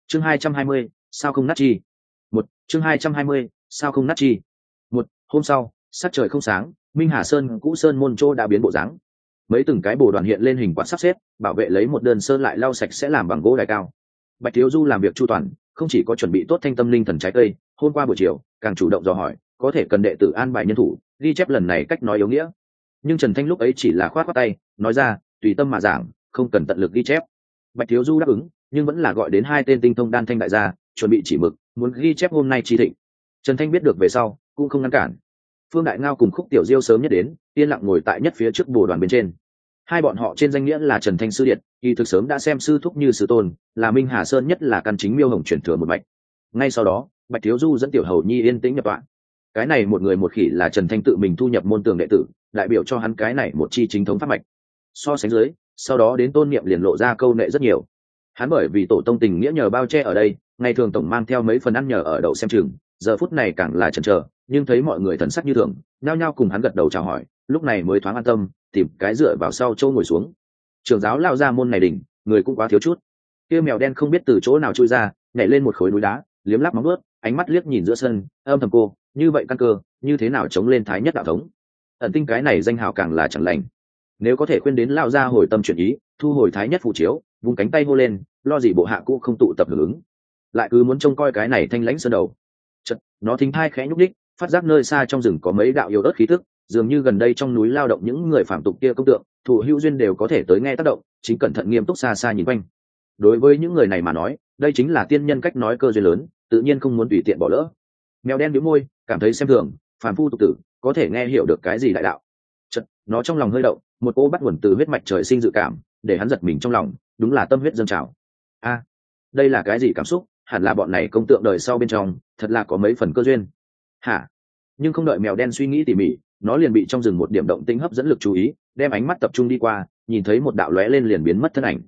Chương 220, sao không nát chi? Chương 220, sao không nát chi? Hôm sau, sắc trời không sáng, Minh Hà Sơn cũ sơn môn chỗ đã biến bộ dáng. Mấy từng cái bồ đoàn hiện lên hình quạt sắp xếp, bảo vệ lấy một đơn sơn lại lau sạch sẽ làm bằng gỗ đài cao. Bạch Thiếu Du làm việc chu toàn, không chỉ có chuẩn bị tốt thanh tâm linh thần trái cây, hôm qua buổi chiều càng chủ động dò hỏi, có thể cần đệ tử an bài nhân thủ, ghi chép lần này cách nói yếu nghĩa. Nhưng Trần Thanh lúc ấy chỉ là khoát khoát tay, nói ra, tùy tâm mà giảng, không cần tận lực ghi chép. Bạch Thiếu Du đáp ứng, nhưng vẫn là gọi đến hai tên tinh thông đan thanh đại gia, chuẩn bị chỉ mực, muốn ghi chép hôm nay chi thịnh. Trần Thanh biết được về sau, cũng không ngăn cản. Phương Đại Ngao cùng Khúc Tiểu Diêu sớm nhất đến, yên lặng ngồi tại nhất phía trước bồ đoàn bên trên. Hai bọn họ trên danh nghĩa là Trần Thanh sư điện, kỳ thực sớm đã xem sư thúc như sư tôn, là Minh Hà Sơn nhất là căn chính Miêu Hồng truyền thừa một mạch. Ngay sau đó, Bạch Thiếu Du dẫn Tiểu Hầu Nhi yên tĩnh nhập tọa. Cái này một người một khỉ là Trần Thanh tự mình thu nhập môn tường đệ tử, đại biểu cho hắn cái này một chi chính thống pháp mạch. So sánh dưới, sau đó đến Tôn Niệm liền lộ ra câu nệ rất nhiều. Hắn bởi vì tổ tông tình nghĩa nhờ bao che ở đây, ngày thường tổng mang theo mấy phần ăn nhờ ở đậu xem chừng, giờ phút này càng là chần chờ, nhưng thấy mọi người thần sắc như thường, nhao nhao cùng hắn gật đầu chào hỏi, lúc này mới thoáng an tâm, tìm cái dựa vào sau châu ngồi xuống. Trưởng giáo lao ra môn này đỉnh, người cũng quá thiếu chút. Kia mèo đen không biết từ chỗ nào chui ra, nhảy lên một khối núi đá, liếm lắp móng vuốt, ánh mắt liếc nhìn giữa sân, âm thầm cô, như vậy căn cơ, như thế nào chống lên thái nhất đạo thống. Ẩn tinh cái này danh hào càng là chẳng lành. Nếu có thể khuyên đến lao ra hồi tâm chuyển ý, thu hồi thái nhất phụ chiếu, vung cánh tay hô lên, lo gì bộ hạ cũ không tụ tập hưởng ứng. Lại cứ muốn trông coi cái này thanh lãnh sơn đầu. Chợt, nó thính thai khẽ nhúc đích, phát giác nơi xa trong rừng có mấy đạo yêu ớt khí tức, dường như gần đây trong núi lao động những người phạm tục kia công tượng, thủ hữu duyên đều có thể tới nghe tác động, chính cẩn thận nghiêm túc xa xa nhìn quanh. Đối với những người này mà nói, đây chính là tiên nhân cách nói cơ duyên lớn, tự nhiên không muốn tùy tiện bỏ lỡ. Mèo đen nhíu môi, cảm thấy xem thường, phàm phu tục tử, có thể nghe hiểu được cái gì đại đạo. Chợt, nó trong lòng hơi động, một cô bắt nguồn từ huyết mạch trời sinh dự cảm, để hắn giật mình trong lòng, đúng là tâm huyết dâng trào. A, đây là cái gì cảm xúc? Hẳn là bọn này công tượng đời sau bên trong, thật là có mấy phần cơ duyên. Hả? Nhưng không đợi mèo đen suy nghĩ tỉ mỉ, nó liền bị trong rừng một điểm động tĩnh hấp dẫn lực chú ý, đem ánh mắt tập trung đi qua, nhìn thấy một đạo lóe lên liền biến mất thân ảnh.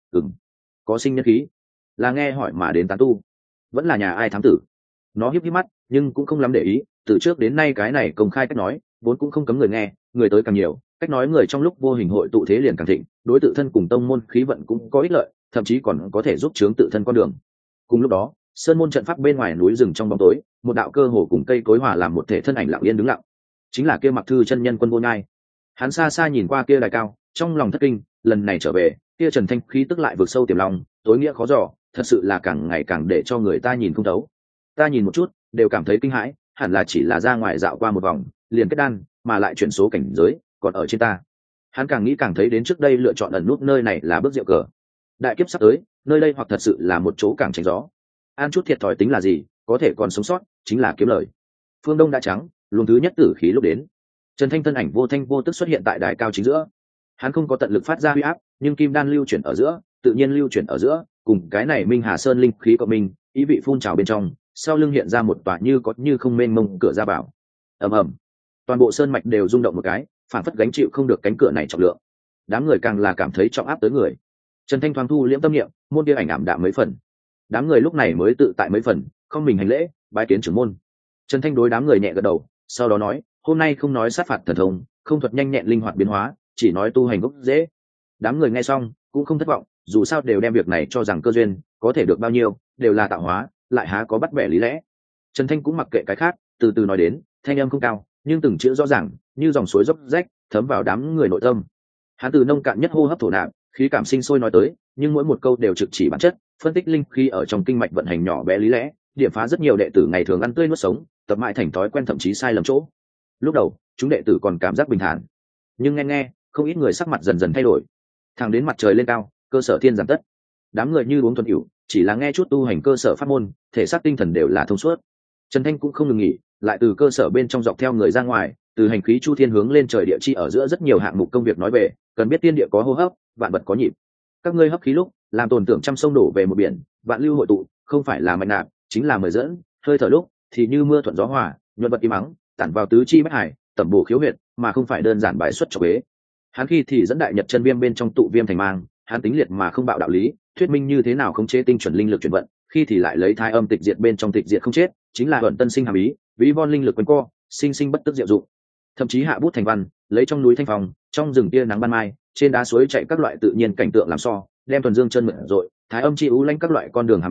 Có sinh nhân khí, là nghe hỏi mà đến tán tu, vẫn là nhà ai thám tử. Nó híp híp mắt, nhưng cũng không lắm để ý, từ trước đến nay cái này công khai cách nói, vốn cũng không cấm người nghe, người tới càng nhiều, cách nói người trong lúc vô hình hội tụ thế liền càng thịnh, đối tự thân cùng tông môn khí vận cũng có ích lợi, thậm chí còn có thể giúp chướng tự thân con đường. Cùng lúc đó, sơn môn trận pháp bên ngoài núi rừng trong bóng tối, một đạo cơ hồ cùng cây cối hòa làm một thể thân ảnh lặng yên đứng lặng, chính là kia Mặc Thư chân nhân Quân Vô Nhai. Hắn xa xa nhìn qua kia đài cao, trong lòng thất kinh, lần này trở về, kia Trần Thanh khí tức lại vượt sâu tiềm lòng, tối nghĩa khó dò, thật sự là càng ngày càng để cho người ta nhìn không thấu. Ta nhìn một chút, đều cảm thấy kinh hãi, hẳn là chỉ là ra ngoài dạo qua một vòng, liền kết đan, mà lại chuyển số cảnh giới, còn ở trên ta. Hắn càng nghĩ càng thấy đến trước đây lựa chọn ẩn nút nơi này là bước diệu cờ. Đại kiếp sắp tới, nơi đây hoặc thật sự là một chỗ càng tránh gió. An chút thiệt thòi tính là gì, có thể còn sống sót, chính là kiếm lời. Phương Đông đã trắng, luồng thứ nhất tử khí lúc đến. Trần Thanh thân ảnh vô thanh vô tức xuất hiện tại đài cao chính giữa. Hắn không có tận lực phát ra huy áp, nhưng kim đan lưu chuyển ở giữa, tự nhiên lưu chuyển ở giữa, cùng cái này Minh Hà Sơn linh khí cộng minh, ý vị phun trào bên trong, sau lưng hiện ra một tòa như có như không mênh mông cửa ra vào. Ầm ầm, toàn bộ sơn mạch đều rung động một cái, phản phất gánh chịu không được cánh cửa này trọng lượng. Đám người càng là cảm thấy trọng áp tới người. Trần Thanh thoáng thu liễm tâm niệm, môn kia ảnh ảm đạm mấy phần. Đám người lúc này mới tự tại mấy phần, không mình hành lễ, bái kiến trưởng môn. Trần Thanh đối đám người nhẹ gật đầu, sau đó nói, hôm nay không nói sát phạt thần thông, không thuật nhanh nhẹn linh hoạt biến hóa, chỉ nói tu hành gốc dễ. Đám người nghe xong cũng không thất vọng, dù sao đều đem việc này cho rằng cơ duyên, có thể được bao nhiêu đều là tạo hóa, lại há có bắt bẻ lý lẽ. Trần Thanh cũng mặc kệ cái khác, từ từ nói đến, thanh âm không cao, nhưng từng chữ rõ ràng, như dòng suối dốc rách, thấm vào đám người nội tâm. Hắn từ nông cạn nhất hô hấp thổ nạp, khí cảm sinh sôi nói tới, nhưng mỗi một câu đều trực chỉ bản chất, phân tích linh khí ở trong kinh mạch vận hành nhỏ bé lý lẽ, điểm phá rất nhiều đệ tử ngày thường ăn tươi nuốt sống, tập mãi thành thói quen thậm chí sai lầm chỗ. Lúc đầu, chúng đệ tử còn cảm giác bình thản, nhưng nghe, không ít người sắc mặt dần dần thay đổi. Thẳng đến mặt trời lên cao, cơ sở thiên giản tất. Đám người như uống thuần hữu, chỉ là nghe chút tu hành cơ sở pháp môn, thể xác tinh thần đều là thông suốt. Trần Thanh cũng không ngừng nghỉ, lại từ cơ sở bên trong dọc theo người ra ngoài, từ hành khí chu thiên hướng lên trời địa chi ở giữa rất nhiều hạng mục công việc nói về, cần biết tiên địa có hô hấp, vạn vật có nhịp. Các ngươi hấp khí lúc, làm tồn tưởng trăm sông đổ về một biển, vạn lưu hội tụ, không phải là mạnh nạp, chính là mời dẫn, hơi thở lúc thì như mưa thuận gió hòa, nhuận vật im mắng, tản vào tứ chi bách hải, tẩm bổ khiếu huyệt, mà không phải đơn giản bài xuất cho bế. Hắn khi thì dẫn đại nhật chân viêm bên trong tụ viêm thành mang, hắn tính liệt mà không bạo đạo lý, thuyết minh như thế nào khống chế tinh chuẩn linh lực chuyển vận, khi thì lại lấy thai âm tịch diệt bên trong tịch diệt không chết, chính là vận tân sinh hàm ý, ví von linh lực quấn co, sinh sinh bất tức diệu dụng. Thậm chí hạ bút thành văn, lấy trong núi thanh phòng, trong rừng tia nắng ban mai, trên đá suối chạy các loại tự nhiên cảnh tượng làm so, đem thuần dương chân mượn rồi, thái âm chi ú lanh các loại con đường hàm ý,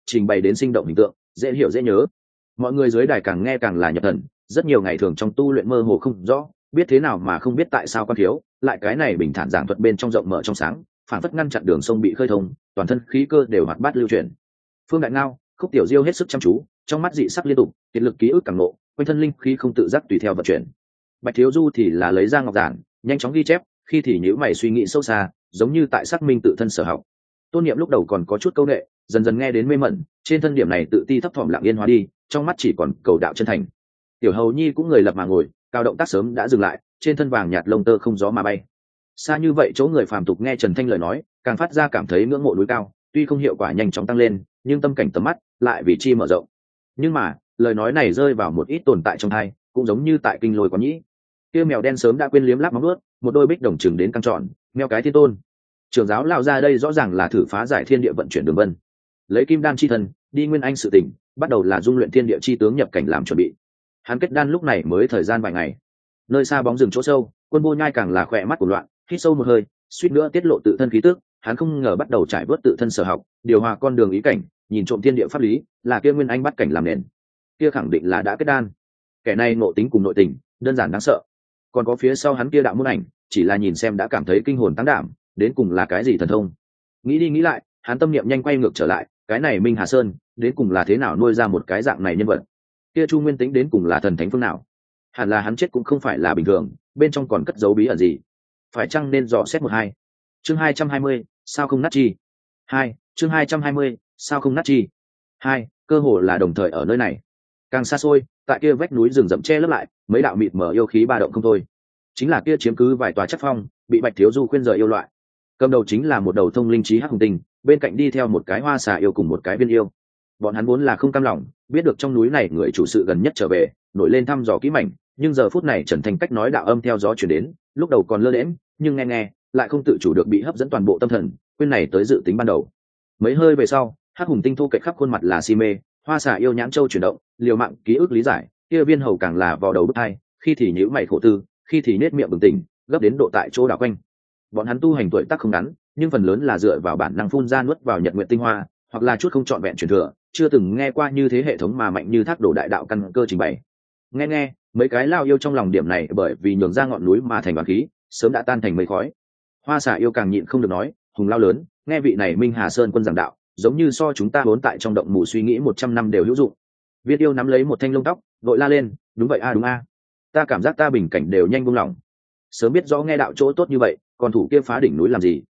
trình bày đến sinh động hình tượng, dễ hiểu dễ nhớ. Mọi người dưới đài càng nghe càng là nhập thần, rất nhiều ngày thường trong tu luyện mơ hồ không rõ, biết thế nào mà không biết tại sao quan thiếu, lại cái này bình thản giảng thuật bên trong rộng mở trong sáng, phản phất ngăn chặn đường sông bị khơi thông, toàn thân khí cơ đều hoạt bát lưu chuyển. Phương Đại Ngao, Khúc Tiểu Diêu hết sức chăm chú, trong mắt dị sắc liên tục, kiệt lực ký ức càng nộ, quanh thân linh khí không tự giác tùy theo vận chuyển. Bạch Thiếu Du thì là lấy ra ngọc giản, nhanh chóng ghi chép, khi thì nhíu mày suy nghĩ sâu xa, giống như tại xác minh tự thân sở học. Tôn Niệm lúc đầu còn có chút câu nệ, dần dần nghe đến mê mẩn, trên thân điểm này tự ti thấp thỏm lặng yên hóa đi, trong mắt chỉ còn cầu đạo chân thành. Tiểu Hầu Nhi cũng người lập mà ngồi, cao động tác sớm đã dừng lại, trên thân vàng nhạt lông tơ không gió mà bay. Xa như vậy chỗ người phàm tục nghe Trần Thanh lời nói, càng phát ra cảm thấy ngưỡng mộ núi cao, tuy không hiệu quả nhanh chóng tăng lên, nhưng tâm cảnh tầm mắt lại vì chi mở rộng. Nhưng mà, lời nói này rơi vào một ít tồn tại trong tai, cũng giống như tại kinh lôi quán nhĩ. Kia mèo đen sớm đã quên liếm láp móng vuốt, một đôi bích đồng chừng đến căng tròn, mèo cái thiên tôn. Trưởng giáo lao ra đây rõ ràng là thử phá giải thiên địa vận chuyển đường vân, lấy kim đan chi thần đi nguyên anh sự tỉnh, bắt đầu là dung luyện thiên địa chi tướng nhập cảnh làm chuẩn bị. Hắn kết đan lúc này mới thời gian vài ngày. Nơi xa bóng rừng chỗ sâu, Quân Vô Nhai càng là khỏe mắt của loạn, hít sâu một hơi, suýt nữa tiết lộ tự thân khí tức. Hắn không ngờ bắt đầu trải bớt tự thân sở học, điều hòa con đường ý cảnh, nhìn trộm thiên địa pháp lý, là kia nguyên anh bắt cảnh làm nền. Kia khẳng định là đã kết đan. Kẻ này ngộ tính cùng nội tình, đơn giản đáng sợ. Còn có phía sau hắn kia đạo môn ảnh, chỉ là nhìn xem đã cảm thấy kinh hồn tăng đảm, đến cùng là cái gì thần thông. Nghĩ đi nghĩ lại, hắn tâm niệm nhanh quay ngược trở lại, cái này Minh Hà Sơn đến cùng là thế nào nuôi ra một cái dạng này nhân vật. Kia Chu Nguyên Tính đến cùng là thần thánh phương nào? Hẳn là hắn chết cũng không phải là bình thường, bên trong còn cất giấu bí ẩn gì. Phải chăng nên dò xét một hai. Chương 220, sao không nát chi? 2, chương 220, sao không nát chi? 2, cơ hồ là đồng thời ở nơi này. Càng xa xôi, tại kia vách núi rừng rậm che lấp lại, mấy đạo mịt mờ yêu khí ba động không thôi. Chính là kia chiếm cứ vài tòa chất phong, bị Bạch Thiếu Du khuyên rời yêu loại. Cầm đầu chính là một đầu thông linh trí hắc hùng tinh, bên cạnh đi theo một cái hoa xà yêu cùng một cái viên yêu. Bọn hắn vốn là không cam lòng, biết được trong núi này người chủ sự gần nhất trở về, nổi lên thăm dò kỹ mảnh, nhưng giờ phút này Trần Thanh cách nói đạo âm theo gió chuyển đến, lúc đầu còn lơ đễnh, nhưng nghe nghe, lại không tự chủ được bị hấp dẫn toàn bộ tâm thần, quên này tới dự tính ban đầu. Mấy hơi về sau, hắc hùng tinh thu cạnh khắp khuôn mặt là si mê, hoa xà yêu nhãn châu chuyển động, liều mạng ký ức lý giải, kia viên hầu càng là vào đầu bứt tai, khi thì nhíu mày khổ tư, khi thì nết miệng bừng tỉnh, gấp đến độ tại chỗ đảo quanh. Bọn hắn tu hành tuổi tác không ngắn, nhưng phần lớn là dựa vào bản năng phun ra nuốt vào nhật nguyện tinh hoa, hoặc là chút không trọn vẹn truyền thừa, chưa từng nghe qua như thế hệ thống mà mạnh như thác đổ đại đạo căn cơ trình bày. Nghe mấy cái lao yêu trong lòng điểm này bởi vì nhường ra ngọn núi mà thành đoàn khí, sớm đã tan thành mây khói. Hoa xà yêu càng nhịn không được nói, hùng lao lớn, nghe vị này Minh Hà Sơn quân giảng đạo, giống như so chúng ta vốn tại trong động mù suy nghĩ 100 năm đều hữu dụng. Viên yêu nắm lấy một thanh lông tóc, vội la lên, đúng vậy a đúng a, ta cảm giác ta bình cảnh đều nhanh buông lỏng. Sớm biết rõ nghe đạo chỗ tốt như vậy, còn thủ kia phá đỉnh núi làm gì?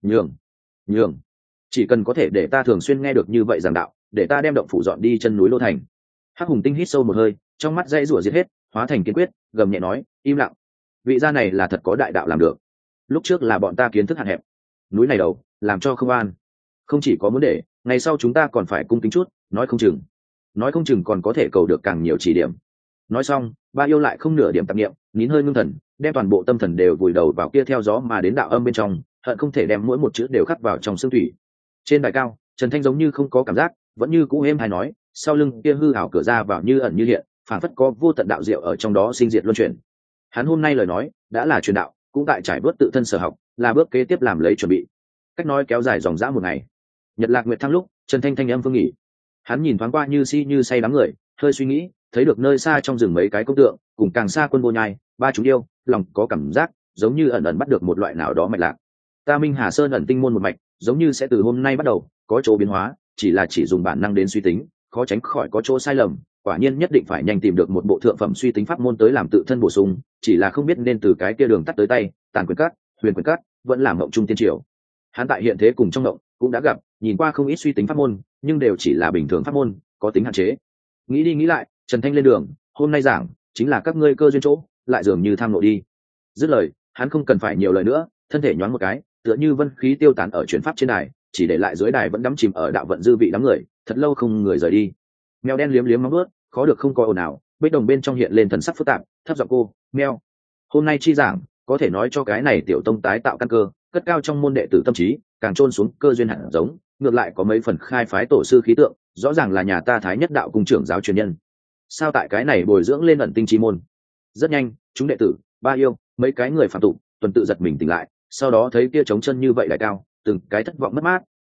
Nhường, chỉ cần có thể để ta thường xuyên nghe được như vậy giảng đạo, để ta đem động phủ dọn đi chân núi Lô Thành. Hắc hùng tinh hít sâu một hơi, trong mắt dãy rủa giết hết, hóa thành kiên quyết, gầm nhẹ nói, im lặng. Vị gia này là thật có đại đạo làm được. Lúc trước là bọn ta kiến thức hạn hẹp, núi này đầu làm cho không an. Không chỉ có muốn để, ngày sau chúng ta còn phải cung kính chút, nói không chừng còn có thể cầu được càng nhiều chỉ điểm. Nói xong, ba yêu lại không nửa điểm tạp niệm, nín hơi ngưng thần, đem toàn bộ tâm thần đều vùi đầu vào kia theo gió mà đến đạo âm bên trong, hận không thể đem mỗi một chữ đều khắc vào trong xương thủy. Trên đài cao, Trần Thanh giống như không có cảm giác, vẫn như cũ êm hay nói, sau lưng kia hư ảo cửa ra vào như ẩn như hiện, phảng phất có vô tận đạo diệu ở trong đó sinh diệt luân chuyển. Hắn hôm nay lời nói đã là truyền đạo, cũng tại trải bớt tự thân sở học, là bước kế tiếp làm lấy chuẩn bị. Cách nói kéo dài dòng dã một ngày. Nhật lạc nguyệt thăng lúc, Trần Thanh thanh âm phương nghỉ. Hắn nhìn thoáng qua như si như say đám người, hơi suy nghĩ, thấy được nơi xa trong rừng mấy cái công tượng, cùng càng xa Quân Vô Nhai, ba chúng yêu, lòng có cảm giác giống như ẩn ẩn bắt được một loại nào đó mạch lạc. Ta Minh Hà Sơn ẩn tinh môn một mạch, giống như sẽ từ hôm nay bắt đầu có chỗ biến hóa, chỉ dùng bản năng đến suy tính, khó tránh khỏi có chỗ sai lầm. Quả nhiên nhất định phải nhanh tìm được một bộ thượng phẩm suy tính pháp môn tới làm tự thân bổ sung, chỉ là không biết nên từ cái kia đường tắt tới tay, tàn quyền cắt, huyền quyền cắt, vẫn làm mộng trung tiên triều. Hắn tại hiện thế cùng trong mộng cũng đã gặp, nhìn qua không ít suy tính pháp môn, nhưng đều chỉ là bình thường pháp môn, có tính hạn chế. Nghĩ đi nghĩ lại, Trần Thanh lên đường, hôm nay giảng chính là các ngươi cơ duyên chỗ, lại dường như tham lộ đi. Dứt lời, hắn không cần phải nhiều lời nữa, thân thể nhoáng một cái, tựa như vân khí tiêu tán ở chuyển pháp trên đài, chỉ để lại dưới đài vẫn đắm chìm ở đạo vận dư vị đám người, thật lâu không người rời đi. Mèo đen liếm liếm móng vuốt, khó được không coi ồn ào, bích đồng bên trong hiện lên thần sắc phức tạp, thấp giọng cô, meo. Hôm nay chi giảng, có thể nói cho cái này tiểu tông tái tạo căn cơ, cất cao trong môn đệ tử tâm trí, càng trôn xuống cơ duyên hẳn giống, ngược lại có mấy phần khai phái tổ sư khí tượng, rõ ràng là nhà ta Thái Nhất đạo cung trưởng giáo truyền nhân. Sao tại cái này bồi dưỡng lên ẩn tinh chi môn? Rất nhanh, chúng đệ tử, ba yêu, mấy cái người phạm tục, tuần tự giật mình tỉnh lại, sau đó thấy kia trống chân như vậy lại cao, từng cái thất vọng mất mát,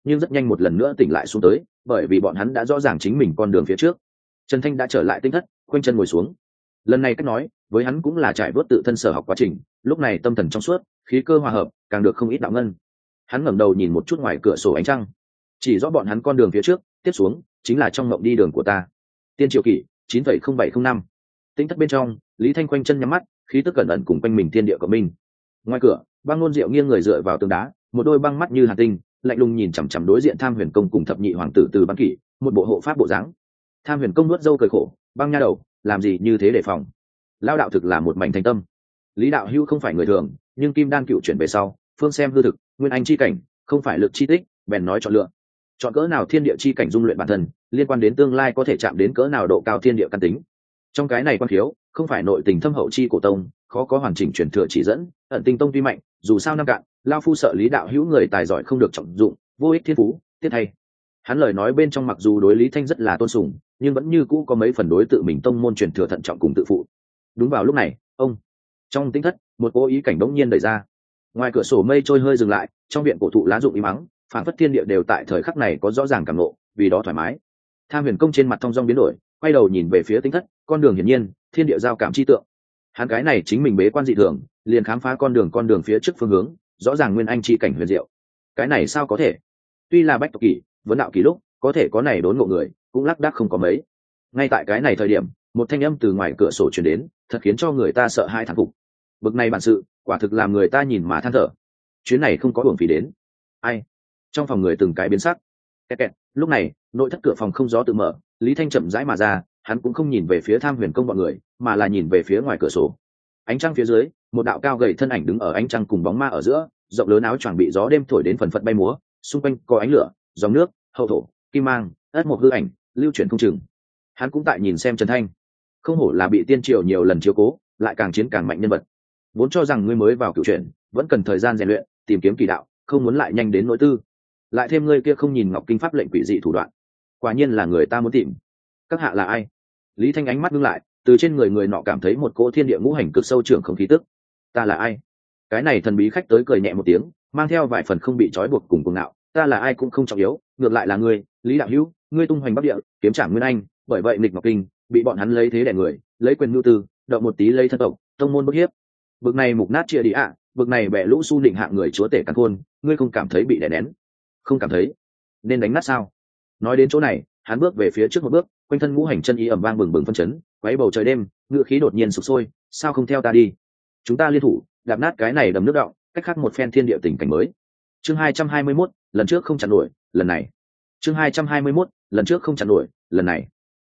nhưng rất nhanh một lần nữa tỉnh lại xuống tới, bởi vì bọn hắn đã rõ ràng chính mình con đường phía trước. Trần Thanh đã trở lại tinh thất, khoanh chân ngồi xuống. Lần này cách nói với hắn cũng là trải vớt tự thân sở học quá trình, lúc này tâm thần trong suốt, khí cơ hòa hợp, càng được không ít đạo ngân. Hắn ngẩng đầu nhìn một chút ngoài cửa sổ ánh trăng, chỉ rõ bọn hắn con đường phía trước tiếp xuống chính là trong mộng đi đường của ta. Tiên Triều Kỷ 9,0705. Tinh thất bên trong, Lý Thanh quanh chân nhắm mắt, khí tức cẩn ẩn cùng quanh mình thiên địa của mình. Ngoài cửa, Băng Nôn Diệu nghiêng người dựa vào tường đá, một đôi băng mắt như hàn tinh, lạnh lùng nhìn chằm chằm đối diện Tham Huyền Công cùng thập nhị hoàng tử Từ Văn Kỷ, một bộ hộ pháp bộ dáng. Tham Huyền Công nuốt râu cười khổ, băng nha đầu, làm gì như thế để phòng? Lao đạo thực là một mảnh thành tâm. Lý đạo hữu không phải người thường, nhưng kim đan cựu chuyển về sau, phương xem hư thực, nguyên anh chi cảnh, không phải lực chi tích, bèn nói chọn lựa. Chọn cỡ nào thiên địa chi cảnh dung luyện bản thân, liên quan đến tương lai có thể chạm đến cỡ nào độ cao thiên địa căn tính. Trong cái này quan khiếu, không phải nội tình thâm hậu chi cổ tông, khó có hoàn chỉnh truyền thừa chỉ dẫn, ẩn tinh tông tuy mạnh, dù sao năm cạn, lao phu sợ Lý đạo hữu người tài giỏi không được trọng dụng, vô ích thiên phú, tiết thay. Hắn lời nói bên trong mặc dù đối Lý Thanh rất là tôn sùng, nhưng vẫn như cũ có mấy phần đối tự mình tông môn truyền thừa thận trọng cùng tự phụ. Đúng vào lúc này, ông trong tinh thất, một cố ý cảnh đống nhiên đẩy ra. Ngoài cửa sổ mây trôi hơi dừng lại, trong viện cổ thụ lá rụng im mắng, phản phất thiên địa đều tại thời khắc này có rõ ràng cảm ngộ, vì đó thoải mái. Tham Huyền Công trên mặt thong dong biến đổi, quay đầu nhìn về phía tinh thất, con đường hiển nhiên, thiên địa giao cảm chi tượng. Hắn cái này chính mình bế quan dị thường, liền khám phá con đường phía trước phương hướng, rõ ràng nguyên anh chi cảnh huyền diệu. Cái này sao có thể? Tuy là bách tộc kỷ, vấn đạo kỷ lúc, có thể có này đốn ngộ người, cũng lác đác không có mấy. Ngay tại cái này thời điểm, một thanh âm từ ngoài cửa sổ truyền đến, thật khiến cho người ta sợ hãi thán phục. Bực này bản sự, quả thực làm người ta nhìn mà than thở. Chuyến này không có uổng phí đến. Ai? Trong phòng người từng cái biến sắc. Kẹt kẹt. Lúc này, nội thất cửa phòng không gió tự mở, Lý Thanh chậm rãi mà ra, hắn cũng không nhìn về phía Tham Huyền Công bọn người, mà là nhìn về phía ngoài cửa sổ. Ánh trăng phía dưới, một đạo cao gầy thân ảnh đứng ở ánh trăng cùng bóng ma ở giữa, rộng lớn áo choàng bị gió đêm thổi đến phần phật bay múa, xung quanh có ánh lửa, dòng nước, hậu thổ, kim mang, ất một hư ảnh, lưu chuyển không chừng. Hắn cũng tại nhìn xem Trần Thanh, không hổ là bị tiên triều nhiều lần chiếu cố, lại càng chiến càng mạnh nhân vật. Vốn cho rằng ngươi mới vào cựu chuyển, vẫn cần thời gian rèn luyện, tìm kiếm kỳ đạo, không muốn lại nhanh đến nỗi tư. Lại thêm ngươi kia không nhìn ngọc kinh pháp lệnh quỷ dị thủ đoạn, quả nhiên là người ta muốn tìm. Các hạ là ai? Lý Thanh ánh mắt ngưng lại, từ trên người người nọ cảm thấy một cỗ thiên địa ngũ hành cực sâu trưởng không khí tức. Ta là ai? Cái này thần bí khách tới cười nhẹ một tiếng, mang theo vài phần không bị trói buộc cùng cuồng ngạo. Ta là ai cũng không trọng yếu, ngược lại là ngươi, Lý đạo hữu, ngươi tung hoành bắc địa, kiếm trảm nguyên anh, bởi vậy nghịch ngọc kinh, bị bọn hắn lấy thế đè người, lấy quyền nhu tư, động một tí lấy thân tộc, tông môn bức hiếp. Bực này mục nát chia đi ạ, bực này bẻ lũ su định hạng người chúa tể càn khôn, ngươi không cảm thấy bị đè nén? Không cảm thấy? Nên đánh nát sao? Nói đến chỗ này, hắn bước về phía trước một bước, quanh thân ngũ hành chân ý ầm vang bừng bừng phân chấn, quấy bầu trời đêm, ngựa khí đột nhiên sục sôi, sao không theo ta đi? Chúng ta liên thủ, đạp nát cái này đầm nước động, cách khác một phen thiên địa tình cảnh mới. Chương 221, lần trước không chặn nổi, lần này. Chương 221, lần trước không chặn nổi, lần này.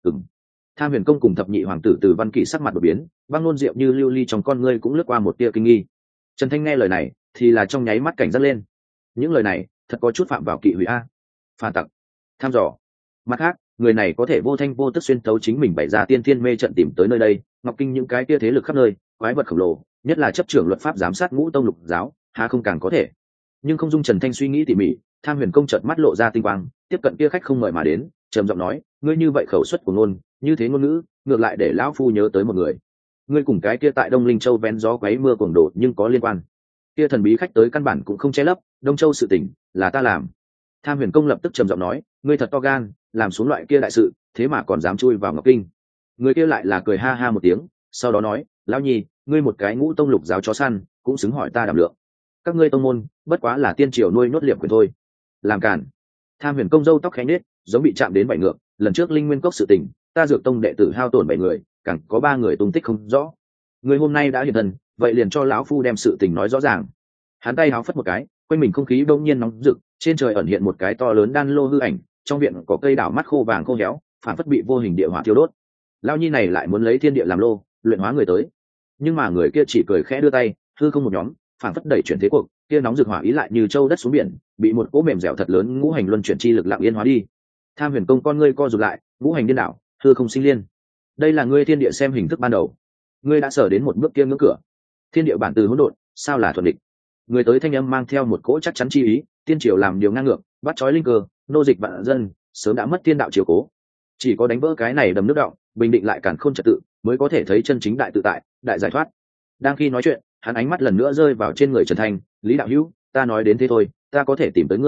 Tham Huyền Công cùng thập nhị hoàng tử Từ Văn Kỷ sắc mặt đột biến, Băng Nôn Diệu như lưu ly trong con ngươi cũng lướt qua một tia kinh nghi. Trần Thanh nghe lời này, thì là trong nháy mắt cảnh giác lên. Những lời này, thật có chút phạm vào kỵ hủy a. Phản tặc, tham dò. Mặt khác, người này có thể vô thanh vô tức xuyên tấu chính mình bày ra tiên thiên mê trận tìm tới nơi đây, Ngọc Kinh những cái kia thế lực khắp nơi, quái vật khổng lồ, nhất là chấp trưởng luật pháp giám sát ngũ tông lục giáo, há không càng có thể. Nhưng không dung Trần Thanh suy nghĩ tỉ mỉ, Tham Huyền Công chợt mắt lộ ra tinh quang, tiếp cận kia khách không mời mà đến, trầm giọng nói, ngươi như vậy khẩu suất của ngôn, như thế ngôn ngữ, ngược lại để lão phu nhớ tới một người. Ngươi cùng cái kia tại Đông Linh Châu vén gió quấy mưa cuồng đổ nhưng có liên quan. Kia thần bí khách tới căn bản cũng không che lấp, Đông Châu sự tình là ta làm. Tham Huyền Công lập tức trầm giọng nói, ngươi thật to gan, làm xuống loại kia đại sự, thế mà còn dám chui vào Ngọc Kinh. Người kia lại là cười ha ha một tiếng, sau đó nói, lão nhi, ngươi một cái ngũ tông lục giáo chó săn, cũng xứng hỏi ta đảm lượng. Các ngươi tông môn, bất quá là tiên triều nuôi nốt liệp quyền thôi. Làm cản. Tham Huyền Công râu tóc khẽ nết, giống bị chạm đến bảy ngược, lần trước Linh Nguyên Cốc sự tình, ta Dược Tông đệ tử hao tổn 7 người, càng có 3 người tung tích không rõ. Người hôm nay đã hiện thân, vậy liền cho lão phu đem sự tình nói rõ ràng. Hắn tay háo phất một cái, quanh mình không khí đông nhiên nóng rực, trên trời ẩn hiện một cái to lớn đan lô hư ảnh, trong viện có cây đảo mắt khô vàng khô héo, phản phất bị vô hình địa hỏa thiêu đốt. Lão nhi này lại muốn lấy thiên địa làm lô, luyện hóa người tới. Nhưng mà người kia chỉ cười khẽ đưa tay, hư không một nhóm, phản phất đẩy chuyển thế cuộc, kia nóng rực hỏa ý lại như châu đất xuống biển, bị một cỗ mềm dẻo thật lớn ngũ hành luân chuyển chi lực lặng yên hóa đi. Tham Huyền Công con ngươi co rụt lại, ngũ hành điên đảo, hư không sinh liên. Đây là ngươi thiên địa xem hình thức ban đầu, ngươi đã sở đến một bước kia ngưỡng cửa. Thiên địa bản từ hỗn độn, sao là thuần địch? Người tới thanh âm mang theo một cỗ chắc chắn chi ý, tiên triều làm điều ngang ngược, bắt chói linh cơ, nô dịch vạn dân, sớm đã mất thiên đạo chiếu cố. Chỉ có đánh vỡ cái này đầm nước động, bình định lại càn khôn trật tự, mới có thể thấy chân chính đại tự tại, đại giải thoát. Đang khi nói chuyện, hắn ánh mắt lần nữa rơi vào trên người Trần Thanh, Lý đạo hữu, ta nói đến thế thôi, ta có thể tìm tới ngươi,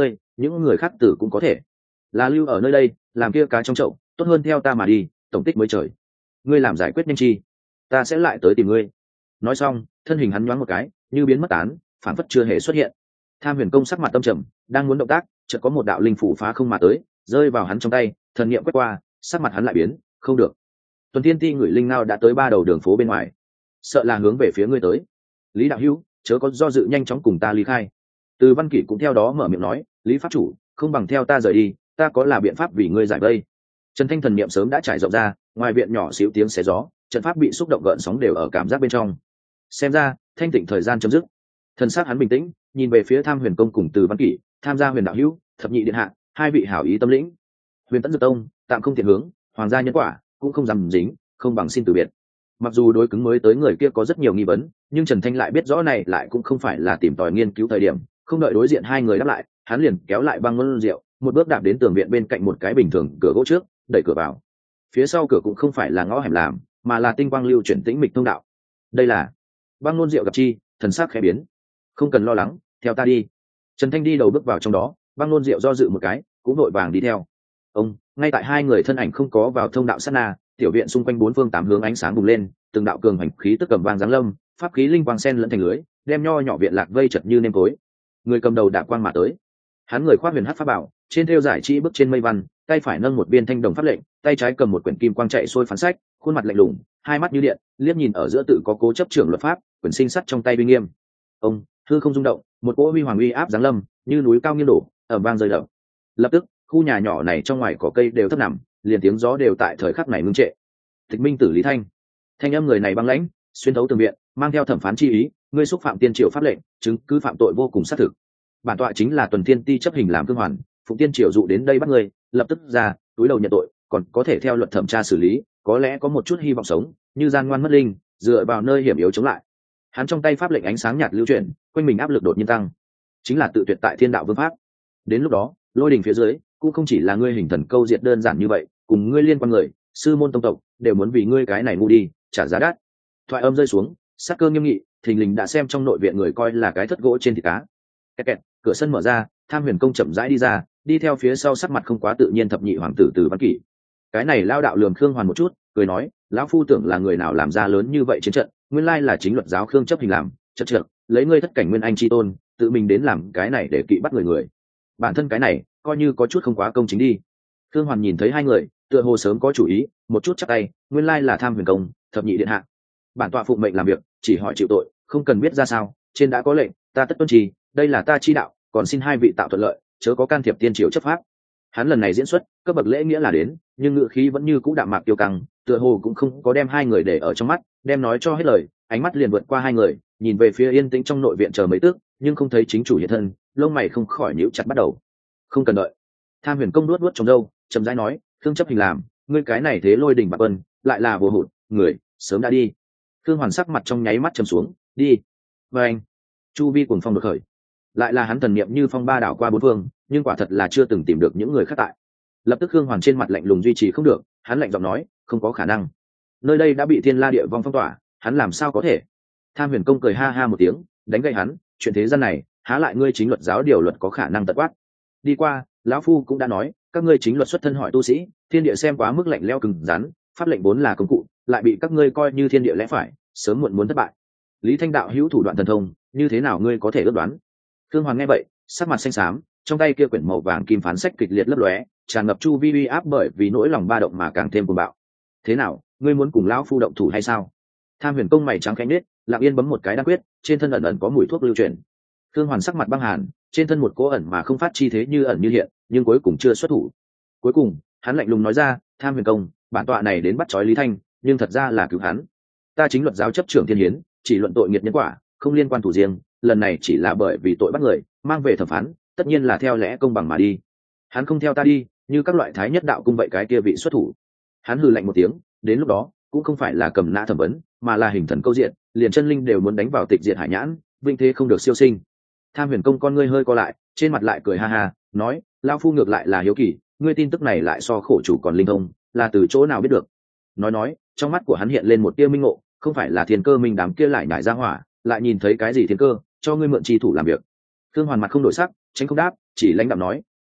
những người khác tử cũng có thể là lưu ở nơi đây làm kia cá trong chậu, tốt hơn theo ta mà đi, tổng tích mới trời. Ngươi làm giải quyết nhanh chi, ta sẽ lại tới tìm ngươi. Nói xong thân hình hắn nhoáng một cái như biến mất tán, phản phất chưa hề xuất hiện. Tham Huyền Công sắc mặt tâm trầm, đang muốn động tác, chợt có một đạo linh phủ phá không mà tới, rơi vào hắn trong tay, thần niệm quét qua, sắc mặt hắn lại biến, không được. Tuần Thiên Ti người linh ngao đã tới ba đầu đường phố bên ngoài, sợ là hướng về phía ngươi tới. Lý đạo hữu, chớ có do dự, nhanh chóng cùng ta ly khai. Từ Văn Kỷ cũng theo đó mở miệng nói, Lý pháp chủ, không bằng theo ta rời đi, ta có là biện pháp vì ngươi giải vây. Trần Thanh thần niệm sớm đã trải rộng ra, ngoài viện nhỏ xíu tiếng xé gió, trận pháp bị xúc động gợn sóng đều ở cảm giác bên trong. Xem ra thanh tịnh thời gian chấm dứt. Thần sắc hắn bình tĩnh, nhìn về phía Tham Huyền Công cùng Từ Văn Kỷ, tham gia Huyền đạo hữu, thập nhị điện hạ, hai vị hảo ý tâm lĩnh. Huyền Tẫn Dược Tông tạm không thiện hướng, hoàng gia nhân quả cũng không dám dính, không bằng xin từ biệt. Mặc dù đối cứng mới tới người kia có rất nhiều nghi vấn, nhưng Trần Thanh lại biết rõ này lại cũng không phải là tìm tòi nghiên cứu thời điểm. Không đợi đối diện hai người đáp lại, hắn liền kéo lại băng ngân rượu, một bước đạp đến tường viện bên cạnh một cái bình thường cửa gỗ trước, đẩy cửa vào. Phía sau cửa cũng không phải là ngõ hẻm làm, mà là tinh quang lưu chuyển tĩnh mịch thông đạo. Đây là băng ngôn rượu gặp chi, thần sắc khẽ biến. Không cần lo lắng, theo ta đi. Trần Thanh đi đầu bước vào trong đó, băng ngôn rượu do dự một cái, cũng vội vàng đi theo. Ông, ngay tại hai người thân ảnh không có vào thông đạo sát na, tiểu viện xung quanh bốn phương tám hướng ánh sáng bùng lên, từng đạo cường hành khí tức cầm vang giáng lâm, pháp khí linh quang sen lẫn thành lưới, đem nho nhỏ viện lạc vây chật như nêm tối. Người cầm đầu đạp quang mà tới. Hắn người khoác huyền hắc pháp bảo, trên thêu giải chi bước trên mây văn, tay phải nâng một viên thanh đồng pháp lệnh, tay trái cầm một quyển kim quang chạy xuôi phán sách, khuôn mặt lạnh lùng, hai mắt như điện, liếc nhìn ở giữa tự có cố chấp trưởng luật pháp, quyển sinh sắt trong tay uy nghiêm. Ông, hư không rung động, một cỗ huy hoàng uy áp giáng lâm, như núi cao nghiêng đổ, ầm vang rơi đập. Lập tức, khu nhà nhỏ này trong ngoài có cây đều thấp nằm, liền tiếng gió đều tại thời khắc này ngưng trệ. Tịch Minh Tử Lý Thanh, thanh âm người này băng lãnh, xuyên thấu tường viện, mang theo thẩm phán chi ý, ngươi xúc phạm tiên triều pháp lệnh, chứng cứ phạm tội vô cùng xác thực. Bản tọa chính là Tuần Thiên Ti chấp hình làm cương hoàn, Phụng Tiên triều dụ đến đây bắt ngươi, lập tức ra, túi đầu nhận tội, còn có thể theo luật thẩm tra xử lý, có lẽ có một chút hy vọng sống, như gian ngoan mất linh, dựa vào nơi hiểm yếu chống lại. Hắn trong tay pháp lệnh ánh sáng nhạt lưu chuyển, quanh mình áp lực đột nhiên tăng, chính là tự tuyệt tại Thiên đạo vương pháp. Đến lúc đó, lôi đình phía dưới cũng không chỉ là ngươi hình thần câu diệt đơn giản như vậy, cùng ngươi liên quan người, sư môn tông tộc đều muốn vì ngươi cái này ngu đi trả giá đắt. Thoại âm rơi xuống, sắc cơ nghiêm nghị, thình lình đã xem trong nội viện người coi là cái thất gỗ trên thịt cá. Kẹt kẹt, cửa sân mở ra, Tham Huyền Công chậm rãi đi ra, đi theo phía sau sắc mặt không quá tự nhiên thập nhị hoàng tử Từ Văn Kỷ. Cái này lao đạo lườm Khương Hoàn một chút, cười nói, lão phu tưởng là người nào làm ra lớn như vậy chiến trận, nguyên lai là chính luật giáo Khương chấp hình làm, chật chật, lấy ngươi thất cảnh nguyên anh chi tôn, tự mình đến làm cái này để kỵ bắt người. Bản thân cái này coi như có chút không quá công chính đi. Khương Hoàn nhìn thấy hai người, tựa hồ sớm có chủ ý, một chút chắp tay, nguyên lai là Tham Huyền Công, thập nhị điện hạ. Bản tọa phụng mệnh làm việc, chỉ hỏi chịu tội, không cần biết ra sao, trên đã có lệnh, ta tất tuân trì, đây là ta chi đạo, còn xin hai vị tạo thuận lợi, chớ có can thiệp tiên triều chấp pháp. Hắn lần này diễn xuất, cấp bậc lễ nghĩa là đến, nhưng ngữ khí vẫn như cũ đạm mạc tiêu căng, tựa hồ cũng không có đem hai người để ở trong mắt, đem nói cho hết lời, ánh mắt liền vượt qua hai người, nhìn về phía yên tĩnh trong nội viện chờ mấy tước, nhưng không thấy chính chủ hiện thân, lông mày không khỏi nhíu chặt bắt đầu. Không cần đợi. Tham Huyền Công luốt trong râu, chậm rãi nói, Khương chấp hình làm, ngươi cái này thế lôi đình bạc vân, lại là vô hụt, người sớm đã đi. Khương Hoàn sắc mặt trong nháy mắt trầm xuống, đi. Và anh, chu vi cuồng phong đột khởi, lại là hắn thần niệm như phong ba đảo qua bốn phương, nhưng quả thật là chưa từng tìm được những người khác tại. Lập tức Khương Hoàn trên mặt lạnh lùng duy trì không được, hắn lạnh giọng nói, không có khả năng. Nơi đây đã bị Thiên La Địa Vong phong tỏa, hắn làm sao có thể? Tham Huyền Công cười ha ha một tiếng, đánh gậy hắn, chuyện thế gian này, há lại ngươi chính luật giáo điều luật có khả năng tận quát. Đi qua, lão phu cũng đã nói, các ngươi chính luật xuất thân hỏi tu sĩ, thiên địa xem quá mức lạnh lẽo cứng rắn, pháp lệnh vốn là công cụ, lại bị các ngươi coi như thiên địa lẽ phải, sớm muộn muốn thất bại. Lý Thanh đạo hữu thủ đoạn thần thông, như thế nào ngươi có thể ước đoán? Khương Hoàng nghe vậy, sắc mặt xanh xám, trong tay kia quyển màu vàng kim phán sách kịch liệt lấp lóe, tràn ngập chu vi uy áp, bởi vì nỗi lòng ba động mà càng thêm cuồng bạo. Thế nào, ngươi muốn cùng lão phu động thủ hay sao? Tham Huyền Công mày trắng khẽ nhếch, lặng yên bấm một cái đan quyết, trên thân ẩn ẩn có mùi thuốc lưu chuyển. Khương Hoàn sắc mặt băng hàn, trên thân một cỗ ẩn mà không phát chi thế như ẩn như hiện, nhưng cuối cùng chưa xuất thủ. Cuối cùng, hắn lạnh lùng nói ra, Tham Huyền Công, bản tọa này đến bắt trói Lý Thanh, nhưng thật ra là cứu hắn. Ta chính luật giáo chấp trưởng thiên hiến, chỉ luận tội nghiệp nhân quả, không liên quan thủ riêng, lần này chỉ là bởi vì tội bắt người, mang về thẩm phán, tất nhiên là theo lẽ công bằng mà đi. Hắn không theo ta đi, như các loại thái nhất đạo cung vậy cái kia vị xuất thủ. Hắn hừ lạnh một tiếng, đến lúc đó, cũng không phải là cầm nã thẩm vấn, mà là hình thần câu diện, liền chân linh đều muốn đánh vào tịch diệt hải nhãn, vinh thế không được siêu sinh. Tham Huyền Công con ngươi hơi co lại, trên mặt lại cười ha ha, nói, lão phu ngược lại là hiếu kỳ, ngươi tin tức này lại so khổ chủ còn linh thông, là từ chỗ nào biết được? Nói, trong mắt của hắn hiện lên một tia minh ngộ, không phải là thiên cơ minh đám kia lại nhảy ra hỏa, lại nhìn thấy cái gì thiên cơ, cho ngươi mượn chi thủ làm việc. Khương Hoàn mặt không đổi sắc, tránh không đáp, chỉ lãnh đạm nói,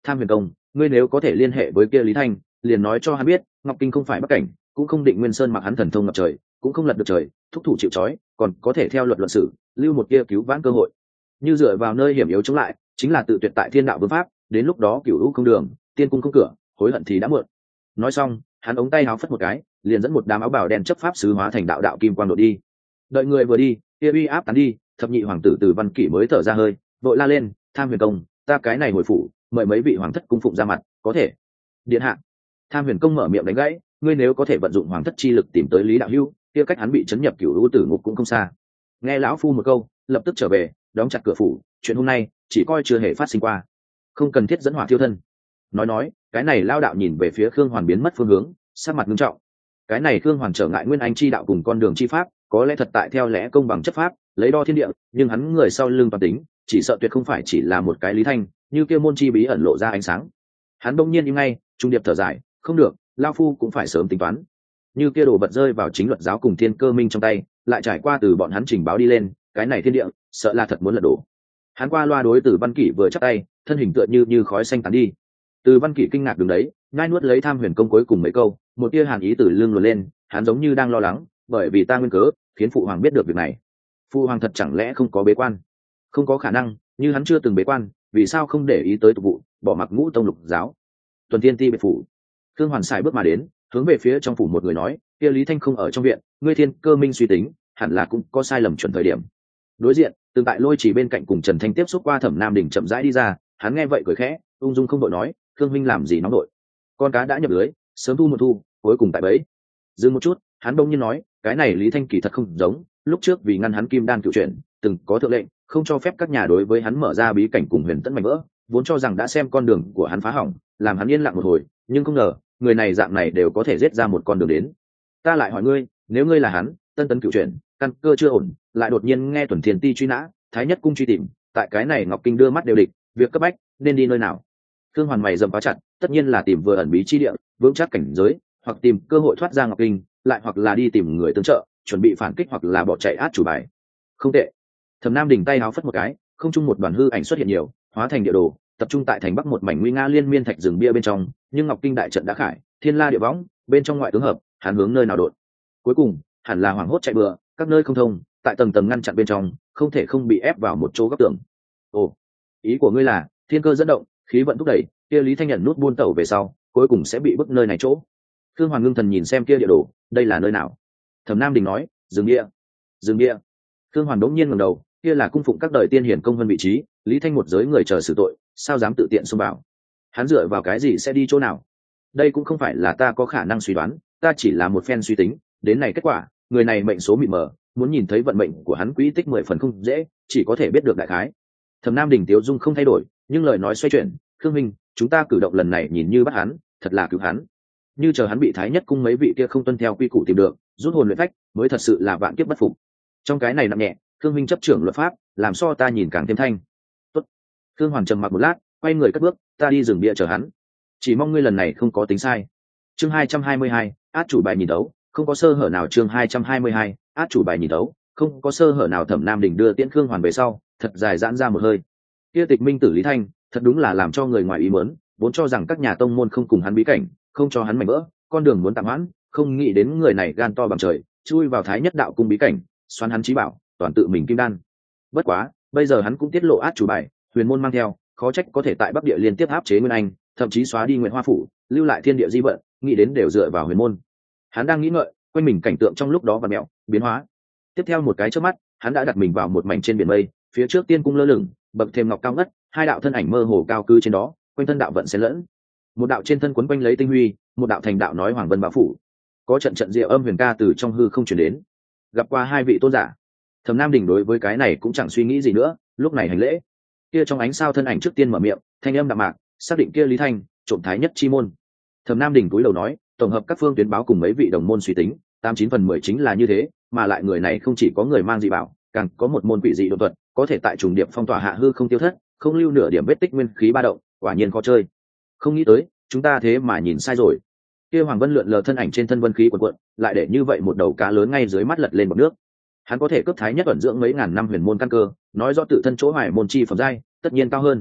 Tham Huyền Công, ngươi nếu có thể liên hệ với kia Lý Thanh, liền nói cho hắn biết Ngọc Kinh không phải Bắc Cảnh, cũng không định Nguyên Sơn mặc hắn thần thông ngập trời, cũng không lật được trời, thúc thủ chịu trói, còn có thể theo luật luận xử, lưu một kia cứu vãn cơ hội. Như dựa vào nơi hiểm yếu chống lại, chính là tự tuyệt tại thiên đạo vương pháp, đến lúc đó cửu lũ không đường, tiên cung không cửa, hối hận thì đã muộn. Nói xong, hắn ống tay háo phất một cái, liền dẫn một đám áo bào đen chấp pháp sứ hóa thành đạo đạo kim quang độ đi. Đợi người vừa đi, kia uy áp tán đi, thập nhị hoàng tử Từ Văn Kỷ mới thở ra hơi, vội la lên, Tham Huyền Công, ta cái này hồi phủ, mời mấy vị hoàng thất cung phụng ra mặt, có thể. Điện hạ. Tham Huyền Công mở miệng đánh gãy, ngươi nếu có thể vận dụng hoàng thất chi lực tìm tới Lý Đạo Hưu, kia cách hắn bị chấn nhập cửu lũ tử ngục cũng không xa. Nghe lão phu một câu, lập tức trở về, đóng chặt cửa phủ, chuyện hôm nay chỉ coi chưa hề phát sinh qua, không cần thiết dẫn hỏa thiêu thân. Nói, cái này lao đạo nhìn về phía Khương Hoàn biến mất phương hướng, sắc mặt nghiêm trọng. Cái này Khương Hoàn trở ngại nguyên anh chi đạo cùng con đường chi pháp, có lẽ thật tại theo lẽ công bằng chấp pháp, lấy đo thiên địa, nhưng hắn người sau lưng toàn tính, chỉ sợ tuyệt không phải chỉ là một cái Lý Thanh, như kia môn chi bí ẩn lộ ra ánh sáng. Hắn bỗng nhiên im ngay, trung điệp thở dài, không được, lao phu cũng phải sớm tính toán. Như kia đồ vật rơi vào chính luật giáo cùng thiên cơ minh trong tay, lại trải qua từ bọn hắn trình báo đi lên, cái này thiên địa, sợ là thật muốn lật đổ. Hắn qua loa đối Từ Văn Kỷ vừa chắp tay, thân hình tựa như khói xanh tán đi. Từ Văn Kỷ kinh ngạc đứng đấy, nhai nuốt lấy Tham Huyền Công cuối cùng mấy câu, một tia hàn ý từ lưng luồn lên, hắn giống như đang lo lắng, bởi vì ta nguyên cớ, khiến phụ hoàng biết được việc này. Phụ hoàng thật chẳng lẽ không có bế quan? Không có khả năng, như hắn chưa từng bế quan, vì sao không để ý tới tục vụ, bỏ mặc Ngũ Tông Lục Giáo? Tuần Thiên Ti biệt phủ, Khương Hoàn xài bước mà đến, hướng về phía trong phủ một người nói, kia Lý Thanh không ở trong viện, ngươi Thiên Cơ Minh suy tính, hẳn là cũng có sai lầm chuẩn thời điểm. Đối diện, từng tại Lôi Chỉ bên cạnh cùng Trần Thanh tiếp xúc qua Thẩm Nam Đình chậm rãi đi ra, hắn nghe vậy cười khẽ, ung dung không đội nói, Khương minh làm gì nóng đội? Con cá đã nhập lưới, sớm thu một thu, cuối cùng tại bẫy. Dừng một chút, hắn đông nhiên nói, cái này Lý Thanh kỳ thật không giống, lúc trước vì ngăn hắn kim đan cựu chuyển, từng có thượng lệnh, không cho phép các nhà đối với hắn mở ra bí cảnh cùng huyền tẫn mảnh vỡ, vốn cho rằng đã xem con đường của hắn phá hỏng, làm hắn yên lặng một hồi, nhưng không ngờ, người này dạng này đều có thể giết ra một con đường đến. Ta lại hỏi ngươi, nếu ngươi là hắn, tân tấn cựu chuyển, căn cơ chưa ổn, lại đột nhiên nghe Tuần Thiên Ti truy nã, Thái Nhất cung truy tìm, tại cái này Ngọc Kinh đưa mắt đều địch, việc cấp bách, nên đi nơi nào? Khương Hoàn mày rậm quá chặt, tất nhiên là tìm vừa ẩn bí chi địa, vững chắc cảnh giới, hoặc tìm cơ hội thoát ra Ngọc Kinh, lại hoặc là đi tìm người tương trợ, chuẩn bị phản kích hoặc là bỏ chạy át chủ bài. Không tệ. Thẩm Nam Đình tay háo phất một cái, không trung một đoàn hư ảnh xuất hiện nhiều, hóa thành địa đồ, tập trung tại thành bắc một mảnh nguy nga liên miên thạch rừng bia bên trong, nhưng Ngọc Kinh đại trận đã khải, thiên la địa võng, bên trong ngoại tướng hợp, hắn hướng nơi nào đột. Cuối cùng, hẳn là hoảng hốt chạy bừa, các nơi không thông, tại tầng tầng ngăn chặn bên trong, không thể không bị ép vào một chỗ góc tường. Ồ, ý của ngươi là thiên cơ dẫn động, khí vận thúc đẩy, kia Lý Thanh nhận nút buôn tẩu về sau, cuối cùng sẽ bị bức nơi này chỗ. Khương Hoàn ngưng thần nhìn xem kia địa đồ, đây là nơi nào? Thẩm Nam Đình nói, rừng bia. Rừng bia. Khương Hoàn đống nhiên ngẩng đầu, kia là cung phụng các đời tiên hiển công hơn vị trí, Lý Thanh một giới người chờ xử tội, sao dám tự tiện xông vào? Hắn dựa vào cái gì sẽ đi chỗ nào? Đây cũng không phải là ta có khả năng suy đoán, ta chỉ là một phen suy tính, đến này kết quả, người này mệnh số mịt mờ, muốn nhìn thấy vận mệnh của hắn quỹ tích 10 phần không dễ, chỉ có thể biết được đại khái. Thẩm Nam Đình tiếu dung không thay đổi, nhưng lời nói xoay chuyển, Khương minh, chúng ta cử động lần này nhìn như bắt hắn, thật là cứu hắn. Như chờ hắn bị Thái Nhất cung mấy vị kia không tuân theo quy củ tìm được, rút hồn luyện phách, mới thật sự là vạn kiếp bất phục. Trong cái này nặng nhẹ, Khương minh chấp trưởng luật pháp, làm so ta nhìn càng thêm thanh. Tốt. Khương Hoàn trầm mặc một lát, quay người cất bước, ta đi rừng bia chờ hắn. Chỉ mong ngươi lần này không có tính sai. Chương 222, át chủ bài nhìn đấu, không có sơ hở nào. Chương 222, át chủ bài nhìn đấu, không có sơ hở nào. Thẩm Nam Đình đưa Tiễn Khương Hoàn về sau, thật dài giãn ra một hơi. Kia Tịch Minh tử Lý Thanh, thật đúng là làm cho người ngoài ý muốn, vốn cho rằng các nhà tông môn không cùng hắn bí cảnh, không cho hắn mảnh vỡ, con đường muốn tạm hoãn, không nghĩ đến người này gan to bằng trời, chui vào Thái Nhất đạo cung bí cảnh, xoắn hắn chí bảo, toàn tự mình kim đan. Bất quá, bây giờ hắn cũng tiết lộ át chủ bài, huyền môn mang theo, khó trách có thể tại Bắc Địa liên tiếp áp chế Nguyên Anh, thậm chí xóa đi Nguyệt Hoa phủ, lưu lại thiên địa di vận, nghĩ đến đều dựa vào huyền môn. Hắn đang nghĩ ngợi, quanh mình cảnh tượng trong lúc đó vặn mèo, biến hóa. Tiếp theo một cái chớp mắt, hắn đã đặt mình vào một mảnh trên biển mây, phía trước tiên cung lơ lửng, bậc thềm ngọc cao ngất, hai đạo thân ảnh mơ hồ cao cư trên đó, quanh thân đạo vận xen lẫn. Một đạo trên thân quấn quanh lấy tinh huy, một đạo thành đạo nói hoàng vân bá phủ. Có trận trận diệu âm huyền ca từ trong hư không truyền đến. Gặp qua hai vị tôn giả, Thẩm Nam Đình đối với cái này cũng chẳng suy nghĩ gì nữa, lúc này hành lễ. Kia trong ánh sao thân ảnh trước tiên mở miệng, thanh âm đạm mạc, xác định kia Lý Thanh, trộm Thái Nhất chi môn. Thẩm Nam Đình cúi đầu nói, tổng hợp các phương tuyến báo cùng mấy vị đồng môn suy tính, 89/10 chính là như thế, mà lại người này không chỉ có người mang dị bảo, càng có một môn quỷ dị đột thuật, có thể tại trùng điệp phong tỏa hạ hư không tiêu thất, không lưu nửa điểm vết tích nguyên khí ba động, quả nhiên khó chơi. Không nghĩ tới, chúng ta thế mà nhìn sai rồi. Kia Hoàng Vân lượn lờ thân ảnh trên thân vân khí cuộn cuộn, lại để như vậy một đầu cá lớn ngay dưới mắt lật lên bọt nước. Hắn có thể cấp Thái Nhất ẩn dưỡng mấy ngàn năm huyền môn căn cơ, nói rõ tự thân chỗ hoài môn chi phẩm giai, tất nhiên cao hơn.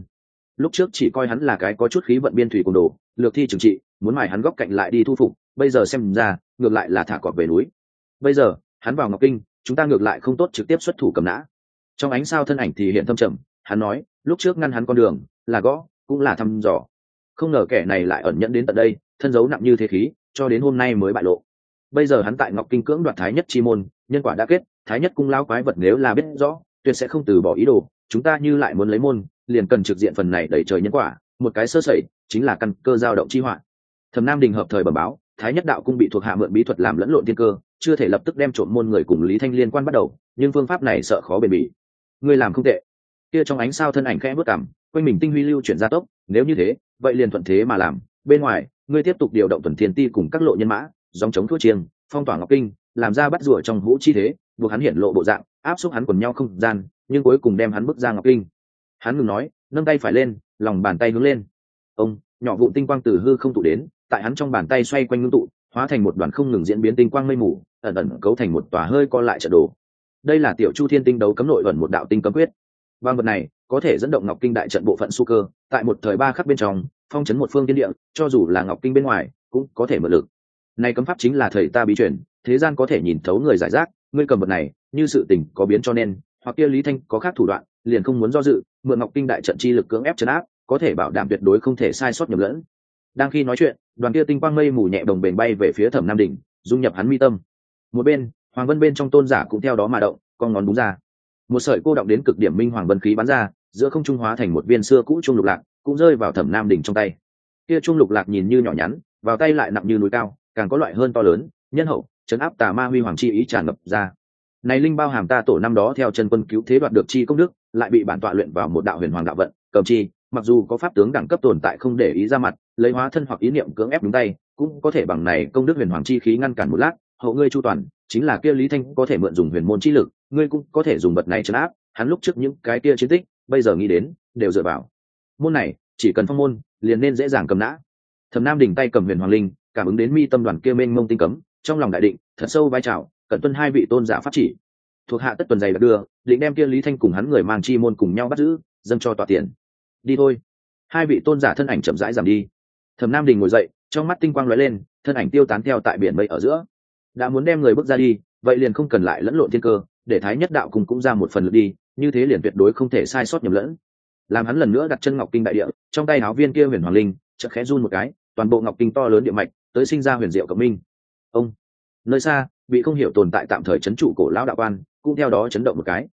lúc trước chỉ coi hắn là cái có chút khí vận biên thủy cùng đồ, lược thi trừng trị, muốn mài hắn góc cạnh lại đi thu phục, bây giờ xem ra ngược lại là thả cọp về núi. Bây giờ hắn vào Ngọc Kinh, chúng ta ngược lại không tốt trực tiếp xuất thủ cầm nã. Trong ánh sao thân ảnh thì hiện thâm trầm, hắn nói lúc trước ngăn hắn con đường là gõ cũng là thăm dò, không ngờ kẻ này lại ẩn nhẫn đến tận đây, thân giấu nặng như thế khí, cho đến hôm nay mới bại lộ. Bây giờ hắn tại Ngọc Kinh cưỡng đoạt thái nhất chi môn, nhân quả đã kết, thái nhất cung lao quái vật nếu là biết rõ, tuyệt sẽ không từ bỏ ý đồ. Chúng ta như lại muốn lấy môn, liền cần trực diện phần này đẩy trời nhân quả, một cái sơ sẩy chính là căn cơ dao động chi họa. Thẩm Nam Đình hợp thời bẩm báo, thái nhất đạo cung bị thuộc hạ mượn bí thuật làm lẫn lộn thiên cơ, chưa thể lập tức đem trộm môn người cùng Lý Thanh liên quan bắt đầu, nhưng phương pháp này sợ khó bền bỉ. Ngươi làm không tệ. Kia trong ánh sao thân ảnh khẽ bước cằm, quanh mình tinh huy lưu chuyển gia tốc, nếu như thế, vậy liền thuận thế mà làm. Bên ngoài, ngươi tiếp tục điều động tuần thiên ti cùng các lộ nhân mã, dòng chống thua chiêng, phong tỏa Ngọc Kinh, làm ra bắt rùa trong vũ chi thế, buộc hắn hiển lộ bộ dạng, áp xúc hắn quần nhau không gian, nhưng cuối cùng đem hắn bước ra Ngọc Kinh. Hắn ngừng nói, nâng tay phải lên, lòng bàn tay hướng lên. Ông, nhỏ vụn tinh quang từ hư không tụ đến, tại hắn trong bàn tay xoay quanh ngưng tụ, hóa thành một đoàn không ngừng diễn biến tinh quang mây mù, ẩn ẩn cấu thành một tòa hơi co lại trận đồ. Đây là tiểu Chu Thiên tinh đấu cấm nội ẩn một đạo tinh cấm quyết. Bằng vật này có thể dẫn động Ngọc Kinh đại trận bộ phận su cơ, tại một thời ba khắc bên trong, phong trấn một phương thiên địa, cho dù là Ngọc Kinh bên ngoài, cũng có thể mượn lực. Này cấm pháp chính là thầy ta bí truyền, thế gian có thể nhìn thấu người giải rác, ngươi cầm vật này, như sự tình có biến cho nên, hoặc kia Lý Thanh có khác thủ đoạn, liền không muốn do dự, mượn Ngọc Kinh đại trận chi lực cưỡng ép trấn áp, có thể bảo đảm tuyệt đối không thể sai sót nhầm lẫn. Đang khi nói chuyện, đoàn kia tinh quang mây mù nhẹ đồng bền bay về phía Thẩm Nam Đỉnh, dung nhập hắn mi tâm. Một bên, Hoàng Vân bên trong tôn giả cũng theo đó mà động, con ngón đúng ra. Một sợi cô động đến cực điểm minh hoàng vân khí bắn ra, giữa không trung hóa thành một viên xưa cũ trung lục lạc, cũng rơi vào Thẩm Nam Đỉnh trong tay. Kia trung lục lạc nhìn như nhỏ nhắn, vào tay lại nặng như núi cao, càng có loại hơn to lớn, nhân hậu, trấn áp tà ma huy hoàng chi ý tràn ngập ra. Này linh bao hàm ta tổ năm đó theo chân quân cứu thế đoạt được chi công đức, lại bị bản tọa luyện vào một đạo huyền hoàng đạo vận, cầm chi, mặc dù có pháp tướng đẳng cấp tồn tại không để ý ra mặt, lấy hóa thân hoặc ý niệm cưỡng ép đúng tay, cũng có thể bằng này công đức huyền hoàng chi khí ngăn cản một lát, hậu ngươi chu toàn, chính là kia Lý Thanh có thể mượn dùng huyền môn chi lực, ngươi cũng có thể dùng vật này trấn áp, hắn lúc trước những cái kia chiến tích, bây giờ nghĩ đến, đều dựa vào. Môn này, chỉ cần phong môn, liền nên dễ dàng cầm nã. Thẩm Nam Đỉnh tay cầm huyền hoàng linh, cảm ứng đến mi tâm đoàn kia mênh mông tinh cấm, trong lòng đại định, thật sâu vai trào, cẩn tuân hai vị tôn giả pháp chỉ. Thuộc hạ tất tuần dày đưa, định đem kia Lý Thanh cùng hắn người mang chi môn cùng nhau bắt giữ, dâng cho tọa tiền. Đi thôi. Hai vị tôn giả thân ảnh chậm rãi giảm đi. Thẩm Nam Đình ngồi dậy, trong mắt tinh quang lóe lên, thân ảnh tiêu tán theo tại biển mây ở giữa. Đã muốn đem người bước ra đi, vậy liền không cần lại lẫn lộn thiên cơ, để thái nhất đạo cùng cũng ra một phần lực đi, như thế liền tuyệt đối không thể sai sót nhầm lẫn. Làm hắn lần nữa đặt chân Ngọc Kinh đại địa, trong tay áo viên kia huyền hoàng linh, chợt khẽ run một cái, toàn bộ Ngọc Kinh to lớn địa mạch, tới sinh ra huyền diệu cộng minh. Ông, nơi xa, bị không hiểu tồn tại tạm thời chấn trụ cổ lão đạo quan, cũng theo đó chấn động một cái.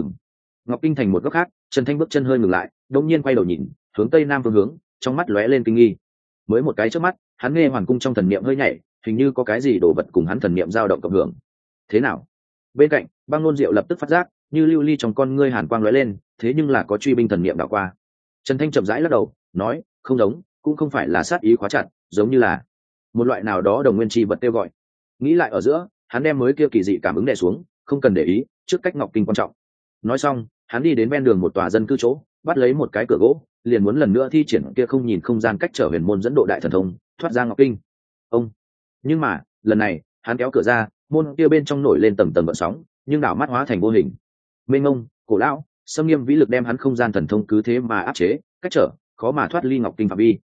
Ngọc Kinh thành một góc khác, Trần Thanh bước chân hơi ngừng lại, đột nhiên quay đầu nhìn, hướng tây nam phương hướng, trong mắt lóe lên kinh nghi. Mới một cái chớp mắt, hắn nghe hoàn cung trong thần niệm hơi nhảy, hình như có cái gì đổ vật cùng hắn thần niệm dao động cộng hưởng. Thế nào? Bên cạnh, Băng Nôn Diệu lập tức phát giác, như lưu ly trong con ngươi hàn quang lóe lên, thế nhưng là có truy binh thần niệm đảo qua. Trần Thanh chậm rãi lắc đầu, nói, không giống, cũng không phải là sát ý khóa chặt, giống như là một loại nào đó đồng nguyên chi vật kêu gọi. Nghĩ lại ở giữa, hắn đem mới kia kỳ dị cảm ứng đè xuống, không cần để ý, trước cách Ngọc Kinh quan trọng. Nói xong, hắn đi đến ven đường một tòa dân cư chỗ, bắt lấy một cái cửa gỗ, liền muốn lần nữa thi triển kia không nhìn không gian cách trở huyền môn dẫn độ đại thần thông, thoát ra Ngọc Kinh. Ông, nhưng mà lần này hắn kéo cửa ra, môn kia bên trong nổi lên tầng tầng gợn sóng, nhưng đảo mắt hóa thành vô hình. Mênh mông, cổ lão, xâm nghiêm vĩ lực đem hắn không gian thần thông cứ thế mà áp chế, cách trở, khó mà thoát ly Ngọc Kinh phạm vi.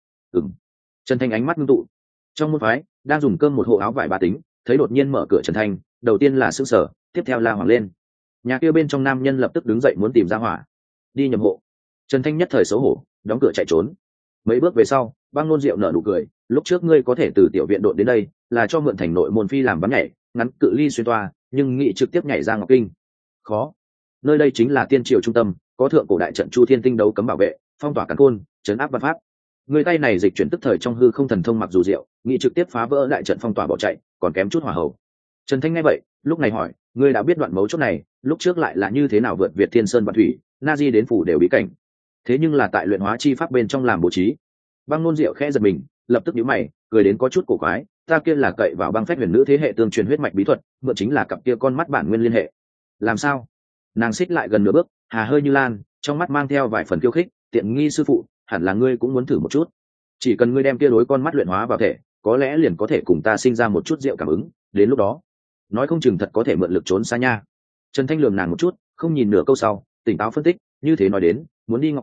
Trần Thanh ánh mắt ngưng tụ. Trong môn phái đang dùng cơm một hộ áo vải ba tính, thấy đột nhiên mở cửa Trần Thanh, đầu tiên là sững sờ, tiếp theo la hoảng lên. Nhà kia bên trong nam nhân lập tức đứng dậy muốn tìm ra hỏa, đi nhầm hộ. Trần Thanh nhất thời xấu hổ, đóng cửa chạy trốn. Mấy bước về sau, Băng Nôn Diệu nở nụ cười, lúc trước ngươi có thể từ tiểu viện độn đến đây, là cho mượn thành nội môn phi làm bắn nhảy, ngắn cự ly xuyên toa, nhưng nghị trực tiếp nhảy ra Ngọc Kinh, khó. Nơi đây chính là tiên triều trung tâm, có thượng cổ đại trận Chu Thiên tinh đấu cấm bảo vệ, phong tỏa càn khôn, trấn áp văn pháp. Người tay này dịch chuyển tức thời trong hư không thần thông mặc dù diệu, nghị trực tiếp phá vỡ đại trận phong tỏa bỏ chạy, còn kém chút hỏa hầu. Trần Thanh nghe vậy, lúc này hỏi, ngươi đã biết đoạn mấu chốt này, lúc trước lại là như thế nào vượt việt thiên sơn và thủy, na di đến phủ đều bí cảnh. Thế nhưng là tại luyện hóa chi pháp bên trong làm bố trí. Băng Nôn Diệu khẽ giật mình, lập tức nhíu mày, cười đến có chút cổ quái, ta kia là cậy vào băng phách huyền nữ thế hệ tương truyền huyết mạch bí thuật, mượn chính là cặp kia con mắt bản nguyên liên hệ. Làm sao? Nàng xích lại gần nửa bước, hà hơi như lan, trong mắt mang theo vài phần khiêu khích, tiện nghi sư phụ, hẳn là ngươi cũng muốn thử một chút. Chỉ cần ngươi đem kia đối con mắt luyện hóa vào thể, có lẽ liền có thể cùng ta sinh ra một chút diệu cảm ứng, đến lúc đó, nói không chừng thật có thể mượn lực trốn xa nha. Trần Thanh lườm nàng một chút, không nhìn nửa câu sau, tỉnh táo phân tích, như thế nói đến, muốn đi Ngọc Kinh,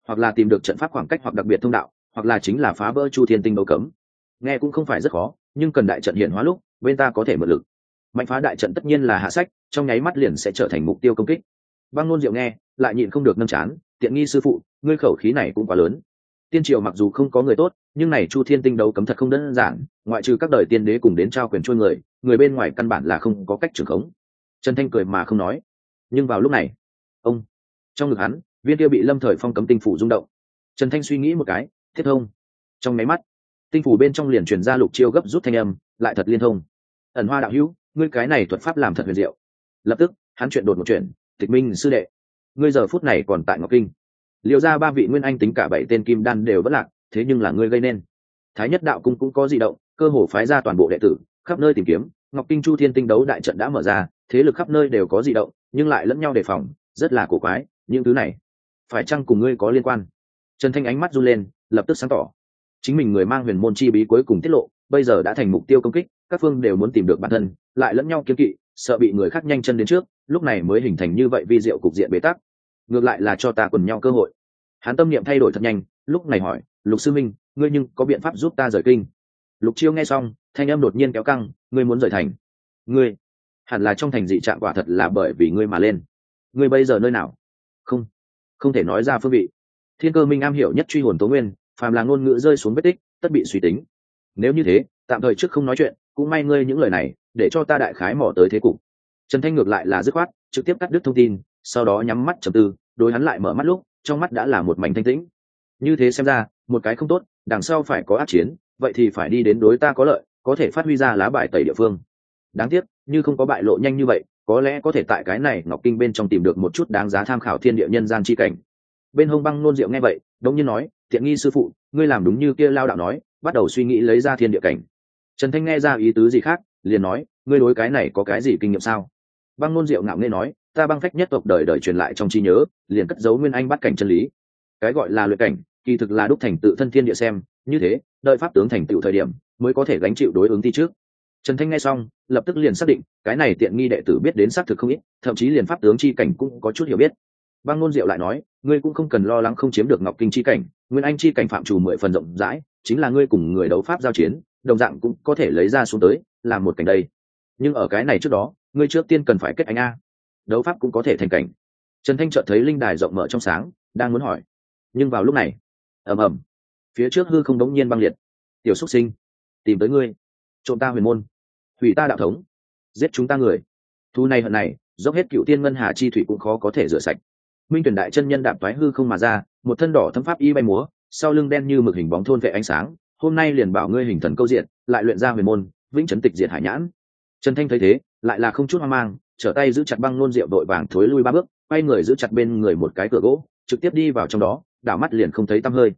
hoặc là tìm được trận pháp khoảng cách hoặc đặc biệt thông đạo, hoặc là chính là phá vỡ chu thiên tinh đấu cấm. Nghe cũng không phải rất khó, nhưng cần đại trận hiện hóa lúc bên ta có thể mượn lực. Mạnh phá đại trận tất nhiên là hạ sách, trong nháy mắt liền sẽ trở thành mục tiêu công kích. Băng Nôn Diệu nghe lại nhịn không được nâng chán, tiện nghi sư phụ, ngươi khẩu khí này cũng quá lớn. Tiên triều mặc dù không có người tốt, nhưng này chu thiên tinh đấu cấm thật không đơn giản, ngoại trừ các đời tiên đế cùng đến trao quyền trôi người bên ngoài căn bản là không có cách trưởng khống. Trần Thanh cười mà không nói. Nhưng vào lúc này, ông, trong ngực hắn, viên kia bị Lâm Thời Phong cấm tinh phủ rung động. Trần Thanh suy nghĩ một cái, thiết thông. Trong máy mắt, tinh phủ bên trong liền truyền ra Lục Chiêu gấp rút thanh âm, lại thật liên thông. Ẩn Hoa đạo hữu, ngươi cái này thuật pháp làm thật huyền diệu. Lập tức, hắn chuyện đột một chuyện, Tịch Minh sư đệ, ngươi giờ phút này còn tại Ngọc Kinh. Liệu ra 3 vị nguyên anh tính cả 7 tên kim đan đều vẫn lạc, thế nhưng là ngươi gây nên. Thái Nhất đạo cung cũng có dị động, cơ hồ phái ra toàn bộ đệ tử, khắp nơi tìm kiếm. Ngọc Kinh Chu Thiên Tinh đấu đại trận đã mở ra, thế lực khắp nơi đều có dị động, nhưng lại lẫn nhau đề phòng, rất là cổ quái. Những thứ này, phải chăng cùng ngươi có liên quan? Trần Thanh ánh mắt run lên, lập tức sáng tỏ. Chính mình người mang huyền môn chi bí cuối cùng tiết lộ, bây giờ đã thành mục tiêu công kích, các phương đều muốn tìm được bản thân, lại lẫn nhau kiêng kỵ, sợ bị người khác nhanh chân đến trước, lúc này mới hình thành như vậy vi diệu cục diện bế tắc. Ngược lại là cho ta quần nhau cơ hội. Hắn tâm niệm thay đổi thật nhanh, lúc này hỏi, Lục sư minh, ngươi nhưng có biện pháp giúp ta rời kinh? Lục Chiêu nghe xong, thanh âm đột nhiên kéo căng, ngươi muốn rời thành? Ngươi, hẳn là trong thành dị trạng quả thật là bởi vì ngươi mà lên. Ngươi bây giờ nơi nào? Không thể nói ra phương vị. Thiên Cơ Minh am hiểu nhất truy hồn tố nguyên, phàm là ngôn ngữ rơi xuống vết tích, tất bị suy tính. Nếu như thế, tạm thời trước không nói chuyện, cũng may ngươi những lời này, để cho ta đại khái mò tới thế cục. Trần Thanh ngược lại là dứt khoát, trực tiếp cắt đứt thông tin, sau đó nhắm mắt trầm tư, đối hắn lại mở mắt lúc, trong mắt đã là một mảnh thanh tĩnh. Như thế xem ra, một cái không tốt, đằng sau phải có ác chiến, vậy thì phải đi đến đối ta có lợi, có thể phát huy ra lá bài tẩy địa phương. Đáng tiếc, như không có bại lộ nhanh như vậy, có lẽ có thể tại cái này Ngọc Kinh bên trong tìm được một chút đáng giá tham khảo thiên địa nhân gian chi cảnh. Bên hông Băng Nôn Diệu nghe vậy, đống nhiên nói, tiện nghi sư phụ, ngươi làm đúng như kia lao đạo nói, bắt đầu suy nghĩ lấy ra thiên địa cảnh. Trần Thanh nghe ra ý tứ gì khác, liền nói, ngươi đối cái này có cái gì kinh nghiệm sao? Băng Nôn Diệu ngạo nghễ nói, ta băng phách nhất tộc đời đời truyền lại trong trí nhớ, liền cất giấu nguyên anh bắt cảnh chân lý. Cái gọi là luyện cảnh, kỳ thực là đúc thành tự thân thiên địa xem, như thế, đợi pháp tướng thành tựu thời điểm, mới có thể gánh chịu đối ứng thi trước. Trần Thanh nghe xong, lập tức liền xác định, cái này tiện nghi đệ tử biết đến xác thực không ít, thậm chí liền pháp tướng chi cảnh cũng có chút hiểu biết. Băng Nôn Diệu lại nói, ngươi cũng không cần lo lắng không chiếm được Ngọc Kinh chi cảnh, nguyên anh chi cảnh phạm trù 10 phần rộng rãi, chính là ngươi cùng người đấu pháp giao chiến, đồng dạng cũng có thể lấy ra xuống tới, làm một cảnh đây. Nhưng ở cái này trước đó, ngươi trước tiên cần phải kết anh a. Đấu pháp cũng có thể thành cảnh. Trần Thanh chợt thấy linh đài rộng mở trong sáng, đang muốn hỏi, nhưng vào lúc này, ầm ầm, phía trước hư không đống nhiên băng liệt. Tiểu Súc Sinh, tìm tới ngươi, trộm ta huyền môn, hủy ta đạo thống, giết chúng ta người, thu này hận này, dốc hết cựu tiên ngân hà chi thủy cũng khó có thể rửa sạch. Minh Tuyển đại chân nhân đạp toái hư không mà ra, một thân đỏ thâm pháp y bay múa, sau lưng đen như mực hình bóng thôn vệ ánh sáng, hôm nay liền bảo ngươi hình thần câu diện, lại luyện ra huyền môn, vĩnh chấn tịch diệt hải nhãn. Trần Thanh thấy thế, lại là không chút hoang mang, trở tay giữ chặt Băng Nôn Diệu đội vàng thối lui 3 bước, quay người giữ chặt bên người một cái cửa gỗ, trực tiếp đi vào trong đó, đảo mắt liền không thấy tăm hơi.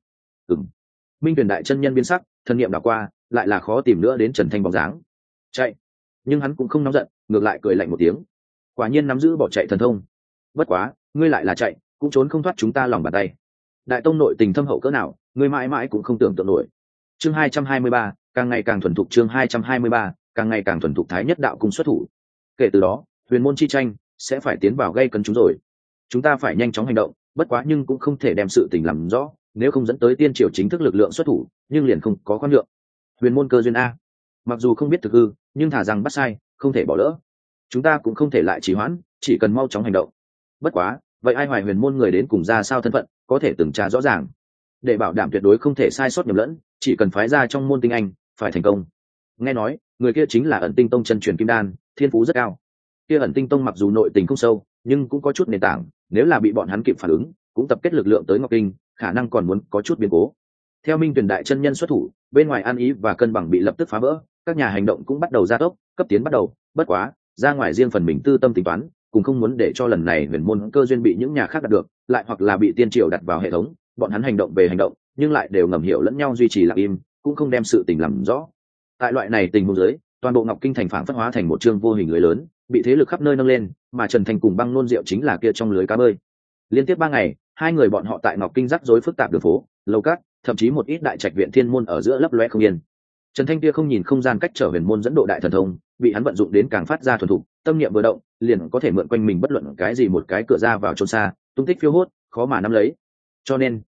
Minh Tuyển đại chân nhân biến sắc, thân niệm đảo qua, lại là khó tìm nữa đến Trần Thanh bóng dáng. Chạy, nhưng hắn cũng không nóng giận, ngược lại cười lạnh một tiếng. Quả nhiên nắm giữ bỏ chạy thần thông. Bất quá, ngươi lại là chạy, cũng trốn không thoát chúng ta lòng bàn tay. Đại tông nội tình thâm hậu cỡ nào, ngươi mãi mãi cũng không tưởng tượng nổi. Chương 223, càng ngày càng thuần thục. Chương 223, càng ngày càng thuần thục. Thái Nhất đạo cung xuất thủ. Kể từ đó, huyền môn chi tranh sẽ phải tiến vào gây cấn chúng rồi. Chúng ta phải nhanh chóng hành động, bất quá nhưng cũng không thể đem sự tình làm rõ, nếu không dẫn tới tiên triều chính thức lực lượng xuất thủ, nhưng liền không có khoan nhượng. Huyền môn cơ duyên a, mặc dù không biết thực hư, nhưng thả rằng bắt sai, không thể bỏ lỡ. Chúng ta cũng không thể lại trì hoãn, chỉ cần mau chóng hành động. Bất quá, vậy ai hoài huyền môn người đến cùng ra sao thân phận, có thể từng tra rõ ràng. Để bảo đảm tuyệt đối không thể sai sót nhầm lẫn, chỉ cần phái ra trong môn tinh anh, phải thành công. Nghe nói, người kia chính là Ẩn Tinh Tông chân truyền kim đan, thiên phú rất cao. Kia Ẩn Tinh Tông mặc dù nội tình không sâu, nhưng cũng có chút nền tảng, nếu là bị bọn hắn kịp phản ứng, cũng tập kết lực lượng tới Ngọc Kinh, khả năng còn muốn có chút biến cố. Theo Minh Tuyển đại chân nhân xuất thủ, bên ngoài an ý và cân bằng bị lập tức phá vỡ, các nhà hành động cũng bắt đầu gia tốc, cấp tiến bắt đầu. Bất quá, ra ngoài riêng phần mình tư tâm tính toán, cũng không muốn để cho lần này huyền môn cơ duyên bị những nhà khác đạt được, lại hoặc là bị tiên triều đặt vào hệ thống, bọn hắn hành động về hành động, nhưng lại đều ngầm hiểu lẫn nhau duy trì lặng im, cũng không đem sự tình làm rõ. Tại loại này tình huống dưới, toàn bộ Ngọc Kinh thành phản phất hóa thành một chương vô hình lưới lớn, bị thế lực khắp nơi nâng lên, mà Trần Thành cùng Băng Nôn Diệu chính là kia trong lưới cá bơi. Liên tiếp 3 ngày, hai người bọn họ tại Ngọc Kinh rắc rối phức tạp đường phố, lầu cát, thậm chí một ít đại trạch viện thiên môn ở giữa lấp loé không yên. Trần Thanh kia không nhìn không gian cách trở huyền môn dẫn độ đại thần thông, bị hắn vận dụng đến càng phát ra thuần thục, tâm niệm vừa động, liền có thể mượn quanh mình bất luận cái gì một cái cửa ra vào chốn xa, tung tích phiêu hốt, khó mà nắm lấy. Cho nên,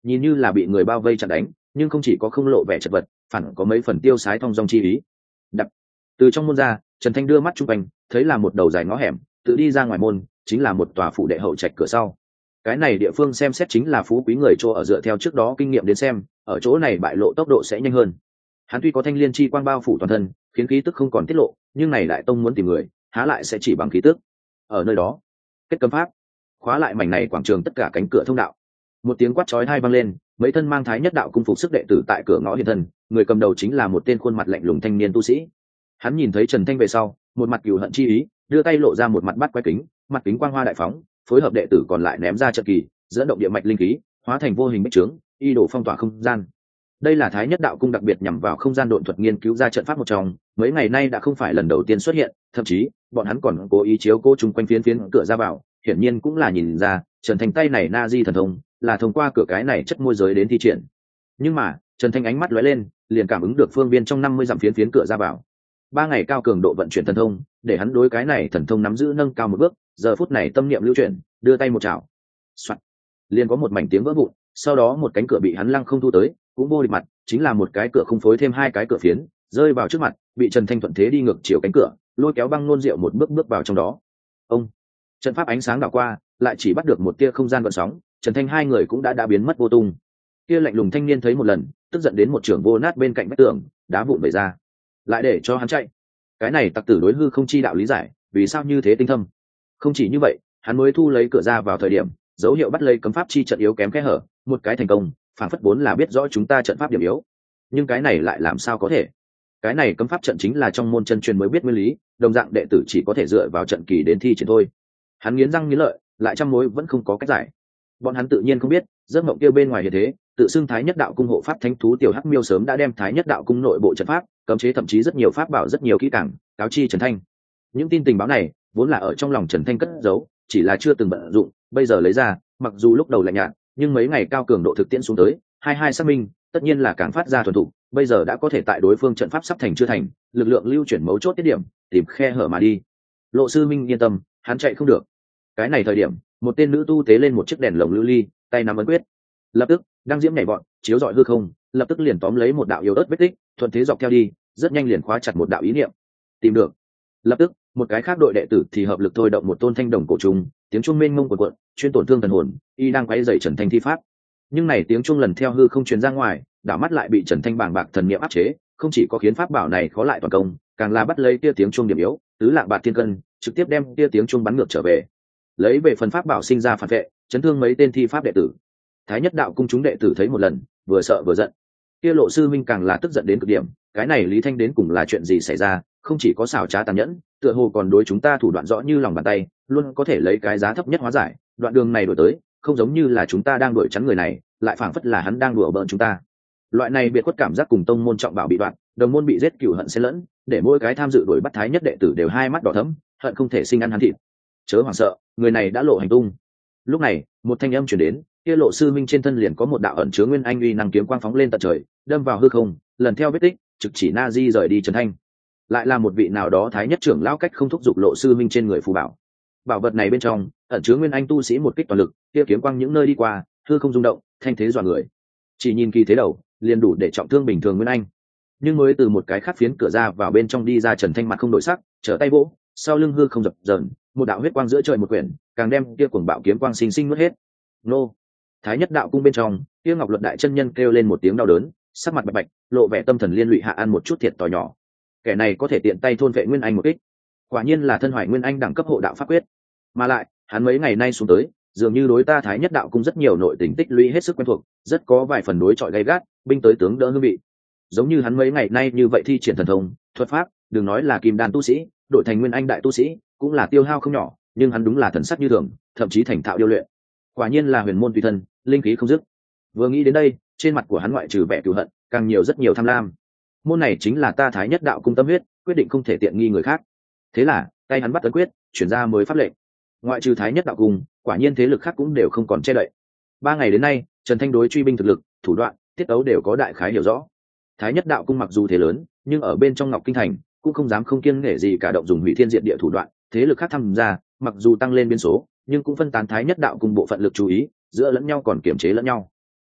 nhìn như là bị người bao vây chặn đánh, nhưng không chỉ có không lộ vẻ chật vật, phản có mấy phần tiêu sái thong dong chi ý. Đập. Từ trong môn ra, Trần Thanh đưa mắt chung quanh, thấy là một đầu dài ngõ hẻm, tự đi ra ngoài môn, chính là một tòa phủ đệ hậu trạch cửa sau. Cái này địa phương xem xét chính là phú quý người chỗ ở, dựa theo trước đó kinh nghiệm đến xem, ở chỗ này bại lộ tốc độ sẽ nhanh hơn. Hắn tuy có thanh liên chi quang bao phủ toàn thân, khiến khí tức không còn tiết lộ, nhưng này đại tông muốn tìm người, há lại sẽ chỉ bằng khí tức. Ở nơi đó, kết cấm pháp, khóa lại mảnh này quảng trường tất cả cánh cửa thông đạo. Một tiếng quát chói tai vang lên, mấy thân mang Thái Nhất đạo cung phục sức đệ tử tại cửa ngõ hiện thân, người cầm đầu chính là một tên khuôn mặt lạnh lùng thanh niên tu sĩ. Hắn nhìn thấy Trần Thanh về sau, một mặt cừu hận chi ý, đưa tay lộ ra một mặt bắt quái kính, mặt kính quang hoa đại phóng, phối hợp đệ tử còn lại ném ra trận kỳ, dẫn động địa mạch linh khí, hóa thành vô hình bích trướng, y đổ phong tỏa không gian. Đây là Thái Nhất đạo cung đặc biệt nhằm vào không gian độn thuật nghiên cứu ra trận pháp một trong, mấy ngày nay đã không phải lần đầu tiên xuất hiện, thậm chí bọn hắn còn cố ý chiếu cố chung quanh phiến cửa ra vào, hiển nhiên cũng là nhìn ra Trần Thanh tay này na di thần thông là thông qua cửa cái này chất môi giới đến thi triển. Nhưng mà Trần Thanh ánh mắt lóe lên, liền cảm ứng được phương viên trong 50 dặm phiến cửa ra vào. 3 ngày cao cường độ vận chuyển thần thông, để hắn đối cái này thần thông nắm giữ nâng cao một bước, giờ phút này tâm niệm lưu chuyển, đưa tay một chảo. Soạt. Liền có một mảnh tiếng vỡ vụn, sau đó một cánh cửa bị hắn lăng không thu tới, cũng vô địch mặt, chính là một cái cửa không phối thêm 2 cái cửa phiến, rơi vào trước mặt, bị Trần Thanh thuận thế đi ngược chiều cánh cửa, lôi kéo băng nôn rượu một bước vào trong đó. Ông. Trận pháp ánh sáng đảo qua, lại chỉ bắt được một tia không gian gợn sóng, Trần Thanh hai người cũng đã biến mất vô tung. Kia lạnh lùng thanh niên thấy một lần, tức giận đến một trường vô nát bên cạnh vách tường, đá vụn bể ra, lại để cho hắn chạy. Cái này tặc tử đối hư không chi đạo lý giải, vì sao như thế tinh thâm. Không chỉ như vậy, hắn mới thu lấy cửa ra vào thời điểm, dấu hiệu bắt lấy cấm pháp chi trận yếu kém kẽ hở, một cái thành công, phản phất vốn là biết rõ chúng ta trận pháp điểm yếu. Nhưng cái này lại làm sao có thể? Cái này cấm pháp trận chính là trong môn chân truyền mới biết nguyên lý, đồng dạng đệ tử chỉ có thể dựa vào trận kỳ đến thi triển thôi. Hắn nghiến răng nghiến lợi, lại trăm mối vẫn không có cách giải. Bọn hắn tự nhiên không biết, giấc mộng kia bên ngoài như thế, tự xưng Thái Nhất đạo cung hộ pháp thánh thú tiểu hắc miêu sớm đã đem Thái Nhất đạo cung nội bộ trận pháp cấm chế, thậm chí rất nhiều pháp bảo rất nhiều kỹ càng cáo chi Trần Thanh. Những tin tình báo này vốn là ở trong lòng Trần Thanh cất giấu, chỉ là chưa từng vận dụng, bây giờ lấy ra, mặc dù lúc đầu lạnh nhạt, nhưng mấy ngày cao cường độ thực tiễn xuống tới, hai xác minh, tất nhiên là càng phát ra thuần thục, bây giờ đã có thể tại đối phương trận pháp sắp thành chưa thành, lực lượng lưu chuyển mấu chốt tiết điểm, tìm khe hở mà đi. Lộ sư minh yên tâm, hắn chạy không được. Cái này thời điểm, một tên nữ tu tế lên một chiếc đèn lồng lưu ly, tay nắm ấn quyết, lập tức đang diễm nhảy vọt, chiếu rọi hư không, lập tức liền tóm lấy một đạo yếu ớt vết tích, thuận thế dọc theo đi, rất nhanh liền khóa chặt một đạo ý niệm. Tìm được. Lập tức một cái khác đội đệ tử thì hợp lực thôi động một tôn thanh đồng cổ trùng, tiếng chuông mênh mông cuộn, chuyên tổn thương thần hồn, y đang quấy rầy Trần Thanh thi pháp. Nhưng này tiếng chuông lần theo hư không truyền ra ngoài, đảo mắt lại bị Trần Thanh bàng bạc thần niệm áp chế, không chỉ có khiến pháp bảo này khó lại toàn công, càng là bắt lấy tia tiếng chuông điểm yếu, tứ lạng bạc thiên cân, trực tiếp đem tia tiếng chuông bắn ngược trở về. Lấy về phần pháp bảo sinh ra phản vệ, chấn thương mấy tên thi pháp đệ tử. Thái Nhất đạo cung chúng đệ tử thấy một lần, vừa sợ vừa giận. Kia Lộ sư minh càng là tức giận đến cực điểm, cái này Lý Thanh đến cùng là chuyện gì xảy ra, không chỉ có xảo trá tàn nhẫn, tựa hồ còn đối chúng ta thủ đoạn rõ như lòng bàn tay, luôn có thể lấy cái giá thấp nhất hóa giải, đoạn đường này đổi tới, không giống như là chúng ta đang đuổi chắn người này, lại phảng phất là hắn đang đùa bỡn chúng ta. Loại này biệt khuất cảm giác cùng tông môn trọng bảo bị đoạn, đồng môn bị giết cửu hận xen lẫn, để mỗi cái tham dự đuổi bắt Thái Nhất đệ tử đều hai mắt đỏ thẫm, hận không thể sinh ăn hắn thịt. Chớ hoảng sợ, người này đã lộ hành tung. Lúc này, một thanh âm truyền đến, kia Lộ sư minh trên thân liền có một đạo ẩn chứa nguyên anh uy năng kiếm quang phóng lên tận trời, đâm vào hư không, lần theo vết tích, trực chỉ Na Di rời đi Trần Thanh. Lại là một vị nào đó Thái Nhất trưởng lão cách không thúc giục Lộ sư minh trên người phù bảo. Bảo vật này bên trong ẩn chứa nguyên anh tu sĩ một kích toàn lực, kia kiếm quang những nơi đi qua, hư không rung động, thanh thế dọa người. Chỉ nhìn kỳ thế đầu, liền đủ để trọng thương bình thường nguyên anh. Nhưng mới từ một cái khác phiến cửa ra vào bên trong đi ra Trần Thanh mặt không đổi sắc, trở tay vỗ, sau lưng hư không dập dờn, một đạo huyết quang giữa trời một quyển, càng đem kia cuồng bạo kiếm quang sinh sinh nuốt hết. Nô! Thái Nhất đạo cung bên trong, kia Ngọc Luật đại chân nhân kêu lên một tiếng đau đớn, sắc mặt bạch bạch, lộ vẻ tâm thần liên lụy hạ ăn một chút thiệt to nhỏ. Kẻ này có thể tiện tay thôn vệ nguyên anh một kích, quả nhiên là thân hoài nguyên anh đẳng cấp hộ đạo pháp quyết. Mà lại, hắn mấy ngày nay xuống tới, dường như đối ta Thái Nhất đạo cung rất nhiều nội tình tích lũy hết sức quen thuộc, rất có vài phần đối chọi gay gắt, binh tới tướng đỡ hương vị. Giống như hắn mấy ngày nay như vậy thi triển thần thông, thuật pháp, đừng nói là kim đan tu sĩ, đội thành nguyên anh đại tu sĩ, cũng là tiêu hao không nhỏ, nhưng hắn đúng là thần sắc như thường, thậm chí thành thạo điêu luyện. Quả nhiên là huyền môn tùy thân, linh khí không dứt. Vừa nghĩ đến đây, trên mặt của hắn ngoại trừ vẻ cừu hận, càng nhiều rất nhiều tham lam. Môn này chính là ta Thái Nhất đạo cung tâm huyết, quyết định không thể tiện nghi người khác. Thế là, tay hắn bắt ấn quyết, chuyển ra mới pháp lệnh. Ngoại trừ Thái Nhất đạo cung, quả nhiên thế lực khác cũng đều không còn che đậy. 3 ngày đến nay, Trần Thanh đối truy binh thực lực, thủ đoạn, tiết ấu đều có đại khái hiểu rõ. Thái Nhất đạo cung mặc dù thế lớn, nhưng ở bên trong Ngọc Kinh thành, cũng không dám không kiêng nể gì cả động dùng hủy thiên diệt địa thủ đoạn, thế lực khác tham gia, mặc dù tăng lên biên số, nhưng cũng phân tán Thái Nhất đạo cung bộ phận lực chú ý, giữa lẫn nhau còn kiểm chế lẫn nhau.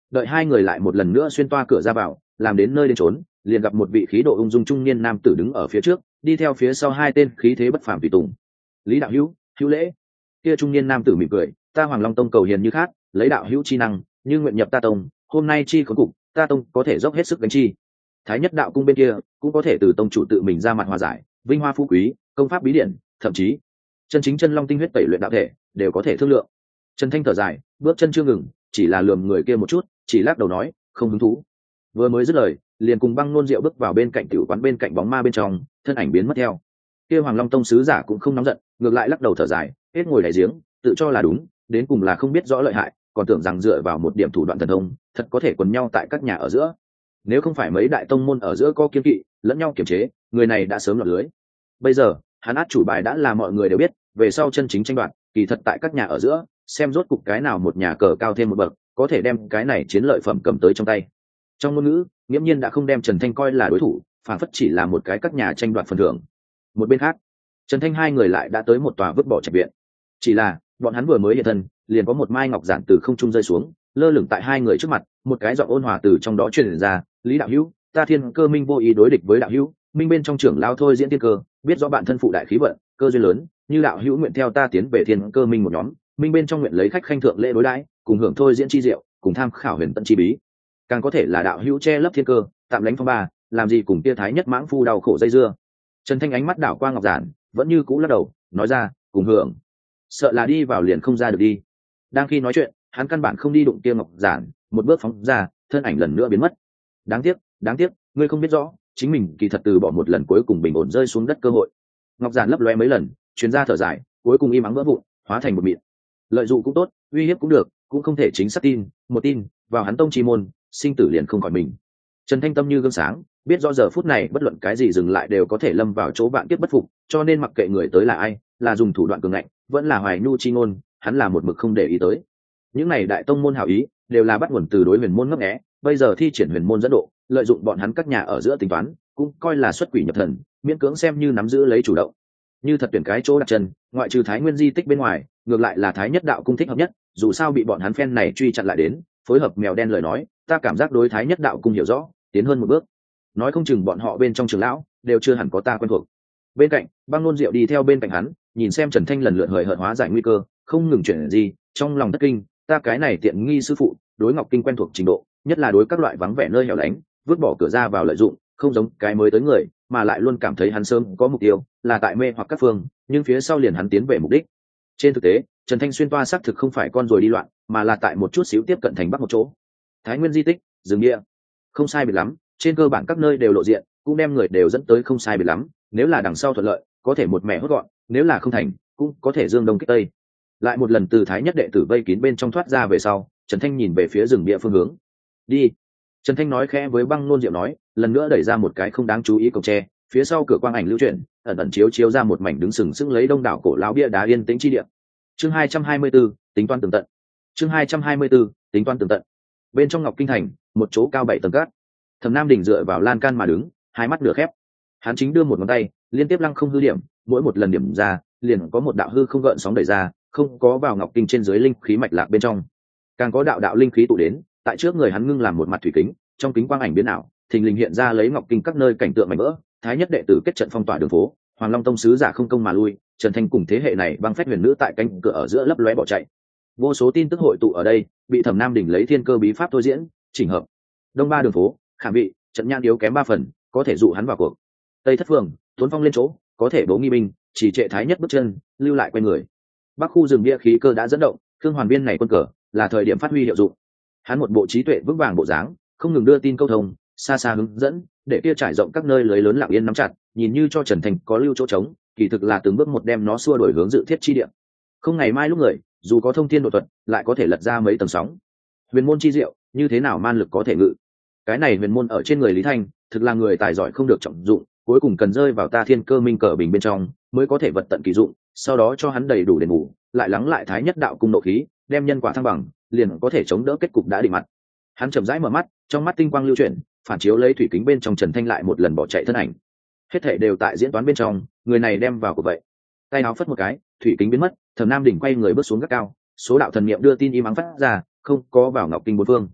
đợi hai người lại một lần nữa xuyên toa cửa ra vào, làm đến nơi đến trốn, liền gặp một vị khí độ ung dung trung niên nam tử đứng ở phía trước, đi theo phía sau hai tên khí thế bất phàm tùy tùng. Lý đạo hữu, hữu lễ. Kia trung niên nam tử mỉm cười, ta Hoàng Long Tông cầu hiền như khác, lấy đạo hữu chi năng, như nguyện nhập ta tông, hôm nay chi có cục, ta tông có thể dốc hết sức đánh chi. Thái Nhất đạo cung bên kia cũng có thể từ tông chủ tự mình ra mặt hòa giải, vinh hoa phú quý, công pháp bí điển, thậm chí chân chính chân long tinh huyết tẩy luyện đạo thể đều có thể thương lượng. Trần Thanh thở dài, bước chân chưa ngừng, chỉ là lườm người kia một chút, chỉ lắc đầu nói không hứng thú. Vừa mới dứt lời, liền cùng Băng Nôn Diệu bước vào bên cạnh tiểu quán bên cạnh bóng ma bên trong, thân ảnh biến mất theo. Kia Hoàng Long Tông sứ giả cũng không nóng giận, ngược lại lắc đầu thở dài, hết ngồi đáy giếng, tự cho là đúng, đến cùng là không biết rõ lợi hại, còn tưởng rằng dựa vào một điểm thủ đoạn thần thông, thật có thể quần nhau tại các nhà ở giữa. Nếu không phải mấy đại tông môn ở giữa có kiên kỵ, lẫn nhau kiềm chế, người này đã sớm lọt lưới. Bây giờ, hắn át chủ bài đã là mọi người đều biết, về sau chân chính tranh đoạt, kỳ thật tại các nhà ở giữa, xem rốt cục cái nào một nhà cờ cao thêm một bậc, có thể đem cái này chiến lợi phẩm cầm tới trong tay. Trong ngôn ngữ, nghiễm nhiên đã không đem Trần Thanh coi là đối thủ, phản phất chỉ là một cái các nhà tranh đoạt phần thưởng. Một bên khác, Trần Thanh hai người lại đã tới một tòa vứt bỏ trạch viện. Chỉ là, bọn hắn vừa mới hiện thân, liền có một mai ngọc giản từ không trung rơi xuống, lơ lửng tại hai người trước mặt, một cái giọng ôn hòa từ trong đó truyền ra, "Lý đạo hữu, ta Thiên Cơ Minh vô ý đối địch với đạo hữu, minh bên trong trưởng lao thôi diễn tiên cơ, biết rõ bạn thân phụ đại khí vận, cơ duyên lớn, như đạo hữu nguyện theo ta tiến về Thiên Cơ Minh một nhóm, minh bên trong nguyện lấy khách khanh thượng lễ đối đãi, cùng hưởng thôi diễn chi diệu, cùng tham khảo huyền tận chi bí. Càng có thể là đạo hữu che lấp thiên cơ, tạm lánh phong ba, làm gì cùng tia thái nhất mãng phu đau khổ dây dưa." Trần Thanh ánh mắt đảo qua ngọc giản, vẫn như cũ lắc đầu, nói ra, "Cùng hưởng, sợ là đi vào liền không ra được đi." Đang khi nói chuyện, hắn căn bản không đi đụng kia ngọc giản, một bước phóng ra, thân ảnh lần nữa biến mất. Đáng tiếc, ngươi không biết rõ, chính mình kỳ thật từ bỏ một lần cuối cùng bình ổn rơi xuống đất cơ hội. Ngọc giản lấp lóe mấy lần, chuyến ra thở dài, cuối cùng im ắng vỡ vụn, hóa thành một mịn. Lợi dụng cũng tốt, uy hiếp cũng được, cũng không thể chính xác tin, một tin vào hắn tông chi môn, sinh tử liền không khỏi mình. Trần Thanh tâm như gương sáng, biết rõ giờ phút này bất luận cái gì dừng lại đều có thể lâm vào chỗ bạn kiếp bất phục, cho nên mặc kệ người tới là ai, là dùng thủ đoạn cường ngạnh, vẫn là hoài nhu chi ngôn, hắn là một mực không để ý tới. Những này đại tông môn hảo ý, đều là bắt nguồn từ đối huyền môn ngấp nghé, bây giờ thi triển huyền môn dẫn độ, lợi dụng bọn hắn các nhà ở giữa tính toán, cũng coi là xuất quỷ nhập thần, miễn cưỡng xem như nắm giữ lấy chủ động. Như thật tuyển cái chỗ đặt chân, ngoại trừ Thái Nguyên di tích bên ngoài, ngược lại là Thái Nhất đạo cung thích hợp nhất, dù sao bị bọn hắn phen này truy chặn lại đến, phối hợp mèo đen lời nói, ta cảm giác đối Thái Nhất đạo cung hiểu rõ, tiến hơn một bước. Nói không chừng bọn họ bên trong trường lão đều chưa hẳn có ta quen thuộc. Bên cạnh, Băng Nôn Diệu đi theo bên cạnh hắn, nhìn xem Trần Thanh lần lượt hời hợt hóa giải nguy cơ, không ngừng chuyển gì, trong lòng thất kinh, ta cái này tiện nghi sư phụ, đối Ngọc Kinh quen thuộc trình độ, nhất là đối các loại vắng vẻ nơi hẻo lánh, vứt bỏ cửa ra vào lợi dụng, không giống cái mới tới người, mà lại luôn cảm thấy hắn sớm có mục tiêu, là tại mê hoặc các phương, nhưng phía sau liền hắn tiến về mục đích. Trên thực tế, Trần Thanh xuyên toa xác thực không phải con rồi đi loạn, mà là tại một chút xíu tiếp cận thành bắc một chỗ. Thái Nguyên di tích, rừng địa, không sai biệt lắm, trên cơ bản các nơi đều lộ diện, cũng đem người đều dẫn tới không sai biệt lắm, nếu là đằng sau thuận lợi, có thể một mẻ hốt gọn, nếu là không thành, cũng có thể dương đông kích tây. Lại một lần từ Thái Nhất đệ tử vây kín bên trong thoát ra về sau, Trần Thanh nhìn về phía rừng địa phương hướng. "Đi." Trần Thanh nói khẽ với Băng Nôn Diệu nói, lần nữa đẩy ra một cái không đáng chú ý cổng tre, phía sau cửa quang ảnh lưu chuyển, ẩn ẩn chiếu ra một mảnh đứng sừng sững lấy đông đảo cổ lão bia đá yên tĩnh chi địa. Chương 224, tính toán tường tận. Chương 224, tính toán tường tận. Bên trong Ngọc Kinh thành, một chỗ cao 7 tầng cát. Thẩm Nam Đình dựa vào lan can mà đứng, hai mắt nửa khép. Hắn chính đưa một ngón tay, liên tiếp lăng không hư điểm, mỗi một lần điểm ra, liền có một đạo hư không gợn sóng đẩy ra, không có vào Ngọc Kinh trên dưới linh khí mạch lạc bên trong. Càng có đạo đạo linh khí tụ đến, tại trước người hắn ngưng làm một mặt thủy kính, trong kính quang ảnh biến ảo, thình lình hiện ra lấy Ngọc Kinh các nơi cảnh tượng mảnh vỡ, Thái Nhất đệ tử kết trận phong tỏa đường phố, Hoàng Long Tông sứ giả không công mà lui, Trần Thanh cùng thế hệ này băng phách huyền nữ tại cánh cửa ở giữa lấp lóe bỏ chạy. Vô số tin tức hội tụ ở đây, bị Thẩm Nam Đình lấy thiên cơ bí pháp thôi diễn, chỉnh hợp. Đông ba đường phố, khảm vị, trận nhãn yếu kém 3 phần, có thể dụ hắn vào cuộc. Tây thất phường, Tuấn Phong lên chỗ, có thể bố nghi binh, chỉ trệ Thái Nhất bước chân, lưu lại quay người. Bắc khu rừng bia khí cơ đã dẫn động, Khương Hoàn Viên này quân cờ, là thời điểm phát huy hiệu dụng. Hắn một bộ trí tuệ vững vàng bộ dáng, không ngừng đưa tin câu thông, xa xa hướng dẫn, để kia trải rộng các nơi lưới lớn lặng yên nắm chặt, nhìn như cho Trần Thành có lưu chỗ trống, kỳ thực là từng bước một đem nó xua đổi hướng dự thiết chi địa. Không ngày mai lúc người, dù có thông thiên độ thuật, lại có thể lật ra mấy tầng sóng. Huyền môn chi diệu, như thế nào man lực có thể ngự? Cái này huyền môn ở trên người Lý Thanh, thực là người tài giỏi không được trọng dụng, cuối cùng cần rơi vào ta Thiên Cơ Minh cờ bình bên trong, mới có thể vật tận kỳ dụng, sau đó cho hắn đầy đủ đền bù, lại lắng lại Thái Nhất đạo cung nộ khí, đem nhân quả thăng bằng, liền có thể chống đỡ kết cục đã định mặt. Hắn chậm rãi mở mắt, trong mắt tinh quang lưu chuyển, phản chiếu lấy thủy kính bên trong Trần Thanh lại một lần bỏ chạy thân ảnh. Hết thảy đều tại diễn toán bên trong, người này đem vào của vậy. Tay áo phất một cái, thủy kính biến mất, Thẩm Nam Đỉnh quay người bước xuống gác cao, số đạo thần niệm đưa tin im ắng phát ra, không có vào Ngọc Kinh bốn phương.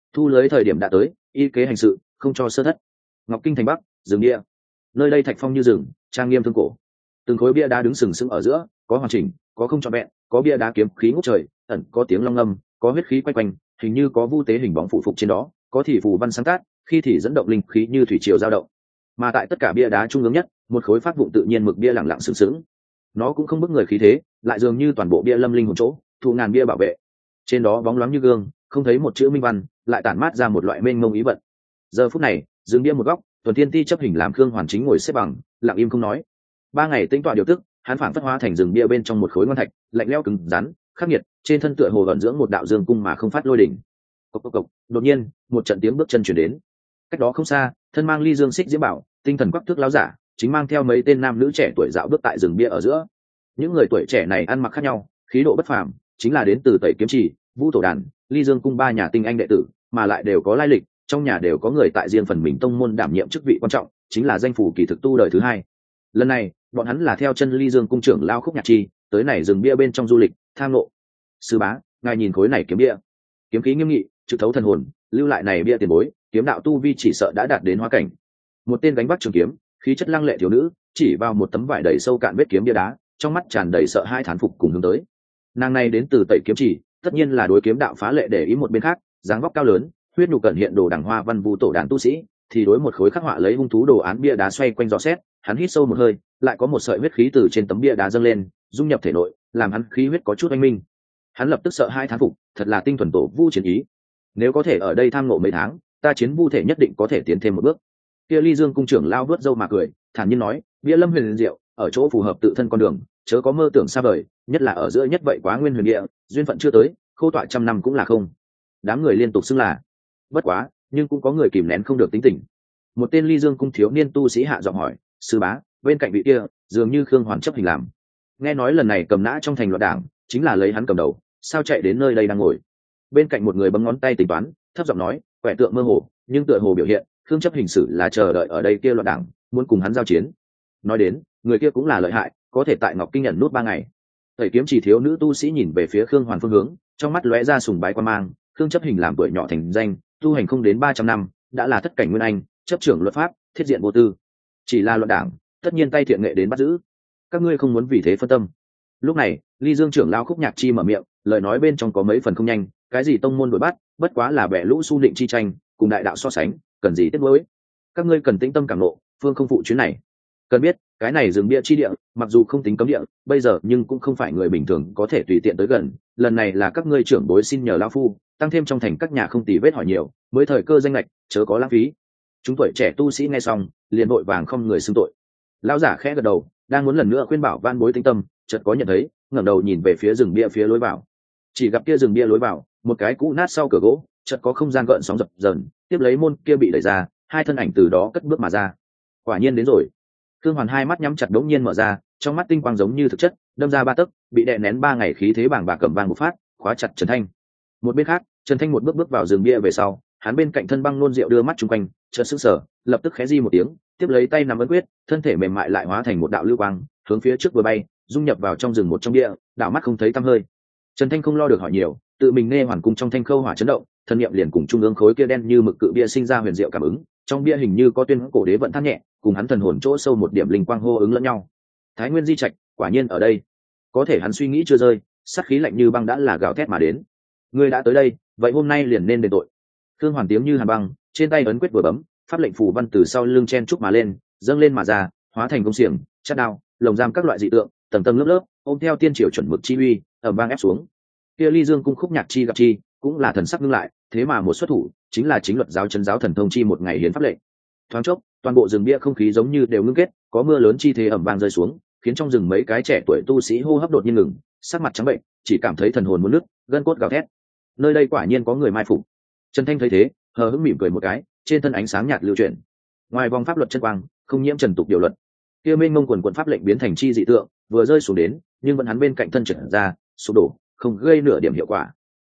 thu lưới thời điểm đã tới, y kế hành sự không cho sơ thất. Ngọc Kinh thành Bắc, rừng bia, nơi đây thạch phong như rừng, trang nghiêm thương cổ. Từng khối bia đá đứng sừng sững ở giữa, có hoàn chỉnh, có không trọn vẹn, có bia đá kiếm khí ngút trời, ẩn có tiếng long ngâm, có huyết khí quay quanh, hình như có vu tế hình bóng phụ phục trên đó, có thì phù văn sáng tác, khi thì dẫn động linh khí như thủy triều dao động. Mà tại tất cả bia đá trung ương nhất, một khối phát vụn tự nhiên mực bia lặng lặng sừng sững. Nó cũng không bức người khí thế, lại dường như toàn bộ bia lâm linh hồn chỗ, thu ngàn bia bảo vệ. Trên đó bóng loáng như gương, không thấy một chữ minh văn, lại tản mát ra một loại mênh mông ý vận. Giờ phút này, dừng bia một góc, Tuần Thiên Ti chấp hình làm Khương Hoàn chính ngồi xếp bằng, lặng im không nói. 3 ngày tĩnh tọa điều tức, hắn phản phất hóa thành rừng bia bên trong một khối ngon thạch, lạnh lẽo cứng rắn, khắc nghiệt, trên thân tựa hồ vận dưỡng một đạo dương cung mà không phát lôi đỉnh. Cộc cộc cộc, đột nhiên, một trận tiếng bước chân truyền đến. Cách đó không xa, thân mang ly dương xích diễm bảo, tinh thần quắc thước láo giả, chính mang theo mấy tên nam nữ trẻ tuổi dạo bước tại rừng bia ở giữa. Những người tuổi trẻ này ăn mặc khác nhau, khí độ bất phàm, chính là đến từ Tẩy Kiếm Trì, Vũ Tổ Đàn, Ly Dương cung 3 nhà tinh anh đệ tử, mà lại đều có lai lịch, trong nhà đều có người tại riêng phần mình tông môn đảm nhiệm chức vị quan trọng, chính là danh phủ kỳ thực tu đời thứ 2. Lần này, bọn hắn là theo chân Ly Dương cung trưởng lao Khúc Nhạc Chi, tới này rừng bia bên trong du lịch, tham ngộ. Sư bá, ngài nhìn khối này kiếm bia, kiếm khí nghiêm nghị, trực thấu thần hồn, lưu lại này bia tiền bối, kiếm đạo tu vi chỉ sợ đã đạt đến hóa cảnh. Một tên gánh vác trường kiếm, khí chất lăng lệ thiếu nữ, chỉ vào một tấm vải đầy sâu cạn vết kiếm bia đá, trong mắt tràn đầy sợ hãi thán phục cùng hướng tới. Nàng này đến từ Tẩy Kiếm Trì, tất nhiên là đối kiếm đạo phá lệ để ý. Một bên khác, dáng vóc cao lớn, huyết nhục cẩn hiện đồ đằng hoa văn vu tổ đàn tu sĩ, thì đối một khối khắc họa lấy hung thú đồ án bia đá xoay quanh dò xét. Hắn hít sâu một hơi, lại có một sợi huyết khí từ trên tấm bia đá dâng lên, dung nhập thể nội, làm hắn khí huyết có chút oanh minh. Hắn lập tức sợ hai thán phục, thật là tinh thuần tổ vu chiến ý. Nếu có thể ở đây tham ngộ mấy tháng, ta chiến vu thể nhất định có thể tiến thêm một bước. Kia Ly Dương cung trưởng lao vớt râu mà cười, thản nhiên nói, bia lâm huyền diệu, ở chỗ phù hợp tự thân con đường, chớ có mơ tưởng xa vời, nhất là ở giữa nhất vậy quá nguyên huyền địa, duyên phận chưa tới, khô tọa trăm năm cũng là không. Đám người liên tục xưng là, bất quá, nhưng cũng có người kìm nén không được tính tình. Một tên Ly Dương cung thiếu niên tu sĩ hạ giọng hỏi, sư bá, bên cạnh vị kia, dường như Khương Hoàn chấp hình làm. Nghe nói lần này cầm nã trong thành loạn đảng, chính là lấy hắn cầm đầu, sao chạy đến nơi đây đang ngồi. Bên cạnh một người bấm ngón tay tính toán, thấp giọng nói, quẻ tượng mơ hồ, nhưng tựa hồ biểu hiện, Khương chấp hình sự là chờ đợi ở đây kia loạn đảng, muốn cùng hắn giao chiến. Nói đến, người kia cũng là lợi hại, có thể tại Ngọc Kinh nhận nút 3 ngày. Tẩy Kiếm Trì thiếu nữ tu sĩ nhìn về phía Khương Hoàn phương hướng, trong mắt lóe ra sùng bái quan mang. Khương chấp hình làm tuổi nhỏ thành danh, tu hành không đến 300 năm, đã là thất cảnh nguyên anh, chấp trưởng luật pháp, thiết diện vô tư. Chỉ là loạn đảng, tất nhiên tay thiện nghệ đến bắt giữ. Các ngươi không muốn vì thế phân tâm. Lúc này, Ly Dương trưởng lao Khúc Nhạc Chi mở miệng, lời nói bên trong có mấy phần không nhanh, cái gì tông môn đuổi bắt, bất quá là bẻ lũ su định chi tranh, cùng đại đạo so sánh, cần gì tiếc nuối. Các ngươi cần tĩnh tâm cảm ngộ, phương không phụ chuyến này. Cần biết, cái này rừng bia chi địa, mặc dù không tính cấm địa, bây giờ nhưng cũng không phải người bình thường có thể tùy tiện tới gần. Lần này là các ngươi trưởng bối xin nhờ lão phu, tăng thêm trong thành các nhà không tì vết hỏi nhiều, mới thời cơ danh lệch, chớ có lãng phí. Chúng tuổi trẻ tu sĩ nghe xong, liền vội vàng không người xưng tội. Lão giả khẽ gật đầu, đang muốn lần nữa khuyên bảo van bối tĩnh tâm, chợt có nhận thấy, ngẩng đầu nhìn về phía rừng bia phía lối vào. Chỉ gặp kia rừng bia lối vào, một cái cũ nát sau cửa gỗ, chợt có không gian gợn sóng dập dờn, tiếp lấy môn kia bị đẩy ra, hai thân ảnh từ đó cất bước mà ra. Quả nhiên đến rồi. Khương Hoàn hai mắt nhắm chặt đống nhiên mở ra, trong mắt tinh quang giống như thực chất, đâm ra 3 tấc, bị đè nén 3 ngày khí thế bàng bạc cầm vang một phát, khóa chặt Trần Thanh. Một bên khác, Trần Thanh một bước bước vào rừng bia về sau, hắn bên cạnh thân băng nôn rượu đưa mắt chung quanh, chợt sững sờ, lập tức khẽ di một tiếng, tiếp lấy tay nắm ấn quyết, thân thể mềm mại lại hóa thành một đạo lưu quang, hướng phía trước vừa bay, dung nhập vào trong rừng một trong địa, đảo mắt không thấy tăm hơi. Trần Thanh không lo được hỏi nhiều, tự mình nghe hoàn cung trong thanh khâu hỏa chấn động, thân niệm liền cùng trung ương khối kia đen như mực cự bia sinh ra huyền diệu cảm ứng, trong bia hình như có tuyên cổ đế vận than nhẹ, cùng hắn thần hồn chỗ sâu một điểm linh quang hô ứng lẫn nhau. Thái Nguyên di trạch, quả nhiên ở đây. Có thể hắn suy nghĩ chưa rơi, sát khí lạnh như băng đã là gào thét mà đến. Ngươi đã tới đây, vậy hôm nay liền nên đền tội. Thương Hoàn tiếng như hàn băng, trên tay ấn quyết vừa bấm, pháp lệnh phù văn từ sau lưng chen trúc mà lên, dâng lên mà ra, hóa thành công xiềng, chát đao, lồng giam các loại dị tượng, tầng tầng lớp lớp, ôm theo tiên triều chuẩn mực chi uy, ầm vang ép xuống. Kia Ly Dương cung Khúc Nhạc Chi gặp chi, cũng là thần sắc ngưng lại, thế mà một xuất thủ, chính là chính luật giáo trấn giáo thần thông chi một ngày hiến pháp lệnh. Thoáng chốc, toàn bộ rừng bia không khí giống như đều ngưng kết, có mưa lớn chi thế ầm vang rơi xuống, khiến trong rừng mấy cái trẻ tuổi tu sĩ hô hấp đột nhiên ngừng, sắc mặt trắng bệnh, chỉ cảm thấy thần hồn muốn nứt, gân cốt gào thét. Nơi đây quả nhiên có người mai phục. Trần Thanh thấy thế, hờ hững mỉm cười một cái, trên thân ánh sáng nhạt lưu chuyển. Ngoài vòng pháp luật chân quang, không nhiễm trần tục điều luật. Kia mênh mông quần pháp lệnh biến thành chi dị tượng, vừa rơi xuống đến, nhưng vẫn hắn bên cạnh thân trần ra, sụp đổ, không gây nửa điểm hiệu quả.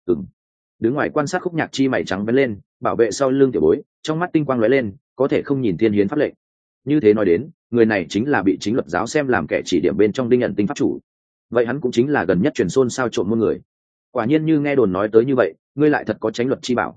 Đứng ngoài quan sát Khúc Nhạc Chi mày trắng bén lên, bảo vệ sau lưng tiểu bối, trong mắt tinh quang lóe lên, có thể không nhìn thiên hiến pháp lệnh. Như thế nói đến, người này chính là bị chính luật giáo xem làm kẻ chỉ điểm bên trong đinh nhận tinh pháp chủ. Vậy hắn cũng chính là gần nhất truyền xôn sao trộm môn người. Quả nhiên như nghe đồn nói tới như vậy, ngươi lại thật có tránh luật chi bảo.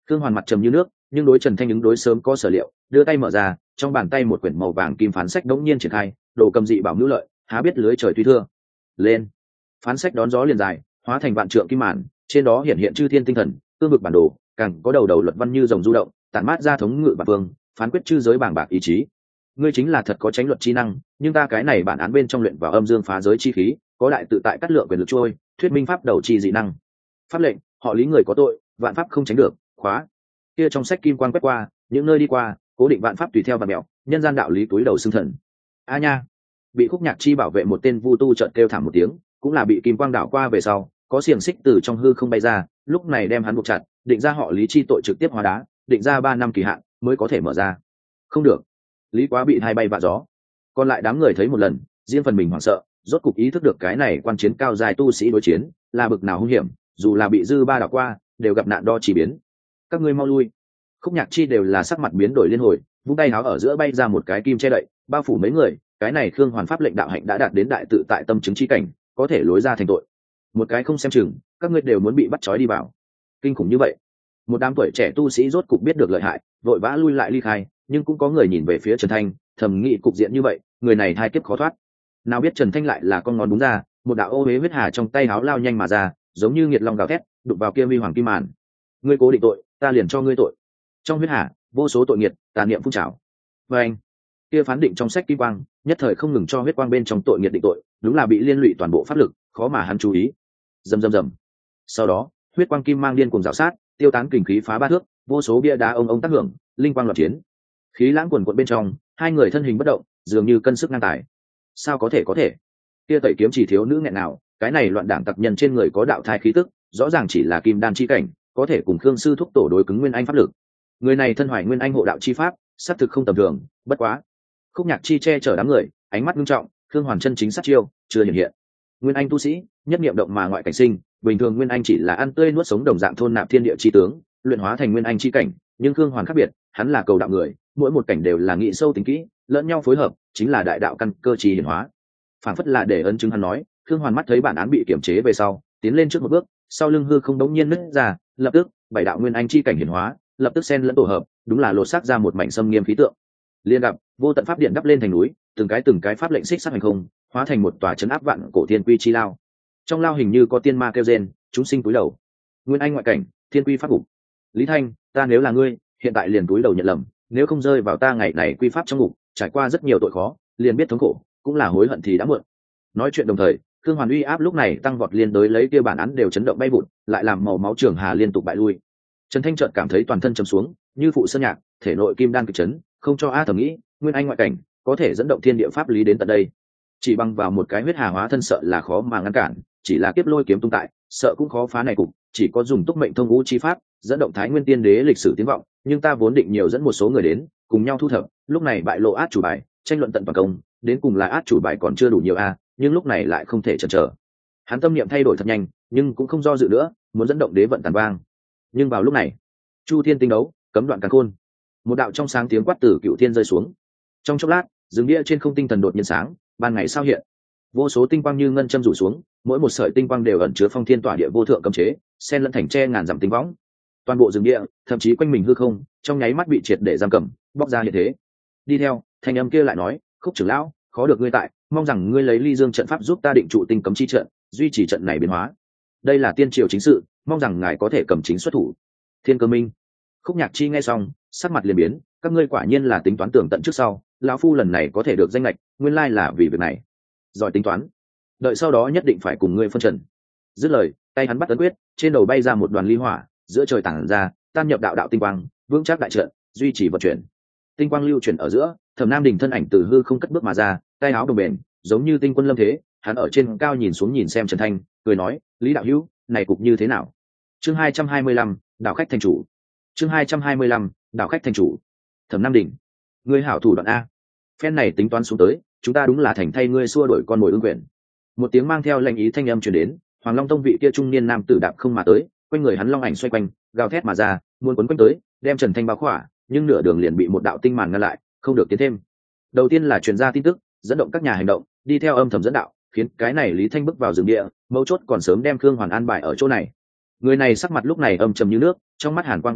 Khương Hoàn mặt trầm như nước, nhưng đối Trần Thanh ứng đối sớm có sở liệu, đưa tay mở ra, trong bàn tay một quyển màu vàng kim phán sách đống nhiên triển khai, đồ cầm dị bảo hữu lợi, há biết lưới trời tuy thưa. Lên. Phán sách đón gió liền dài, hóa thành vạn trượng kim màn, trên đó hiện hiện chư thiên tinh thần, tương vực bản đồ, càng có đầu đầu luật văn như rồng du động, tản mát ra thống ngự bạc vương, phán quyết chư giới bảng bạc ý chí. Ngươi chính là thật có tránh luật chi năng, nhưng ta cái này bản án bên trong luyện vào âm dương phá giới chi khí, có đại tự tại cắt lượng quyền lực trôi, thuyết minh pháp đầu chi dị năng. Pháp lệnh, họ lý người có tội, vạn pháp không tránh được, khóa. Kia trong sách kim quang quét qua, những nơi đi qua, cố định vạn pháp tùy theo và mẹo, nhân gian đạo lý túi đầu xương thần. A nha. Bị Khúc Nhạc Chi bảo vệ một tên vu tu chợt kêu thảm một tiếng, cũng là bị kim quang đảo qua về sau, có xiềng xích từ trong hư không bay ra, lúc này đem hắn buộc chặt, định ra họ lý chi tội trực tiếp hóa đá, định ra 3 năm kỳ hạn mới có thể mở ra. Không được. Lý Quá bị hai bay vạ gió. Còn lại đám người thấy một lần, riêng phần mình hoảng sợ, rốt cục ý thức được cái này quan chiến cao dài tu sĩ đối chiến là bực nào hung hiểm, dù là bị dư ba đảo qua, đều gặp nạn đo chỉ biến. Các ngươi mau lui. Khúc Nhạc Chi đều là sắc mặt biến đổi liên hồi, vung tay háo ở giữa bay ra một cái kim che đậy, bao phủ mấy người. Cái này Khương Hoàn pháp lệnh đạo hạnh đã đạt đến đại tự tại tâm chứng chi cảnh, có thể lối ra thành tội. Một cái không xem chừng, các ngươi đều muốn bị bắt trói đi vào. Kinh khủng như vậy. Một đám tuổi trẻ tu sĩ rốt cục biết được lợi hại, vội vã lui lại ly khai, nhưng cũng có người nhìn về phía Trần Thanh, thầm nghĩ cục diện như vậy, người này hai kiếp khó thoát. Nào biết Trần Thanh lại là con ngón đúng ra, một đạo ô huế huyết hà trong tay háo lao nhanh mà ra, giống như nghiệt long gào thét, đụng vào kia vi hoàng kim màn. Ngươi cố định tội, ta liền cho ngươi tội. Trong huyết hà, vô số tội nghiệt, tà niệm phun trào. Và anh, kia phán định trong sách kim quang, nhất thời không ngừng cho huyết quang bên trong tội nghiệt định tội, đúng là bị liên lụy toàn bộ pháp lực, khó mà hắn chú ý. Rầm rầm rầm. Sau đó, huyết quang kim mang điên cuồng rào sát, tiêu tán kình khí phá 3 thước, vô số bia đá ông tác hưởng, linh quang loạn chiến. Khí lãng quần quật bên trong, hai người thân hình bất động, dường như cân sức ngang tài. Sao có thể? Kia tẩy kiếm chỉ thiếu nữ nghẹn nào, cái này loạn đảng tặc nhân trên người có đạo thai khí tức, rõ ràng chỉ là kim đan chi cảnh, có thể cùng Khương sư thúc tổ đối cứng nguyên anh pháp lực. Người này thân hoài nguyên anh hộ đạo chi pháp, xác thực không tầm thường, bất quá. Khúc Nhạc Chi che chở đám người, ánh mắt nghiêm trọng, Khương Hoàn chân chính sát chiêu, chưa hiện hiện. Nguyên anh tu sĩ, nhất niệm động mà ngoại cảnh sinh, bình thường nguyên anh chỉ là ăn tươi nuốt sống đồng dạng thôn nạp thiên địa chi tướng, luyện hóa thành nguyên anh chi cảnh, nhưng Khương Hoàn khác biệt, hắn là cầu đạo người, mỗi một cảnh đều là nghị sâu tính kỹ, lẫn nhau phối hợp, chính là đại đạo căn cơ chi hiển hóa. Phản phất là để ấn chứng hắn nói, Khương Hoàn mắt thấy bản án bị kiểm chế về sau, tiến lên trước một bước, sau lưng hư không đống nhiên nứt ra, lập tức, bảy đạo nguyên anh chi cảnh hiển hóa, lập tức xen lẫn tổ hợp, đúng là lột xác ra một mảnh xâm nghiêm khí tượng. Liên gặp, vô tận pháp điện đắp lên thành núi, từng cái pháp lệnh xích sát hành không, hóa thành một tòa trấn áp vạn cổ thiên quy chi lao. Trong lao hình như có tiên ma kêu rên, chúng sinh cúi đầu. Nguyên anh ngoại cảnh, thiên quy pháp ngục. Lý Thanh, ta nếu là ngươi, hiện tại liền cúi đầu nhận lầm, nếu không rơi vào ta ngày này quy pháp trong ngục, trải qua rất nhiều tội khó, liền biết thống khổ, cũng là hối hận thì đã muộn. Nói chuyện đồng thời, Khương Hoàn uy áp lúc này tăng vọt liên đối lấy kia bản án đều chấn động bay vụt, lại làm màu máu trường hà liên tục bại lui. Trần Thanh chợt cảm thấy toàn thân trầm xuống, như phụ sơn nhạc, thể nội kim đan kịch chấn, không cho a thầm nghĩ, nguyên anh ngoại cảnh có thể dẫn động thiên địa pháp lý đến tận đây. Chỉ bằng vào một cái huyết hà hóa thân sợ là khó mà ngăn cản, chỉ là kiếp lôi kiếm tung tại, sợ cũng khó phá này cục, chỉ có dùng túc mệnh thông ngũ chi pháp, dẫn động Thái Nguyên Tiên Đế lịch sử tiến vọng, nhưng ta vốn định nhiều dẫn một số người đến, cùng nhau thu thập, lúc này bại lộ át chủ bài, tranh luận tận toàn công, đến cùng là át chủ bài còn chưa đủ nhiều a, nhưng lúc này lại không thể chần chờ. Hắn tâm niệm thay đổi thật nhanh, nhưng cũng không do dự nữa, muốn dẫn động đế vận tàn vang. Nhưng vào lúc này, Chu Thiên tinh đấu, cấm đoạn càn khôn. Một đạo trong sáng tiếng quát từ cựu thiên rơi xuống. Trong chốc lát, rừng địa trên không tinh thần đột nhiên sáng, ban ngày sao hiện. Vô số tinh quang như ngân châm rủ xuống, mỗi một sợi tinh quang đều ẩn chứa phong thiên tỏa địa vô thượng cấm chế, xen lẫn thành tre ngàn dặm tinh võng. Toàn bộ rừng địa, thậm chí quanh mình hư không, trong nháy mắt bị triệt để giam cầm, bóc ra hiện thế. Đi theo, thanh âm kia lại nói, Khúc trưởng lão, khó được ngươi tại, mong rằng ngươi lấy Ly Dương trận pháp giúp ta định trụ tinh cấm chi trận, duy trì trận này biến hóa. Đây là tiên triều chính sự, mong rằng ngài có thể cầm chính xuất thủ. Thiên Cơ Minh. Khúc Nhạc Chi nghe xong, sắc mặt liền biến, các ngươi quả nhiên là tính toán tường tận trước sau, lão phu lần này có thể được danh lệch, nguyên lai là vì việc này. Giỏi tính toán, đợi sau đó nhất định phải cùng ngươi phân trần. Dứt lời, tay hắn bắt ấn quyết, trên đầu bay ra một đoàn ly hỏa, giữa trời tản ra, tan nhập đạo đạo tinh quang, vững chắc đại trận, duy trì vận chuyển. Tinh quang lưu chuyển ở giữa, Thẩm Nam Đình thân ảnh từ hư không cất bước mà ra, tay áo đồng bền, giống như tinh quân lâm thế, hắn ở trên cao nhìn xuống nhìn xem Trần Thanh, cười nói, Lý đạo hữu, này cục như thế nào? Chương 225, đạo khách thành chủ. Chương 225, đạo khách thành chủ. Thẩm Nam Đình, ngươi hảo thủ đoạn a. Phen này tính toán xuống tới, chúng ta đúng là thành thay ngươi xua đuổi con mồi ương quyền. Một tiếng mang theo lệnh ý thanh âm truyền đến, Hoàng Long Tông vị kia trung niên nam tử đạp không mà tới, quanh người hắn long ảnh xoay quanh, gào thét mà ra, muốn quấn quanh tới, đem Trần Thanh bao khỏa, nhưng nửa đường liền bị một đạo tinh màn ngăn lại, không được tiến thêm. Đầu tiên là truyền ra tin tức, dẫn động các nhà hành động, đi theo âm thầm dẫn đạo, khiến cái này Lý Thanh bước vào rừng địa, mấu chốt còn sớm đem Khương Hoàn an bài ở chỗ này. Người này sắc mặt lúc này âm trầm như nước, trong mắt hàn quang bắn ra,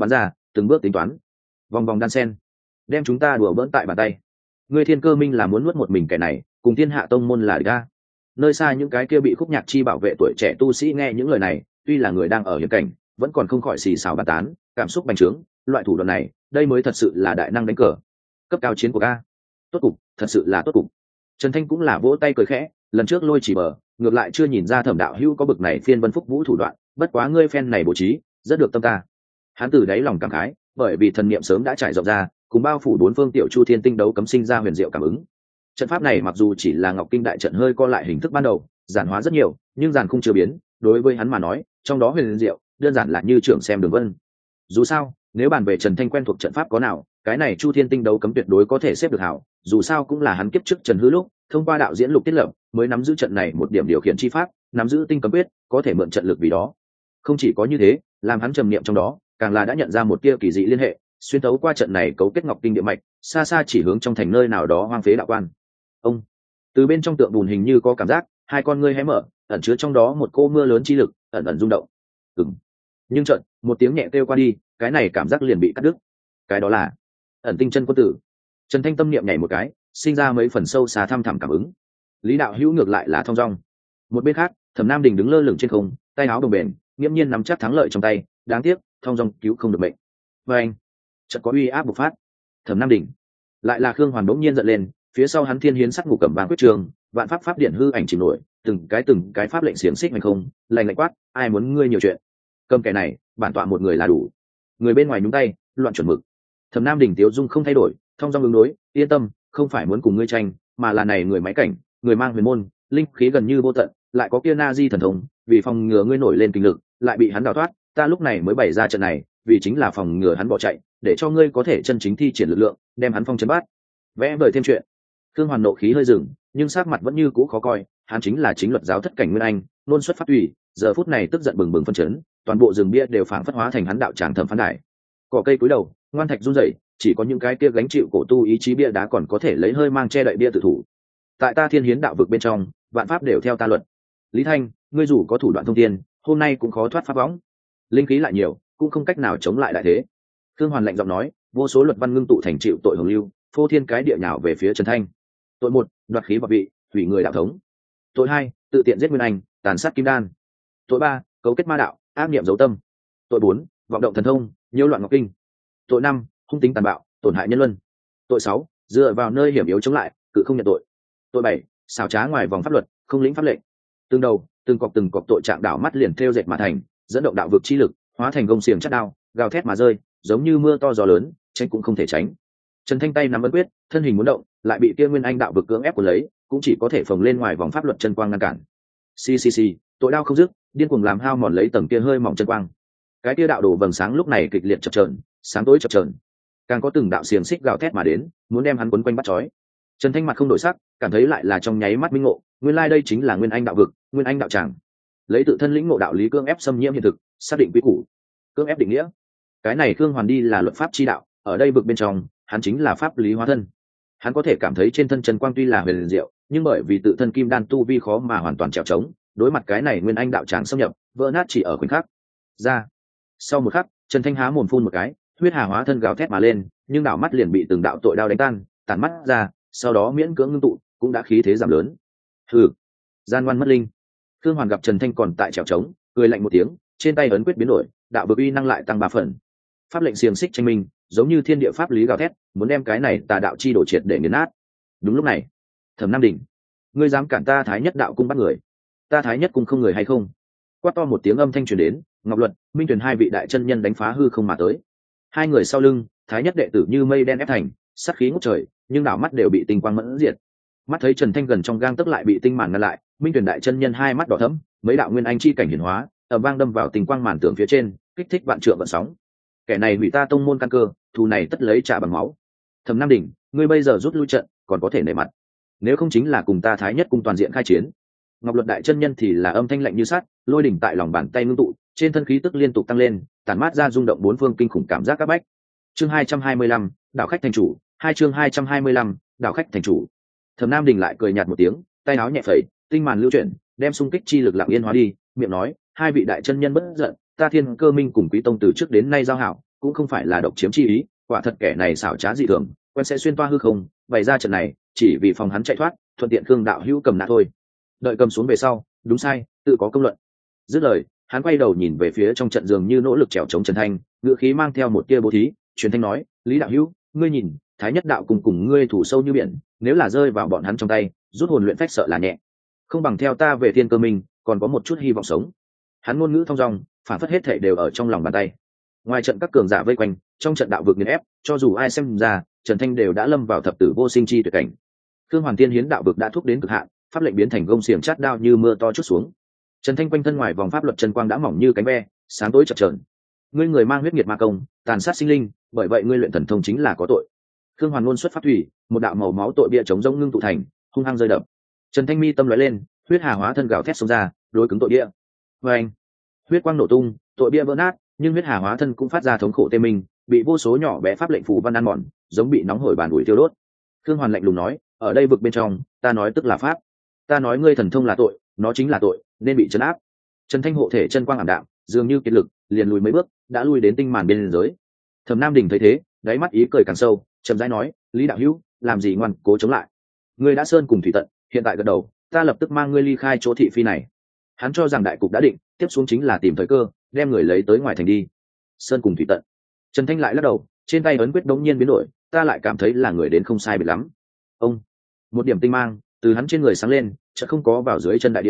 từng bước tính toán, vòng vòng đan sen, đem chúng ta đùa bỡn tại bàn tay. Ngươi Thiên Cơ Minh là muốn nuốt một mình kẻ này, cùng Thiên Hạ Tông môn là ga. Nơi xa những cái kia bị Khúc Nhạc Chi bảo vệ tuổi trẻ tu sĩ nghe những lời này, tuy là người đang ở hiểm cảnh, vẫn còn không khỏi xì xào bàn tán, cảm xúc bành trướng. Loại thủ đoạn này, đây mới thật sự là đại năng đánh cờ, cấp cao chiến của ga. Tốt cục, thật sự là tốt cục. Trần Thanh cũng là vỗ tay cười khẽ, lần trước lôi chỉ bờ, ngược lại chưa nhìn ra Thẩm đạo hữu có bực này phiên vân phúc vũ thủ đoạn, bất quá ngươi phen này bố trí, rất được tâm ta. Hắn từ đáy lòng cảm khái, bởi vì thần niệm sớm đã trải rộng ra, cùng bao phủ bốn phương tiểu chu thiên tinh đấu cấm sinh ra huyền diệu cảm ứng. Trận pháp này mặc dù chỉ là Ngọc Kinh đại trận hơi co lại hình thức ban đầu, giản hóa rất nhiều, nhưng giản không chưa biến, đối với hắn mà nói, trong đó huyền diệu, đơn giản là như trưởng xem đường vân. Dù sao, nếu bàn về Trần Thanh quen thuộc trận pháp có nào, cái này chu thiên tinh đấu cấm tuyệt đối có thể xếp được hảo, dù sao cũng là hắn kiếp trước Trần Hư lúc, thông qua đạo diễn Lục Tiết Lập, mới nắm giữ trận này một điểm điều khiển chi pháp, nắm giữ tinh cấm quyết, có thể mượn trận lực vì đó. Không chỉ có như thế, làm hắn trầm niệm trong đó, càng là đã nhận ra một tia kỳ dị liên hệ, xuyên tấu qua trận này cấu kết Ngọc Kinh địa mạch, xa xa chỉ hướng trong thành nơi nào đó hoang phế đạo quan. Ông từ bên trong tượng bùn hình như có cảm giác, hai con ngươi hé mở, ẩn chứa trong đó một cô mưa lớn chi lực, ẩn ẩn rung động. Nhưng trận, một tiếng nhẹ kêu qua đi, cái này cảm giác liền bị cắt đứt. Cái đó là Ẩn Tinh Chân Quân Tử. Trần Thanh tâm niệm nhảy một cái, sinh ra mấy phần sâu xa thăm thẳm cảm ứng. Lý đạo hữu ngược lại là thong dong. Một bên khác, Thẩm Nam Đình đứng lơ lửng trên không, tay áo đồng bền, nghiêm nhiên nắm chắc thắng lợi trong tay, đáng tiếc, thong dong cứu không được mệnh. Và anh, trận có uy áp bộc phát. Thẩm Nam Đình, lại là Khương Hoàn đống nhiên giận lên, phía sau hắn Thiên Hiến sắc ngủ cầm vàng quyết trường, vạn pháp pháp điện hư ảnh chìm nổi, từng cái pháp lệnh xiềng xích hành không, lạnh lạnh quát, ai muốn ngươi nhiều chuyện. Cầm kẻ này, bản tọa một người là đủ. Người bên ngoài nhúng tay, loạn chuẩn mực. Thẩm Nam Đình tiếu dung không thay đổi, thong dong ứng đối, yên tâm, không phải muốn cùng ngươi tranh, mà là này người máy cảnh, người mang huyền môn, linh khí gần như vô tận, lại có kia na di thần thông, vì phòng ngừa ngươi nổi lên kinh lực, lại bị hắn đào thoát, ta lúc này mới bày ra trận này, vì chính là phòng ngừa hắn bỏ chạy, để cho ngươi có thể chân chính thi triển lực lượng, đem hắn phong trấn bát. Vẽ vời thêm chuyện. Thương Hoàn nộ khí hơi dừng, nhưng sắc mặt vẫn như cũ khó coi, hắn chính là chính luật giáo thất cảnh nguyên anh, luôn xuất phát ủy, giờ phút này tức giận bừng bừng phân chấn, toàn bộ rừng bia đều phảng phất hóa thành hắn đạo tràng thẩm phán đài. Cỏ cây cúi đầu, ngoan thạch run rẩy, chỉ có những cái kia gánh chịu cổ tu ý chí bia đá còn có thể lấy hơi mang che đậy bia tự thủ. Tại ta Thiên Hiến đạo vực bên trong, vạn pháp đều theo ta luật. Lý Thanh, ngươi dù có thủ đoạn thông thiên, hôm nay cũng khó thoát pháp võng. Linh khí lại nhiều, cũng không cách nào chống lại đại thế. Thương Hoàn lạnh giọng nói, vô số luật văn ngưng tụ thành chịu tội hồng lưu, phô thiên cái địa nhào về phía Trần Thanh. Tội một, đoạt khí và vị, hủy người đạo thống. Tội hai, tự tiện giết nguyên anh, tàn sát kim đan. Tội ba, cấu kết ma đạo, ác niệm dấu tâm. Tội bốn, vọng động thần thông, nhiễu loạn ngọc kinh. Tội năm, hung tính tàn bạo, tổn hại nhân luân. Tội sáu, dựa vào nơi hiểm yếu chống lại, cự không nhận tội. Tội bảy, xảo trá ngoài vòng pháp luật, không lĩnh pháp lệnh. Từng đầu, từng cọc tội trạng đảo mắt liền theo dệt mà thành, dẫn động đạo vực chi lực, hóa thành gông xiềng chắt đao, gào thét mà rơi, giống như mưa to gió lớn, tránh cũng không thể tránh. Trần Thanh tay nắm ấn quyết, thân hình muốn động, lại bị kia nguyên anh đạo vực cưỡng ép của lấy, cũng chỉ có thể phồng lên ngoài vòng pháp luật chân quang ngăn cản. Xì, tội đao không dứt, điên cuồng làm hao mòn lấy tầng kia hơi mỏng chân quang. Cái kia đạo đồ vầng sáng lúc này kịch liệt chập chờn, sáng tối chập chờn, càng có từng đạo xiềng xích gào thét mà đến, muốn đem hắn quấn quanh bắt trói. Trần Thanh mặt không đổi sắc, cảm thấy lại là trong nháy mắt minh ngộ, nguyên lai đây chính là nguyên anh đạo vực, nguyên anh đạo tràng. Lấy tự thân lĩnh ngộ đạo lý cưỡng ép xâm nhiễm hiện thực, xác định quy củ, cưỡng ép định nghĩa. Cái này Khương Hoàn đi là luật pháp chi đạo, ở đây vực bên trong, hắn chính là pháp lý hóa thân. Hắn có thể cảm thấy trên thân Trần Quang tuy là huyền diệu, nhưng bởi vì tự thân kim đan tu vi khó mà hoàn toàn trèo trống, đối mặt cái này nguyên anh đạo tràng xâm nhập, vỡ nát chỉ ở khoảnh khắc. Ra. Sau một khắc, Trần Thanh há mồm phun một cái, huyết hà hóa thân gào thét mà lên, nhưng đảo mắt liền bị từng đạo tội đao đánh tan, tản mắt ra, sau đó miễn cưỡng ngưng tụ, cũng đã khí thế giảm lớn. Hừ, gian ngoan mất linh. Khương Hoàn gặp Trần Thanh còn tại trèo trống, cười lạnh một tiếng, trên tay ấn quyết biến đổi, đạo vực uy năng lại tăng 3 phần. Pháp lệnh xiềng xích tranh minh, giống như thiên địa pháp lý gào thét, muốn đem cái này tà đạo chi đổ triệt để nghiền nát. Đúng lúc này, Thẩm Nam Đình, ngươi dám cản ta Thái Nhất đạo cung bắt người? Ta Thái Nhất cung không người hay không? Quát to một tiếng âm thanh truyền đến, Ngọc Luật, Minh Tuyền hai vị đại chân nhân đánh phá hư không mà tới. Hai người sau lưng, Thái Nhất đệ tử như mây đen ép thành, sát khí ngút trời, nhưng đảo mắt đều bị tinh quang mẫn diệt. Mắt thấy Trần Thanh gần trong gang tấc lại bị tinh màn ngăn lại, Minh Tuyền đại chân nhân hai mắt đỏ thẫm, mấy đạo nguyên anh chi cảnh hiển hóa, ầm vang đâm vào tinh quang màn tượng phía trên, kích thích vạn trượng vận sóng. Kẻ này hủy ta tông môn căn cơ, thù này tất lấy trả bằng máu. Thẩm Nam Đình, ngươi bây giờ rút lui trận, còn có thể nể mặt. Nếu không chính là cùng ta Thái Nhất cung toàn diện khai chiến. Ngọc Luật đại chân nhân thì là âm thanh lạnh như sắt, lôi đỉnh tại lòng bàn tay ngưng tụ, trên thân khí tức liên tục tăng lên, tản mát ra rung động bốn phương kinh khủng cảm giác các bách. Chương 225, đạo khách thành chủ, chương 225, đạo khách thành chủ. Thẩm Nam Đình lại cười nhạt một tiếng, tay áo nhẹ phẩy, tinh màn lưu chuyển, đem xung kích chi lực lặng yên hóa đi, miệng nói, hai vị đại chân nhân bất giận, ta Thiên Cơ Minh cùng Quý tông từ trước đến nay giao hảo, cũng không phải là độc chiếm chi ý, quả thật kẻ này xảo trá dị thường, quen sẽ xuyên toa hư không, bày ra trận này chỉ vì phòng hắn chạy thoát, thuận tiện Khương đạo hữu cầm nã thôi. Đợi cầm xuống về sau, đúng sai tự có công luận. Dứt lời, hắn quay đầu nhìn về phía trong trận dường như nỗ lực trèo chống Trần Thanh, ngữ khí mang theo một tia bố thí, truyền thanh nói: Lý đạo hữu, ngươi nhìn, Thái Nhất đạo cùng ngươi thủ sâu như biển, nếu là rơi vào bọn hắn trong tay, rút hồn luyện phách sợ là nhẹ, không bằng theo ta về Thiên Cơ Minh, còn có một chút hy vọng sống. Hắn ngôn ngữ thong dong, phản phất hết thể đều ở trong lòng bàn tay. Ngoài trận các cường giả vây quanh, trong trận đạo vực nghiền ép, cho dù ai xem ra, Trần Thanh đều đã lâm vào thập tử vô sinh chi tuyệt cảnh. Khương Hoàn Tiên hiến đạo vực đã thúc đến cực hạn, pháp lệnh biến thành gông xiềng chát đao như mưa to chút xuống. Trần Thanh quanh thân ngoài vòng pháp luật chân quang đã mỏng như cánh ve, sáng tối chập chờn. Ngươi người mang huyết nghiệt ma công, tàn sát sinh linh, bởi vậy ngươi luyện thần thông chính là có tội. Khương Hoàn luôn xuất pháp thủy, một đạo màu máu tội bia chống rông ngưng tụ thành, hung hăng rơi đập. Trần Thanh mi tâm lóe lên, huyết hà hóa thân gào thét xông ra, đối cứng tội bia. Và anh, huyết quang nổ tung, tội bia vỡ nát, nhưng huyết hà hóa thân cũng phát ra thống khổ tê minh, bị vô số nhỏ bé pháp lệnh phù văn ăn mòn, giống bị nóng hổi bàn ủi tiêu đốt. Khương Hoàn lạnh lùng nói: ở đây vực bên trong, ta nói tức là pháp, ta nói ngươi thần thông là tội, nó chính là tội, nên bị trấn áp. Trần Thanh hộ thể chân quang ảm đạm, dường như kiệt lực, liền lùi mấy bước, đã lui đến tinh màn bên giới. Thẩm Nam Đình thấy thế, đáy mắt ý cười càng sâu, chậm rãi nói: Lý đạo hữu, làm gì ngoan cố chống lại? Ngươi đã sơn cùng thủy tận, hiện tại gật đầu, ta lập tức mang ngươi ly khai chỗ thị phi này. Hắn cho rằng đại cục đã định, tiếp xuống chính là tìm thời cơ, đem người lấy tới ngoài thành đi. Sơn cùng thủy tận. Trần Thanh lại lắc đầu, trên tay ấn quyết đống nhiên biến đổi, ta lại cảm thấy là người đến không sai biệt lắm. Ông, một điểm tinh mang từ hắn trên người sáng lên, chợt không có vào dưới chân đại địa.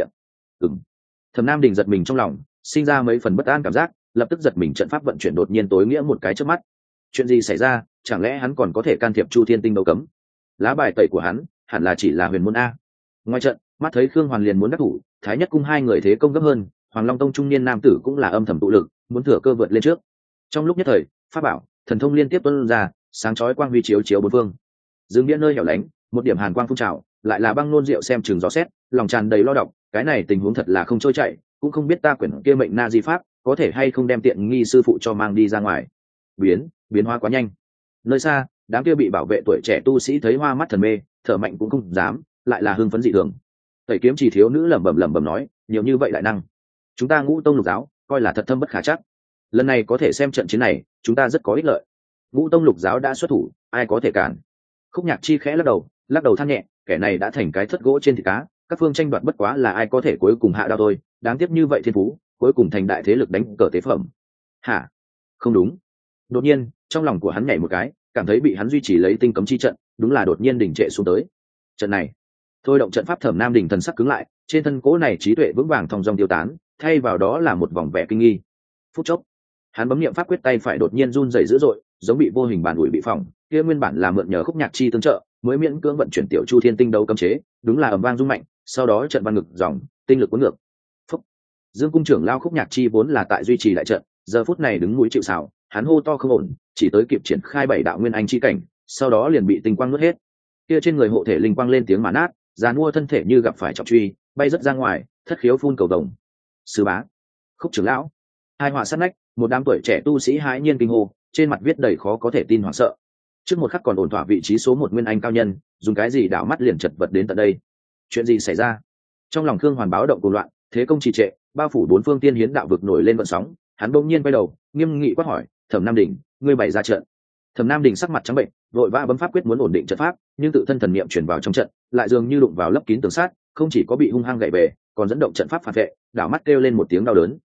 Thẩm Nam Đình giật mình trong lòng, sinh ra mấy phần bất an cảm giác, lập tức giật mình, trận pháp vận chuyển đột nhiên tối nghĩa một cái chớp mắt. Chuyện gì xảy ra? Chẳng lẽ hắn còn có thể can thiệp Chu Thiên Tinh đấu cấm? Lá bài tẩy của hắn hẳn là chỉ là huyền môn a. Ngoài trận, mắt thấy Khương Hoàn liền muốn đắc thủ, Thái Nhất cung hai người thế công gấp hơn, Hoàng Long Tông trung niên nam tử cũng là âm thầm tụ lực, muốn thừa cơ vượt lên trước. Trong lúc nhất thời, pháp bảo, thần thông liên tiếp tuôn ra, sáng chói quang huy chiếu chiếu bốn phương. Dương Nghĩa nơi hẻo lánh, một điểm hàn quang phun trào, lại là băng nôn rượu xem chừng gió xét, lòng tràn đầy lo độc, cái này tình huống thật là không trôi chảy, cũng không biết ta quyển kia mệnh na di pháp có thể hay không đem tiện nghi sư phụ cho mang đi ra ngoài. Biến hóa quá nhanh. Nơi xa, đám kia bị bảo vệ tuổi trẻ tu sĩ thấy hoa mắt thần mê, thở mạnh cũng không dám, lại là hưng phấn dị thường. Tẩy kiếm chỉ thiếu nữ lẩm bẩm nói, nhiều như vậy đại năng, chúng ta Ngũ Tông Lục giáo coi là thật thâm bất khả trắc. Lần này có thể xem trận chiến này, chúng ta rất có ích lợi. Ngũ Tông Lục giáo đã xuất thủ, ai có thể cản? Khúc Nhạc Chi khẽ lắc đầu than nhẹ, kẻ này đã thành cái thất gỗ trên thịt cá, các phương tranh đoạt bất quá là ai có thể cuối cùng hạ đao thôi, đáng tiếc như vậy thiên phú, cuối cùng thành đại thế lực đánh cờ tế phẩm. Hả? Không đúng. Đột nhiên, trong lòng của hắn nhảy một cái, cảm thấy bị hắn duy trì lấy tinh cấm chi trận, đúng là đột nhiên đỉnh trệ xuống tới. Trận này, thôi động trận pháp. Thẩm Nam Đình thần sắc cứng lại, trên thân cố này trí tuệ vững vàng thong dong tiêu tán, thay vào đó là một vòng vẻ kinh nghi. Phút chốc, hắn bấm niệm pháp quyết, tay phải đột nhiên run rẩy dữ dội, giống bị vô hình bàn ủi bị phỏng, kia nguyên bản là mượn nhờ Khúc Nhạc Chi tương trợ, mới miễn cưỡng vận chuyển tiểu Chu Thiên Tinh đấu cấm chế, đúng là ầm vang rung mạnh, sau đó trận văn ngực dòng, tinh lực cuốn ngược. Phúc. Dương cung trưởng lao Khúc Nhạc Chi vốn là tại duy trì đại trận, giờ phút này đứng núi chịu sào, hắn hô to không ổn, chỉ tới kịp triển khai bảy đạo nguyên anh chi cảnh, sau đó liền bị tinh quang nuốt hết. Kia trên người hộ thể linh quang lên tiếng mà nát, giàn mua thân thể như gặp phải trọng truy, bay rất ra ngoài, thất khiếu phun cầu đồng. Sư bá, Khúc trưởng lão, hai họa sát nách, một đám tuổi trẻ tu sĩ hãi nhiên kinh hô, trên mặt viết đầy khó có thể tin hoảng sợ. Trước một khắc còn ổn thỏa vị trí số một nguyên anh cao nhân, dùng cái gì đảo mắt liền chật vật đến tận đây? Chuyện gì xảy ra? Trong lòng Khương Hoàn báo động cuồng loạn, thế công trì trệ, bao phủ bốn phương tiên hiến đạo vực nổi lên vận sóng. Hắn bỗng nhiên quay đầu, nghiêm nghị quát hỏi: Thẩm Nam Đình, ngươi bày ra trận? Thẩm Nam Đình sắc mặt trắng bệnh, vội vã bấm pháp quyết muốn ổn định trận pháp, nhưng tự thân thần niệm chuyển vào trong trận, lại dường như đụng vào lấp kín tường sát, không chỉ có bị hung hăng gãy bể, còn dẫn động trận pháp phản vệ, đảo mắt kêu lên một tiếng đau đớn.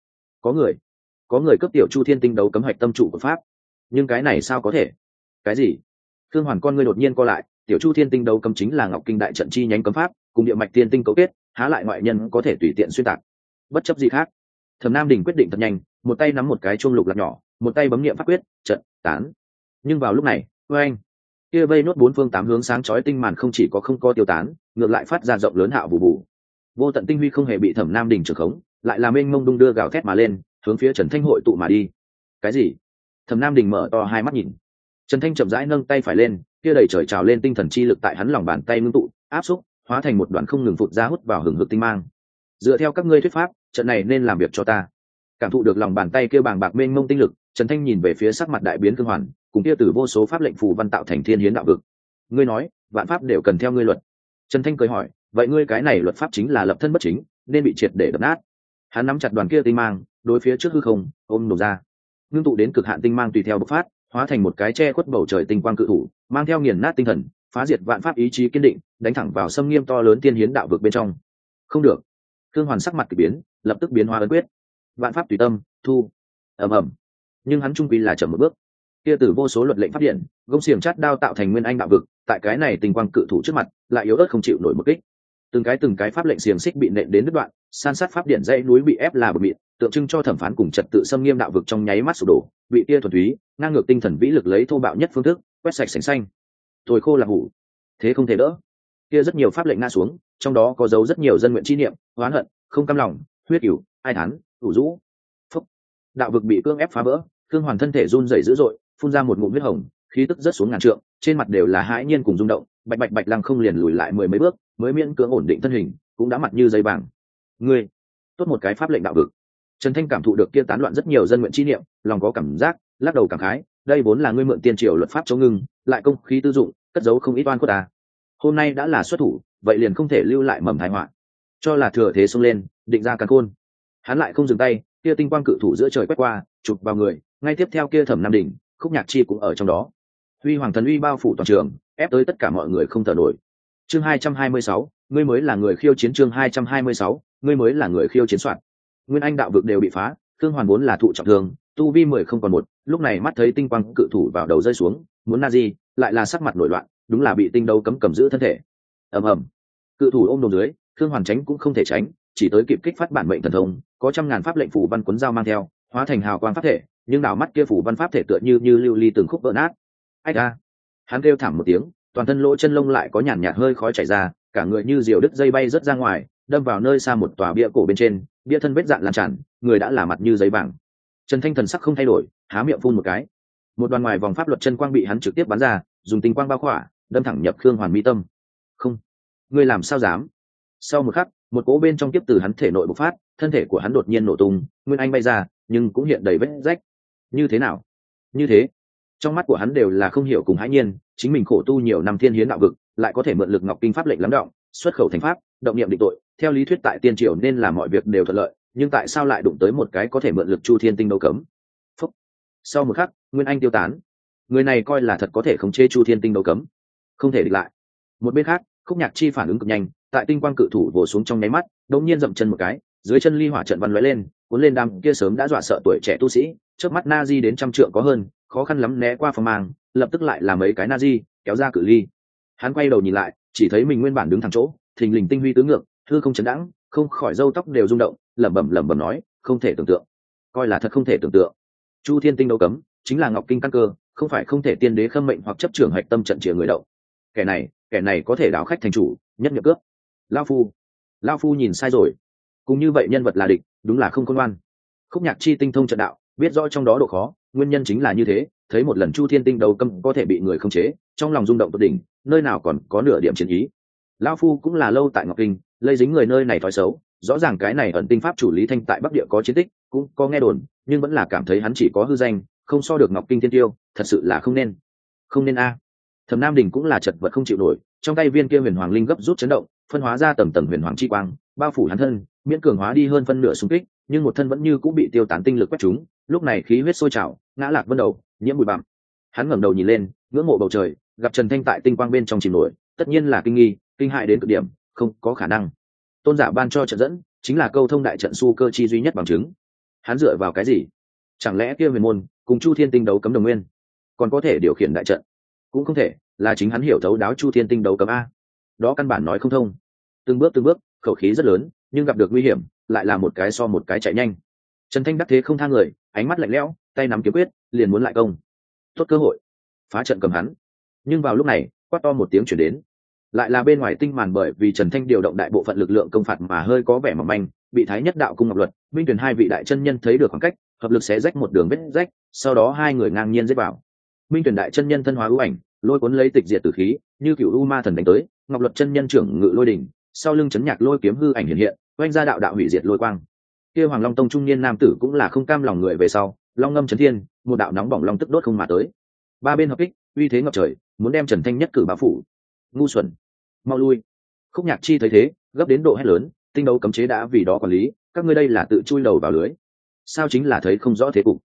Có người cướp tiểu Chu Thiên Tinh đấu cấm hạch tâm trụ của pháp. Nhưng cái này sao có thể? Cái gì? Khương Hoàn con ngươi đột nhiên co lại, tiểu Chu Thiên Tinh đấu cấm chính là Ngọc Kinh đại trận chi nhánh cấm pháp, cùng địa mạch tiên tinh cấu kết, há lại ngoại nhân có thể tùy tiện xuyên tạc. Bất chấp gì khác, Thẩm Nam Đình quyết định thật nhanh, một tay nắm một cái chuông lục lạc nhỏ, một tay bấm niệm pháp quyết, trận tán. Nhưng vào lúc này, oeng, kia vây nốt bốn phương tám hướng sáng chói tinh màn không chỉ có không có tiêu tán, ngược lại phát ra rộng lớn hạo bù bù. Vô tận tinh huy không hề bị Thẩm Nam Đình trưởng khống, lại làm mênh mông đung đưa gào thét mà lên, hướng phía Trần Thanh hội tụ mà đi. Cái gì? Thẩm Nam Đình mở to hai mắt nhìn. Trần Thanh chậm rãi nâng tay phải lên, kia đầy trời trào lên tinh thần chi lực tại hắn lòng bàn tay ngưng tụ, áp xúc, hóa thành một đoạn không ngừng phụt ra hút vào hừng hực tinh mang. Dựa theo các ngươi thuyết pháp, trận này nên làm việc cho ta. Cảm thụ được lòng bàn tay kia bàng bạc mênh mông tinh lực, Trần Thanh nhìn về phía sắc mặt đại biến Khương Hoàn, cùng kia từ vô số pháp lệnh phù văn tạo thành thiên hiến đạo vực. Ngươi nói, vạn pháp đều cần theo ngươi luật. Trần Thanh cười hỏi, vậy ngươi cái này luật pháp chính là lập thân bất chính, nên bị triệt để đập nát. Hắn nắm chặt đoàn kia tinh mang, đối phía trước hư không, ôm nổ ra. ngưng tụ đến cực hạn tinh mang tùy theo bộc phát, hóa thành một cái che khuất bầu trời tinh quang cự thủ, mang theo nghiền nát tinh thần, phá diệt vạn pháp ý chí kiên định, đánh thẳng vào xâm nghiêm to lớn tiên hiến đạo vực bên trong. Không được. Thương Hoàn sắc mặt kỳ biến, lập tức biến hóa ấn quyết. Vạn pháp tùy tâm, thu. Ầm ầm. Nhưng hắn trung quy là chậm một bước. Kia từ vô số luật lệnh pháp điện, gông xiềng chát đao tạo thành nguyên anh đạo vực, tại cái này tinh quang cự thủ trước mặt, lại yếu ớt không chịu nổi một kích. Từng cái pháp lệnh xiềng xích bị nện đến đứt đoạn, san sát pháp điện dãy núi bị ép là bờ mịn, tượng trưng cho thẩm phán cùng trật tự xâm nghiêm đạo vực trong nháy mắt sụp đổ, bị kia thuần túy, ngang ngược tinh thần vĩ lực lấy thô bạo nhất phương thức, quét sạch sành xanh. Tồi khô là hủ, thế không thể đỡ. Kia rất nhiều pháp lệnh ngã xuống, trong đó có dấu rất nhiều dân nguyện chi niệm, oán hận, không cam lòng, huyết cửu, ai thán, ủ rũ. Phúc. Đạo vực bị cương ép phá vỡ, Thương Hoàn thân thể run rẩy dữ dội, phun ra một ngụm huyết hồng, khí tức rất xuống ngàn trượng, trên mặt đều là hãi nhiên cùng rung động, bạch bạch bạch lăng không liền lùi lại mười mấy bước, mới miễn cưỡng ổn định thân hình, cũng đã mặt như dây vàng. Ngươi, tốt một cái pháp lệnh đạo vực. Trần Thanh cảm thụ được kia tán loạn rất nhiều dân nguyện chi niệm, lòng có cảm giác, lắc đầu cảm khái, đây vốn là ngươi mượn tiên triều luật pháp chống ngưng, lại công khí tư dụng, cất giấu không ít oan khuất ta. Hôm nay đã là xuất thủ, vậy liền không thể lưu lại mầm tai họa. Cho là thừa thế xông lên, định ra càn khôn. Hắn lại không dừng tay, kia tinh quang cự thủ giữa trời quét qua, chụp vào người, ngay tiếp theo kia Thẩm Nam Đỉnh, Khúc Nhạc Chi cũng ở trong đó. Huy hoàng thần uy bao phủ toàn trường, ép tới tất cả mọi người không thở nổi. Chương 226, ngươi mới là người khiêu chiến. Chương 226, ngươi mới là người khiêu chiến soạn. Nguyên anh đạo vực đều bị phá, Thương Hoàn vốn là thụ trọng thương, tu vi 10 không còn một, lúc này mắt thấy tinh quang cự thủ vào đầu rơi xuống, muốn Nazi, lại là sắc mặt nổi loạn, đúng là bị tinh đấu cấm cầm giữ thân thể. Ầm ầm. Cự thủ ôm đồm dưới, Thương Hoàn tránh cũng không thể tránh, chỉ tới kịp kích phát bản mệnh thần thông, có trăm ngàn pháp lệnh phủ văn cuốn dao mang theo, hóa thành hào quang pháp thể, nhưng đảo mắt kia phủ văn pháp thể tựa như lưu ly từng khúc vỡ nát. Ách a! Hắn kêu thảm một tiếng, toàn thân lỗ chân lông lại có nhàn nhạt hơi khói chảy ra, cả người như diều đứt dây bay rớt ra ngoài, đâm vào nơi xa một tòa bia cổ bên trên, bia thân vết dạn lan tràn, người đã là mặt như giấy vàng. Trần Thanh thần sắc không thay đổi, há miệng phun một cái, một đoàn ngoài vòng pháp luật chân quang bị hắn trực tiếp bắn ra, dùng tinh quang bao khỏa, đâm thẳng nhập Khương Hoàn mi tâm. Không, ngươi làm sao dám? Sau một khắc, một cỗ bên trong tiếp từ hắn thể nội bộc phát, thân thể của hắn đột nhiên nổ tung, nguyên anh bay ra, nhưng cũng hiện đầy vết rách. Như thế nào? Như thế? Trong mắt của hắn đều là không hiểu cùng hãi nhiên, chính mình khổ tu nhiều năm thiên hiến đạo vực, lại có thể mượn lực ngọc kinh pháp lệnh lắm động, xuất khẩu thành pháp, động niệm định tội, theo lý thuyết tại tiên triều nên là mọi việc đều thuận lợi, nhưng tại sao lại đụng tới một cái có thể mượn lực Chu Thiên Tinh đấu cấm? Phúc. Sau một khắc, nguyên anh tiêu tán. Người này coi là thật có thể khống chế Chu Thiên Tinh đấu cấm, không thể địch lại. Một bên khác, Khúc Nhạc Chi phản ứng cực nhanh, tại tinh quang cự thủ vồ xuống trong nháy mắt, đột nhiên dậm chân một cái, dưới chân ly hỏa trận văn lóe lên, cuốn lên đám kia sớm đã dọa sợ tuổi trẻ tu sĩ, chớp mắt Nazi đến 100 trượng có hơn, khó khăn lắm né qua phòng màng, lập tức lại là mấy cái Nazi kéo ra cự ly. Hắn quay đầu nhìn lại, chỉ thấy mình nguyên bản đứng thẳng chỗ, thình lình tinh huy tứ ngược, hư không chấn đãng, không khỏi râu tóc đều rung động, lẩm bẩm nói, không thể tưởng tượng, coi là thật không thể tưởng tượng. Chu Thiên Tinh đấu cấm chính là ngọc kinh căn cơ, không phải không thể tiên đế khâm mệnh hoặc chấp trưởng hạch tâm trận chìa người đậu. Kẻ này có thể đảo khách thành chủ, nhất nhập cướp. Lao phu nhìn sai rồi. Cùng như vậy nhân vật là địch, đúng là không khôn ngoan. Khúc Nhạc Chi tinh thông trận đạo, biết rõ trong đó độ khó, nguyên nhân chính là như thế, thấy một lần Chu Thiên Tinh đấu cấm có thể bị người khống chế, trong lòng rung động tột đỉnh, nơi nào còn có nửa điểm chiến ý. Lao phu cũng là lâu tại ngọc kinh, lây dính người nơi này thói xấu, rõ ràng cái này ẩn tinh pháp chủ Lý Thanh tại Bắc Địa có chiến tích, cũng có nghe đồn, nhưng vẫn là cảm thấy hắn chỉ có hư danh, không so được ngọc kinh thiên tiêu, thật sự là không nên a. Thẩm Nam Đình cũng là chật vật không chịu nổi, trong tay viên kia huyền hoàng linh gấp rút chấn động, phân hóa ra tầng tầng huyền hoàng chi quang, bao phủ hắn thân, miễn cường hóa đi hơn phân nửa xung kích, nhưng một thân vẫn như cũng bị tiêu tán tinh lực quét trúng, lúc này khí huyết sôi trào, ngã lạc vân đầu, nhiễm bụi bặm. Hắn ngẩng đầu nhìn lên, ngưỡng mộ bầu trời, gặp Trần Thanh tại tinh quang bên trong chìm nổi, tất nhiên là kinh nghi, kinh hại đến cực điểm, không có khả năng. Tôn giả ban cho trận dẫn, chính là câu thông đại trận su cơ chi duy nhất bằng chứng. Hắn dựa vào cái gì? Chẳng lẽ kia huyền môn cùng Chu Thiên Tinh đấu cấm đồng nguyên, còn có thể điều khiển đại trận? Cũng không thể, là chính hắn hiểu thấu đáo Chu Thiên Tinh đấu cấm a. Đó căn bản nói không thông. Từng bước, khẩu khí rất lớn, nhưng gặp được nguy hiểm, lại là một cái so một cái chạy nhanh. Trần Thanh đắc thế không tha người, ánh mắt lạnh lẽo, tay nắm kiếm quyết, liền muốn lại công. Tốt cơ hội, phá trận cầm hắn. Nhưng vào lúc này, quát to một tiếng chuyển đến, lại là bên ngoài tinh màn, bởi vì Trần Thanh điều động đại bộ phận lực lượng công phạt mà hơi có vẻ mỏng manh, bị Thái Nhất Đạo cung Ngọc Luật, Minh Tuyển hai vị đại chân nhân thấy được khoảng cách, hợp lực xé rách một đường vết rách, sau đó hai người ngang nhiên giết vào. Minh Tuyển đại chân nhân thân hóa ưu ảnh, lôi cuốn lấy tịch diệt tử khí, như cựu u ma thần đánh tới, Ngọc Luật chân nhân trưởng ngự lôi đỉnh, sau lưng chấn nhạc lôi kiếm hư ảnh hiện hiện, oanh ra đạo hủy diệt lôi quang. Kia Hoàng Long Tông trung niên nam tử cũng là không cam lòng người về sau, long ngâm chấn thiên, một đạo nóng bỏng long tức đốt không mà tới. Ba bên hợp kích, uy thế ngập trời, muốn đem Trần Thanh nhất cử bá phủ. Ngu xuẩn, mau lui. Khúc Nhạc Chi thấy thế, gấp đến độ hét lớn, tinh đấu cấm chế đã vì đó quản lý, các ngươi đây là tự chui đầu vào lưới. Sao chính là thấy không rõ thế cục.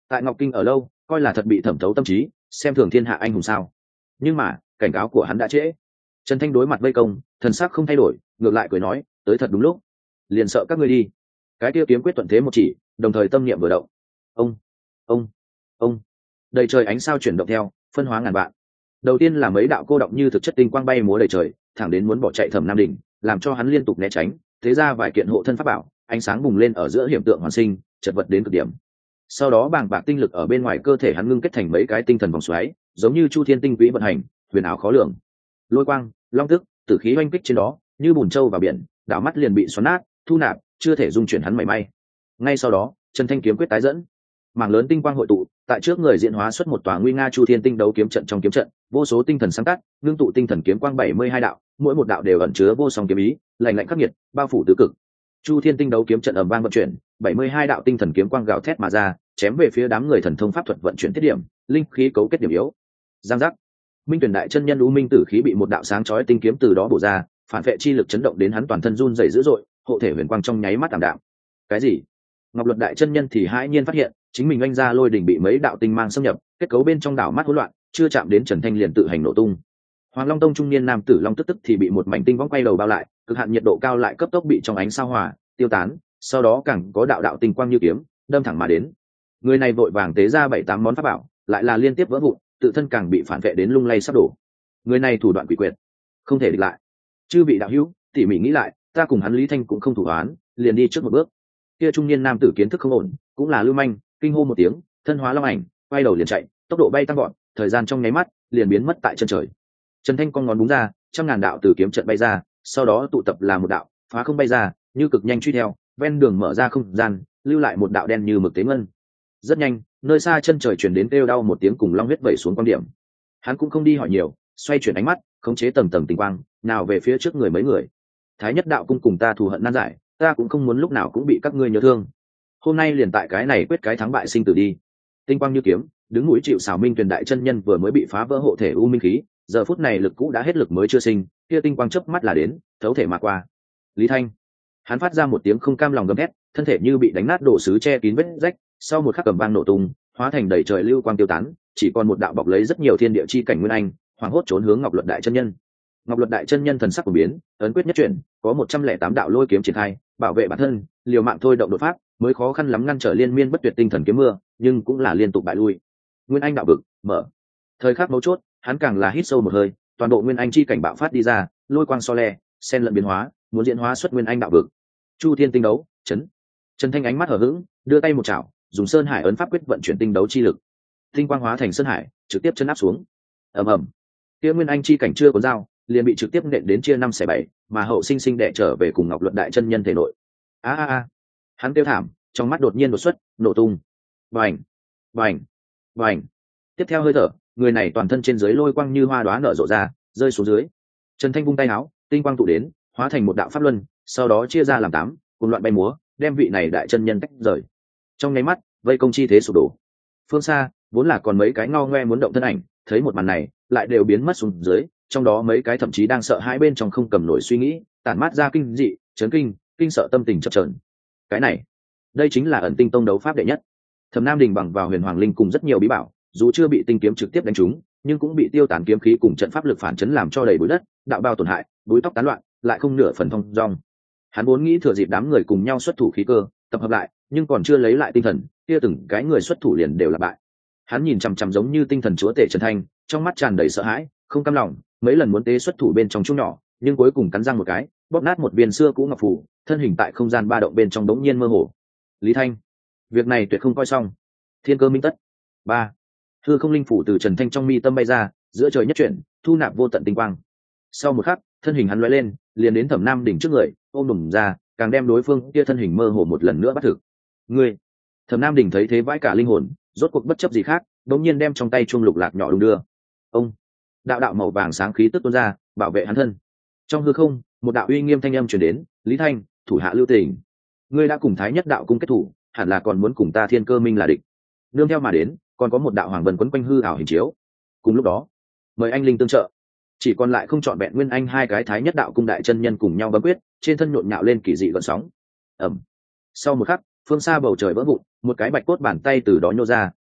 tại Ngọc Kinh ở lâu coi là thật bị thẩm thấu tâm trí, xem thường thiên hạ anh hùng sao. Nhưng mà cảnh cáo của hắn đã trễ. Trần Thanh đối mặt vây công, thần sắc không thay đổi, ngược lại cười nói, tới thật đúng lúc, liền sợ các ngươi đi. Cái kia kiếm quyết thuận thế một chỉ, đồng thời tâm niệm vừa động. Ông, ông, ông, đầy trời ánh sao chuyển động theo, phân hóa ngàn vạn. Đầu tiên là mấy đạo cô động như thực chất tinh quang bay múa đầy trời, thẳng đến muốn bỏ chạy Thẩm Nam Đỉnh, làm cho hắn liên tục né tránh, thế ra vài kiện hộ thân pháp bảo, ánh sáng bùng lên ở giữa hiểm tượng hoàn sinh, chật vật đến cực điểm. Sau đó bàng bạc tinh lực ở bên ngoài cơ thể hắn ngưng kết thành mấy cái tinh thần vòng xoáy, giống như chu thiên tinh quỹ vận hành, huyền ảo khó lường. Lôi quang, long tức, tử khí oanh kích trên đó, như bùn trâu vào biển, đảo mắt liền bị xoắn nát, thu nạp, chưa thể dung chuyển hắn mảy may. Ngay sau đó, Trần Thanh kiếm quyết tái dẫn, mảng lớn tinh quang hội tụ, tại trước người diễn hóa xuất một tòa nguy nga chu thiên tinh đấu kiếm trận. Trong kiếm trận, vô số tinh thần sáng tác, ngưng tụ tinh thần kiếm quang 72 đạo, mỗi một đạo đều ẩn chứa vô song kiếm ý, lạnh lạnh khắc nghiệt, bao phủ tứ cực. Chu thiên tinh đấu kiếm trận ầm vang vận chuyển, 72 đạo tinh thần kiếm quang gào thét mà ra, chém về phía đám người thần thông pháp thuật vận chuyển tiết điểm, linh khí cấu kết điểm yếu. Giang giác. Minh Tuyển đại chân nhân U Minh tử khí bị một đạo sáng chói tinh kiếm từ đó bổ ra, phản vệ chi lực chấn động đến hắn toàn thân run rẩy dữ dội, hộ thể huyền quang trong nháy mắt tạm đạm. Cái gì? Ngọc Luật đại chân nhân thì hãi nhiên phát hiện, chính mình anh ra lôi đỉnh bị mấy đạo tinh mang xâm nhập, kết cấu bên trong đảo mắt hỗn loạn, chưa chạm đến Trần Thanh liền tự hành nổ tung. Hoàng Long Tông trung niên nam tử Long tức thì bị một mảnh tinh vong quay đầu bao lại, cực hạn nhiệt độ cao lại cấp tốc bị trong ánh sao hỏa tiêu tán, sau đó càng có đạo đạo tinh quang như kiếm đâm thẳng mà đến. Người này vội vàng tế ra 7-8 món pháp bảo, lại là liên tiếp vỡ vụn, tự thân càng bị phản vệ đến lung lay sắp đổ. Người này thủ đoạn quỷ quyệt, không thể địch lại. Chư vị đạo hữu, tỉ mỉ nghĩ lại, ta cùng hắn Lý Thanh cũng không thủ đoán, liền đi trước một bước. Kia trung niên nam tử kiến thức không ổn, cũng là lưu manh, kinh hô một tiếng, thân hóa long ảnh, quay đầu liền chạy, tốc độ bay tăng gọn, thời gian trong nháy mắt liền biến mất tại chân trời. Trần Thanh con ngón búng ra, trăm ngàn đạo từ kiếm trận bay ra, sau đó tụ tập là một đạo, phá không bay ra, như cực nhanh truy theo, ven đường mở ra không gian, lưu lại một đạo đen như mực tế ngân. Rất nhanh, nơi xa chân trời truyền đến kêu đau một tiếng cùng long huyết vẩy xuống quan điểm. Hắn cũng không đi hỏi nhiều, xoay chuyển ánh mắt, khống chế tầng tầng tinh quang, nào về phía trước người mấy người. Thái Nhất đạo cung cùng ta thù hận nan giải, ta cũng không muốn lúc nào cũng bị các ngươi nhớ thương. Hôm nay liền tại cái này quyết cái thắng bại sinh tử đi. Tinh quang như kiếm, đứng núi chịu sào Minh Tuyền đại chân nhân vừa mới bị phá vỡ hộ thể u minh khí, giờ phút này lực cũ đã hết lực mới chưa sinh, kia tinh quang chớp mắt là đến, thấu thể mà qua. Lý Thanh, hắn phát ra một tiếng không cam lòng gầm thét, thân thể như bị đánh nát đổ sứ che kín vết rách, sau một khắc cầm vang nổ tung, hóa thành đầy trời lưu quang tiêu tán, chỉ còn một đạo bọc lấy rất nhiều thiên địa chi cảnh nguyên anh, hoảng hốt trốn hướng Ngọc Luật đại chân nhân. Ngọc Luật đại chân nhân thần sắc của biến, ấn quyết nhất chuyển, có 108 đạo lôi kiếm triển khai, bảo vệ bản thân, liều mạng thôi động đột pháp, mới khó khăn lắm ngăn trở liên miên bất tuyệt tinh thần kiếm mưa, nhưng cũng là liên tục bại lui. Nguyên anh đạo vực mở. Thời khắc mấu chốt, hắn càng là hít sâu một hơi, toàn bộ nguyên anh chi cảnh bạo phát đi ra, lôi quang so le, xen lẫn biến hóa, muốn diễn hóa xuất nguyên anh đạo vực. Chu thiên tinh đấu, chấn. Trần Thanh ánh mắt hở hững, đưa tay một chảo, dùng sơn hải ấn pháp quyết vận chuyển tinh đấu chi lực. Tinh quang hóa thành sơn hải, trực tiếp chân áp xuống. Ầm ầm. Kia nguyên anh chi cảnh chưa có dao, liền bị trực tiếp nện đến chia 5/7, mà hậu sinh sinh đè trở về cùng Ngọc Luật đại chân nhân thể nội. A a a. Hắn kêu thảm, trong mắt đột nhiên đột xuất, nổ tung. Bành, bành, bành. Tiếp theo hơi thở, người này toàn thân trên dưới lôi quang như hoa đóa nở rộ ra, rơi xuống dưới. Trần Thanh vung tay áo, tinh quang tụ đến, hóa thành một đạo pháp luân, sau đó chia ra làm 8, cùng loạn bay múa, đem vị này đại chân nhân tách rời. Trong nháy mắt, vây công chi thế sụp đổ. Phương xa, vốn là còn mấy cái ngao ngoe muốn động thân ảnh, thấy một màn này, lại đều biến mất xuống dưới, trong đó mấy cái thậm chí đang sợ hãi bên trong không cầm nổi suy nghĩ, tản mát ra kinh dị, chấn kinh, kinh sợ tâm tình chập chờn. Cái này, đây chính là ẩn tinh tông đấu pháp đệ nhất. Thẩm Nam Đình bằng vào huyền hoàng linh cùng rất nhiều bí bảo, dù chưa bị tinh kiếm trực tiếp đánh trúng, nhưng cũng bị tiêu tán kiếm khí cùng trận pháp lực phản chấn làm cho đầy bụi đất, đạo bao tổn hại, búi tóc tán loạn, lại không nửa phần thông dong. Hắn vốn nghĩ thừa dịp đám người cùng nhau xuất thủ khí cơ, tập hợp lại, nhưng còn chưa lấy lại tinh thần, kia từng cái người xuất thủ liền đều là bại. Hắn nhìn chằm chằm giống như tinh thần chúa tể Trần Thanh, trong mắt tràn đầy sợ hãi, không cam lòng, mấy lần muốn tế xuất thủ bên trong chung nhỏ, nhưng cuối cùng cắn răng một cái, bóp nát một viên xưa cũ ngọc phù, thân hình tại không gian ba động bên trong đống nhiên mơ hồ. Lý Thanh, việc này tuyệt không coi xong. Thiên cơ minh tất. 3. Hư không linh phủ từ Trần Thanh trong mi tâm bay ra, giữa trời nhất chuyển, thu nạp vô tận tinh quang. Sau một khắc, thân hình hắn lóe lên, liền đến Thẩm Nam Đỉnh trước người, ôm đùm ra, càng đem đối phương kia thân hình mơ hồ một lần nữa bắt thực. Ngươi! Thẩm Nam Đỉnh thấy thế vãi cả linh hồn, rốt cuộc bất chấp gì khác, đống nhiên đem trong tay chuông lục lạc nhỏ đung đưa. Ông! Đạo đạo màu vàng sáng khí tức tuôn ra, bảo vệ hắn thân. Trong hư không, một đạo uy nghiêm thanh âm truyền đến, Lý Thanh, thủ hạ lưu tình. Ngươi đã cùng Thái Nhất đạo cung kết thủ, hẳn là còn muốn cùng ta Thiên Cơ Minh là địch. Nương theo mà đến, còn có một đạo hoàng vân quấn quanh hư ảo hình chiếu. Cùng lúc đó, mời anh linh tương trợ. Chỉ còn lại không chọn vẹn nguyên anh hai cái Thái Nhất đạo cung đại chân nhân cùng nhau bấm quyết, trên thân nhộn nhạo lên kỳ dị gợn sóng. Ầm. Sau một khắc, phương xa bầu trời vỡ vụn, một cái bạch cốt bàn tay từ đó nhô ra,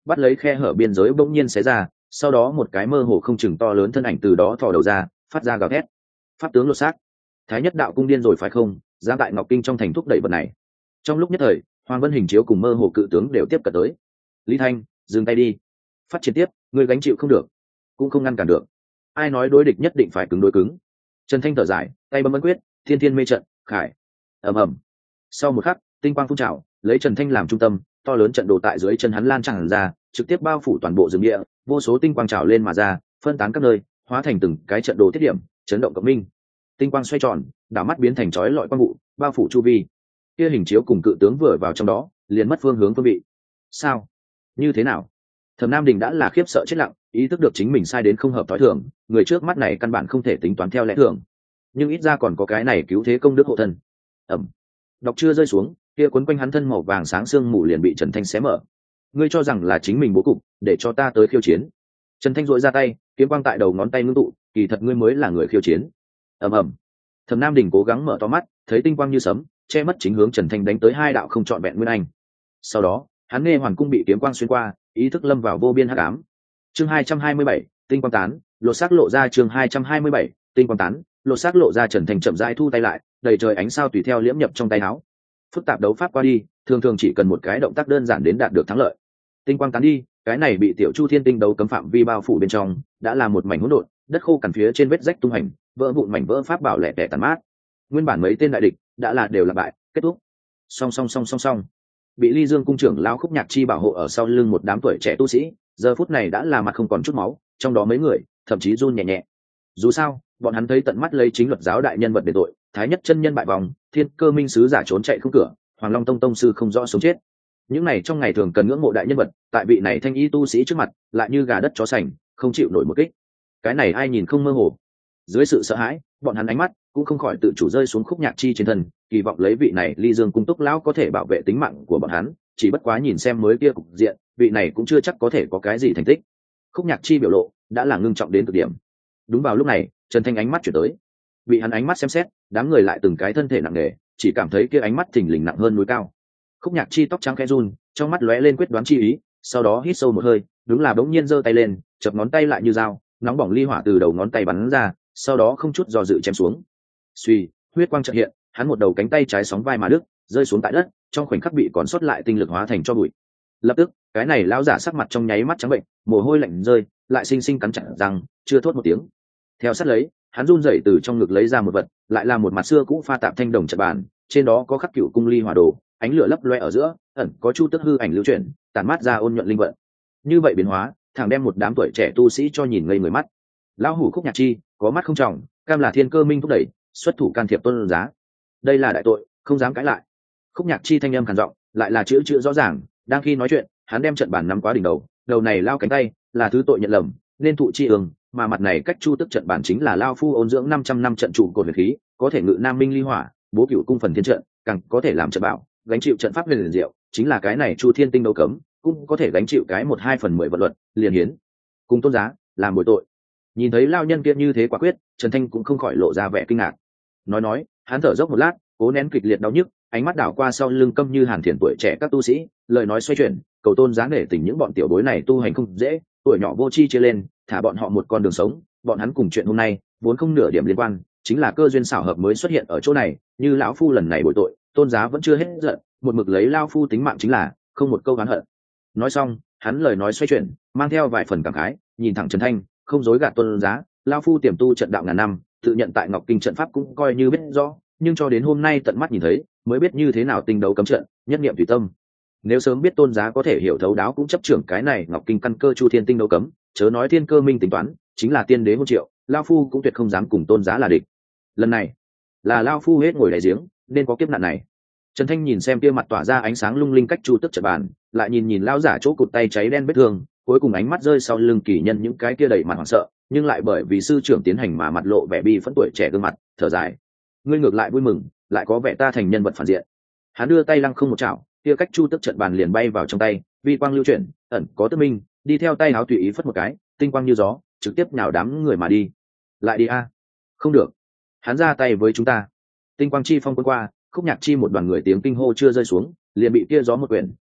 bắt lấy khe hở biên giới bỗng nhiên xé ra, sau đó một cái mơ hồ không chừng to lớn thân ảnh từ đó thò đầu ra, phát ra gào thét. Pháp tướng lột xác. Thái nhất đạo cung điên rồi phải không? Giang tại Ngọc Kinh trong thành thúc đẩy vật này. Trong lúc nhất thời, Hoàng Vân Hình Chiếu cùng mơ hồ cự tướng đều tiếp cận tới. Lý Thanh, dừng tay đi. Phát triển tiếp, người gánh chịu không được, cũng không ngăn cản được. Ai nói đối địch nhất định phải cứng đối cứng? Trần Thanh thở dài, tay bấm ấn quyết, thiên thiên mê trận, khải. Ầm ầm. Sau một khắc, tinh quang phun trào, lấy Trần Thanh làm trung tâm, to lớn trận đồ tại dưới chân hắn lan tràn ra, trực tiếp bao phủ toàn bộ rừng địa, vô số tinh quang trào lên mà ra, phân tán các nơi, hóa thành từng cái trận đồ tiết điểm, chấn động cộng minh. Tinh quang xoay tròn, đảo mắt biến thành chói lọi quang vụ, bao phủ chu vi. Kia Hình Chiếu cùng cự tướng vừa vào trong đó, liền mất phương hướng phương vị. Sao? Như thế nào? Thẩm Nam Đình đã là khiếp sợ chết lặng, ý thức được chính mình sai đến không hợp thói thường, người trước mắt này căn bản không thể tính toán theo lẽ thường, nhưng ít ra còn có cái này cứu thế công đức hộ thân. Ẩm. Đọc chưa rơi xuống, kia quấn quanh hắn thân màu vàng sáng xương mù liền bị Trần Thanh xé mở. Ngươi cho rằng là chính mình bố cục, để cho ta tới khiêu chiến? Trần Thanh dội ra tay, kiếm quang tại đầu ngón tay ngưng tụ, kỳ thật ngươi mới là người khiêu chiến. Ầm ầm. Thẩm Nam Đình cố gắng mở to mắt, thấy tinh quang như sấm, che mất chính hướng Trần Thanh đánh tới hai đạo không trọn vẹn nguyên anh. Sau đó, hắn nghe hoàn cung bị kiếm quang xuyên qua, ý thức lâm vào vô biên hắc ám. Chương 227, tinh quang tán, lột xác lộ ra. Chương 227, tinh quang tán, lột xác lộ ra. Trần Thanh chậm rãi thu tay lại, đầy trời ánh sao tùy theo liễm nhập trong tay áo. Phức tạp đấu pháp qua đi, thường thường chỉ cần một cái động tác đơn giản đến đạt được thắng lợi. Tinh quang tán đi, cái này bị Tiểu Chu Thiên Tinh đấu cấm phạm vi bao phủ bên trong, đã là một mảnh hỗn độn, đất khô cằn phía trên vết rách tung hành, vỡ vụn mảnh vỡ pháp bảo lẻ tẻ tàn mát. Nguyên bản mấy tên đại địch đã là đều là bại, kết thúc. Song. Bị Ly Dương cung trưởng lão Khúc Nhạc Chi bảo hộ ở sau lưng một đám tuổi trẻ tu sĩ, giờ phút này đã là mặt không còn chút máu, trong đó mấy người thậm chí run nhẹ nhẹ. Dù sao, bọn hắn thấy tận mắt lấy chính luật giáo đại nhân vật để tội, Thái Nhất chân nhân bại vòng, Thiên Cơ Minh sứ giả trốn chạy không cửa, Hoàng Long tông sư không rõ sống chết. Những này trong ngày thường cần ngưỡng mộ đại nhân vật, tại vị này thanh y tu sĩ trước mặt, lại như gà đất chó sành, không chịu nổi một kích. Cái này ai nhìn không mơ hồ. Dưới sự sợ hãi, bọn hắn ánh mắt cũng không khỏi tự chủ rơi xuống Khúc Nhạc Chi trên thân, kỳ vọng lấy vị này Ly Dương cung túc lão có thể bảo vệ tính mạng của bọn hắn, chỉ bất quá nhìn xem mới kia cục diện, vị này cũng chưa chắc có thể có cái gì thành tích. Khúc Nhạc Chi biểu lộ đã là ngưng trọng đến cực điểm. Đúng vào lúc này, Trần Thanh ánh mắt chuyển tới. Bị hắn ánh mắt xem xét, đám người lại từng cái thân thể nặng nề, chỉ cảm thấy kia ánh mắt thình lình nặng hơn núi cao. Khúc Nhạc Chi tóc trắng khẽ run, trong mắt lóe lên quyết đoán chi ý, sau đó hít sâu một hơi, đúng là bỗng nhiên giơ tay lên, chập ngón tay lại như dao, nóng bỏng ly hỏa từ đầu ngón tay bắn ra, sau đó không chút do dự chém xuống. Suy, huyết quang chợt hiện, hắn một đầu cánh tay trái sóng vai mà đứt, rơi xuống tại đất, trong khoảnh khắc bị còn sót lại tinh lực hóa thành cho bụi. Lập tức, cái này lão giả sắc mặt trong nháy mắt trắng bệnh, mồ hôi lạnh rơi, lại sinh sinh cắn chặt răng, chưa thốt một tiếng. Theo sát lấy, hắn run rẩy từ trong ngực lấy ra một vật, lại là một mặt xưa cũ pha tạp thanh đồng trận bàn, trên đó có khắc cửu cung ly hỏa đồ, ánh lửa lấp loe ở giữa, ẩn có chu tức hư ảnh lưu chuyển, tản mát ra ôn nhuận linh vận. Như vậy biến hóa, thẳng đem một đám tuổi trẻ tu sĩ cho nhìn ngây người mắt. Lão hủ Khúc Nhạc Chi, có mắt không tròng, cam là Thiên Cơ Minh thúc đẩy, xuất thủ can thiệp tôn giá. Đây là đại tội, không dám cãi lại. Khúc Nhạc Chi thanh âm khàn giọng, lại là chữ rõ ràng, đang khi nói chuyện, hắn đem trận bàn nắm quá đỉnh đầu, đầu này lao cánh tay, là thứ tội nhận lầm, nên thụ chi ương, mà mặt này cách chu tức trận bản chính là lao phu ôn dưỡng 500 năm trận trụ cột huyền khí, có thể ngự nam minh ly hỏa, bố cửu cung phần thiên trận, càng có thể làm trận bảo, gánh chịu trận pháp liền diệu, chính là cái này Chu Thiên Tinh đấu cấm, cũng có thể gánh chịu cái 1/2/10 vật luật, liền hiến. Cùng tôn giá, làm bồi tội. Nhìn thấy lao nhân kia như thế quả quyết, Trần Thanh cũng không khỏi lộ ra vẻ kinh ngạc. Nói, hắn thở dốc một lát, cố nén kịch liệt đau nhức, ánh mắt đảo qua sau lưng câm như hàn thiền tuổi trẻ các tu sĩ, lời nói xoay chuyển, cầu tôn giá để tỉnh những bọn tiểu bối này tu hành không dễ, tuổi nhỏ vô tri chia lên, thả bọn họ một con đường sống, bọn hắn cùng chuyện hôm nay vốn không nửa điểm liên quan, chính là cơ duyên xảo hợp mới xuất hiện ở chỗ này, như lão phu lần này bồi tội, tôn giá vẫn chưa hết giận, một mực lấy lao phu tính mạng chính là, không một câu oán hận. Nói xong, hắn lời nói xoay chuyển, mang theo vài phần cảm khái, nhìn thẳng Trần Thanh, không dối gạt tôn giá, lao phu tiềm tu trận đạo ngàn năm, tự nhận tại Ngọc Kinh trận pháp cũng coi như biết rõ, nhưng cho đến hôm nay tận mắt nhìn thấy, mới biết như thế nào tinh đấu cấm trận, nhất niệm tùy tâm. Nếu sớm biết tôn giá có thể hiểu thấu đáo cũng chấp trưởng cái này Ngọc Kinh căn cơ Chu Thiên Tinh đấu cấm, chớ nói Thiên Cơ Minh tính toán, chính là tiên đế hôn triệu, lao phu cũng tuyệt không dám cùng tôn giá là địch. Lần này, là lao phu hết ngồi đáy giếng, nên có kiếp nạn này. Trần Thanh nhìn xem kia mặt tỏa ra ánh sáng lung linh cách chu tức trận bàn, lại nhìn lão giả chỗ cụt tay cháy đen vết thương, cuối cùng ánh mắt rơi sau lưng kỳ nhân những cái kia đầy mặt hoảng sợ, nhưng lại bởi vì sư trưởng tiến hành mà mặt lộ vẻ bi phẫn tuổi trẻ gương mặt, thở dài. Ngươi ngược lại vui mừng, lại có vẻ ta thành nhân vật phản diện. Hắn đưa tay lăng không một chảo, kia cách chu tức trận bàn liền bay vào trong tay, vi quang lưu chuyển, ẩn có tức minh, đi theo tay áo tùy ý phất một cái, tinh quang như gió, trực tiếp nhào đám người mà đi. Lại đi a? Không được. Hắn ra tay với chúng ta. Tinh quang chi phong quân qua, Khúc Nhạc Chi một đoàn người tiếng kinh hô chưa rơi xuống, liền bị kia gió một quyển,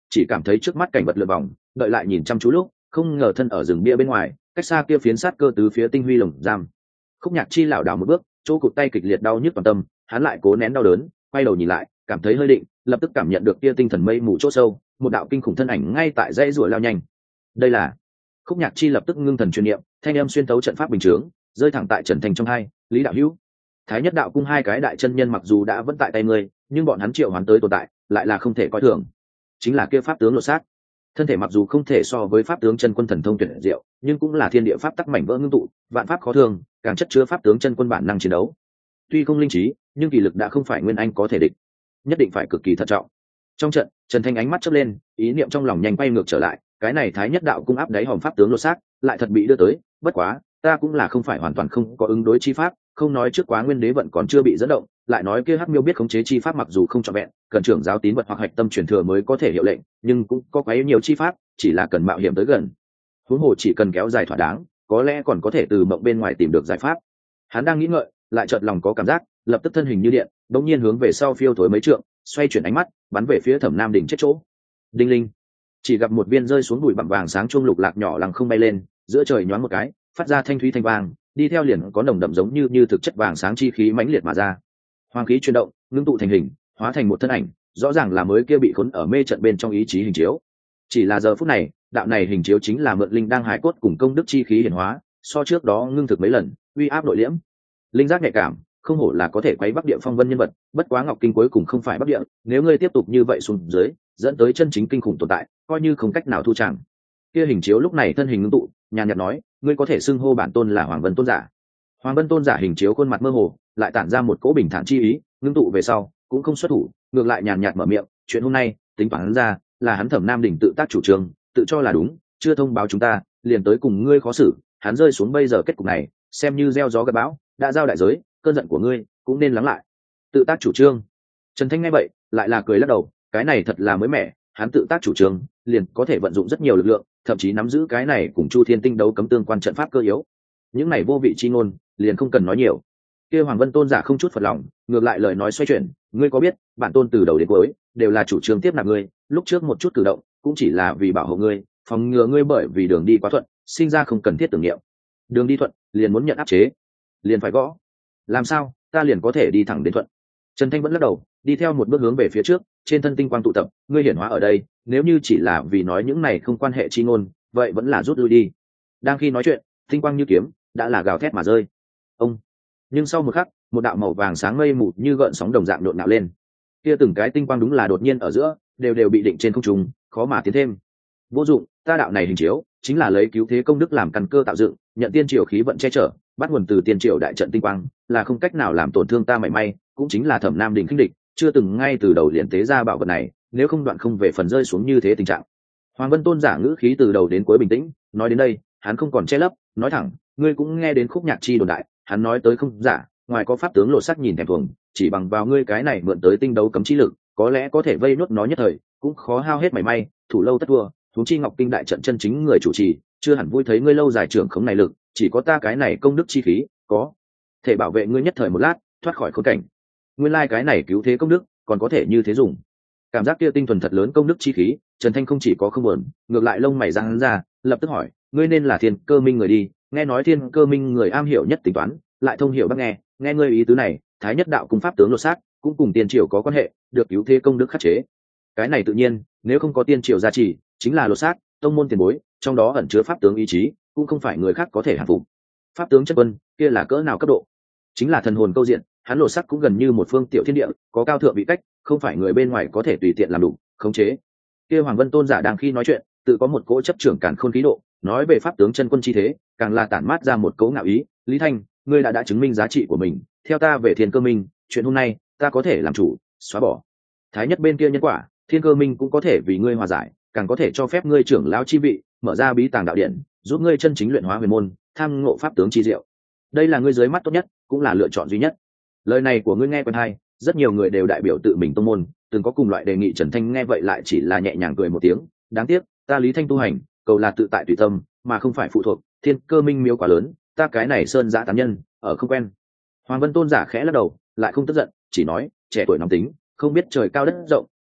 chỉ cảm thấy trước mắt cảnh vật lượn vòng, đợi lại nhìn chăm chú lúc không ngờ thân ở rừng bia bên ngoài, cách xa kia phiến sát cơ tứ phía tinh huy lồng giam. Khúc Nhạc Chi lảo đảo một bước, chỗ cụt tay kịch liệt đau nhức toàn tâm, hắn lại cố nén đau đớn, quay đầu nhìn lại, cảm thấy hơi định, lập tức cảm nhận được kia tinh thần mây mù chỗ sâu, một đạo kinh khủng thân ảnh ngay tại dãy rủa lao nhanh. Đây là Khúc Nhạc Chi lập tức ngưng thần truyền niệm, thanh âm xuyên tấu trận pháp bình chướng, rơi thẳng tại Trần Thành trong hai, Lý đạo hữu. Thái Nhất đạo cung hai cái đại chân nhân mặc dù đã vẫn tại tay ngươi, nhưng bọn hắn triệu hoán tới tồn tại, lại là không thể coi thường. Chính là kia pháp tướng lột xác. Thân thể mặc dù không thể so với pháp tướng chân quân thần thông tuyệt diệu, nhưng cũng là thiên địa pháp tắc mảnh vỡ ngưng tụ, vạn pháp khó thường, càng chất chứa pháp tướng chân quân bản năng chiến đấu. Tuy không linh trí, nhưng kỳ lực đã không phải nguyên anh có thể địch, nhất định phải cực kỳ thận trọng. Trong trận, Trần Thanh ánh mắt chớp lên, ý niệm trong lòng nhanh quay ngược trở lại, cái này Thái Nhất đạo cung áp đáy hòm pháp tướng lột xác, lại thật bị đưa tới, bất quá, ta cũng là không phải hoàn toàn không có ứng đối chi pháp, không nói trước Quá Nguyên Đế vận còn chưa bị dẫn động, lại nói kia Hắc Miêu biết khống chế chi pháp mặc dù không trọn vẹn, cần trưởng giáo tín vật hoặc hạch tâm truyền thừa mới có thể hiệu lệnh, nhưng cũng có quá nhiều chi pháp, chỉ là cần mạo hiểm tới gần. Huống hồ chỉ cần kéo dài thỏa đáng, có lẽ còn có thể từ mộng bên ngoài tìm được giải pháp. Hắn đang nghĩ ngợi, lại chợt lòng có cảm giác, lập tức thân hình như điện, đột nhiên hướng về sau phiêu thối mấy trượng, xoay chuyển ánh mắt, bắn về phía Thẩm Nam đỉnh chết chỗ. Đinh linh, chỉ gặp một viên rơi xuống bụi bặm vàng sáng chuông lục lạc nhỏ lằng không bay lên, giữa trời nhoáng một cái, phát ra thanh thúy thanh vang, đi theo liền có nồng đậm giống như thực chất vàng sáng chi khí mãnh liệt mà ra. Hoàng khí chuyển động, ngưng tụ thành hình, hóa thành một thân ảnh, rõ ràng là mới kia bị khốn ở mê trận bên trong ý chí hình chiếu. Chỉ là giờ phút này, đạo này hình chiếu chính là mượn linh đang hải cốt cùng công đức chi khí hiển hóa, so trước đó ngưng thực mấy lần, uy áp nội liễm. Linh giác nhạy cảm, không hổ là có thể quấy Bắc Địa phong vân nhân vật, bất quá Ngọc Kinh cuối cùng không phải Bắc Địa, nếu ngươi tiếp tục như vậy xuống dưới, dẫn tới chân chính kinh khủng tồn tại, coi như không cách nào thu tràng. Kia hình chiếu lúc này thân hình ngưng tụ, nhàn nhạt nói, ngươi có thể xưng hô bản tôn là Hoàng Vân Tôn giả. Hoàng Vân Tôn giả hình chiếu khuôn mặt mơ hồ, lại tản ra một cỗ bình thản chi ý, ngưng tụ về sau, cũng không xuất thủ, ngược lại nhàn nhạt mở miệng, chuyện hôm nay, tính toán ra, là hắn Thẩm Nam đỉnh tự tác chủ trương, tự cho là đúng, chưa thông báo chúng ta, liền tới cùng ngươi khó xử, hắn rơi xuống bây giờ kết cục này, xem như gieo gió gặt bão, đã giao đại giới, cơn giận của ngươi cũng nên lắng lại. Tự tác chủ trương. Trần Thanh nghe vậy, lại là cười lắc đầu, cái này thật là mới mẻ, hắn tự tác chủ trương, liền có thể vận dụng rất nhiều lực lượng, thậm chí nắm giữ cái này cùng Chu Thiên Tinh đấu cấm tương quan trận pháp cơ yếu. Những này vô vị chi ngôn, liền không cần nói nhiều. Kia Hoàng Vân Tôn giả không chút phật lòng, ngược lại lời nói xoay chuyển, ngươi có biết, bản tôn từ đầu đến cuối đều là chủ trương tiếp nạp ngươi, lúc trước một chút cử động, cũng chỉ là vì bảo hộ ngươi, phòng ngừa ngươi bởi vì đường đi quá thuận, sinh ra không cần thiết tưởng niệm. Đường đi thuận, liền muốn nhận áp chế, liền phải gõ. Làm sao, ta liền có thể đi thẳng đến thuận? Trần Thanh vẫn lắc đầu, đi theo một bước hướng về phía trước, trên thân tinh quang tụ tập, ngươi hiển hóa ở đây, nếu như chỉ là vì nói những này không quan hệ chi ngôn, vậy vẫn là rút lui đi. Đang khi nói chuyện, tinh quang như kiếm, đã là gào thét mà rơi. Ông. Nhưng sau một khắc, một đạo màu vàng sáng mây mù như gợn sóng đồng dạng nhộn nhạo lên. Kia từng cái tinh quang đúng là đột nhiên ở giữa, đều bị định trên không trung, khó mà tiến thêm. Vô dụng, ta đạo này hình chiếu, chính là lấy cứu thế công đức làm căn cơ tạo dựng, nhận tiên triều khí vận che chở, bắt nguồn từ tiên triều đại trận tinh quang, là không cách nào làm tổn thương ta mảy may, cũng chính là Thẩm Nam đỉnh khinh địch, chưa từng ngay từ đầu liền tế ra bảo vật này, nếu không đoạn không về phần rơi xuống như thế tình trạng. Hoàng Vân Tôn giả ngữ khí từ đầu đến cuối bình tĩnh, nói đến đây, hắn không còn che lấp, nói thẳng, ngươi cũng nghe đến Khúc Nhạc Chi đồn đại, hắn nói tới không giả, ngoài có pháp tướng lộ sắc nhìn thèm thuồng, chỉ bằng vào ngươi cái này mượn tới tinh đấu cấm chi lực, có lẽ có thể vây nuốt nó nhất thời, cũng khó hao hết mảy may, thủ lâu tất thua, huống chi Ngọc Kinh đại trận chân chính người chủ trì, chưa hẳn vui thấy ngươi lâu dài trưởng khống này lực, chỉ có ta cái này công đức chi khí, có thể bảo vệ ngươi nhất thời một lát, thoát khỏi khốn cảnh. Nguyên lai cái này cứu thế công đức, còn có thể như thế dùng. Cảm giác kia tinh thuần thật lớn công đức chi khí, Trần Thanh không chỉ có không buồn, ngược lại lông mày giãn ra, lập tức hỏi, ngươi nên là Thiên Cơ Minh người đi, nghe nói Thiên Cơ Minh người am hiểu nhất tính toán, lại thông hiểu Bắc nghe ngươi ý tứ này, Thái Nhất đạo cung pháp tướng lột xác, cũng cùng tiên triều có quan hệ, được cứu thế công đức khắc chế. Cái này tự nhiên, nếu không có tiên triều gia trì, chính là lột xác, tông môn tiền bối, trong đó ẩn chứa pháp tướng ý chí, cũng không phải người khác có thể hạ phục. Pháp tướng chân quân, kia là cỡ nào cấp độ? Chính là thần hồn câu diện, hắn lột sắc cũng gần như một phương tiểu thiên địa, có cao thượng vị cách, không phải người bên ngoài có thể tùy tiện làm đủ khống chế. Kia Hoàng Vân Tôn giả đang khi nói chuyện, tự có một cỗ chấp trưởng càn khôn khí độ, nói về pháp tướng chân quân chi thế, càng là tản mát ra một cỗ ngạo ý. Lý Thanh, ngươi đã chứng minh giá trị của mình, theo ta về Thiên Cơ Minh, chuyện hôm nay ta có thể làm chủ, xóa bỏ. Thái Nhất bên kia nhân quả, Thiên Cơ Minh cũng có thể vì ngươi hòa giải, càng có thể cho phép ngươi trưởng lão chi vị, mở ra bí tàng đạo điện, giúp ngươi chân chính luyện hóa huyền môn, tham ngộ pháp tướng chi diệu. Đây là ngươi dưới mắt tốt nhất, cũng là lựa chọn duy nhất. Lời này của ngươi nghe quen hay, rất nhiều người đều đại biểu tự mình tông môn, từng có cùng loại đề nghị. Trần Thanh nghe vậy lại chỉ là nhẹ nhàng cười một tiếng, đáng tiếc, ta Lý Thanh tu hành, cầu là tự tại tùy tâm, mà không phải phụ thuộc. Thiên Cơ Minh miếu quá lớn, ta cái này sơn giã tán nhân, ở không quen. Hoàng Vân Tôn giả khẽ lắc đầu, lại không tức giận, chỉ nói, trẻ tuổi nóng tính, không biết trời cao đất rộng,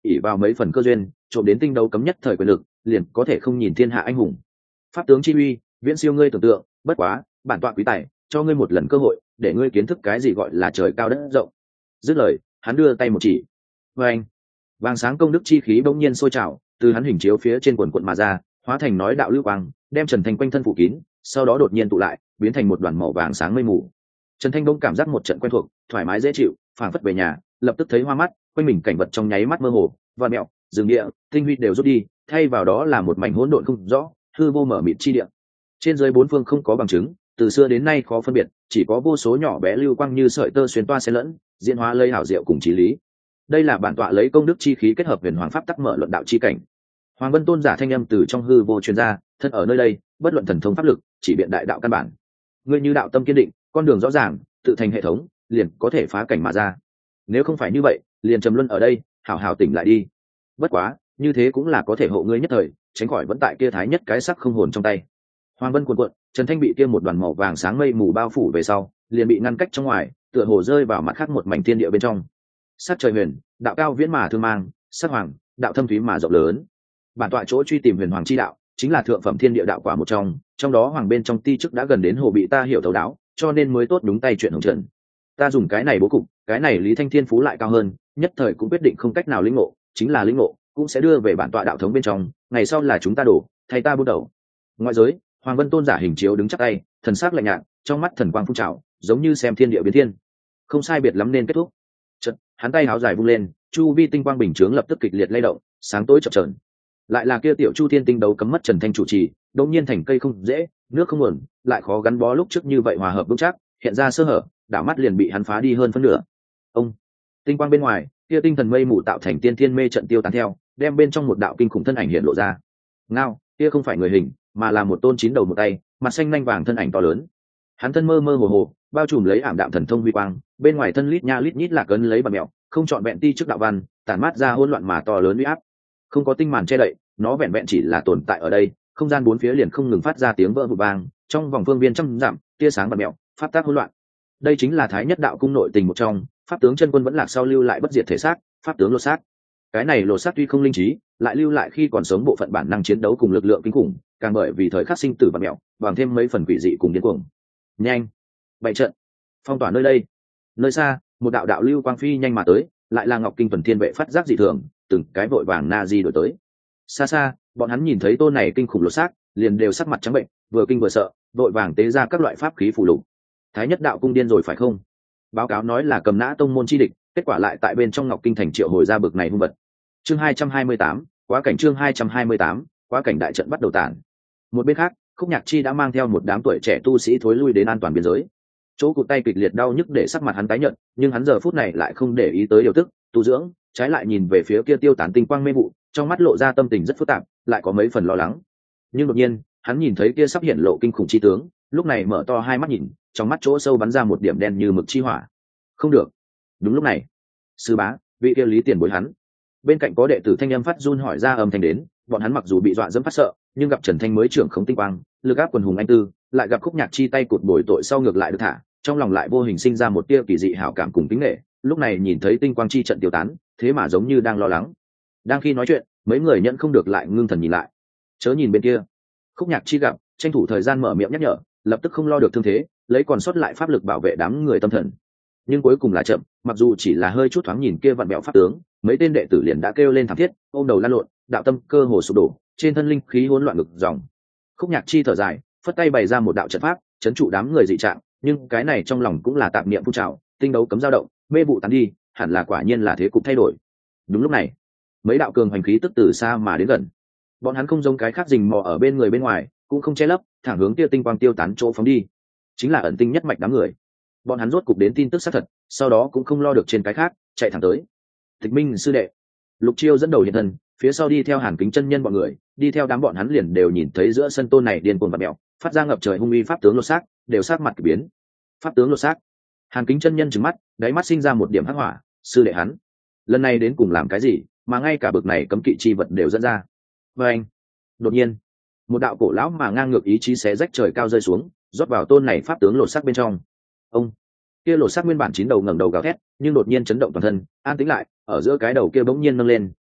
ỷ vào mấy phần cơ duyên trộm đến tinh đấu cấm nhất thời quyền lực liền có thể không nhìn thiên hạ anh hùng. Pháp tướng chi uy viễn siêu ngươi tưởng tượng, bất quá bản tọa quý tài cho ngươi một lần cơ hội để ngươi kiến thức cái gì gọi là trời cao đất rộng. Dứt lời hắn đưa tay một chỉ, và anh vàng sáng công đức chi khí bỗng nhiên sôi trào từ hắn hình chiếu phía trên quần quận mà ra, hóa thành nói đạo lưu quang đem Trần Thanh quanh thân phủ kín, sau đó đột nhiên tụ lại biến thành một đoàn màu vàng sáng mây mù. Trần Thanh bỗng cảm giác một trận quen thuộc thoải mái dễ chịu, phảng phất về nhà, lập tức thấy hoa mắt, quanh mình cảnh vật trong nháy mắt mơ hồ, vạn mẹo rừng địa tinh huy đều rút đi, thay vào đó là một mảnh hỗn độn không rõ, hư vô mở mịt chi địa. Trên dưới bốn phương không có bằng chứng, từ xưa đến nay khó phân biệt, chỉ có vô số nhỏ bé lưu quang như sợi tơ xuyên toa xen lẫn, diễn hóa lây hảo diệu cùng chí lý. Đây là bản tọa lấy công đức chi khí kết hợp huyền hoàng pháp tắc mở luận đạo chi cảnh. Hoàng Vân tôn giả thanh âm từ trong hư vô truyền ra, thân ở nơi đây, bất luận thần thông pháp lực, chỉ biện đại đạo căn bản. Ngươi như đạo tâm kiên định, con đường rõ ràng, tự thành hệ thống, liền có thể phá cảnh mà ra. Nếu không phải như vậy, liền trầm luân ở đây, hảo hảo tỉnh lại đi. Bất quá, như thế cũng là có thể hộ ngươi nhất thời, tránh khỏi vẫn tại kia thái nhất cái sắc không hồn trong tay. Hoàng Vân cuộn cuộn, Trần Thanh bị kia một đoàn màu vàng sáng mây mù bao phủ về sau, liền bị ngăn cách trong ngoài, tựa hồ rơi vào mặt khác một mảnh thiên địa bên trong. Sát trời huyền, đạo cao viễn mà thương mang, sát hoàng, đạo thâm thúy mà rộng lớn. Bản tọa chỗ truy tìm huyền hoàng chi đạo, chính là thượng phẩm thiên địa đạo quả một trong đó hoàng bên trong ti chức đã gần đến hồ bị ta hiểu thấu đáo, cho nên mới tốt đúng tay chuyện hồng trần. Ta dùng cái này bố cục, cái này Lý Thanh Thiên phú lại cao hơn, nhất thời cũng quyết định không cách nào lĩnh ngộ, chính là lĩnh ngộ, cũng sẽ đưa về bản tọa đạo thống bên trong, ngày sau là chúng ta đổ, thay ta buôn đầu. Ngoại giới, Hoàng Vân tôn giả hình chiếu đứng chắp tay, thần sắc lạnh nhạt, trong mắt thần quang phun trào, giống như xem thiên địa biến thiên. Không sai biệt lắm nên kết thúc. Chợt, hắn tay háo dài vung lên, chu vi tinh quang bình chướng lập tức kịch liệt lay động, sáng tối chập chờn. Lại là kia tiểu Chu Thiên tinh đấu cấm mất Trần Thanh chủ trì, đột nhiên thành cây không dễ, nước không ổn, lại khó gắn bó lúc trước như vậy hòa hợp vững chắc, hiện ra sơ hở, đảo mắt liền bị hắn phá đi hơn phân nửa. Ông, tinh quang bên ngoài, kia tinh thần mây mù tạo thành tiên thiên mê trận tiêu tán theo, đem bên trong một đạo kinh khủng thân ảnh hiện lộ ra. Ngao, kia không phải người hình, mà là một tôn chín đầu một tay, mặt xanh nanh vàng thân ảnh to lớn. Hắn thân mơ mơ hồ hồ, bao trùm lấy ảm đạm thần thông huy quang, bên ngoài thân lít nha lít nhít lạc ấn lấy bạt mèo, không chọn vẹn ti trước đạo văn, tản mát ra hỗn loạn mà to lớn uy áp. Không có tinh màn che đậy, nó vẹn vẹn chỉ là tồn tại ở đây, không gian bốn phía liền không ngừng phát ra tiếng vỡ vụn vang, trong vòng phương viên trăm dặm, tia sáng bạt mèo, pháp tác hỗn loạn. Đây chính là Thái Nhất đạo cung nội tình một trong, pháp tướng chân quân vẫn lạc sau lưu lại bất diệt thể xác, pháp tướng lột xác. Cái này lột xác tuy không linh trí, lại lưu lại khi còn sống bộ phận bản năng chiến đấu cùng lực lượng kinh khủng, càng bởi vì thời khắc sinh tử bạt mèo, bằng thêm mấy phần quỷ dị cùng điên cuồng. Nhanh, bày trận, phong tỏa nơi đây. Nơi xa, một đạo đạo lưu quang phi nhanh mà tới, lại là Ngọc Kinh Tuần Thiên vệ phát giác dị thường, từng cái vội vàng na di đổi tới. Xa xa, bọn hắn nhìn thấy tôn này kinh khủng lột xác, liền đều sắc mặt trắng bệnh, vừa kinh vừa sợ, vội vàng tế ra các loại pháp khí phù lục. Thái Nhất đạo cung điên rồi phải không? Báo cáo nói là cầm nã tông môn chi địch, kết quả lại tại bên trong Ngọc Kinh thành triệu hồi ra bực này hung vật. Chương 228, quá cảnh chương 228, quá cảnh đại trận bắt đầu tản. Một bên khác, Khúc Nhạc Chi đã mang theo một đám tuổi trẻ tu sĩ thối lui đến an toàn biên giới. Chỗ cụt tay kịch liệt đau nhức để sắc mặt hắn tái nhợt, nhưng hắn giờ phút này lại không để ý tới điều tức, tu dưỡng, trái lại nhìn về phía kia tiêu tán tinh quang mê vụ, trong mắt lộ ra tâm tình rất phức tạp, lại có mấy phần lo lắng. Nhưng đột nhiên, hắn nhìn thấy kia sắp hiện lộ kinh khủng chi tướng, lúc này mở to hai mắt nhìn, trong mắt chỗ sâu bắn ra một điểm đen như mực chi hỏa. Không được. Đúng lúc này, sư bá, vị kia Lý Tiền Bối hắn. Bên cạnh có đệ tử thanh âm phát run hỏi ra âm thanh đến, bọn hắn mặc dù bị dọa dẫm phát sợ, nhưng gặp Trần Thanh mới trưởng khống tinh quang, lực áp quần hùng anh tư, lại gặp Khúc Nhạc Chi tay cụt bồi tội sau ngược lại được thả, trong lòng lại vô hình sinh ra một tia kỳ dị hảo cảm cùng kính nể. Lúc này nhìn thấy tinh quang chi trận tiêu tán, thế mà giống như đang lo lắng. Đang khi nói chuyện, mấy người nhận không được lại ngưng thần nhìn lại. Chớ nhìn bên kia. Khúc Nhạc Chi gặp, tranh thủ thời gian mở miệng nhắc nhở, lập tức không lo được thương thế, lấy còn sót lại pháp lực bảo vệ đám người tâm thần. Nhưng cuối cùng là chậm, mặc dù chỉ là hơi chút thoáng nhìn kia vặn bẹo pháp tướng, mấy tên đệ tử liền đã kêu lên thảm thiết, ôm đầu lăn lộn, đạo tâm cơ hồ sụp đổ, trên thân linh khí hỗn loạn ngực dòng. Khúc Nhạc Chi thở dài, phất tay bày ra một đạo trận pháp, trấn trụ đám người dị trạng, nhưng cái này trong lòng cũng là tạp niệm phun trào, tinh đấu cấm dao động, mê vụ tán đi, hẳn là quả nhiên là thế cục thay đổi. Đúng lúc này, mấy đạo cường hành khí tức từ xa mà đến gần. Bọn hắn không giống cái khác rình mò ở bên người bên ngoài, cũng không che lấp, thẳng hướng kia tinh quang tiêu tán chỗ phóng đi. Chính là ẩn tinh nhất mạch đám người. Bọn hắn rốt cục đến tin tức xác thật, sau đó cũng không lo được trên cái khác, chạy thẳng tới. Tịch Minh sư đệ, Lục Chiêu dẫn đầu hiện thân, phía sau đi theo Hàn Kính chân nhân bọn người, đi theo đám bọn hắn liền đều nhìn thấy giữa sân tôn này điên cuồng và mèo, phát ra ngập trời hung uy pháp tướng lột xác, đều sát mặt kỳ biến. Pháp tướng lột xác. Hàn Kính chân nhân trừng mắt, đáy mắt sinh ra một điểm hắc hỏa, sư đệ hắn, lần này đến cùng làm cái gì, mà ngay cả bực này cấm kỵ chi vật đều dẫn ra. Và anh, đột nhiên, một đạo cổ lão mà ngang ngược ý chí xé rách trời cao rơi xuống, rót vào tôn này pháp tướng lột xác bên trong. Ông, kia lột xác nguyên bản chín đầu ngẩng đầu gào thét, nhưng đột nhiên chấn động toàn thân, an tĩnh lại, ở giữa cái đầu kia bỗng nhiên nâng lên,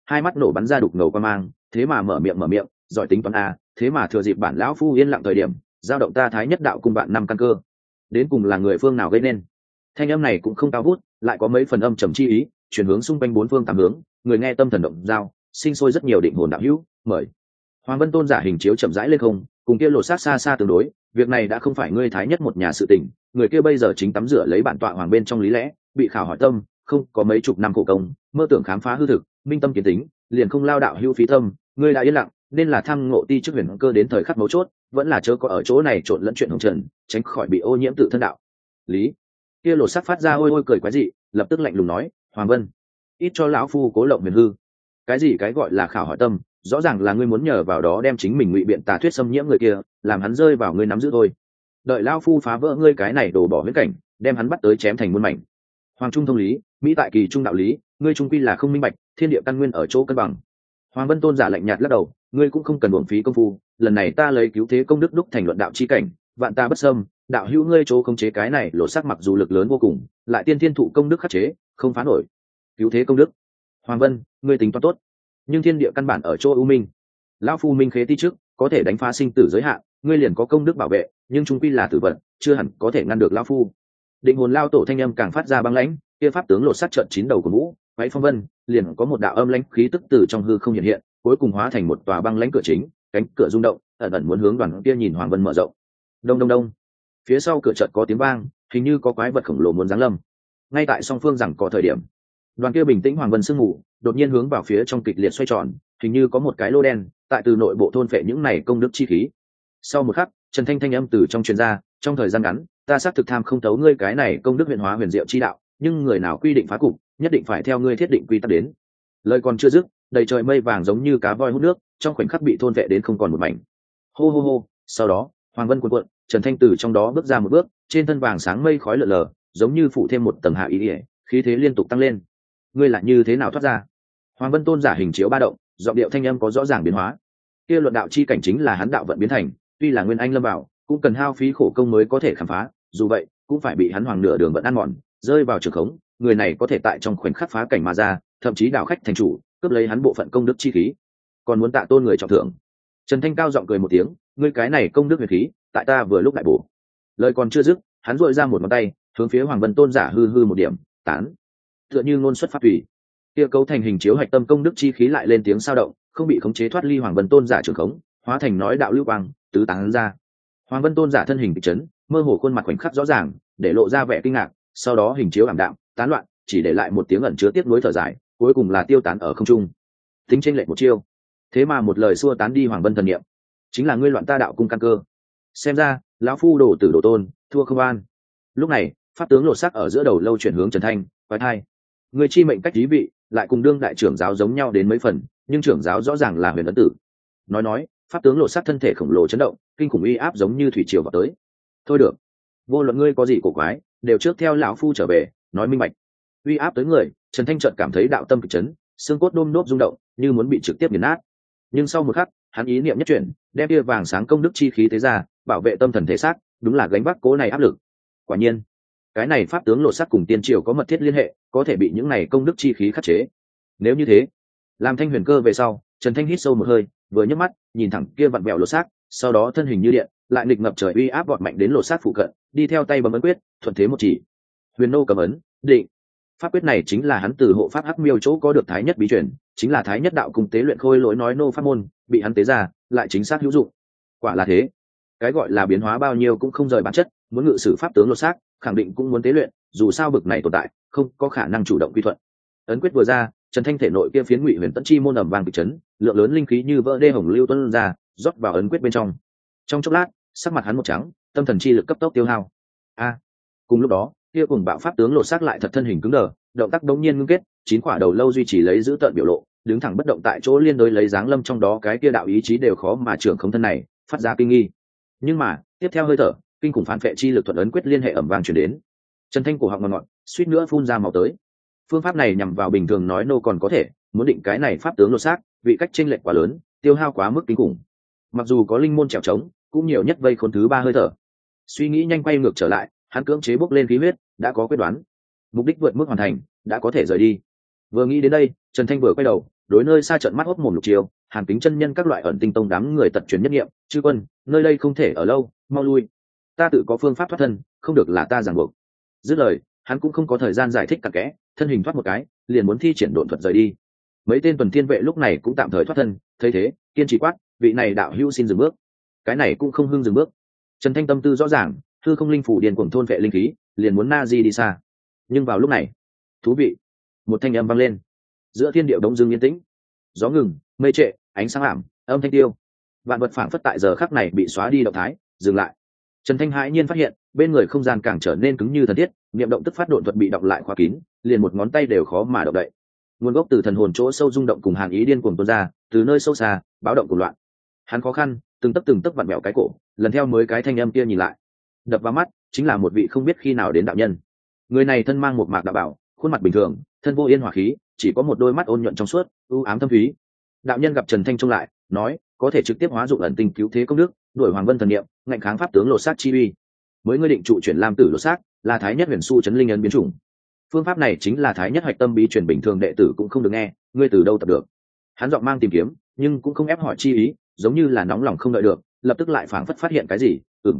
hai mắt nổ bắn ra đục ngầu qua mang, thế mà mở miệng giỏi tính toán a, thế mà thừa dịp bản lão phu yên lặng thời điểm giao động ta thái nhất đạo cung bạn năm căn cơ, đến cùng là người phương nào gây nên. Thanh âm này cũng không cao vút, lại có mấy phần âm trầm chi ý chuyển hướng xung quanh bốn phương tám hướng, người nghe tâm thần động giao, sinh sôi rất nhiều định hồn đạo hữu. Mời. Hoàng Vân Tôn giả hình chiếu chậm rãi lên không, cùng kia lột xác xa xa tương đối, việc này đã không phải ngươi thái nhất một nhà sự tình, người kia bây giờ chính tắm rửa lấy bản tọa hoàng bên trong lý lẽ, bị khảo hỏi tâm, không có mấy chục năm khổ công, mơ tưởng khám phá hư thực, minh tâm kiến tính, liền không lao đạo hữu phí tâm, ngươi đã yên lặng, nên là tham ngộ ti trước huyền cơ đến thời khắc mấu chốt, vẫn là chớ có ở chỗ này trộn lẫn chuyện hồng trần, tránh khỏi bị ô nhiễm tự thân đạo. Lý. Kia lột xác phát ra ôi ôi cười quái dị, lập tức lạnh lùng nói, Hoàng Vân, ít cho lão phu cố lộng huyền hư. Cái gì cái gọi là khảo hỏi tâm, rõ ràng là ngươi muốn nhờ vào đó đem chính mình ngụy biện tà thuyết xâm nhiễm người kia, làm hắn rơi vào ngươi nắm giữ thôi. Đợi lão phu phá vỡ ngươi cái này đổ bỏ huyễn cảnh, đem hắn bắt tới chém thành muôn mảnh. Hoàng trung thông lý, mỹ tại kỳ trung đạo lý, ngươi trung quy là không minh bạch, thiên địa căn nguyên ở chỗ cân bằng. Hoàng Vân Tôn giả lạnh nhạt lắc đầu, ngươi cũng không cần uổng phí công phu, lần này ta lấy cứu thế công đức đúc thành luận đạo chi cảnh, vạn ta bất xâm, đạo hữu ngươi chỗ khống chế cái này lộ sắc mặc dù lực lớn vô cùng, lại tiên thiên thụ công đức khắc chế, không phá nổi. Cứu thế công đức. Hoàng Vân, ngươi tính toán tốt, nhưng thiên địa căn bản ở chỗ ưu minh. Lão phu minh khế ti trước, có thể đánh phá sinh tử giới hạn, ngươi liền có công đức bảo vệ, nhưng trung quy là tử vật, chưa hẳn có thể ngăn được lão phu. Định hồn lao tổ thanh âm càng phát ra băng lãnh, kia pháp tướng lột xác trợn chín đầu của mũ, váy phong vân, liền có một đạo âm lãnh khí tức từ trong hư không hiện hiện, cuối cùng hóa thành một tòa băng lãnh cửa chính, cánh cửa rung động, ẩn ẩn muốn hướng đoàn kia nhìn Hoàng Vân mở rộng. Đông đông đông. Phía sau cửa chợt có tiếng vang, hình như có quái vật khổng lồ muốn giáng lâm. Ngay tại song phương rằng có thời điểm, đoàn kia bình tĩnh Hoàng Vân sương mù, đột nhiên hướng vào phía trong kịch liệt xoay tròn, hình như có một cái lô đen, tại từ nội bộ thôn phệ những này công đức chi khí. Sau một khắc, Trần Thanh âm từ trong truyền ra, trong thời gian ngắn, ta xác thực tham không thấu ngươi cái này công đức huyền hóa huyền diệu chi đạo, nhưng người nào quy định phá cục, nhất định phải theo ngươi thiết định quy tắc đến. Lời còn chưa dứt, đầy trời mây vàng giống như cá voi hút nước, trong khoảnh khắc bị thôn vệ đến không còn một mảnh. Hô hô hô, sau đó, Hoàng Vân cuộn cuộn, Trần Thanh từ trong đó bước ra một bước, trên thân vàng sáng mây khói lờ lờ, giống như phủ thêm một tầng hạ ý ỉa, khí thế liên tục tăng lên. Ngươi là như thế nào thoát ra? Hoàng Vân Tôn giả hình chiếu ba động, giọng điệu thanh âm có rõ ràng biến hóa. Kia luận đạo chi cảnh chính là hắn đạo vận biến thành, tuy là nguyên anh lâm vào, cũng cần hao phí khổ công mới có thể khám phá, dù vậy, cũng phải bị hắn hoàng nửa đường vận ăn mòn, rơi vào trường khống, người này có thể tại trong khoảnh khắc phá cảnh mà ra, thậm chí đảo khách thành chủ, cướp lấy hắn bộ phận công đức chi khí, còn muốn tạ tôn người trọng thưởng. Trần Thanh cao giọng cười một tiếng, ngươi cái này công đức huyền khí, tại ta vừa lúc đại bổ. Lời còn chưa dứt, hắn duỗi ra một ngón tay, hướng phía Hoàng Vân Tôn giả hư hư một điểm, tán. Tựa như ngôn xuất pháp thủy, kia cấu thành hình chiếu hạch tâm công đức chi khí lại lên tiếng sao động, không bị khống chế thoát ly Hoàng Vân Tôn giả trường khống, hóa thành nói đạo lưu quang, tứ tán ra. Hoàng Vân Tôn giả thân hình bị chấn, mơ hồ khuôn mặt khoảnh khắc rõ ràng, để lộ ra vẻ kinh ngạc, sau đó hình chiếu ảm đạm, tán loạn, chỉ để lại một tiếng ẩn chứa tiếc nuối thở dài, cuối cùng là tiêu tán ở không trung. Tính chênh lệch một chiêu, thế mà một lời xua tán đi Hoàng Vân thần niệm, chính là ngươi loạn ta đạo cung căn cơ. Xem ra, lão phu đồ tử đồ tôn, thua không an. Lúc này, pháp tướng lột xác ở giữa đầu lâu chuyển hướng Trần Thanh, quái thai. Người chi mệnh cách trí vị, lại cùng đương đại trưởng giáo giống nhau đến mấy phần, nhưng trưởng giáo rõ ràng là Huyền Ấn Tử. Nói, pháp tướng lột xác thân thể khổng lồ chấn động, kinh khủng uy áp giống như thủy triều vào tới. Thôi được, vô luận ngươi có gì cổ quái, đều trước theo lão phu trở về, nói minh bạch. Uy áp tới người, Trần Thanh chợt cảm thấy đạo tâm kịch chấn, xương cốt đôm đốp rung động, như muốn bị trực tiếp nghiền nát. Nhưng sau một khắc, hắn ý niệm nhất chuyển, đem kia vàng sáng công đức chi khí tế ra, bảo vệ tâm thần thể xác, đúng là gánh vác cố này áp lực. Quả nhiên, cái này pháp tướng lột xác cùng tiên triều có mật thiết liên hệ, có thể bị những này công đức chi khí khắc chế. Nếu như thế, làm thanh huyền cơ về sau, Trần Thanh hít sâu một hơi, vừa nhấc mắt, nhìn thẳng kia vặn vẹo lột xác, sau đó thân hình như điện, lại nghịch ngập trời uy áp vọt mạnh đến lột xác phụ cận, đi theo tay bấm ấn quyết, thuận thế một chỉ. Huyền nô cầm ấn, định. Pháp quyết này chính là hắn từ hộ pháp Hắc Miêu chỗ có được thái nhất bí truyền, chính là thái nhất đạo cung tế luyện khôi lỗi nói nô pháp môn, bị hắn tế ra, lại chính xác hữu dụng. Quả là thế. Cái gọi là biến hóa bao nhiêu cũng không rời bản chất, muốn ngự sử pháp tướng lột xác, khẳng định cũng muốn tế luyện, dù sao bực này tồn tại, không có khả năng chủ động quy thuận. Ấn quyết vừa ra, Trần Thanh thể nội kia phiến Ngụy Huyền Tẫn chi môn ầm vang kịch chấn, lượng lớn linh khí như vỡ đê hồng lưu tuôn ra, rót vào ấn quyết bên trong. Trong chốc lát, sắc mặt hắn một trắng, tâm thần chi lực cấp tốc tiêu hao. Cùng lúc đó, kia cùng bạo pháp tướng lột xác lại thật thân hình cứng đờ, động tác đống nhiên ngưng kết, chín quả đầu lâu duy trì lấy giữ tợn biểu lộ, đứng thẳng bất động tại chỗ liên đối lấy dáng lâm trong đó cái kia đạo ý chí đều khó mà trưởng không thân này, phát ra kinh nghi. Nhưng mà, tiếp theo hơi thở, kinh khủng phản phệ chi lực thuận ấn quyết liên hệ ầm vang truyền đến. Trần Thanh cổ họng ngọt ngọt, suýt nữa phun ra máu tới. Phương pháp này nhằm vào bình thường nói nô còn có thể, muốn định cái này pháp tướng lột xác, vị cách chênh lệch quá lớn, tiêu hao quá mức kinh khủng. Mặc dù có linh môn trèo trống, cũng nhiều nhất vây khốn thứ ba hơi thở. Suy nghĩ nhanh quay ngược trở lại, hắn cưỡng chế bốc lên khí huyết, đã có quyết đoán, mục đích vượt mức hoàn thành, đã có thể rời đi. Vừa nghĩ đến đây, Trần Thanh vừa quay đầu đối nơi xa trận mắt hốc mồm Lục Chiêu, Hàn Kính chân nhân các loại ẩn tinh tông đám người tật truyền nhất nghiệm, chư quân nơi đây không thể ở lâu, mau lui, ta tự có phương pháp thoát thân, không được là ta ràng buộc. Dứt lời hắn cũng không có thời gian giải thích cặn kẽ, thân hình thoát một cái liền muốn thi triển độn thuật rời đi. Mấy tên tuần thiên vệ lúc này cũng tạm thời thoát thân, thấy thế kiên trì quát, vị này đạo hữu xin dừng bước. Cái này cũng không hưng dừng bước. Trần Thanh tâm tư rõ ràng, hư không linh phủ điền cuồng thôn vệ linh khí, liền muốn na di đi xa. Nhưng vào lúc này, thú vị, một thanh âm vang lên. Giữa thiên địa đông dương yên tĩnh, gió ngừng, mây trệ, ánh sáng ảm, âm thanh tiêu, vạn vật phảng phất tại giờ khắc này bị xóa đi động thái, dừng lại. Trần Thanh hãi nhiên phát hiện bên người không gian càng trở nên cứng như thần thiết, niệm động tức phát độn thuật bị đọc lại khóa kín, liền một ngón tay đều khó mà động đậy. Nguồn gốc từ thần hồn chỗ sâu rung động cùng hàn ý điên cuồng tuôn ra, từ nơi sâu xa báo động của loạn. Hắn khó khăn từng tấc vặn mẹo cái cổ, lần theo mới cái thanh âm kia nhìn lại, đập vào mắt chính là một vị không biết khi nào đến đạo nhân. Người này thân mang một mạc đạo bảo, khuôn mặt bình thường, thân vô yên hỏa khí, chỉ có một đôi mắt ôn nhuận trong suốt, u ám thâm thúy. Đạo nhân gặp Trần Thanh trông lại, nói có thể trực tiếp hóa dụng ẩn tinh cứu thế công đức, đuổi hoàng vân thần niệm, ngạnh kháng pháp tướng lột xác chi uy. Mới ngươi định trụ chuyển lam tử lột xác, là thái nhất huyền su chấn linh ấn biến chủng. Phương pháp này chính là thái nhất hoạch tâm bí truyền bình thường đệ tử cũng không được nghe, ngươi từ đâu tập được? Hắn giọng mang tìm kiếm, nhưng cũng không ép hỏi chi ý, giống như là nóng lòng không đợi được, lập tức lại phảng phất phát hiện cái gì.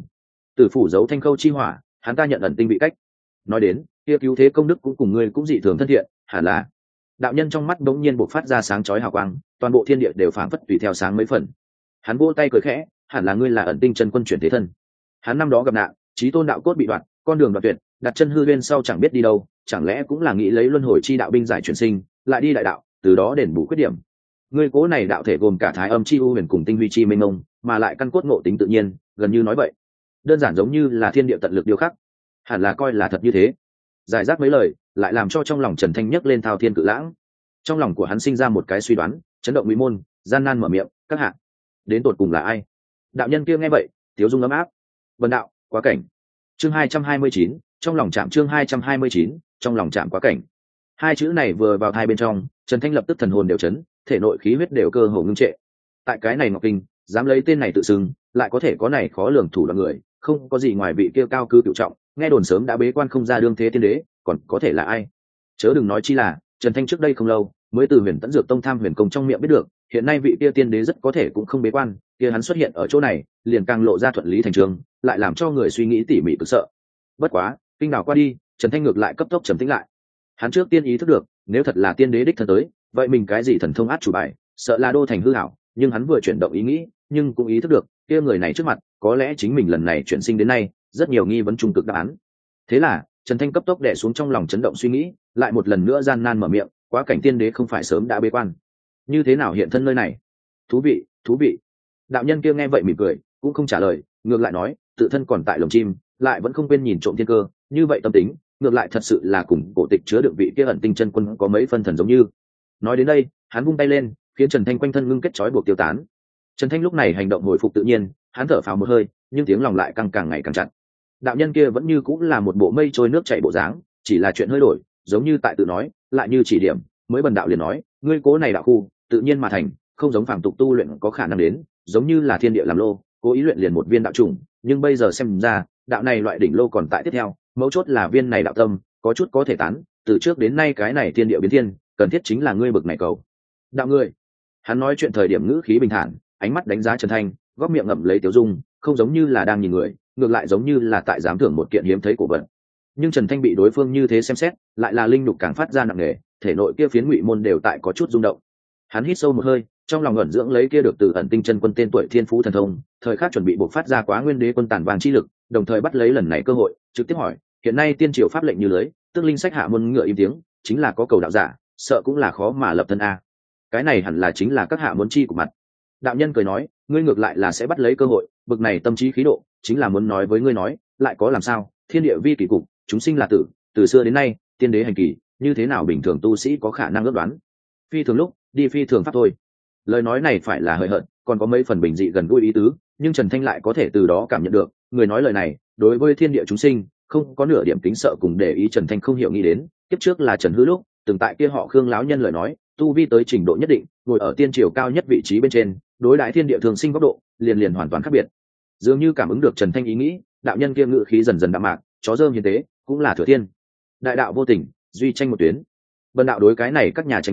Tử phủ giấu thanh khâu chi hỏa, hắn ta nhận ẩn tinh bị cách. Nói đến kia cứu thế công đức cũng cùng ngươi cũng dị thường thân thiện, hẳn là. Đạo nhân trong mắt bỗng nhiên bộc phát ra sáng chói hào quang, toàn bộ thiên địa đều phảng phất tùy theo sáng mấy phần. Hắn vỗ tay cười khẽ, hẳn là ngươi là ẩn tinh chân quân chuyển thế thân. Hắn năm đó gặp nạn, chí tôn đạo cốt bị đoạn, con đường đoạn tuyệt, đặt chân hư bên sau chẳng biết đi đâu, chẳng lẽ cũng là nghĩ lấy luân hồi chi đạo binh giải chuyển sinh, lại đi đại đạo, từ đó đền bù khuyết điểm. Ngươi cố này đạo thể gồm cả thái âm chi u huyền cùng tinh huy chi mênh mông, mà lại căn cốt ngộ tính tự nhiên, gần như nói vậy, đơn giản giống như là thiên địa tận lực điều khắc, hẳn là coi là thật như thế. Giải rác mấy lời lại làm cho trong lòng Trần Thanh nhấc lên thao thiên cự lãng. Trong lòng của hắn sinh ra một cái suy đoán, chấn động mỹ môn, gian nan mở miệng, các hạ đến tột cùng là ai? Đạo nhân kia nghe vậy tiếu dung ấm áp, vân đạo quá cảnh. Chương 229, trong lòng chạm. Chương 229, trong lòng chạm quá cảnh. Hai chữ này vừa vào thai bên trong, Trần Thanh lập tức thần hồn đều chấn, thể nội khí huyết đều cơ hồ ngưng trệ. Tại cái này ngọc kinh dám lấy tên này tự xưng, lại có thể có này khó lường thủ đoạn người, không có gì ngoài vị kia cao cư cựu trọng, nghe đồn sớm đã bế quan không ra đương thế tiên đế, còn có thể là ai? Chớ đừng nói chi là Trần Thanh trước đây không lâu mới từ Huyền Tẫn Dược Tông Tham Huyền Công trong miệng biết được, hiện nay vị kia tiên đế rất có thể cũng không bế quan, kia hắn xuất hiện ở chỗ này, liền càng lộ ra thuận lý thành trường, lại làm cho người suy nghĩ tỉ mỉ cực sợ. Bất quá, kinh đảo qua đi, Trần Thanh ngược lại cấp tốc trầm tĩnh lại. Hắn trước tiên ý thức được, nếu thật là tiên đế đích thân tới, vậy mình cái gì thần thông át chủ bài, sợ là đô thành hư ảo, nhưng hắn vừa chuyển động ý nghĩ, nhưng cũng ý thức được, kia người này trước mặt, có lẽ chính mình lần này chuyển sinh đến nay, rất nhiều nghi vấn trung cực đáp án. Thế là, Trần Thanh cấp tốc đè xuống trong lòng chấn động suy nghĩ, lại một lần nữa gian nan mở miệng, quá cảnh tiên đế không phải sớm đã bế quan, như thế nào hiện thân nơi này? Thú vị, thú vị. Đạo nhân kia nghe vậy mỉm cười, cũng không trả lời, ngược lại nói, tự thân còn tại lồng chim, lại vẫn không quên nhìn trộm thiên cơ, như vậy tâm tính, ngược lại thật sự là cùng cổ tịch chứa đựng vị kia ẩn tinh chân quân có mấy phân thần giống như. Nói đến đây, hắn vung tay lên, khiến Trần Thanh quanh thân ngưng kết trói buộc tiêu tán. Trần Thanh lúc này hành động hồi phục tự nhiên, hắn thở phào một hơi, nhưng tiếng lòng lại càng ngày càng chặt. Đạo nhân kia vẫn như cũng là một bộ mây trôi nước chảy bộ dáng, chỉ là chuyện hơi đổi, giống như tại tự nói, lại như chỉ điểm, mới bần đạo liền nói, ngươi cố này đạo khu, tự nhiên mà thành, không giống phàm tục tu luyện có khả năng đến, giống như là thiên địa làm lô, cố ý luyện liền một viên đạo trùng, nhưng bây giờ xem ra, đạo này loại đỉnh lô còn tại tiếp theo, mấu chốt là viên này đạo tâm, có chút có thể tán, từ trước đến nay cái này thiên địa biến thiên, cần thiết chính là ngươi bực này cầu. Đạo ngươi. Hắn nói chuyện thời điểm ngữ khí bình thản, ánh mắt đánh giá Trần Thanh, góc miệng ngậm lấy tiểu dung, không giống như là đang nhìn người, ngược lại giống như là tại giám thưởng một kiện hiếm thấy cổ vật. Nhưng Trần Thanh bị đối phương như thế xem xét, lại là linh nhục càng phát ra nặng nề, thể nội kia phiến ngụy môn đều tại có chút rung động. Hắn hít sâu một hơi, trong lòng ẩn dưỡng lấy kia được từ ẩn tinh chân quân tên tuổi thiên phú thần thông, thời khắc chuẩn bị bộc phát ra Quá Nguyên Đế quân tản vàng chi lực, đồng thời bắt lấy lần này cơ hội, trực tiếp hỏi, hiện nay tiên triều pháp lệnh như lưới, tức linh sách hạ môn ngựa im tiếng, chính là có cầu đạo giả, sợ cũng là khó mà lập thân a. Cái này hẳn là chính là các hạ muốn chi của mặt. Đạo nhân cười nói, ngươi ngược lại là sẽ bắt lấy cơ hội, bực này tâm trí khí độ, chính là muốn nói với ngươi nói, lại có làm sao, thiên địa vi kỳ cục, chúng sinh là tử, từ xưa đến nay, tiên đế hành kỳ, như thế nào bình thường tu sĩ có khả năng ước đoán. Phi thường lúc, đi phi thường pháp thôi. Lời nói này phải là hời hợt, còn có mấy phần bình dị gần gũi ý tứ, nhưng Trần Thanh lại có thể từ đó cảm nhận được, người nói lời này, đối với thiên địa chúng sinh, không có nửa điểm kính sợ cùng để ý. Trần Thanh không hiểu nghĩ đến, kiếp trước là Trần Hư lúc, từng tại kia họ Khương lão nhân lời nói, tu vi tới trình độ nhất định, ngồi ở tiên triều cao nhất vị trí bên trên, đối đãi thiên địa thường sinh góc độ, liền hoàn toàn khác biệt. Dường như cảm ứng được Trần Thanh ý nghĩ, đạo nhân kia ngự khí dần dần đạm mạc, chó dơm hiền tế, cũng là thừa thiên. Đại đạo vô tình, duy tranh một tuyến. Bần đạo đối cái này các nhà tranh đấu,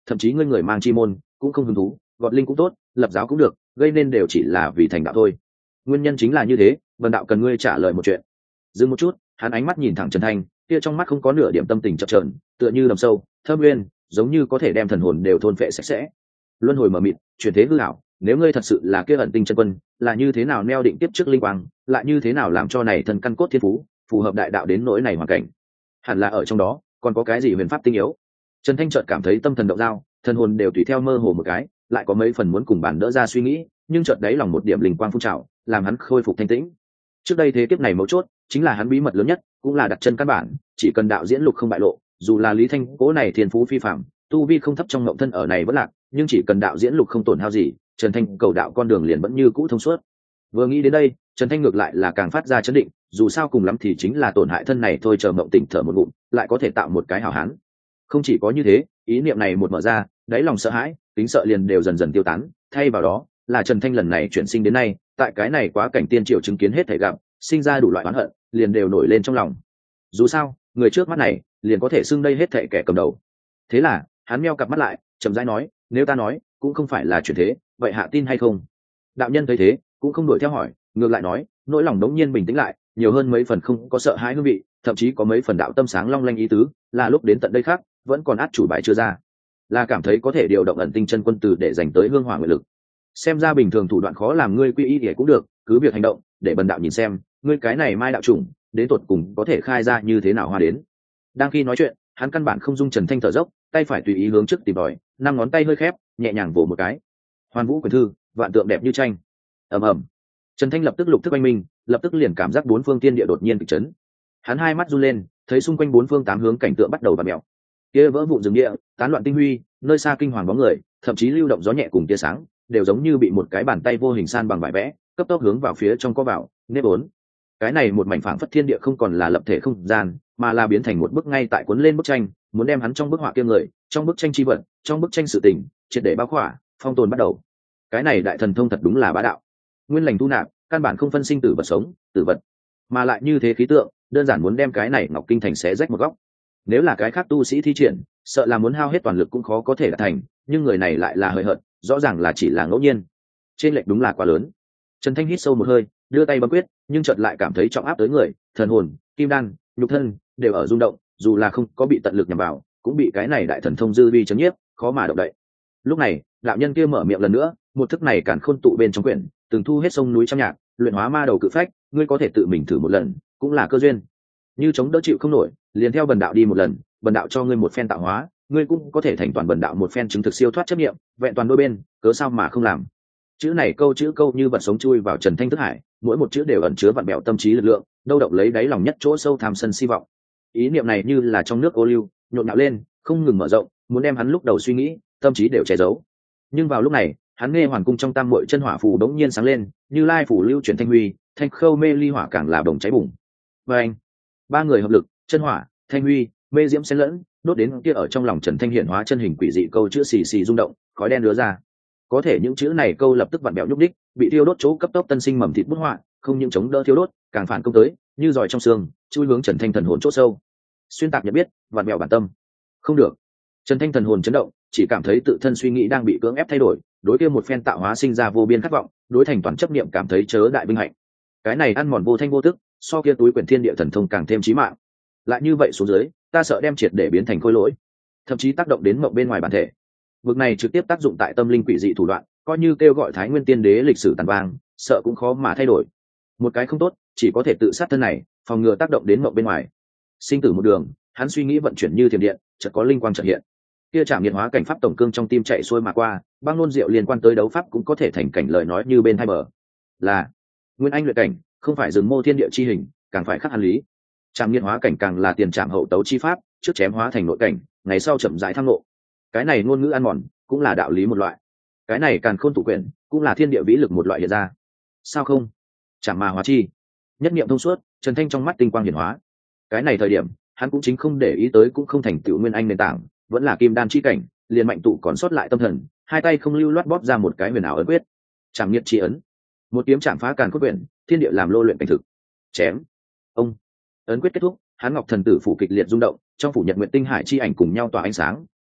thậm chí ngươi người mang chi môn cũng không hứng thú, gọt linh cũng tốt, lập giáo cũng được, gây nên đều chỉ là vì thành đạo thôi. Nguyên nhân chính là như thế, vần đạo cần ngươi trả lời một chuyện. Dừng một chút, hắn ánh mắt nhìn thẳng Trần Thanh, kia trong mắt không có nửa điểm tâm tình chập chờn, tựa như đầm sâu thâm nguyên, giống như có thể đem thần hồn đều thôn phệ sạch sẽ. Luân hồi mờ mịt, chuyển thế hư ảo, nếu ngươi thật sự là kia ẩn tinh chân quân, là như thế nào neo định tiếp trước linh quang, lại như thế nào làm cho này thần căn cốt thiên phú phù hợp đại đạo đến nỗi này hoàn cảnh? Hẳn là ở trong đó còn có cái gì huyền pháp tinh yếu. Trần Thanh chợt cảm thấy tâm thần động dao, thần hồn đều tùy theo mơ hồ một cái, lại có mấy phần muốn cùng bản đỡ ra suy nghĩ, nhưng chợt đáy lòng một điểm linh quang phun trào, làm hắn khôi phục thanh tĩnh. Trước đây thế kiếp này mấu chốt chính là hắn bí mật lớn nhất, cũng là đặt chân căn bản, chỉ cần đạo diễn lục không bại lộ, dù là Lý Thanh cố này thiên phú phi phàm, tu vi không thấp trong mộng thân ở này vẫn lạc, nhưng chỉ cần đạo diễn lục không tổn hao gì, Trần Thanh cầu đạo con đường liền vẫn như cũ thông suốt. Vừa nghĩ đến đây, Trần Thanh ngược lại là càng phát ra chấn định, dù sao cùng lắm thì chính là tổn hại thân này thôi, chờ mộng tỉnh thở một ngụm, lại có thể tạo một cái hảo hán. Không chỉ có như thế, ý niệm này một mở ra, đáy lòng sợ hãi, tính sợ liền đều dần dần tiêu tán, thay vào đó là Trần Thanh lần này chuyển sinh đến nay, tại cái này quá cảnh tiên triều chứng kiến hết thảy gặp, sinh ra đủ loại oán hận, liền đều nổi lên trong lòng. Dù sao, người trước mắt này, liền có thể xưng đây hết thảy kẻ cầm đầu. Thế là, hắn meo cặp mắt lại, chậm rãi nói, nếu ta nói, cũng không phải là chuyển thế, vậy hạ tin hay không? Đạo nhân thấy thế, cũng không đuổi theo hỏi, ngược lại nói, nỗi lòng đống nhiên bình tĩnh lại, nhiều hơn mấy phần không có sợ hãi hương vị, thậm chí có mấy phần đạo tâm sáng long lanh ý tứ, là lúc đến tận đây khác, vẫn còn át chủ bài chưa ra, là cảm thấy có thể điều động ẩn tinh chân quân từ để dành tới hương hỏa nguyện lực. Xem ra bình thường thủ đoạn khó làm ngươi quy y thì cũng được, cứ việc hành động, để bần đạo nhìn xem, ngươi cái này mai đạo chủng, đến tột cùng có thể khai ra như thế nào hoa đến. Đang khi nói chuyện, hắn căn bản không dung Trần Thanh thở dốc, tay phải tùy ý hướng trước tìm tòi, năm ngón tay hơi khép, nhẹ nhàng vỗ một cái. Hoàn Vũ Quyền Thư, vạn tượng đẹp như tranh. Ầm ầm. Trần Thanh lập tức lục thức anh minh, lập tức liền cảm giác bốn phương tiên địa đột nhiên kịch chấn. Hắn hai mắt run lên, thấy xung quanh bốn phương tám hướng cảnh tượng bắt đầu vặn mèo. Kia vỡ vụn rừng địa, tán loạn tinh huy, nơi xa kinh hoàng bóng người, thậm chí lưu động gió nhẹ cùng tia sáng, đều giống như bị một cái bàn tay vô hình san bằng vải vẽ, cấp tốc hướng vào phía trong có vào, nếp bốn. Cái này một mảnh phảng phất thiên địa không còn là lập thể không gian, mà là biến thành một bức ngay tại cuốn lên bức tranh, muốn đem hắn trong bức họa kia người, trong bức tranh chi vật, trong bức tranh sự tình, triệt để bao khỏa, phong tồn bắt đầu. Cái này đại thần thông thật đúng là bá đạo. Nguyên lành thu nạp, căn bản không phân sinh tử vật sống, tử vật, mà lại như thế khí tượng, đơn giản muốn đem cái này ngọc kinh thành xé rách một góc. Nếu là cái khác tu sĩ thi triển, sợ là muốn hao hết toàn lực cũng khó có thể đạt thành, nhưng người này lại là hời hợt, rõ ràng là chỉ là ngẫu nhiên. Trên lệch đúng là quá lớn. Trần Thanh hít sâu một hơi, đưa tay bấm quyết, nhưng chợt lại cảm thấy trọng áp tới người, thần hồn, kim đan, nhục thân đều ở rung động, dù là không có bị tận lực nhằm vào, cũng bị cái này đại thần thông dư vi chấn nhiếp, khó mà động đậy. Lúc này, đạo nhân kia mở miệng lần nữa, một thức này càn khôn tụ bên trong quyển, từng thu hết sông núi trăm nhạc, luyện hóa ma đầu cự phách, ngươi có thể tự mình thử một lần, cũng là cơ duyên. Như chống đỡ chịu không nổi, liền theo bần đạo đi một lần, bần đạo cho ngươi một phen tạo hóa, ngươi cũng có thể thành toàn bần đạo một phen chứng thực siêu thoát chấp niệm, vẹn toàn đôi bên, cớ sao mà không làm. Chữ này câu chữ câu như vật sống chui vào Trần Thanh thức hải, mỗi một chữ đều ẩn chứa vạn bèo tâm trí lực lượng, đâu động lấy đáy lòng nhất chỗ sâu tham sân si vọng. Ý niệm này như là trong nước ô liu, nhộn nhạo lên, không ngừng mở rộng, muốn đem hắn lúc đầu suy nghĩ, tâm trí đều che giấu. Nhưng vào lúc này, hắn nghe hoàn cung trong tam muội chân hỏa phù đống nhiên sáng lên, như lai phủ lưu chuyển thanh huy, thanh khâu mê ly hỏa càng là bồng cháy bùng. Và anh, ba người hợp lực, chân hỏa, thanh huy, mê diễm xen lẫn, đốt đến kia ở trong lòng Trần Thanh hiện hóa chân hình quỷ dị câu chữ xì xì rung động, khói đen đưa ra. Có thể những chữ này câu lập tức vặn bẹo nhúc đích, bị thiêu đốt chỗ cấp tốc tân sinh mầm thịt bút họa, không những chống đỡ thiêu đốt, càng phản công tới, như giỏi trong xương, chui hướng Trần Thanh thần hồn chỗ sâu. Xuyên tạc nhận biết, vặn bẹo bản tâm. Không được. Trần Thanh thần hồn chấn động, chỉ cảm thấy tự thân suy nghĩ đang bị cưỡng ép thay đổi, đối kia một phen tạo hóa sinh ra vô biên khát vọng, đối thành toàn chấp niệm cảm thấy chớ đại vinh hạnh. Cái này ăn mòn vô thanh vô tức, so kia túi quyển thiên địa thần thông càng thêm chí mạng. Lại như vậy xuống dưới, ta sợ đem triệt để biến thành khôi lỗi, thậm chí tác động đến mộng bên ngoài bản thể. Vực này trực tiếp tác dụng tại tâm linh quỷ dị thủ đoạn, coi như kêu gọi Thái Nguyên Tiên Đế lịch sử tàn vang, sợ cũng khó mà thay đổi. Một cái không tốt, chỉ có thể tự sát thân này, phòng ngừa tác động đến mộng bên ngoài. Sinh tử một đường, hắn suy nghĩ vận chuyển như thiểm điện, chợt có linh quang chợt hiện. Kia Trảm Nghiệt hóa cảnh pháp tổng cương trong tim chạy xuôi mà qua, băng ngôn diệu liên quan tới đấu pháp cũng có thể thành cảnh lời nói như bên hai bờ. Là Nguyên Anh luyện cảnh, không phải dừng mô thiên địa chi hình, càng phải khắc hàn lý. Trảm Nghiệt hóa cảnh càng là tiền trảm hậu tấu chi pháp, trước chém hóa thành nội cảnh, ngày sau chậm rãi tham ngộ. Cái này ngôn ngữ ăn mòn, cũng là đạo lý một loại. Cái này càn khôn tụ quyển, cũng là thiên địa vĩ lực một loại hiện ra. Sao không? Chảm mà hóa chi. Nhất niệm thông suốt, Trần Thanh trong mắt tinh quang hiển hóa. Cái này thời điểm, hắn cũng chính không để ý tới cũng không thành tựu Nguyên Anh nền tảng, vẫn là kim đan chi cảnh, liền mạnh tụ còn sót lại tâm thần, hai tay không lưu loát bóp ra một cái huyền ảo ấn quyết. Trảm Nghiệt chi ấn. Một kiếm chạm phá càn khôn quyển, thiên địa làm lô luyện cảnh thực. Chém. Ông. Ấn quyết kết thúc, hắn ngọc thần tử phủ kịch liệt rung động, trong phủ nhật nguyện tinh hải chi ảnh cùng nhau tỏa ánh sáng,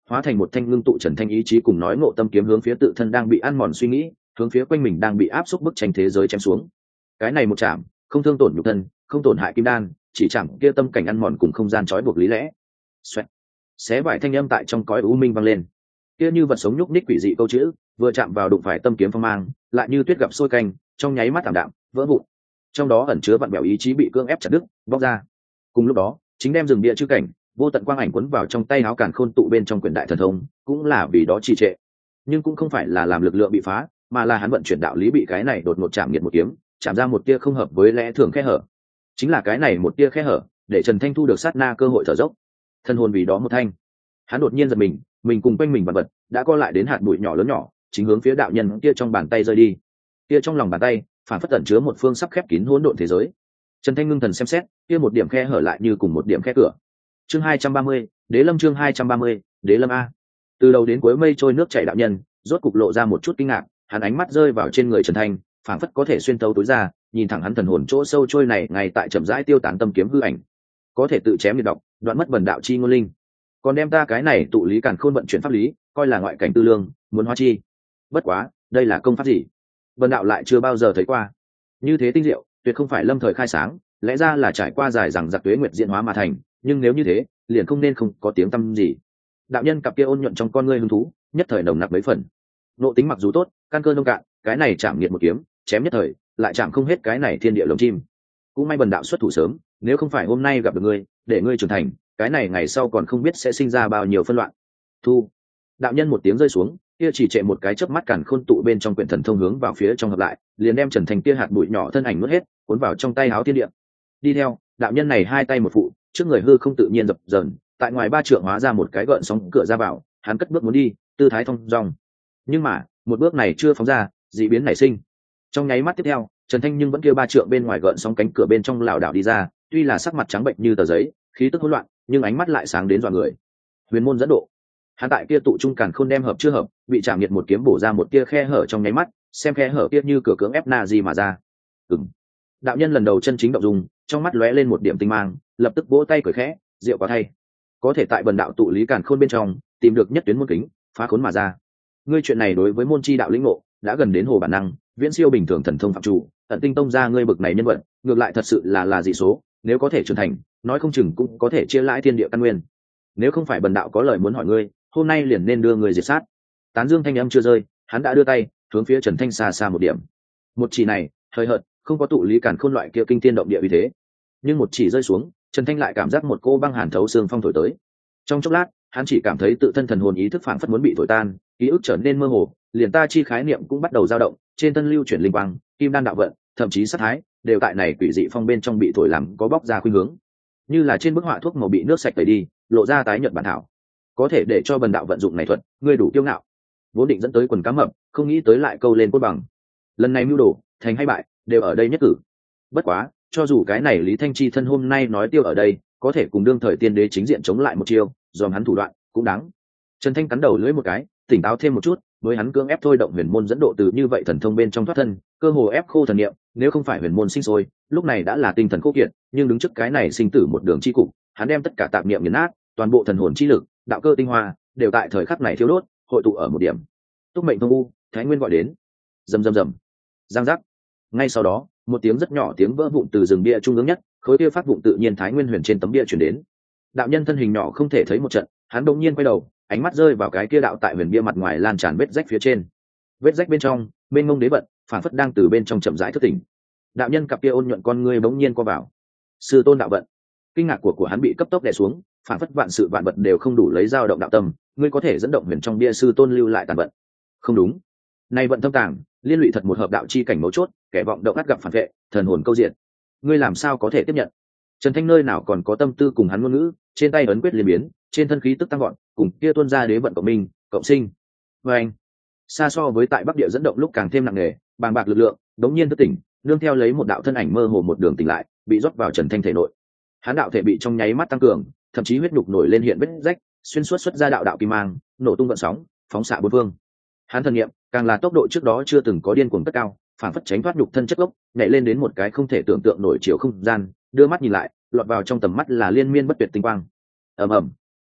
hóa thành một thanh ngưng tụ trần thanh ý chí cùng nói ngộ tâm kiếm hướng phía tự thân đang bị ăn mòn suy nghĩ, hướng phía quanh mình đang bị áp xúc bức tranh thế giới chém xuống. Cái này một chạm không thương tổn nhục thân, không tổn hại kim đan, chỉ chạm kia tâm cảnh ăn mòn cùng không gian trói buộc lý lẽ. Xoẹt. Xé vải thanh âm tại trong cõi u minh vang lên. Kia như vật sống nhúc nhích quỷ dị câu chữ, vừa chạm vào đụng phải tâm kiếm phong mang, lại như tuyết gặp sôi canh, trong nháy mắt tạm đạm, vỡ vụn. Trong đó ẩn chứa vặn bèo ý chí bị cưỡng ép chặt đứt, bóc ra. Cùng lúc đó, chính đem rừng địa chữ cảnh, vô tận quang ảnh quấn vào trong tay áo càn khôn tụ bên trong quyển đại thần thông, cũng là vì đó trì trệ. Nhưng cũng không phải là làm lực lượng bị phá, mà là hắn vận chuyển đạo lý bị cái này đột ngột chạm nghiệt một kiếm, chạm ra một tia không hợp với lẽ thường khe hở. Chính là cái này một tia khe hở, để Trần Thanh thu được sát na cơ hội thở dốc. Thân hồn vì đó một thanh. Hắn đột nhiên giật mình cùng quanh mình vật vật đã co lại đến hạt bụi nhỏ lớn nhỏ, chính hướng phía đạo nhân kia trong bàn tay rơi đi. Kia trong lòng bàn tay, phản phất ẩn chứa một phương sắp khép kín hỗn độn thế giới. Trần Thanh ngưng thần xem xét, kia một điểm khe hở lại như cùng một điểm khe cửa. Chương 230, Đế Lâm chương 230, Đế Lâm a. Từ đầu đến cuối mây trôi nước chảy đạo nhân, rốt cục lộ ra một chút kinh ngạc, hắn ánh mắt rơi vào trên người Trần Thanh, phảng phất có thể xuyên thấu tối ra, nhìn thẳng hắn thần hồn chỗ sâu trôi này ngay tại chậm rãi tiêu tán tâm kiếm hư ảnh. Có thể tự chém liệt độc, đoạn mất bần đạo chi ngôn linh. Còn đem ta cái này tụ lý càn khôn vận chuyển pháp lý, coi là ngoại cảnh tư lương, muốn hóa chi. Bất quá, đây là công pháp gì? Bần đạo lại chưa bao giờ thấy qua. Như thế tinh diệu, tuyệt không phải lâm thời khai sáng, lẽ ra là trải qua dài rằng giặc tuế nguyệt diễn hóa mà thành, nhưng nếu như thế, liền không nên không có tiếng tăm gì. Đạo nhân cặp kia ôn nhuận trong con ngươi hứng thú, nhất thời nồng nặc mấy phần. Nộ tính mặc dù tốt, căn cơ nông cạn, cái này chạm nghiệt một kiếm, chém nhất thời, lại chạm không hết cái này thiên địa lồng chim. Cũng may bần đạo xuất thủ sớm, nếu không phải hôm nay gặp được ngươi, để ngươi trưởng thành, cái này ngày sau còn không biết sẽ sinh ra bao nhiêu phân loạn. Thu. Đạo nhân một tiếng rơi xuống, kia chỉ trệ một cái chớp mắt càn khôn tụ bên trong quyển thần thông hướng vào phía trong hợp lại, liền đem Trần Thành kia hạt bụi nhỏ thân ảnh nuốt hết, cuốn vào trong tay áo thiên địa. Đi theo, đạo nhân này hai tay một phụ, trước người hư không tự nhiên dập dờn, tại ngoài ba trượng hóa ra một cái gợn sóng cửa ra vào, hắn cất bước muốn đi, tư thái thong dong. Nhưng mà, một bước này chưa phóng ra, dị biến nảy sinh. Trong nháy mắt tiếp theo, Trần Thanh nhưng vẫn kia ba trượng bên ngoài gợn sóng cánh cửa bên trong lảo đảo đi ra, tuy là sắc mặt trắng bệnh như tờ giấy, khí tức hỗn loạn, nhưng ánh mắt lại sáng đến dọa người. Huyền môn dẫn độ. Hắn tại kia tụ trung càn khôn đem hợp chưa hợp, bị Trảm Nghiệt một kiếm bổ ra một tia khe hở trong nháy mắt, xem khe hở kia như cửa cưỡng ép na gì mà ra. Ừm. Đạo nhân lần đầu chân chính động dung, trong mắt lóe lên một điểm tinh mang, lập tức vỗ tay cười khẽ, rượu quá thay. Có thể tại bần đạo tụ lý càn khôn bên trong, tìm được nhất tuyến môn kính, phá khốn mà ra. Ngươi chuyện này đối với môn chi đạo lĩnh ngộ, đã gần đến hồ bản năng, viễn siêu bình thường thần thông phạm chủ, ẩn tinh tông ra ngươi bực này nhân vật, ngược lại thật sự là dị số, nếu có thể trưởng thành, nói không chừng cũng có thể chia lãi thiên địa căn nguyên. Nếu không phải bần đạo có lời muốn hỏi ngươi, hôm nay liền nên đưa người diệt sát. Tán dương thanh âm chưa rơi, hắn đã đưa tay hướng phía Trần Thanh xa xa một điểm. Một chỉ này hơi hợt, không có tụ lý càn khôn loại kia kinh thiên động địa uy thế, nhưng một chỉ rơi xuống, Trần Thanh lại cảm giác một cô băng hàn thấu xương phong thổi tới. Trong chốc lát, hắn chỉ cảm thấy tự thân thần hồn ý thức phảng phất muốn bị thổi tan, ký ức trở nên mơ hồ, liền ta chi khái niệm cũng bắt đầu dao động, trên thân lưu chuyển linh quang, kim đan đạo vận, thậm chí sát thái, đều tại này quỷ dị phong bên trong bị thổi làm có bóc ra khuynh hướng, như là trên bức họa thuốc màu bị nước sạch tẩy đi, lộ ra tái nhợt bản thảo. Có thể để cho bần đạo vận dụng này thuật, ngươi đủ kiêu ngạo. Vốn định dẫn tới quần cá mập, không nghĩ tới lại câu lên cốt bằng. Lần này mưu đồ, thành hay bại, đều ở đây nhất cử. Bất quá, cho dù cái này Lý Thanh Chi thân hôm nay nói tiêu ở đây, có thể cùng đương thời tiên đế chính diện chống lại một chiêu, dòm hắn thủ đoạn, cũng đáng. Trần Thanh cắn đầu lưỡi một cái, tỉnh táo thêm một chút, với hắn cưỡng ép thôi động huyền môn dẫn độ từ như vậy thần thông bên trong thoát thân, cơ hồ ép khô thần niệm, nếu không phải huyền môn sinh sôi, lúc này đã là tinh thần khô kiệt, nhưng đứng trước cái này sinh tử một đường chi cục, hắn đem tất cả tạp niệm nghiền nát, toàn bộ thần hồn chi lực, đạo cơ tinh hoa, đều tại thời khắc này thiêu đốt, hội tụ ở một điểm. Túc mệnh thông u, Thái Nguyên gọi đến. Rầm rầm rầm. Giang giác. Ngay sau đó, một tiếng rất nhỏ tiếng vỡ vụn từ rừng bia trung ương nhất, khối kia phát vụn tự nhiên Thái Nguyên huyền trên tấm bia truyền đến. Đạo nhân thân hình nhỏ không thể thấy một trận, hắn đột nhiên quay đầu, ánh mắt rơi vào cái kia đạo tại huyền bia mặt ngoài lan tràn vết rách phía trên. Vết rách bên trong, bên ngông đế vận, phản phất đang từ bên trong chậm rãi thức tỉnh. Đạo nhân cặp kia ôn nhuận con ngươi bỗng nhiên co vào. Sư tôn đạo vận. Kinh ngạc của hắn bị cấp tốc đè xuống, phản phất vạn sự vạn vật đều không đủ lấy dao động đạo tâm, ngươi có thể dẫn động huyền trong bia sư tôn lưu lại tàn vận. Không đúng. Này vận thâm tàng, liên lụy thật một hợp đạo chi cảnh mấu chốt, kẻ vọng động ắt gặp phản vệ, thần hồn câu diện. Ngươi làm sao có thể tiếp nhận? Trần Thanh nơi nào còn có tâm tư cùng hắn ngôn ngữ, trên tay ấn quyết liên biến, trên thân khí tức tăng gọn, cùng kia tuôn ra đế vận cộng minh, cộng sinh. Và anh, xa so với tại Bắc Địa dẫn động lúc càng thêm nặng nề, bàng bạc lực lượng, đống nhiên thức tỉnh, nương theo lấy một đạo thân ảnh mơ hồ một đường tỉnh lại, bị rót vào Trần Thanh thể nội. Hắn đạo thể bị trong nháy mắt tăng cường, thậm chí huyết nhục nổi lên hiện vết rách, xuyên suốt xuất ra đạo đạo kim mang, nổ tung vận sóng, phóng xạ bốn phương. Hắn thần niệm càng là tốc độ trước đó chưa từng có điên cuồng tất cao, phản phất tránh thoát nhục thân chất gốc, nhảy lên đến một cái không thể tưởng tượng nổi chiều không gian, đưa mắt nhìn lại, lọt vào trong tầm mắt là liên miên bất tuyệt tinh quang. Ầm ầm.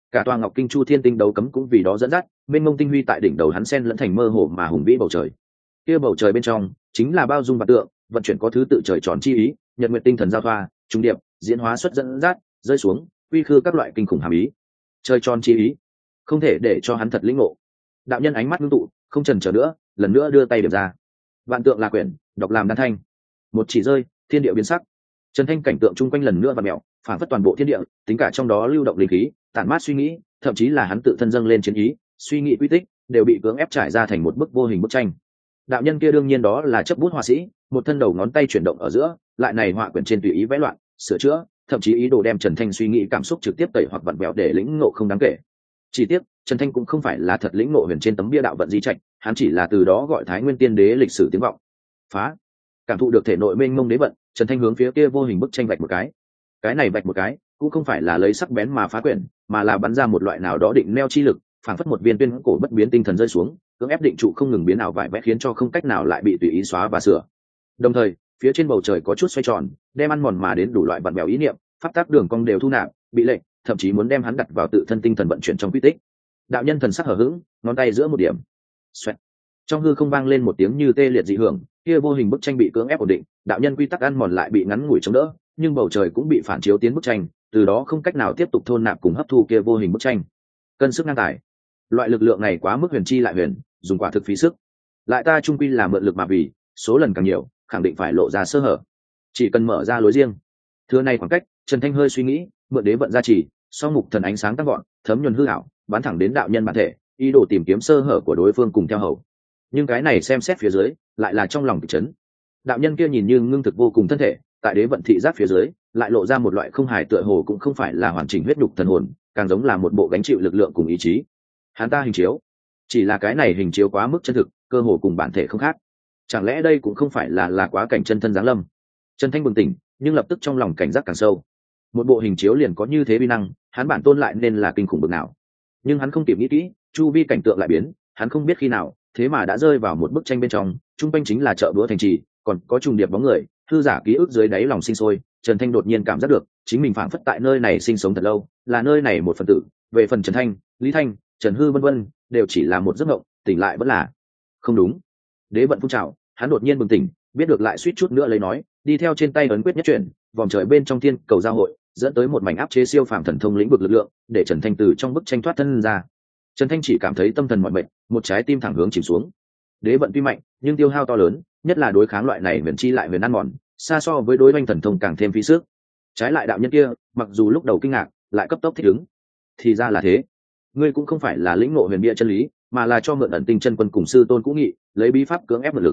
cả tòa ngọc kinh chu thiên tinh đấu cấm cũng vì đó dẫn dắt, mênh mông tinh huy tại đỉnh đầu hắn sen lẫn thành mơ hồ mà hùng vĩ bầu trời. Kia bầu trời bên trong chính là bao dung và tượng, vận chuyển có thứ tự trời tròn chi ý, nhật nguyệt tinh thần giao thoa, trung điệp, diễn hóa xuất dẫn dắt, rơi xuống, quy khư các loại kinh khủng hàm ý. Trời tròn chi ý, không thể để cho hắn thật lĩnh ngộ. Đạo nhân ánh mắt ngưng tụ, không chần chờ nữa, lần nữa đưa tay điểm ra. Vạn tượng là quyển, đọc làm đan thanh. Một chỉ rơi, thiên địa biến sắc. Trần Thanh cảnh tượng chung quanh lần nữa vặn mèo, phản phất toàn bộ thiên địa, tính cả trong đó lưu động linh khí, tản mát suy nghĩ, thậm chí là hắn tự thân dâng lên chiến ý, suy nghĩ quy tích, đều bị cưỡng ép trải ra thành một bức vô hình bức tranh. Đạo nhân kia đương nhiên đó là chấp bút họa sĩ, một thân đầu ngón tay chuyển động ở giữa, lại này họa quyển trên tùy ý vẽ loạn, sửa chữa, thậm chí ý đồ đem Trần Thanh suy nghĩ cảm xúc trực tiếp tẩy hoặc vặn vẹo để lĩnh ngộ không đáng kể. Chỉ tiếc, Trần Thanh cũng không phải là thật lĩnh ngộ huyền trên tấm bia đạo vận di trạch, hắn chỉ là từ đó gọi Thái Nguyên Tiên Đế lịch sử tiếng vọng. Phá, cảm thụ được thể nội mênh mông đế vận, Trần Thanh hướng phía kia vô hình bức tranh vạch một cái này vạch một cái cũng không phải là lấy sắc bén mà phá quyển, mà là bắn ra một loại nào đó định neo chi lực, phảng phất một viên tuyên cổ bất biến tinh thần rơi xuống, cưỡng ép định trụ không ngừng biến ảo vải vẽ, khiến cho không cách nào lại bị tùy ý xóa và sửa. Đồng thời, phía trên bầu trời có chút xoay tròn, đem ăn mòn mà đến đủ loại vặn vẹo ý niệm, pháp tác đường cong đều thu nạp, bị lệnh, thậm chí muốn đem hắn đặt vào tự thân tinh thần vận chuyển trong quy tích. Đạo nhân thần sắc hở hững, ngón tay giữa một điểm. Xoẹt. Trong hư không vang lên một tiếng như tê liệt dị hưởng, kia vô hình bức tranh bị cưỡng ép ổn định, đạo nhân quy tắc ăn mòn lại bị ngắn ngủi chống đỡ, nhưng bầu trời cũng bị phản chiếu tiến bức tranh, từ đó không cách nào tiếp tục thôn nạp cùng hấp thu kia vô hình bức tranh. Cân sức ngang tài, loại lực lượng này quá mức huyền chi lại huyền, dùng quả thực phí sức. Lại ta trung quy là mượn lực mà vì, số lần càng nhiều, khẳng định phải lộ ra sơ hở. Chỉ cần mở ra lối riêng. Thưa này khoảng cách, Trần Thanh hơi suy nghĩ, mượn đế vận gia trì, song mục thần ánh sáng tăng gọn, thấm nhuần hư ảo, bắn thẳng đến đạo nhân bản thể, ý đồ tìm kiếm sơ hở của đối phương cùng theo hầu. Nhưng cái này xem xét phía dưới, lại là trong lòng kịch chấn. Đạo nhân kia nhìn như ngưng thực vô cùng thân thể, tại đế vận thị giác phía dưới, lại lộ ra một loại không hài tựa hồ cũng không phải là hoàn chỉnh huyết nhục thần hồn, càng giống là một bộ gánh chịu lực lượng cùng ý chí. Hắn ta hình chiếu, chỉ là cái này hình chiếu quá mức chân thực, cơ hồ cùng bản thể không khác. Chẳng lẽ đây cũng không phải là quá cảnh chân thân giáng lâm? Trần Thanh bừng tỉnh, nhưng lập tức trong lòng cảnh giác càng sâu. Một bộ hình chiếu liền có như thế uy năng, hắn bản tôn lại nên là kinh khủng bực nào? Nhưng hắn không kịp nghĩ kỹ, chu vi cảnh tượng lại biến, hắn không biết khi nào, thế mà đã rơi vào một bức tranh bên trong, trung quanh chính là chợ búa thành trì, còn có trùng điệp bóng người, thư giả ký ức dưới đáy lòng sinh sôi. Trần Thanh đột nhiên cảm giác được, chính mình phảng phất tại nơi này sinh sống thật lâu, là nơi này một phần tử. Về phần Trần Thanh, Lý Thanh, Trần Hư vân vân, đều chỉ là một giấc mộng, tỉnh lại vẫn là không đúng. Đế vận phun trào, hắn đột nhiên bừng tỉnh, biết được lại suýt chút nữa lấy nói, đi theo trên tay ấn quyết nhất chuyển, vòng trời bên trong thiên cầu giao hội, dẫn tới một mảnh áp chế siêu phàm thần thông lĩnh vực lực lượng, để Trần Thanh từ trong bức tranh thoát thân ra. Trần Thanh chỉ cảm thấy tâm thần mỏi mệt, một trái tim thẳng hướng chìm xuống. Đế vận tuy mạnh, nhưng tiêu hao to lớn, nhất là đối kháng loại này huyền chi lại huyền ăn mòn, xa so với đối oanh thần thông càng thêm phí sức. Trái lại đạo nhân kia, mặc dù lúc đầu kinh ngạc, lại cấp tốc thích ứng. Thì ra là thế, ngươi cũng không phải là lĩnh ngộ huyền bia chân lý, mà là cho mượn ẩn tinh chân quân cùng sư tôn cũ nghị, lấy bí pháp cưỡng ép mượn lực.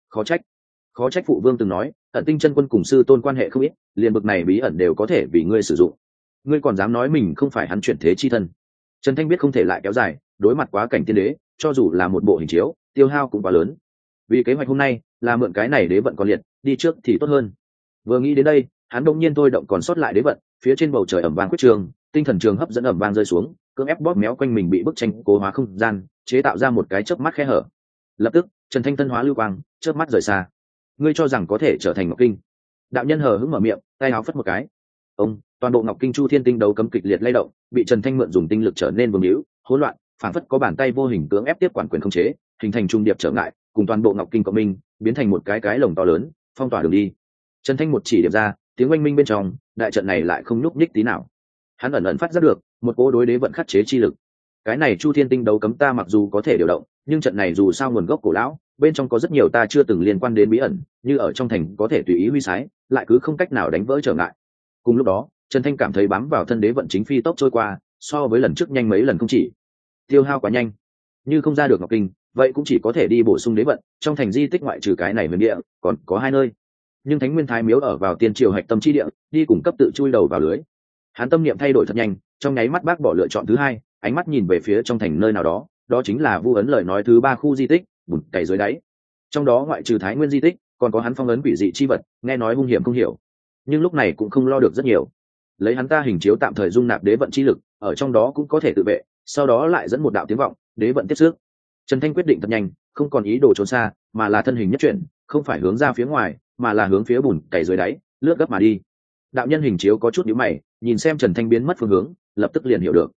Khó trách phụ vương từng nói, ẩn tinh chân quân cùng sư tôn quan hệ không ít, liền bực này bí ẩn đều có thể vì ngươi sử dụng. Ngươi còn dám nói mình không phải hắn chuyển thế chi thân? Trần Thanh biết không thể lại kéo dài, đối mặt quá cảnh tiên đế, cho dù là một bộ hình chiếu, tiêu hao cũng quá lớn. Vì kế hoạch hôm nay là mượn cái này đế vận còn liệt, đi trước thì tốt hơn. Vừa nghĩ đến đây, hắn đông nhiên thôi động còn sót lại đế vận, phía trên bầu trời ẩm vang quyết trường, tinh thần trường hấp dẫn ẩm vang rơi xuống, cưỡng ép bóp méo quanh mình bị bức tranh cố hóa không gian, chế tạo ra một cái chớp mắt khe hở. Lập tức, Trần Thanh thân hóa lưu quang, chớp mắt rời xa. Ngươi cho rằng có thể trở thành Ngọc Kinh? Đạo nhân hờ hững mở miệng, tay áo phất một cái. Toàn bộ Ngọc Kinh Chu Thiên Tinh đấu cấm kịch liệt lay động, bị Trần Thanh mượn dùng tinh lực trở nên vương hữu, hỗn loạn, phản phất có bàn tay vô hình cưỡng ép tiếp quản quyền không chế, hình thành trung điệp trở ngại, cùng toàn bộ Ngọc Kinh cộng minh, biến thành một cái lồng to lớn, phong tỏa đường đi. Trần Thanh một chỉ điểm ra, tiếng oanh minh bên trong, đại trận này lại không nhúc nhích tí nào. Hắn ẩn ẩn phát giác được một cỗ đối đế vận khắc chế chi lực. Cái này Chu Thiên Tinh đấu cấm ta mặc dù có thể điều động, nhưng trận này dù sao nguồn gốc cổ lão, bên trong có rất nhiều ta chưa từng liên quan đến bí ẩn, như ở trong thành có thể tùy ý huy sái, lại cứ không cách nào đánh vỡ trở ngại. Cùng lúc đó, Trần Thanh cảm thấy bám vào thân đế vận chính phi tốc trôi qua, so với lần trước nhanh mấy lần không chỉ. Tiêu hao quá nhanh, như không ra được Ngọc Kinh, vậy cũng chỉ có thể đi bổ sung đế vận. Trong thành di tích ngoại trừ cái này huyền địa, còn có hai nơi. Nhưng Thánh Nguyên Thái Miếu ở vào tiên triều hạch tâm chi địa, đi cùng cấp tự chui đầu vào lưới. Hắn tâm niệm thay đổi thật nhanh, trong nháy mắt bác bỏ lựa chọn thứ hai, ánh mắt nhìn về phía trong thành nơi nào đó, đó chính là Vu ấn lời nói thứ ba khu di tích, bùn cày dưới đáy. Trong đó ngoại trừ Thái Nguyên di tích, còn có hắn phong ấn quỷ dị chi vật, nghe nói hung hiểm không hiểu, nhưng lúc này cũng không lo được rất nhiều. Lấy hắn ta hình chiếu tạm thời dung nạp đế vận chi lực, ở trong đó cũng có thể tự vệ, sau đó lại dẫn một đạo tiếng vọng, đế vận tiếp sức. Trần Thanh quyết định thật nhanh, không còn ý đồ trốn xa, mà là thân hình nhất chuyển, không phải hướng ra phía ngoài, mà là hướng phía bùn cày dưới đáy, lướt gấp mà đi. Đạo nhân hình chiếu có chút nhíu mày, nhìn xem Trần Thanh biến mất phương hướng, lập tức liền hiểu được.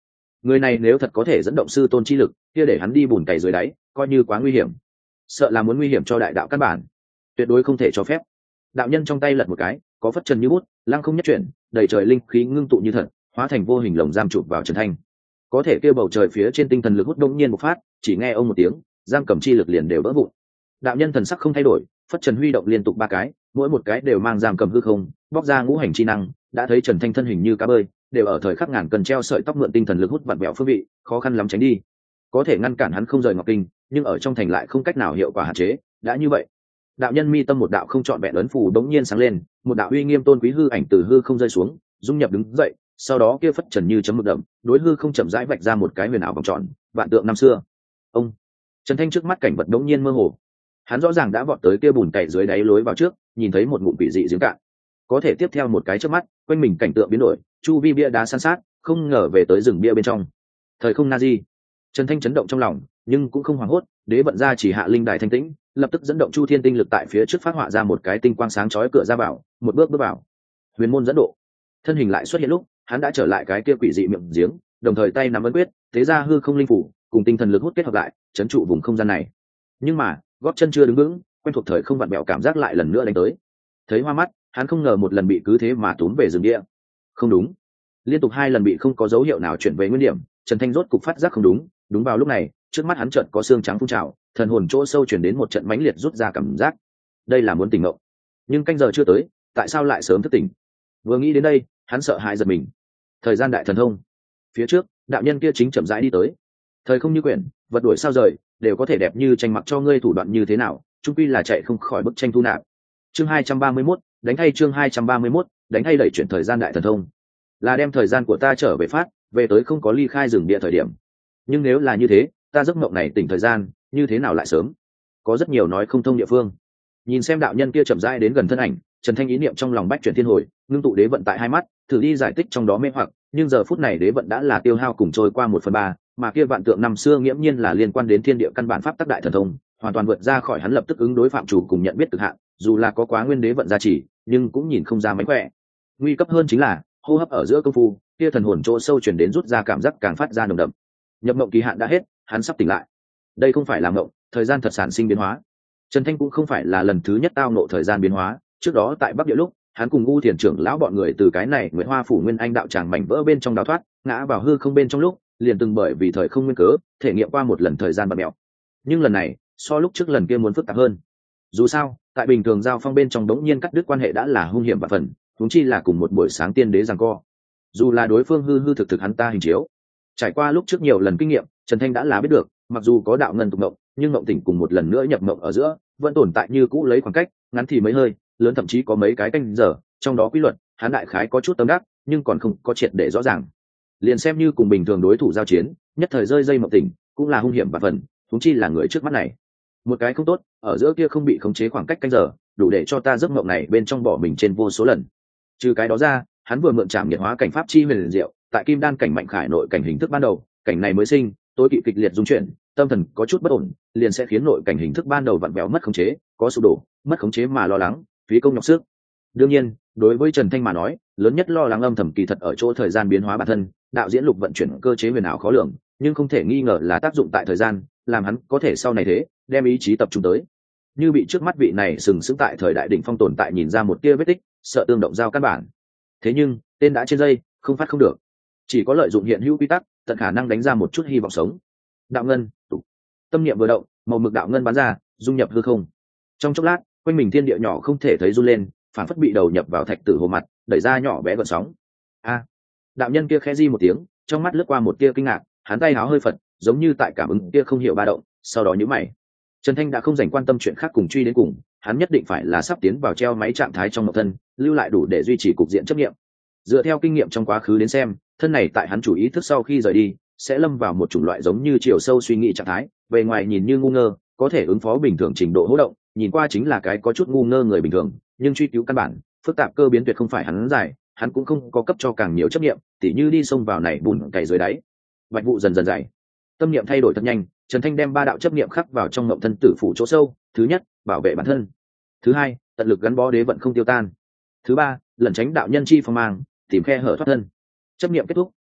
người này nếu thật có thể dẫn động sư tôn chi lực kia để hắn đi bùn cày dưới đáy coi như quá nguy hiểm, sợ là muốn nguy hiểm cho đại đạo căn bản, tuyệt đối không thể cho phép. Đạo nhân trong tay lật một cái, có phất trần như bút, lăng không nhất chuyển, đầy trời linh khí ngưng tụ như thật, hóa thành vô hình lồng giam chụp vào Trần Thanh. Có thể kêu bầu trời phía trên tinh thần lực hút đông nhiên một phát, chỉ nghe ông một tiếng, giam cầm chi lực liền đều vỡ vụn. Đạo nhân thần sắc không thay đổi, phất trần huy động liên tục 3 cái, mỗi một cái đều mang giam cầm hư không, bóc ra ngũ hành chi năng, đã thấy Trần Thanh thân hình như cá bơi, đều ở thời khắc ngàn cần treo sợi tóc mượn tinh thần lực hút vặn bẹo phương vị, khó khăn lắm tránh đi. Có thể ngăn cản hắn không rời Ngọc Kinh, nhưng ở trong thành lại không cách nào hiệu quả hạn chế, đã như vậy. Đạo nhân mi tâm một đạo không trọn vẹn ấn phù đống nhiên sáng lên, một đạo uy nghiêm tôn quý hư ảnh từ hư không rơi xuống, dung nhập đứng dậy, sau đó kia phất trần như chấm mực đậm, đối hư không chậm rãi vạch ra một cái huyền ảo vòng tròn, vạn tượng năm xưa. Ông Trần Thanh trước mắt cảnh vật đống nhiên mơ hồ, hắn rõ ràng đã vọt tới kia bùn cày dưới đáy lối vào trước, nhìn thấy một ngụm quỷ dị giếng cạn. Có thể tiếp theo một cái chớp mắt, quanh mình cảnh tượng biến đổi, chu vi bia đá san sát, không ngờ về tới rừng bia bên trong. Thời không Nazi. Trần Thanh chấn động trong lòng, nhưng cũng không hoảng hốt, đế vận ra chỉ hạ linh đài thanh tĩnh, lập tức dẫn động chu thiên tinh lực tại phía trước phát họa ra một cái tinh quang sáng chói cửa ra vào, một bước bước vào. Huyền môn dẫn độ. Thân hình lại xuất hiện lúc, hắn đã trở lại cái kia quỷ dị miệng giếng, đồng thời tay nắm ấn quyết, thế ra hư không linh phủ, cùng tinh thần lực hút kết hợp lại, trấn trụ vùng không gian này. Nhưng mà, gót chân chưa đứng vững, quen thuộc thời không vặn bẹo cảm giác lại lần nữa đánh tới. Thấy hoa mắt, hắn không ngờ một lần bị cứ thế mà tốn về rừng địa. Không đúng. Liên tục 2 lần bị không có dấu hiệu nào chuyển về nguyên điểm, Trần Thanh rốt cục phát giác không đúng. Đúng vào lúc này, trước mắt hắn chợt có xương trắng phun trào, thần hồn chỗ sâu chuyển đến một trận mãnh liệt rút ra cảm giác. Đây là muốn tỉnh ngộ. Nhưng canh giờ chưa tới, tại sao lại sớm thức tỉnh? Vừa nghĩ đến đây, hắn sợ hãi giật mình. Thời gian đại thần thông. Phía trước, đạo nhân kia chính chậm rãi đi tới. Thời không như quyển, vật đuổi sao rời, đều có thể đẹp như tranh, mặc cho ngươi thủ đoạn như thế nào, chung quy là chạy không khỏi bức tranh thu nạp. Chương 231, đánh hay chương 231, đánh hay đẩy chuyển thời gian đại thần thông. Là đem thời gian của ta trở về phát, về tới không có ly khai rừng địa thời điểm. Nhưng nếu là như thế, ta giấc mộng này tỉnh thời gian, như thế nào lại sớm? Có rất nhiều nói không thông địa phương. Nhìn xem đạo nhân kia chậm rãi đến gần thân ảnh, Trần Thanh ý niệm trong lòng bách chuyển thiên hồi, ngưng tụ đế vận tại 2 mắt, thử đi giải thích trong đó mê hoặc, nhưng giờ phút này đế vận đã là tiêu hao cùng trôi qua 1/3, mà kia vạn tượng năm xưa nghiễm nhiên là liên quan đến thiên địa căn bản pháp tắc đại thần thông, hoàn toàn vượt ra khỏi hắn lập tức ứng đối phạm chủ cùng nhận biết cực hạn, dù là có quá nguyên đế vận gia trì, nhưng cũng nhìn không ra mánh khỏe. Nguy cấp hơn chính là hô hấp ở giữa công phu, kia thần hồn chỗ sâu truyền đến rút ra cảm giác càng phát ra nồng đậm. Nhập mộng kỳ hạn đã hết, hắn sắp tỉnh lại. Đây không phải là mộng, thời gian thật sản sinh biến hóa. Trần Thanh cũng không phải là lần thứ nhất tao nộ thời gian biến hóa, trước đó tại Bắc Địa lúc, hắn cùng U Thiền trưởng lão bọn người từ cái này Nguyệt Hoa phủ Nguyên Anh đạo tràng mảnh vỡ bên trong đào thoát, ngã vào hư không bên trong lúc, liền từng bởi vì thời không nguyên cớ, thể nghiệm qua một lần thời gian bạt mẹo. Nhưng lần này, so lúc trước lần kia muốn phức tạp hơn. Dù sao, tại bình thường giao phong bên trong đống nhiên cắt đứt quan hệ đã là hung hiểm và phần, huống chi là cùng một buổi sáng tiên đế giằng co. Dù là đối phương hư hư thực thực hắn ta hình chiếu, trải qua lúc trước nhiều lần kinh nghiệm, Trần Thanh đã là biết được, mặc dù có đạo ngân tục mộng, nhưng mộng tỉnh cùng một lần nữa nhập mộng ở giữa, vẫn tồn tại như cũ lấy khoảng cách, ngắn thì mấy hơi, lớn thậm chí có mấy cái canh giờ, trong đó quy luật, hắn đại khái có chút tâm đắc, nhưng còn không có triệt để rõ ràng. Liền xem như cùng bình thường đối thủ giao chiến, nhất thời rơi dây mộng tỉnh, cũng là hung hiểm và phần, huống chi là người trước mắt này. Một cái không tốt, ở giữa kia không bị khống chế khoảng cách canh giờ, đủ để cho ta giấc mộng này bên trong bỏ mình trên vô số lần. Trừ cái đó ra, hắn vừa mượn trảm nhiệt hóa cảnh pháp chi huyền liền diệu, tại kim đan cảnh mạnh khải nội cảnh hình thức ban đầu, cảnh này mới sinh, tối kỵ kịch liệt dung chuyển, tâm thần có chút bất ổn, liền sẽ khiến nội cảnh hình thức ban đầu vặn vẹo mất khống chế, có sụp đổ, mất khống chế mà lo lắng, phí công nhọc sức. Đương nhiên, đối với Trần Thanh mà nói, lớn nhất lo lắng âm thầm kỳ thật ở chỗ thời gian biến hóa bản thân, đạo diễn lục vận chuyển cơ chế huyền ảo khó lường, nhưng không thể nghi ngờ là tác dụng tại thời gian, làm hắn có thể sau này thế, đem ý chí tập trung tới. Như bị trước mắt vị này sừng sững tại thời đại đỉnh phong tồn tại nhìn ra một tia vết tích, sợ tương động giao căn bản. Thế nhưng, tên đã trên dây, không phát không được. Chỉ có lợi dụng hiện hữu quy tắc, tận khả năng đánh ra một chút hy vọng sống. Đạo ngân, tâm niệm vừa động, màu mực đạo ngân bắn ra, dung nhập hư không. Trong chốc lát, quanh mình thiên địa nhỏ không thể thấy run lên, phản phất bị đầu nhập vào thạch tử hồ mặt, đẩy ra nhỏ bé gợn sóng. A! Đạo nhân kia khẽ di một tiếng, trong mắt lướt qua một tia kinh ngạc, hắn tay háo hơi phật, giống như tại cảm ứng kia không hiểu ba động, sau đó nhíu mày. Trần Thanh đã không dành quan tâm chuyện khác cùng truy đến cùng, hắn nhất định phải là sắp tiến vào treo máy trạng thái trong nội thân, lưu lại đủ để duy trì cục diện chấp nghiệm. Dựa theo kinh nghiệm trong quá khứ đến xem, thân này tại hắn chủ ý thức sau khi rời đi, sẽ lâm vào một chủng loại giống như chiều sâu suy nghĩ trạng thái, bề ngoài nhìn như ngu ngơ, có thể ứng phó bình thường trình độ hỗ động, nhìn qua chính là cái có chút ngu ngơ người bình thường, nhưng truy cứu căn bản, phức tạp cơ biến tuyệt không phải hắn giải, hắn cũng không có cấp cho càng nhiều chấp nghiệm, tỉ như đi sông vào này bùn cày dưới đáy. Bạch vụ dần dần dày, tâm niệm thay đổi thật nhanh, Trần Thanh đem 3 đạo chấp niệm khắc vào trong ngộng thân tử phủ chỗ sâu. Thứ nhất, bảo vệ bản thân. Thứ hai, tận lực gắn bó đế vận không tiêu tan. Thứ ba, lẩn tránh đạo nhân chi phong mang, tìm khe hở thoát thân. Chấp niệm kết thúc,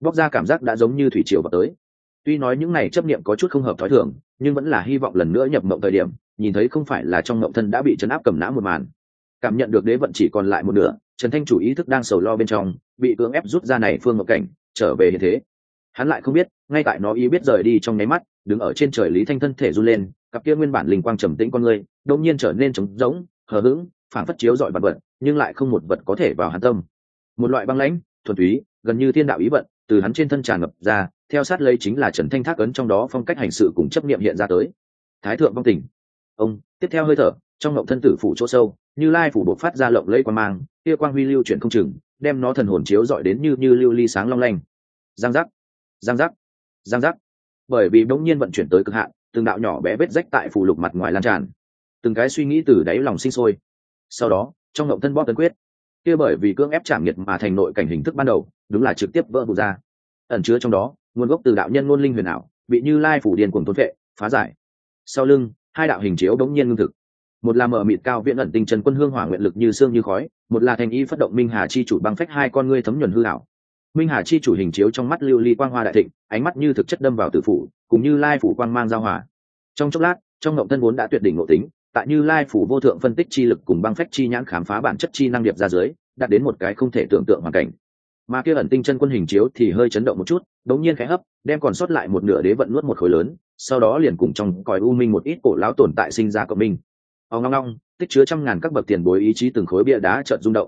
bóc ra cảm giác đã giống như thủy triều vào tới. Tuy nói những này chấp niệm có chút không hợp thói thường, nhưng vẫn là hy vọng lần nữa nhập mộng thời điểm nhìn thấy không phải là trong mộng thân đã bị trấn áp cầm nã một màn. Cảm nhận được đế vận chỉ còn lại một nửa, Trần Thanh chủ ý thức đang sầu lo bên trong, bị cưỡng ép rút ra này phương ngộ cảnh trở về hiện thế. Hắn lại không biết, ngay tại nó ý biết rời đi trong nháy mắt, đứng ở trên trời Lý Thanh thân thể run lên, cặp kia nguyên bản linh quang trầm tĩnh con người đột nhiên trở nên trống rỗng, hờ hững, phảng phất chiếu rọi vật vật, nhưng lại không một vật có thể vào hắn tâm. Một loại băng lãnh, thuần túy, gần như thiên đạo ý vận, từ hắn trên thân tràn ngập ra, theo sát lấy chính là Trần Thanh thác ấn trong đó phong cách hành sự cùng chấp niệm hiện ra tới. Thái thượng vong tình. Ông, tiếp theo hơi thở, trong ngộng thân tử phủ chỗ sâu, Như Lai phủ bộc phát ra lộng lẫy quang mang, kia quang huy lưu chuyển không chừng, đem nó thần hồn chiếu rọi đến như lưu ly sáng long lanh. Giang giác, giang giác, giang giác. Bởi vì bỗng nhiên vận chuyển tới cực hạn, từng đạo nhỏ bé vết rách tại phủ lục mặt ngoài lan tràn. Từng cái suy nghĩ từ đáy lòng sinh sôi. Sau đó, trong ngộng thân bóp tấn quyết, kia bởi vì cưỡng ép trảm nhiệt mà thành nội cảnh hình thức ban đầu, đúng là trực tiếp vỡ vụn ra. Ẩn chứa trong đó, nguồn gốc từ đạo nhân ngôn linh huyền ảo, bị Như Lai phủ điên cuồng thôn phệ, phá giải. Sau lưng, hai đạo hình chiếu đống nhiên ngưng thực. Một là mở mịt cao viễn ẩn tinh trần quân hương hỏa nguyện lực như sương như khói, một là thành y phất động minh hà chi chủ băng phách hai con ngươi thấm nhuần hư ảo. Minh hà chi chủ hình chiếu trong mắt lưu ly quang hoa đại thịnh, ánh mắt như thực chất đâm vào tử phủ, cùng Như Lai phủ quang mang giao hòa. Trong chốc lát, trong ngộng thân vốn đã tuyệt đỉnh ngộ tính, tại Như Lai phủ vô thượng phân tích chi lực cùng băng phách chi nhãn khám phá bản chất chi năng điệp ra dưới, đạt đến một cái không thể tưởng tượng hoàn cảnh. Mà kia ẩn tinh chân quân hình chiếu thì hơi chấn động một chút, đống nhiên khẽ hấp, đem còn sót lại một nửa đế vận nuốt một khối lớn, sau đó liền cùng trong cõi u minh một ít cổ lão tồn tại sinh ra cộng minh. Ong ong ong, tích chứa trăm ngàn các bậc tiền bối ý chí từng khối bia đá chợt rung động.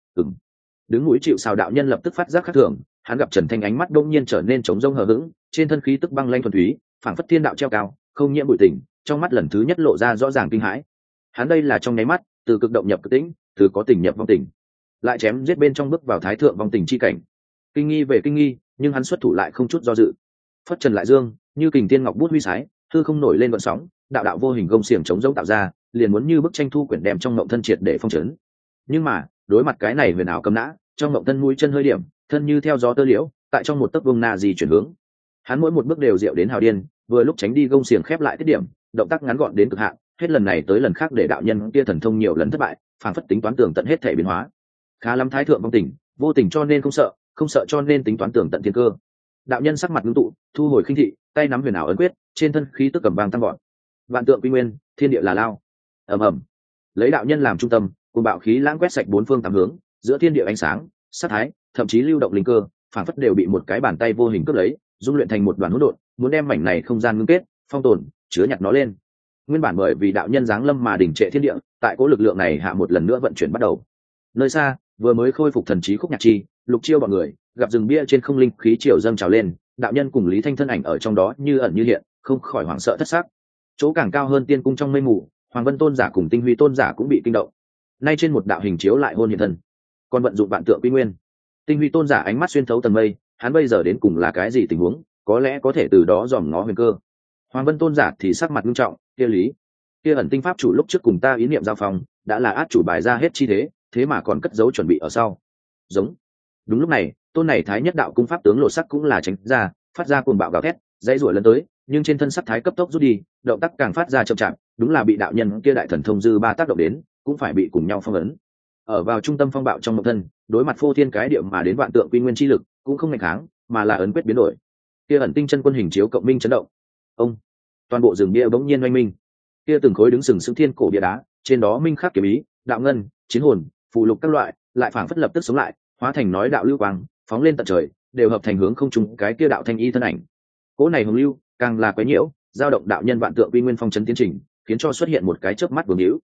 Đứng núi chịu sào đạo nhân lập tức phát giác khác thường, hắn gặp Trần Thanh ánh mắt đông nhiên trở nên trống rỗng hờ hững, trên thân khí tức băng lanh thuần túy, phảng phất thiên đạo treo cao, không nhiễm bụi tình, trong mắt lần thứ nhất lộ ra rõ ràng kinh hãi. Hắn đây là trong nháy mắt, từ cực động nhập cực tĩnh, từ có tình nhập vong tình, lại chém giết bên trong bước vào thái thượng vong tình chi cảnh. Kinh nghi về kinh nghi, nhưng hắn xuất thủ lại không chút do dự. Phất trần lại dương, như kình tiên ngọc bút huy sái, hư không nổi lên gợn sóng, đạo đạo vô hình gông xiềng chống rỗng tạo ra, liền muốn như bức tranh thu quyển đem trong ngộng thân triệt để phong trấn. Nhưng mà, đối mặt cái này huyền ảo cầm nã, trong ngộng thân mũi chân hơi điểm, thân như theo gió tơ liễu, tại trong một tấc vương na gì chuyển hướng. Hắn mỗi một bước đều diệu đến hào điên, vừa lúc tránh đi gông xiềng khép lại tiết điểm, động tác ngắn gọn đến cực hạn, hết lần này tới lần khác để đạo nhân kia thần thông nhiều lần thất bại, phảng phất tính toán tường tận hết thể biến hóa. Khá lắm thái thượng vong tình, vô tình cho nên không sợ, không sợ cho nên tính toán tường tận thiên cơ. Đạo nhân sắc mặt ngưng tụ, thu hồi khinh thị, tay nắm huyền ảo ấn quyết, trên thân khí tức cầm vang tăng gọn. Vạn tượng quy nguyên, thiên địa là lao. Ầm ầm. Lấy đạo nhân làm trung tâm, cùng bạo khí lãng quét sạch bốn phương tám hướng, giữa thiên địa ánh sáng, sát thái, thậm chí lưu động linh cơ, phảng phất đều bị một cái bàn tay vô hình cướp lấy, dung luyện thành một đoàn hỗn độn, muốn đem mảnh này không gian ngưng kết, phong tồn, chứa nhặt nó lên. Nguyên bản bởi vì đạo nhân giáng lâm mà đình trệ thiên địa, tại cố lực lượng này hạ một lần nữa vận chuyển bắt đầu. Nơi xa, vừa mới khôi phục thần trí khúc nhạc chi, Lục Chiêu bọn người, gặp rừng bia trên không linh khí triều dâng trào lên, đạo nhân cùng Lý Thanh thân ảnh ở trong đó như ẩn như hiện, không khỏi hoảng sợ thất xác. Chỗ càng cao hơn tiên cung trong mây mù, Hoàng Vân tôn giả cùng Tinh Huy tôn giả cũng bị kinh động. Nay trên một đạo hình chiếu lại hôn hiện thân, còn vận dụng vạn tượng quy nguyên. Tinh Huy tôn giả ánh mắt xuyên thấu tầng mây, hắn bây giờ đến cùng là cái gì tình huống, có lẽ có thể từ đó dòm ngó huyền cơ. Hoàng Vân tôn giả thì sắc mặt nghiêm trọng, kia Lý, kia ẩn tinh pháp chủ lúc trước cùng ta ý niệm giao phòng, đã là át chủ bài ra hết chi thế, thế mà còn cất giấu chuẩn bị ở sau. Giống. Đúng lúc này, tôn này thái nhất đạo cung pháp tướng lộ sắc cũng là tránh ra, phát ra cuồng bạo gào thét, dãy rủa lần tới, nhưng trên thân sắc thái cấp tốc rút đi, động tác càng phát ra chậm chạp, đúng là bị đạo nhân kia đại thần thông dư ba tác động đến, cũng phải bị cùng nhau phong ấn. Ở vào trung tâm phong bạo trong mộng thân, đối mặt phô thiên cái địa mà đến vạn tượng quy nguyên chi lực, cũng không nghịch kháng, mà là ấn quyết biến đổi. Kia ẩn tinh chân quân hình chiếu cộng minh chấn động. Ông, toàn bộ rừng bia bỗng nhiên oanh minh. Kia từng khối đứng sừng sững thiên cổ bia đá, trên đó minh khắc kiếm ý, đạo ngân, chiến hồn, phù lục các loại, lại phảng phất lập tức sống lại, hóa thành nói đạo lưu quang, phóng lên tận trời, đều hợp thành hướng không trùng cái kia đạo thanh y thân ảnh. Cỗ này hồng lưu, càng là quấy nhiễu, dao động đạo nhân vạn tượng quy nguyên phong trấn tiến trình, khiến cho xuất hiện một cái chớp mắt vương hữu.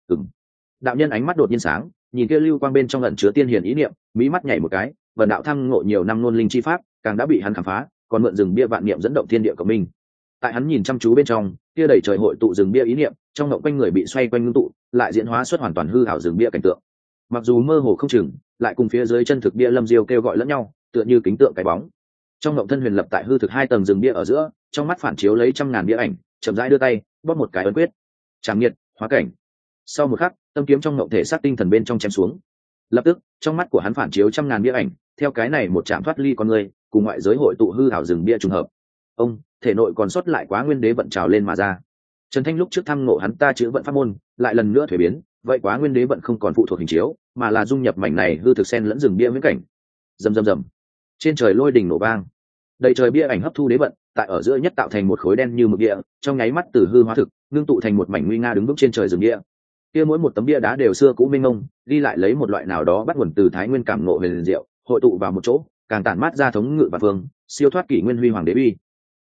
Đạo nhân ánh mắt đột nhiên sáng, nhìn kia lưu quang bên trong ẩn chứa tiên hiền ý niệm, mí mắt nhảy một cái, vần đạo thăng ngộ nhiều năm ngôn linh chi pháp, càng đã bị hắn khám phá, còn mượn rừng bia vạn niệm dẫn động thiên địa của mình. Tại hắn nhìn chăm chú bên trong, kia đầy trời hội tụ rừng bia ý niệm, trong ngộng quanh người bị xoay quanh ngưng tụ, lại diễn hóa xuất hoàn toàn hư ảo rừng bia cảnh tượng. Mặc dù mơ hồ không chừng, lại cùng phía dưới chân thực bia lâm diêu kêu gọi lẫn nhau, tựa như kính tượng cái bóng. Trong ngộng thân huyền lập tại hư thực hai tầng rừng bia ở giữa, trong mắt phản chiếu lấy trăm ngàn bia ảnh, chậm rãi đưa tay, bóp một cái ấn quyết. Trảm nghiệt, hóa cảnh. Sau một khắc, tâm kiếm trong ngộng thể xác tinh thần bên trong chém xuống. Lập tức, trong mắt của hắn phản chiếu trăm ngàn bia ảnh, theo cái này một chạm thoát ly con người, cùng ngoại giới hội tụ hư ảo rừng bia trùng hợp. Ông, thể nội còn sót lại quá nguyên đế vận trào lên mà ra. Trần Thanh lúc trước thăm ngộ hắn ta chữ vận pháp môn, lại lần nữa thuế biến, vậy quá nguyên đế vận không còn phụ thuộc hình chiếu, mà là dung nhập mảnh này hư thực sen lẫn rừng bia viễn cảnh. Rầm rầm rầm. Trên trời lôi đình nổ vang, đầy trời bia ảnh hấp thu đế vận, tại ở giữa nhất tạo thành một khối đen như mực địa, trong nháy mắt từ hư hóa thực, ngưng tụ thành một mảnh nguy nga đứng vững trên trời rừng địa. Kia mỗi một tấm bia đá đều xưa cũ minh mông, ghi lại lấy một loại nào đó bắt nguồn từ thái nguyên cảm ngộ về liền diệu, hội tụ vào một chỗ, càng tản mát ra thống ngự và phương, siêu thoát kỷ nguyên huy hoàng đế uy.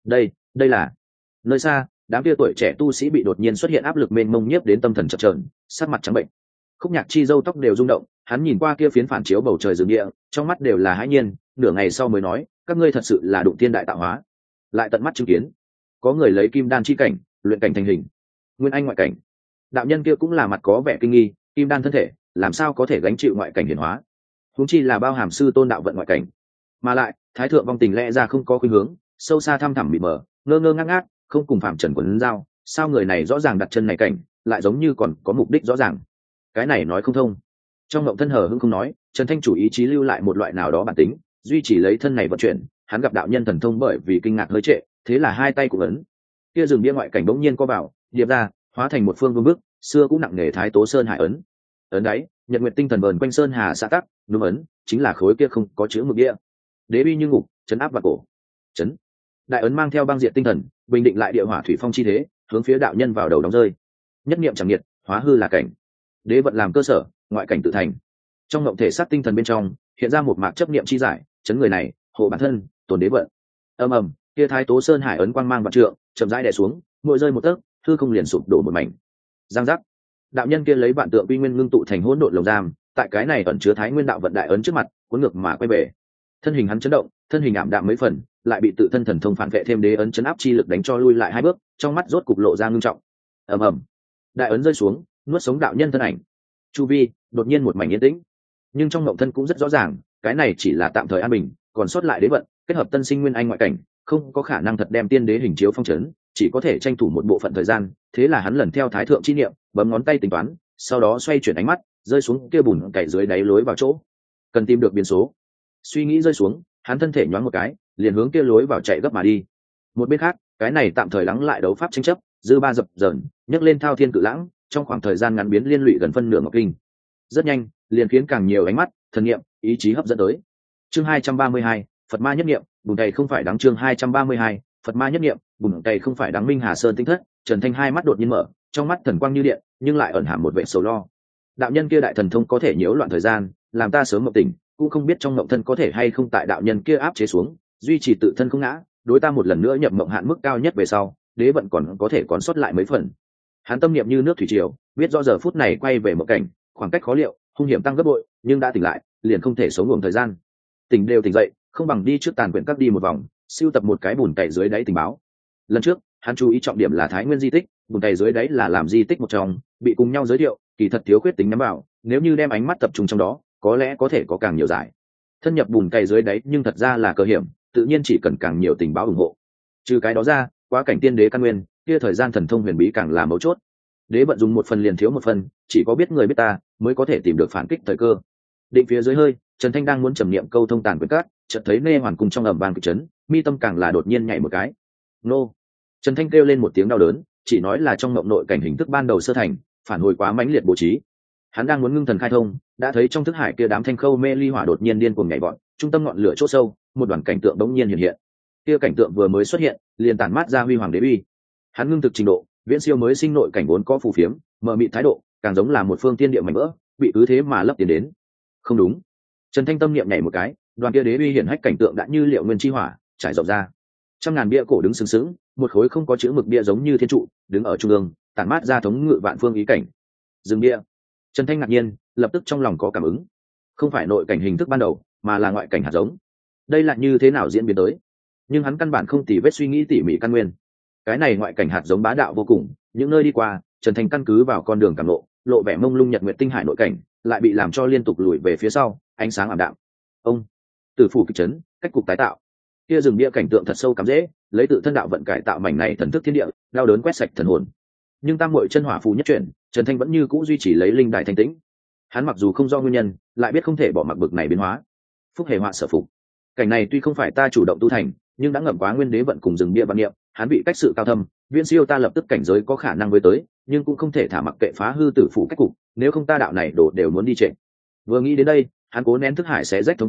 Đây là nơi xa, đám kia tuổi trẻ tu sĩ bị đột nhiên xuất hiện áp lực mênh mông nhiếp đến tâm thần chập chờn, sắc mặt trắng bệnh. Khúc Nhạc Chi râu tóc đều rung động, hắn nhìn qua kia phiến phản chiếu bầu trời rừng địa, trong mắt đều là hãi nhiên, nửa ngày sau mới nói, các ngươi thật sự là đụng thiên đại tạo hóa, lại tận mắt chứng kiến, có người lấy kim đan chi cảnh, luyện cảnh thành hình, nguyên anh ngoại cảnh. Đạo nhân kia cũng là mặt có vẻ kinh nghi, kim đan thân thể, làm sao có thể gánh chịu ngoại cảnh hiển hóa? Huống chi là bao hàm sư tôn đạo vận ngoại cảnh, mà lại thái thượng vong tình lẽ ra không có khuynh hướng, sâu xa thăm thẳm mịt mờ, ngơ ngơ ngác ngác, không cùng phạm trần quần giao, sao người này rõ ràng đặt chân này cảnh, lại giống như còn có mục đích rõ ràng. Cái này nói không thông. Trong ngộng thân hờ hững không nói, Trần Thanh chủ ý chí lưu lại một loại nào đó bản tính, duy trì lấy thân này vận chuyển. Hắn gặp đạo nhân thần thông bởi vì kinh ngạc hơi trệ, thế là hai tay cũng ấn. Kia rừng bia ngoại cảnh bỗng nhiên co vào, điệp ra, hóa thành một phương vương bức, xưa cũng nặng nề thái tố sơn hải ấn. Ấn đấy, nhật nguyệt tinh thần vờn quanh sơn hà xã tắc, núm ấn chính là khối kia không có chữ mực bia. Đế uy như ngục, chấn áp vào cổ. Chấn. Đại ấn mang theo băng diệt tinh thần, bình định lại địa hỏa thủy phong chi thế, hướng phía đạo nhân vào đầu đóng rơi. Nhất niệm chẳng nhiệt, hóa hư là cảnh. Đế vận làm cơ sở, ngoại cảnh tự thành. Trong ngộng thể xác tinh thần bên trong hiện ra một mạc chấp niệm chi giải, chấn người này, hộ bản thân, tồn đế vận. Ầm ầm, kia thái tố sơn hải ấn quang mang vạn trượng, chậm rãi đè xuống, mỗi rơi một tấc, hư không liền sụp đổ một mảnh. Giang giác. Đạo nhân kia lấy vạn tượng uy nguyên ngưng tụ thành hỗn độn lồng giam, tại cái này ẩn chứa thái nguyên đạo vận đại ấn trước mặt, cuốn ngược mà quay về. Thân hình hắn chấn động, thân hình ảm đạm mấy phần, lại bị tự thân thần thông phản vệ thêm đế ấn chấn áp chi lực đánh cho lui lại hai bước, trong mắt rốt cục lộ ra ngưng trọng. Ầm ầm. Đại ấn rơi xuống, nuốt sống đạo nhân thân ảnh. Chu vi đột nhiên một mảnh yên tĩnh, nhưng trong mộng thân cũng rất rõ ràng, cái này chỉ là tạm thời an bình, còn sót lại đế vận kết hợp tân sinh nguyên anh ngoại cảnh, không có khả năng thật đem tiên đế hình chiếu phong trấn, chỉ có thể tranh thủ một bộ phận thời gian. Thế là hắn lần theo thái thượng chi niệm, bấm ngón tay tính toán, sau đó xoay chuyển ánh mắt rơi xuống kia bùn cày dưới đáy lối vào chỗ, cần tìm được biến số. Suy nghĩ rơi xuống, hắn thân thể nhoáng một cái, liền hướng kia lối vào chạy gấp mà đi. Một bên khác, cái này tạm thời lắng lại đấu pháp tranh chấp, dư ba dập dờn, nhấc lên thao thiên cự lãng, trong khoảng thời gian ngắn biến liên lụy gần phân nửa ngọc kinh. Rất nhanh, liền khiến càng nhiều ánh mắt, thần niệm, ý chí hấp dẫn tới. Chương 232, Phật ma nhất niệm, bùn tày không phải đáng. Chương 232, Phật ma nhất niệm, bùn tày không phải đáng. Minh Hà Sơn tinh thất, Trần Thanh hai mắt đột nhiên mở, trong mắt thần quang như điện, nhưng lại ẩn hàm một vẻ sầu lo. Đạo nhân kia đại thần thông có thể nhiễu loạn thời gian, làm ta sớm mộng tỉnh, cũng không biết trong mộng thân có thể hay không tại đạo nhân kia áp chế xuống, duy trì tự thân không ngã, đối ta một lần nữa nhập mộng hạn mức cao nhất về sau, đế vận còn có thể còn sót lại mấy phần. Hắn tâm niệm như nước thủy triều, biết rõ giờ phút này quay về mộng cảnh, khoảng cách khó liệu, hung hiểm tăng gấp bội, nhưng đã tỉnh lại, liền không thể sống ngủ thời gian. Tỉnh đều tỉnh dậy, không bằng đi trước tàn quyển các đi một vòng, siêu tập một cái bùn cày dưới đáy tình báo. Lần trước, hắn chú ý trọng điểm là Thái Nguyên di tích, bùn cày dưới đáy là làm di tích một trong, bị cùng nhau giới thiệu, kỳ thật thiếu khuyết tính nắm vào, nếu như đem ánh mắt tập trung trong đó, có lẽ có thể có càng nhiều giải. Thân nhập bùn cày dưới đáy nhưng thật ra là cơ hiểm, tự nhiên chỉ cần càng nhiều tình báo ủng hộ. Trừ cái đó ra, quá cảnh tiên đế căn nguyên, kia thời gian thần thông huyền bí càng là mấu chốt. Đế vận dùng một phần liền thiếu một phần, chỉ có biết người biết ta mới có thể tìm được phản kích thời cơ. Định phía dưới hơi, Trần Thanh đang muốn trầm niệm câu thông tàn quyển cát, chợt thấy Nê Hoàn cùng trong ầm vang kịch chấn, mi tâm càng là đột nhiên nhảy một cái. Nô! Trần Thanh kêu lên một tiếng đau đớn, chỉ nói là trong mộng nội cảnh hình thức ban đầu sơ thành, phản hồi quá mãnh liệt bố trí. Hắn đang muốn ngưng thần khai thông, đã thấy trong thức hải kia đám thanh khâu mê ly hỏa đột nhiên điên cuồng nhảy vọt, trung tâm ngọn lửa chỗ sâu, một đoàn cảnh tượng bỗng nhiên hiện hiện. Kia cảnh tượng vừa mới xuất hiện, liền tản mát ra huy hoàng đế uy. Hắn ngưng thực trình độ, viễn siêu mới sinh nội cảnh vốn có phù phiếm, mờ mịt thái độ, càng giống là một phương tiên địa mảnh vỡ, bị cứ thế mà lấp tiến đến. Không đúng. Trần Thanh tâm niệm nhảy một cái, đoàn kia đế uy hiển hách cảnh tượng đã như liệu nguyên chi hỏa, trải rộng ra. Trăm ngàn bia cổ đứng sừng sững, một khối không có chữ mực bia giống như thiên trụ, đứng ở trung ương, tản mát ra thống ngự vạn phương ý cảnh. Dừng bia. Trần Thanh ngạc nhiên, lập tức trong lòng có cảm ứng. Không phải nội cảnh hình thức ban đầu, mà là ngoại cảnh hạt giống. Đây là như thế nào diễn biến tới? Nhưng hắn căn bản không tỉ vết suy nghĩ tỉ mỉ căn nguyên. Cái này ngoại cảnh hạt giống bá đạo vô cùng, những nơi đi qua, Trần Thanh căn cứ vào con đường cảm lộ vẻ mông lung nhật nguyệt tinh hải nội cảnh, lại bị làm cho liên tục lùi về phía sau, ánh sáng ảm đạm. Ông, tử phủ kịch chấn, cách cục tái tạo. Kia rừng bia cảnh tượng thật sâu cắm dễ, lấy tự thân đạo vận cải tạo mảnh này thần thức thiên địa, đau đớn quét sạch thần hồn. Nhưng tam muội chân hỏa phù nhất chuyển, Trần Thanh vẫn như cũ duy trì lấy linh đại thanh tĩnh. Hắn mặc dù không do nguyên nhân, lại biết không thể bỏ mặc bực này biến hóa. Phúc hề họa sở phục. Cảnh này tuy không phải ta chủ động tu thành, nhưng đã ngậm quá nguyên đế vận cùng rừng bia văn niệm, hắn bị cách sự cao thâm, viễn siêu ta lập tức cảnh giới có khả năng với tới, nhưng cũng không thể thả mặc kệ phá hư tử phủ cách cục, nếu không ta đạo này đổ đều muốn đi trệ. Vừa nghĩ đến đây, hắn cố nén thức hải xé rách thống khổ,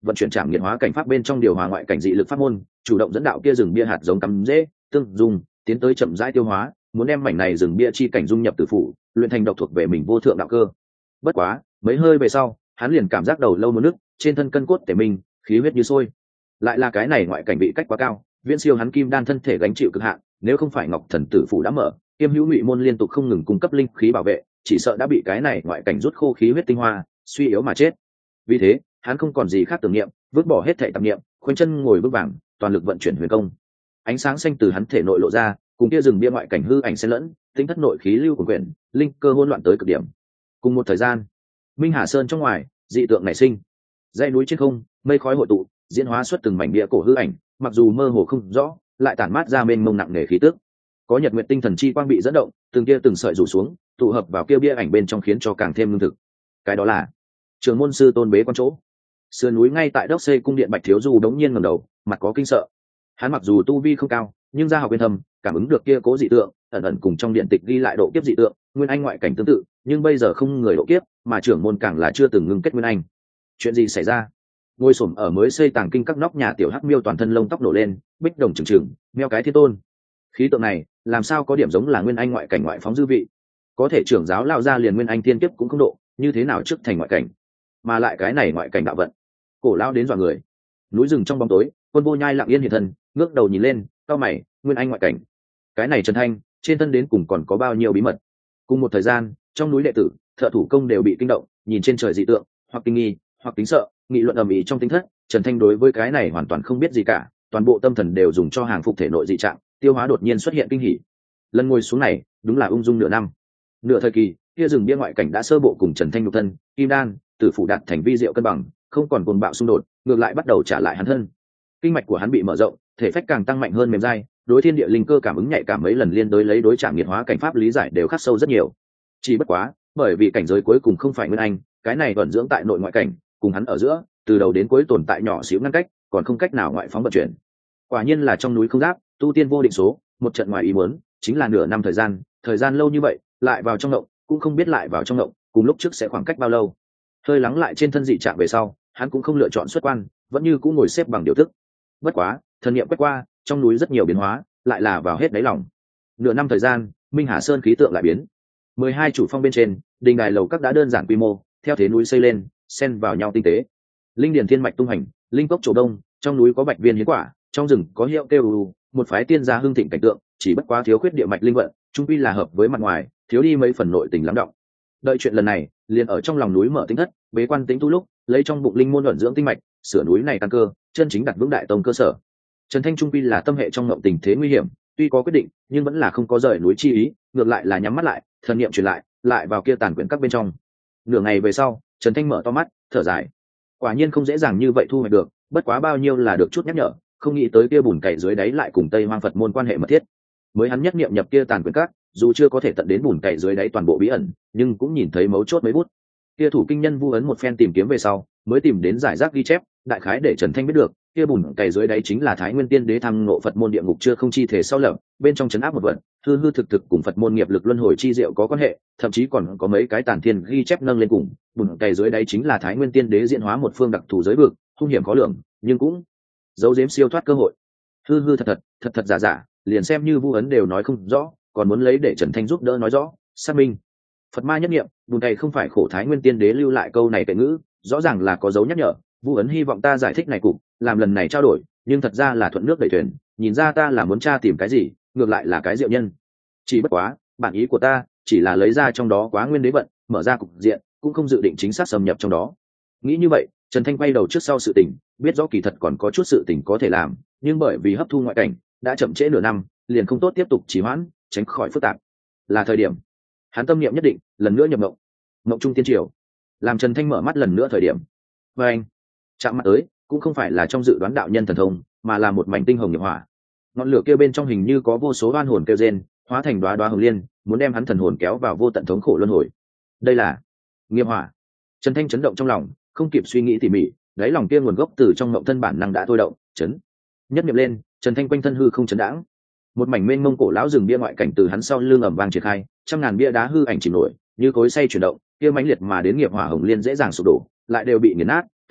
vận chuyển trảm nghiệt hóa cảnh pháp bên trong điều hòa ngoại cảnh dị lực pháp môn, chủ động dẫn đạo kia rừng bia hạt giống cắm dễ tương dùng tiến tới chậm rãi tiêu hóa, muốn đem mảnh này rừng bia chi cảnh dung nhập tử phủ, luyện thành độc thuộc về mình vô thượng đạo cơ. Bất quá mấy hơi về sau, hắn liền cảm giác đầu lâu muốn nứt, trên thân cân cốt tể mình, khí huyết như sôi. Lại là cái này ngoại cảnh bị cách quá cao, viễn siêu hắn kim đan thân thể gánh chịu cực hạn, nếu không phải ngọc thần tử phủ đã mở, Tiêm Hữu Ngụy môn liên tục không ngừng cung cấp linh khí bảo vệ, chỉ sợ đã bị cái này ngoại cảnh rút khô khí huyết tinh hoa, suy yếu mà chết. Vì thế, hắn không còn gì khác tưởng niệm, vứt bỏ hết thảy tạp niệm, khoanh chân ngồi vững vàng, toàn lực vận chuyển huyền công. Ánh sáng xanh từ hắn thể nội lộ ra, cùng kia rừng bia ngoại cảnh hư ảnh xen lẫn, tính thất nội khí lưu của quyển, linh cơ hỗn loạn tới cực điểm. Cùng một thời gian, Minh Hà Sơn trong ngoài, dị tượng nảy sinh. Dãy núi trên không, mây khói hội tụ, diễn hóa xuất từng mảnh bia cổ hư ảnh, mặc dù mơ hồ không rõ, lại tản mát ra mênh mông nặng nề khí tức. Có nhật nguyệt tinh thần chi quang bị dẫn động, từng kia từng sợi rủ xuống, tụ hợp vào kia bia ảnh bên trong khiến cho càng thêm lương thực. Cái đó là Trường môn sư tôn bế quan chỗ. Sườn núi ngay tại Đốc Xê cung điện Bạch Thiếu Du đống nhiên ngẩng đầu, mặt có kinh sợ. Hắn mặc dù tu vi không cao, nhưng gia học bên thâm, cảm ứng được kia cố dị tượng, ẩn ẩn cùng trong điện tịch ghi lại độ kiếp dị tượng, nguyên anh ngoại cảnh tương tự, nhưng bây giờ không người độ kiếp, mà trưởng môn càng là chưa từng ngưng kết nguyên anh. Chuyện gì xảy ra? Ngôi xổm ở mới xây tàng kinh các nóc nhà tiểu hắc miêu toàn thân lông tóc nổ lên, bích đồng trừng trừng, meo cái thiên tôn. Khí tượng này, làm sao có điểm giống là nguyên anh ngoại cảnh ngoại phóng dư vị? Có thể trưởng giáo lao ra liền nguyên anh tiên kiếp cũng không độ, như thế nào trước thành ngoại cảnh? Mà lại cái này ngoại cảnh đạo vận, cổ lao đến dọa người. Núi rừng trong bóng tối, Quân Vô Nhai lặng yên hiện thân, ngước đầu nhìn lên, cau mày, nguyên anh ngoại cảnh. Cái này Trần Thanh, trên thân đến cùng còn có bao nhiêu bí mật? Cùng một thời gian, trong núi đệ tử, thợ thủ công đều bị kinh động, nhìn trên trời dị tượng, hoặc kinh nghi, hoặc kính sợ, nghị luận ầm ĩ trong tính thất. Trần Thanh đối với cái này hoàn toàn không biết gì cả, toàn bộ tâm thần đều dùng cho hàng phục thể nội dị trạng, tiêu hóa đột nhiên xuất hiện kinh hỉ. Lần ngồi xuống này, đúng là ung dung nửa năm. Nửa thời kỳ, kia rừng bia ngoại cảnh đã sơ bộ cùng Trần Thanh nhục thân, kim đan, tử phủ đạt thành vi diệu cân bằng, không còn cuồng bạo xung đột, ngược lại bắt đầu trả lại hắn thân. Kinh mạch của hắn bị mở rộng, thể phách càng tăng mạnh hơn mềm dai, đối thiên địa linh cơ cảm ứng nhạy cảm mấy lần liên đối lấy đối trạng nghiệt hóa cảnh pháp lý giải đều khắc sâu rất nhiều. Chỉ bất quá, bởi vì cảnh giới cuối cùng không phải nguyên anh, cái này vận dưỡng tại nội ngoại cảnh, cùng hắn ở giữa, từ đầu đến cuối tồn tại nhỏ xíu ngăn cách, còn không cách nào ngoại phóng vận chuyển. Quả nhiên là trong núi không giáp, tu tiên vô định số, một trận ngoài ý muốn, chính là nửa năm thời gian lâu như vậy, lại vào trong động, cũng không biết lại vào trong động, cùng lúc trước sẽ khoảng cách bao lâu. Hơi lắng lại trên thân dị trạng về sau, hắn cũng không lựa chọn xuất quan, vẫn như cũng ngồi xếp bằng điều thức. Bất quá, thần niệm quét qua, trong núi rất nhiều biến hóa, lại là vào hết đáy lòng. Nửa năm thời gian, Minh Hà Sơn khí tượng lại biến. 12 chủ phong bên trên, đình đài lầu các đã đơn giản quy mô, theo thế núi xây lên, xen vào nhau tinh tế. Linh điển thiên mạch tung hành, linh cốc trổ đông, trong núi có bạch viên hiến quả, trong rừng có hiệu kêu một phái tiên gia hưng thịnh cảnh tượng, chỉ bất quá thiếu khuyết địa mạch linh vận, trung quy là hợp với mặt ngoài, thiếu đi mấy phần nội tình lắng động. Đợi chuyện lần này, liền ở trong lòng núi mở tinh thất, bế quan tính tu lúc, lấy trong bụng linh môn luận dưỡng tinh mạch, sửa núi này căn cơ, chân chính đặt vững đại tông cơ sở. Trần Thanh trung quy là tâm hệ trong ngộng tình thế nguy hiểm, tuy có quyết định, nhưng vẫn là không có rời núi chi ý, ngược lại là nhắm mắt lại, thần niệm truyền lại vào kia tàn quyển các bên trong. Nửa ngày về sau, Trần Thanh mở to mắt, thở dài. Quả nhiên không dễ dàng như vậy thu hoạch được, bất quá bao nhiêu là được chút nhắc nhở, không nghĩ tới kia bùn cày dưới đáy lại cùng Tây Hoang Phật môn quan hệ mật thiết. Mới hắn nhất niệm nhập kia tàn quyển các, dù chưa có thể tận đến bùn cày dưới đáy toàn bộ bí ẩn, nhưng cũng nhìn thấy mấu chốt mấy bút. Kia thủ kinh nhân vu ấn một phen tìm kiếm về sau, mới tìm đến giải rác ghi chép, đại khái để Trần Thanh biết được, kia bùn cày dưới đáy chính là Thái Nguyên Tiên Đế thăng ngộ Phật môn địa ngục chưa không chi thể sau lập, bên trong trấn áp một vận, hư hư thực thực cùng Phật môn nghiệp lực luân hồi chi diệu có quan hệ, thậm chí còn có mấy cái tàn thiên ghi chép nâng lên cùng, bùn cày dưới đáy chính là Thái Nguyên Tiên Đế diễn hóa một phương đặc thù giới vực, hung hiểm khó lường, nhưng cũng giấu giếm siêu thoát cơ hội. Hư hư thật giả, liền xem như vu ấn đều nói không rõ, còn muốn lấy để Trần Thanh giúp đỡ nói rõ, xác minh. Phật ma nhất niệm, bùn cày không phải khổ Thái Nguyên Tiên Đế lưu lại câu này kệ ngữ, rõ ràng là có dấu nhắc nhở, vu ấn hy vọng ta giải thích này cục, làm lần này trao đổi, nhưng thật ra là thuận nước đẩy thuyền, nhìn ra ta là muốn tra tìm cái gì, ngược lại là cái diệu nhân. Chỉ bất quá, bản ý của ta chỉ là lấy ra trong đó quá nguyên đế vận, mở ra cục diện, cũng không dự định chính xác xâm nhập trong đó. Nghĩ như vậy, Trần Thanh quay đầu trước sau sự tình, biết rõ kỳ thật còn có chút sự tình có thể làm, nhưng bởi vì hấp thu ngoại cảnh đã chậm trễ nửa năm, liền không tốt tiếp tục trì hoãn, tránh khỏi phức tạp. Là thời điểm, hắn tâm niệm nhất định, lần nữa nhập mộng trung tiên triều, làm Trần Thanh mở mắt lần nữa thời điểm. Và anh chạm mặt tới, cũng không phải là trong dự đoán đạo nhân thần thông, mà là một mảnh tinh hồng nghiệp hỏa. Ngọn lửa kêu bên trong hình như có vô số oan hồn kêu rên, hóa thành đóa hồng liên, muốn đem hắn thần hồn kéo vào vô tận thống khổ luân hồi. Đây là nghiệp hỏa. Trần Thanh chấn động trong lòng, không kịp suy nghĩ tỉ mỉ, đáy lòng kia nguồn gốc từ trong mộng thân bản năng đã thôi động, chấn. Nhất niệm lên, Trần Thanh quanh thân hư không chấn đãng. Một mảnh mênh mông cổ lão rừng bia ngoại cảnh từ hắn sau lưng ầm vang triển khai, trăm ngàn bia đá hư ảnh chìm nổi, như cối xay chuyển động, kia mãnh liệt mà đến nghiệp hỏa hồng liên dễ dàng sụp đổ, lại đều bị nghiền nát, thu nạp,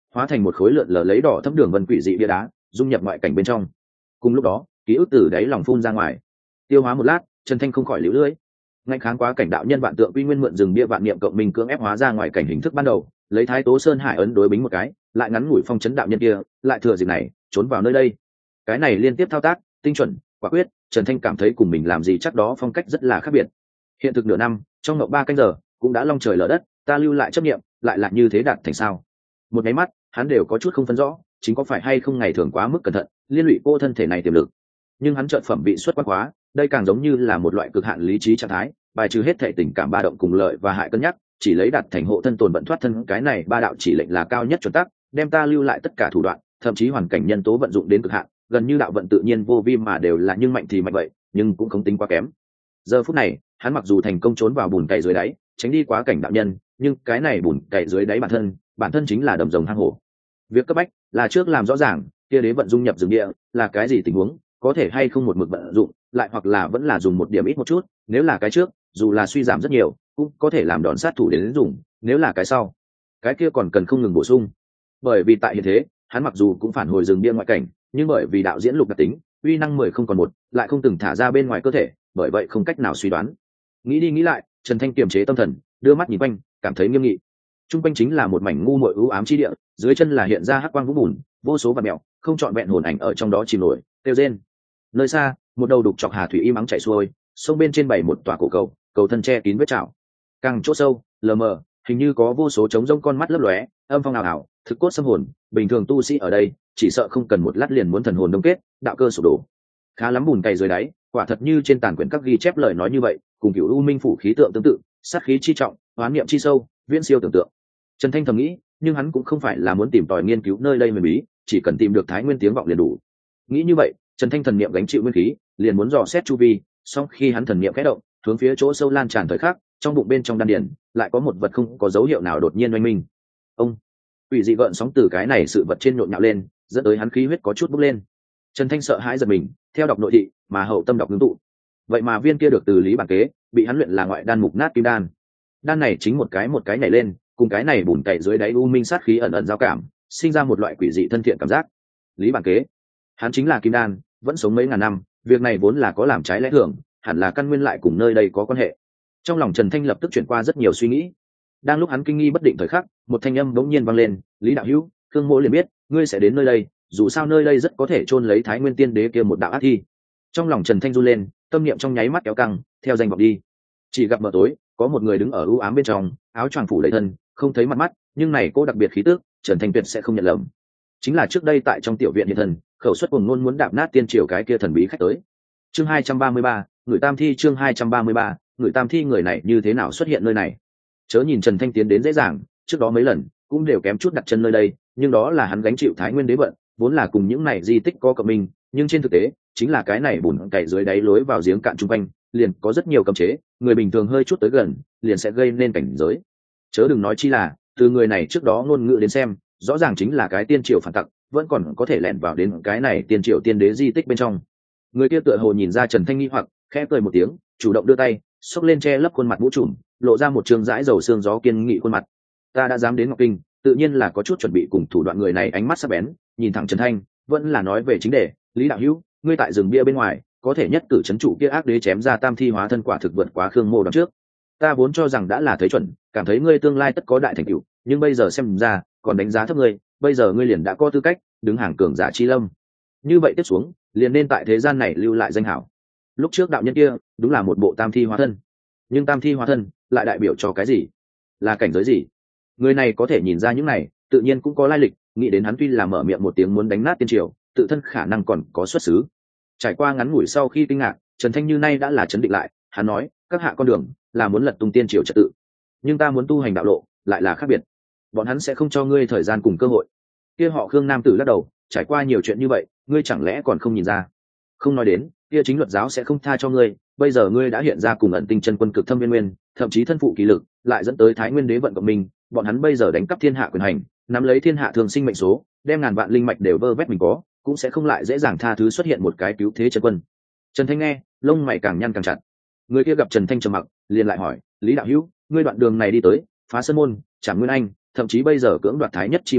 hóa thành một khối lượn lờ lấy đỏ thấm đường vân quỷ dị bia đá dung nhập ngoại cảnh bên trong. Cùng lúc đó ký ức từ đáy lòng phun ra ngoài. Tiêu hóa một lát, Trần Thanh không khỏi liễu lưỡi. Ngạnh kháng quá cảnh đạo nhân vạn tượng quy nguyên mượn rừng bia vạn niệm cộng minh cưỡng ép hóa ra ngoài cảnh hình thức ban đầu, lấy Thái Tố Sơn Hải ấn đối bính một cái, lại ngắn ngủi phong chấn đạo nhân kia, lại thừa dịp này trốn vào nơi đây. Cái này liên tiếp thao tác, tinh chuẩn, quả quyết, Trần Thanh cảm thấy cùng mình làm gì chắc đó phong cách rất là khác biệt. Hiện thực nửa năm, trong ngộ 3 canh giờ, cũng đã long trời lở đất, ta lưu lại chấp niệm, lại là như thế đạt thành sao? Một cái mắt, hắn đều có chút không phân rõ, chính có phải hay không ngày thường quá mức cẩn thận, liên lụy cô thân thể này tiềm lực. Nhưng hắn chợt phẩm bị xuất quan hóa, đây càng giống như là một loại cực hạn lý trí trạng thái, bài trừ hết thể tình cảm ba động cùng lợi và hại cân nhắc, chỉ lấy đạt thành hộ thân tồn vận thoát thân, cái này ba đạo chỉ lệnh là cao nhất chuẩn tắc, đem ta lưu lại tất cả thủ đoạn, thậm chí hoàn cảnh nhân tố vận dụng đến cực hạn, gần như đạo vận tự nhiên vô vi mà đều là nhưng mạnh thì mạnh vậy, nhưng cũng không tính quá kém. Giờ phút này, hắn mặc dù thành công trốn vào bùn cày dưới đáy, tránh đi quá cảnh đạo nhân, nhưng cái này bùn cày dưới đáy bản thân chính là đầm rồng hang hổ. Việc cấp bách là trước làm rõ ràng kia đế vận dung nhập rừng địa là cái gì tình huống, có thể hay không một mực vận dụng, lại hoặc là vẫn là dùng một điểm ít một chút, nếu là cái trước, dù là suy giảm rất nhiều, cũng có thể làm đòn sát thủ đến dùng, nếu là cái sau, cái kia còn cần không ngừng bổ sung. Bởi vì tại hiện thế, hắn mặc dù cũng phản hồi rừng bia ngoại cảnh, nhưng bởi vì đạo diễn lục đặc tính, uy năng 10 không còn một, lại không từng thả ra bên ngoài cơ thể, bởi vậy không cách nào suy đoán. Nghĩ đi nghĩ lại, Trần Thanh kiềm chế tâm thần, đưa mắt nhìn quanh, cảm thấy nghiêm nghị. Trung quanh chính là một mảnh ngu muội u ám chi địa, dưới chân là hiện ra hắc quang vũng bùn, vô số vật mèo, không trọn vẹn hồn ảnh ở trong đó chìm nổi, tiêu rên. Nơi xa, một đầu đục chọc hà thủy im ắng chảy xuôi, sông bên trên bảy một tòa cổ cầu, cầu thân che kín vết trảo. Càng chỗ sâu, lờ mờ, hình như có vô số trống rỗng con mắt lấp lóe, âm phong ảo ảo, thực cốt xâm hồn, bình thường tu sĩ ở đây, chỉ sợ không cần một lát liền muốn thần hồn đông kết, đạo cơ sụp đổ. Khá lắm bùn cày dưới đáy, quả thật như trên tàn quyển các ghi chép lời nói như vậy, cùng Cửu U Minh phủ khí tượng tương tự, sát khí chi trọng, hoán niệm chi sâu, viễn siêu tưởng tượng. Trần Thanh thầm nghĩ, nhưng hắn cũng không phải là muốn tìm tòi nghiên cứu nơi đây huyền bí, chỉ cần tìm được Thái Nguyên tiếng vọng liền đủ. Nghĩ như vậy, Trần Thanh thần niệm gánh chịu nguyên khí, liền muốn dò xét chu vi, song khi hắn thần niệm khẽ động, hướng phía chỗ sâu lan tràn thời khắc, trong bụng bên trong đan điền, lại có một vật không có dấu hiệu nào đột nhiên oanh minh. Ông, quỷ dị gợn sóng từ cái này sự vật trên nhộn nhạo lên, dẫn tới hắn khí huyết có chút bốc lên. Trần Thanh sợ hãi giật mình, theo đọc nội thị, mà hậu tâm đọc ngưng tụ. Vậy mà viên kia được từ lý bản kế, bị hắn luyện là ngoại đan mục nát kim đan. Đan này chính một cái nhảy lên, cùng cái này bùn cày dưới đáy u minh sát khí ẩn ẩn giao cảm, sinh ra một loại quỷ dị thân thiện cảm giác. Lý bản kế, hắn chính là kim đan, vẫn sống mấy ngàn năm, việc này vốn là có làm trái lẽ thường, hẳn là căn nguyên lại cùng nơi đây có quan hệ. Trong lòng Trần Thanh lập tức chuyển qua rất nhiều suy nghĩ. Đang lúc hắn kinh nghi bất định thời khắc, một thanh âm bỗng nhiên vang lên, "Lý đạo hữu, Khương Mỗ liền biết, ngươi sẽ đến nơi đây, dù sao nơi đây rất có thể chôn lấy Thái Nguyên Tiên Đế kia một đạo ác thi." Trong lòng Trần Thanh run lên, tâm niệm trong nháy mắt kéo căng, theo danh vọng đi. Chỉ gặp mờ tối, có một người đứng ở u ám bên trong, áo choàng phủ đầy thân, không thấy mặt mắt, nhưng này cô đặc biệt khí tức, Trần Thanh tuyệt sẽ không nhận lầm. Chính là trước đây tại trong tiểu viện hiện thần, khẩu xuất cuồng ngôn muốn đạp nát tiên triều cái kia thần bí khách tới. Chương 233, người tam thi, chương 233, người tam thi, người này như thế nào xuất hiện nơi này? Chớ nhìn Trần Thanh tiến đến dễ dàng, trước đó mấy lần cũng đều kém chút đặt chân nơi đây, nhưng đó là hắn gánh chịu Thái Nguyên đế vận, vốn là cùng những này di tích có cộng minh, nhưng trên thực tế, chính là cái này bùn cày dưới đáy lối vào giếng cạn trung quanh, liền có rất nhiều cấm chế, người bình thường hơi chút tới gần, liền sẽ gây nên cảnh giới. Chớ đừng nói chi là, từ người này trước đó ngôn ngữ đến xem, rõ ràng chính là cái tiên triều phản tặc, vẫn còn có thể lẻn vào đến cái này tiên triều tiên đế di tích bên trong. Người kia tựa hồ nhìn ra Trần Thanh nghi hoặc, khẽ cười một tiếng, chủ động đưa tay xốc lên che lấp khuôn mặt mũ trùm, lộ ra một trường dãi dầu xương gió kiên nghị khuôn mặt. Ta đã dám đến Ngọc Kinh, tự nhiên là có chút chuẩn bị, cùng thủ đoạn người này ánh mắt sắc bén, nhìn thẳng Trần Thanh, vẫn là nói về chính đề. Lý đạo hữu, ngươi tại rừng bia bên ngoài, có thể nhất cử trấn trụ kia ác đế chém ra tam thi hóa thân, quả thực vượt quá Khương Mô đoán trước. Ta vốn cho rằng đã là thấy chuẩn, cảm thấy ngươi tương lai tất có đại thành tựu, nhưng bây giờ xem ra còn đánh giá thấp ngươi. Bây giờ ngươi liền đã có tư cách đứng hàng cường giả chi lâm, như vậy tiếp xuống liền nên tại thế gian này lưu lại danh hảo. Lúc trước đạo nhân kia đúng là một bộ tam thi hóa thân, nhưng tam thi hóa thân lại đại biểu cho cái gì, là cảnh giới gì? Người này có thể nhìn ra những này, tự nhiên cũng có lai lịch. Nghĩ đến hắn tuy là mở miệng một tiếng muốn đánh nát tiên triều, tự thân khả năng còn có xuất xứ. Trải qua ngắn ngủi sau khi kinh ngạc, Trần Thanh như nay đã là chấn định lại. Hắn nói, các hạ con đường là muốn lật tung tiên triều trật tự, nhưng ta muốn tu hành đạo lộ lại là khác biệt. Bọn hắn sẽ không cho ngươi thời gian cùng cơ hội. Kia họ Khương nam tử lắc đầu, trải qua nhiều chuyện như vậy, ngươi chẳng lẽ còn không nhìn ra? Không nói đến, kia chính luật giáo sẽ không tha cho ngươi. Bây giờ ngươi đã hiện ra cùng ẩn tinh chân quân cực thâm viên nguyên, thậm chí thân phụ kỳ lực, lại dẫn tới Thái Nguyên đế vận cộng mình. Bọn hắn bây giờ đánh cắp thiên hạ quyền hành, nắm lấy thiên hạ thường sinh mệnh số, đem ngàn vạn linh mạch đều vơ vét mình có, cũng sẽ không lại dễ dàng tha thứ xuất hiện một cái cứu thế chân quân. Trần Thanh nghe, lông mày càng nhăn càng chặt. Người kia gặp Trần Thanh trầm mặc, liền lại hỏi, Lý đạo hữu, ngươi đoạn đường này đi tới, phá sơn môn, Trảm Nguyên Anh, thậm chí bây giờ cưỡng đoạt Thái Nhất chi môn,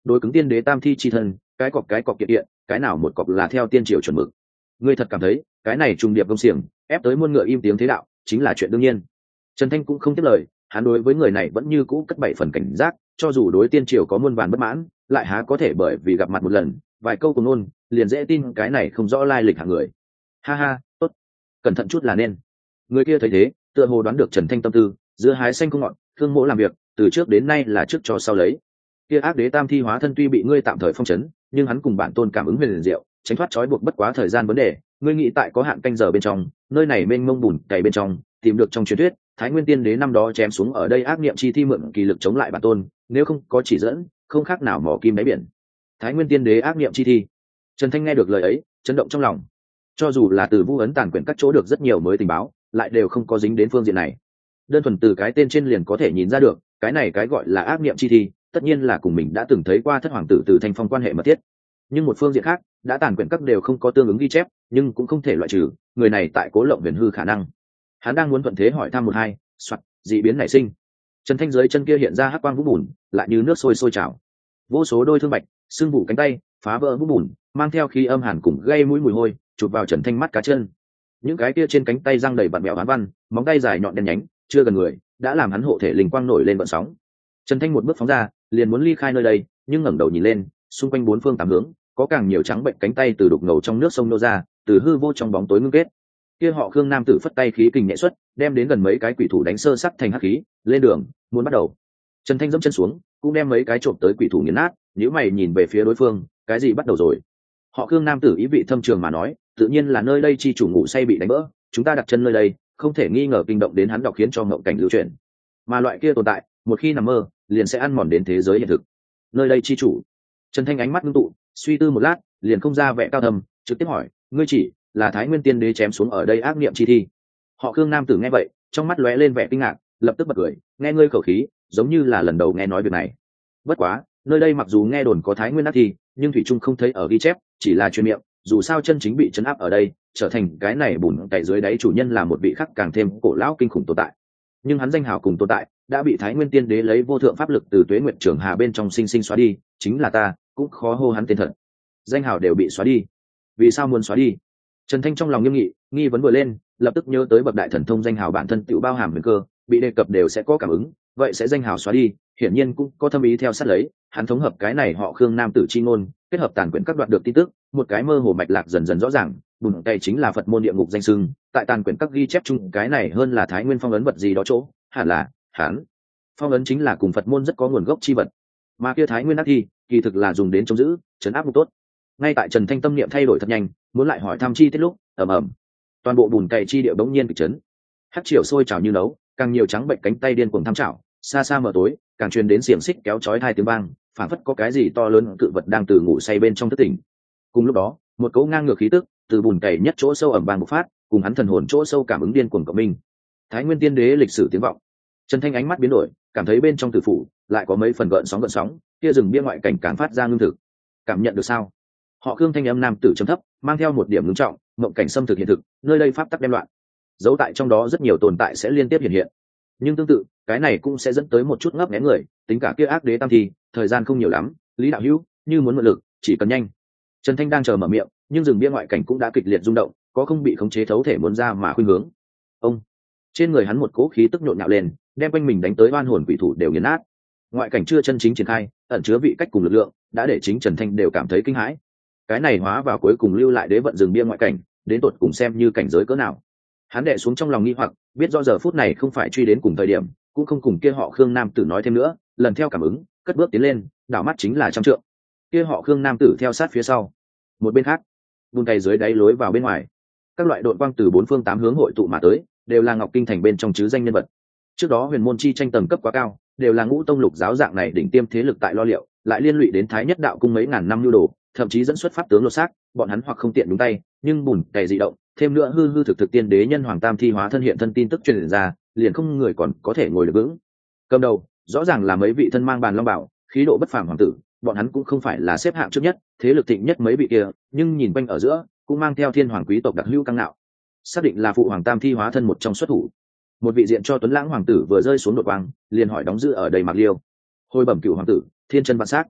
đối cứng tiên đế tam thi chi thân, cái cọc kiện kiện, cái nào một cọc là theo tiên triều chuẩn mực. Ngươi thật cảm thấy cái này trùng điệp công xiềng ép tới muôn ngựa im tiếng thế đạo chính là chuyện đương nhiên. Trần Thanh cũng không tiếp lời, hắn đối với người này vẫn như cũ cất 7 phần cảnh giác, cho dù đối tiên triều có muôn vàn bất mãn, lại há có thể bởi vì gặp mặt một lần, vài câu cùng ngôn, liền dễ tin cái này không rõ lai lịch hạng người. Ha ha, tốt, cẩn thận chút là nên. Người kia thấy thế, tựa hồ đoán được Trần Thanh tâm tư, giữa hái xanh không ngọn, Khương Mỗ làm việc, từ trước đến nay là trước cho sau lấy. Kia ác đế tam thi hóa thân tuy bị ngươi tạm thời phong trấn, nhưng hắn cùng bản tôn cảm ứng huyền diệu, tránh thoát trói buộc bất quá thời gian vấn đề. Ngươi nghĩ tại có hạn canh giờ bên trong, nơi này mênh mông bùn cày bên trong, tìm được trong truyền thuyết, Thái Nguyên Tiên Đế năm đó chém xuống ở đây ác niệm chi thi mượn kỳ lực chống lại bản tôn, nếu không có chỉ dẫn, không khác nào mỏ kim đáy biển. Thái Nguyên Tiên Đế ác niệm chi thi. Trần Thanh nghe được lời ấy, chấn động trong lòng. Cho dù là từ Vu ấn tàn quyển các chỗ được rất nhiều mới tình báo, lại đều không có dính đến phương diện này. Đơn thuần từ cái tên trên liền có thể nhìn ra được, cái này cái gọi là ác niệm chi thi, tất nhiên là cùng mình đã từng thấy qua thất hoàng tử từ Thanh Phong quan hệ mật thiết. Nhưng một phương diện khác, đã tàn quyển các đều không có tương ứng ghi chép, nhưng cũng không thể loại trừ người này tại Cố Lộng Huyền hư khả năng. Hắn đang muốn thuận thế hỏi thăm một hai, soạt, dị biến nảy sinh. Trần Thanh dưới chân kia hiện ra hắc quang vũ bùn, lại như nước sôi trào. Vô số đôi thương bạch, xương vụ cánh tay, phá vỡ vũ bùn, mang theo khí âm hàn cùng gây mũi mùi hôi, chụp vào Trần Thanh mắt cá chân. Những cái kia trên cánh tay răng đầy bặn mẹo hán văn, móng tay dài nhọn đen nhánh, chưa gần người, đã làm hắn hộ thể linh quang nổi lên vận sóng. Trần Thanh một bước phóng ra, liền muốn ly khai nơi đây, nhưng ngẩng đầu nhìn lên, xung quanh bốn phương tám hướng, có càng nhiều trắng bệnh cánh tay từ đục ngầu trong nước sông nô ra, từ hư vô trong bóng tối ngưng kết. Kia họ Khương nam tử phất tay khí kình nhẹ xuất, đem đến gần mấy cái quỷ thủ đánh sơ sắc thành hắc khí, lên đường, muốn bắt đầu. Trần Thanh dẫm chân xuống, cũng đem mấy cái trộm tới quỷ thủ nghiền nát, nhíu mày nhìn về phía đối phương, cái gì bắt đầu rồi? Họ Khương nam tử ý vị thâm trường mà nói, tự nhiên là nơi đây chi chủ ngủ say bị đánh vỡ, chúng ta đặt chân nơi đây, không thể nghi ngờ kinh động đến hắn đọc khiến cho ngộng cảnh lưu truyền. Mà loại kia tồn tại, một khi nằm mơ, liền sẽ ăn mòn đến thế giới hiện thực. Nơi đây chi chủ. Trần Thanh ánh mắt ngưng tụ, suy tư một lát, liền không ra vẻ cao thầm, trực tiếp hỏi, ngươi chỉ là Thái Nguyên Tiên Đế chém xuống ở đây ác niệm chi thi? Họ Khương nam tử nghe vậy, trong mắt lóe lên vẻ kinh ngạc, lập tức bật cười, nghe ngươi khẩu khí, giống như là lần đầu nghe nói việc này. Bất quá, nơi đây mặc dù nghe đồn có Thái Nguyên ác thi, nhưng thủy trung không thấy ở ghi chép, chỉ là truyền miệng, dù sao chân chính bị trấn áp ở đây, trở thành cái này bùn cày dưới đáy chủ nhân là một vị khác càng thêm cổ lão kinh khủng tồn tại. Nhưng hắn danh hào cùng tồn tại, đã bị Thái Nguyên Tiên Đế lấy vô thượng pháp lực từ Tuế Nguyệt Trường Hà bên trong sinh sinh xóa đi, chính là ta, cũng khó hô hắn tên thật. Danh hào đều bị xóa đi. Vì sao muốn xóa đi? Trần Thanh trong lòng nghiêm nghị, nghi vấn vừa lên, lập tức nhớ tới bậc đại thần thông danh hào bản thân tự bao hàm huyền cơ, bị đề cập đều sẽ có cảm ứng, vậy sẽ danh hào xóa đi, hiển nhiên cũng có thâm ý theo sát lấy, hắn thống hợp cái này họ Khương nam tử chi ngôn, kết hợp tàn quyển các đoạt được tin tức, một cái mơ hồ mạch lạc dần dần rõ ràng, bùn cày chính là Phật môn địa ngục danh xưng, tại tàn quyển các ghi chép chung cái này hơn là Thái Nguyên phong ấn vật gì đó chỗ, hẳn là hắn phong ấn chính là cùng Phật môn rất có nguồn gốc chi vật, mà kia Thái Nguyên ác thi kỳ thực là dùng đến chống giữ, trấn áp một tốt. Ngay tại Trần Thanh tâm niệm thay đổi thật nhanh, muốn lại hỏi thăm chi tiết lúc, ầm ầm, toàn bộ bùn cày chi địa bỗng nhiên bị chấn, hắc triều sôi trào như nấu, càng nhiều trắng bệnh cánh tay điên cuồng tham trảo, xa xa mờ tối, càng truyền đến xiềng xích kéo chói hai tiếng vang, phảng phất có cái gì to lớn cự vật đang từ ngủ say bên trong thức tỉnh. Cùng lúc đó, một cỗ ngang ngược khí tức từ bùn cày nhất chỗ sâu ẩm vang bộc phát, cùng hắn thần hồn chỗ sâu cảm ứng điên cuồng cộng minh. Thái Nguyên Tiên Đế lịch sử tiếng vọng. Trần Thanh ánh mắt biến đổi, cảm thấy bên trong tử phủ lại có mấy phần gợn sóng, kia rừng bia ngoại cảnh càng phát ra ngưng thực. Cảm nhận được sao? Họ Khương thanh âm nam tử trầm thấp, mang theo một điểm ngưng trọng, mộng cảnh xâm thực hiện thực, nơi đây pháp tắc đem loạn. Dấu tại trong đó rất nhiều tồn tại sẽ liên tiếp hiện hiện. Nhưng tương tự, cái này cũng sẽ dẫn tới một chút ngấp nghé người, tính cả kia ác đế tam thi, thời gian không nhiều lắm, Lý đạo hữu, như muốn mượn lực, chỉ cần nhanh. Trần Thanh đang chờ mở miệng, nhưng rừng bia ngoại cảnh cũng đã kịch liệt rung động, có không bị khống chế thấu thể muốn ra mà khuynh hướng. Ông, trên người hắn một cỗ khí tức nhộn nhạo lên, đem quanh mình đánh tới oan hồn quỷ thủ đều nghiền nát. Ngoại cảnh chưa chân chính triển khai, ẩn chứa vị cách cùng lực lượng, đã để chính Trần Thanh đều cảm thấy kinh hãi. Cái này hóa vào cuối cùng lưu lại đế vận rừng bia ngoại cảnh, đến tột cùng xem như cảnh giới cỡ nào. Hắn đè xuống trong lòng nghi hoặc, biết do giờ phút này không phải truy đến cùng thời điểm, cũng không cùng kia họ Khương nam tử nói thêm nữa, lần theo cảm ứng, cất bước tiến lên, đảo mắt chính là trăm trượng. Kia họ Khương nam tử theo sát phía sau. Một bên khác, buông tay dưới đáy lối vào bên ngoài, các loại đội quang từ bốn phương tám hướng hội tụ mà tới, đều là Ngọc Kinh thành bên trong chứ danh nhân vật. Trước đó huyền môn chi tranh tầng cấp quá cao, đều là ngũ tông lục giáo dạng này đỉnh tiêm thế lực tại lo liệu, lại liên lụy đến Thái Nhất đạo cung mấy ngàn năm lưu đồ, thậm chí dẫn xuất pháp tướng lột xác, bọn hắn hoặc không tiện đúng tay, nhưng bùn cày dị động, thêm nữa hư hư thực thực tiên đế nhân hoàng tam thi hóa thân hiện thân tin tức truyền ra, liền không người còn có thể ngồi được vững. Cầm đầu, rõ ràng là mấy vị thân mang bàn long bảo, khí độ bất phàm hoàng tử, bọn hắn cũng không phải là xếp hạng trước nhất, thế lực thịnh nhất mấy vị kia, nhưng nhìn quanh ở giữa, cũng mang theo thiên hoàng quý tộc đặc hữu căng nạo, xác định là phụ hoàng tam thi hóa thân một trong xuất thủ. Một vị diện cho tuấn lãng hoàng tử vừa rơi xuống đột quang, liền hỏi đóng giữ ở đây Mạc Liêu. Hồi bẩm cửu hoàng tử, thiên chân vạn sát.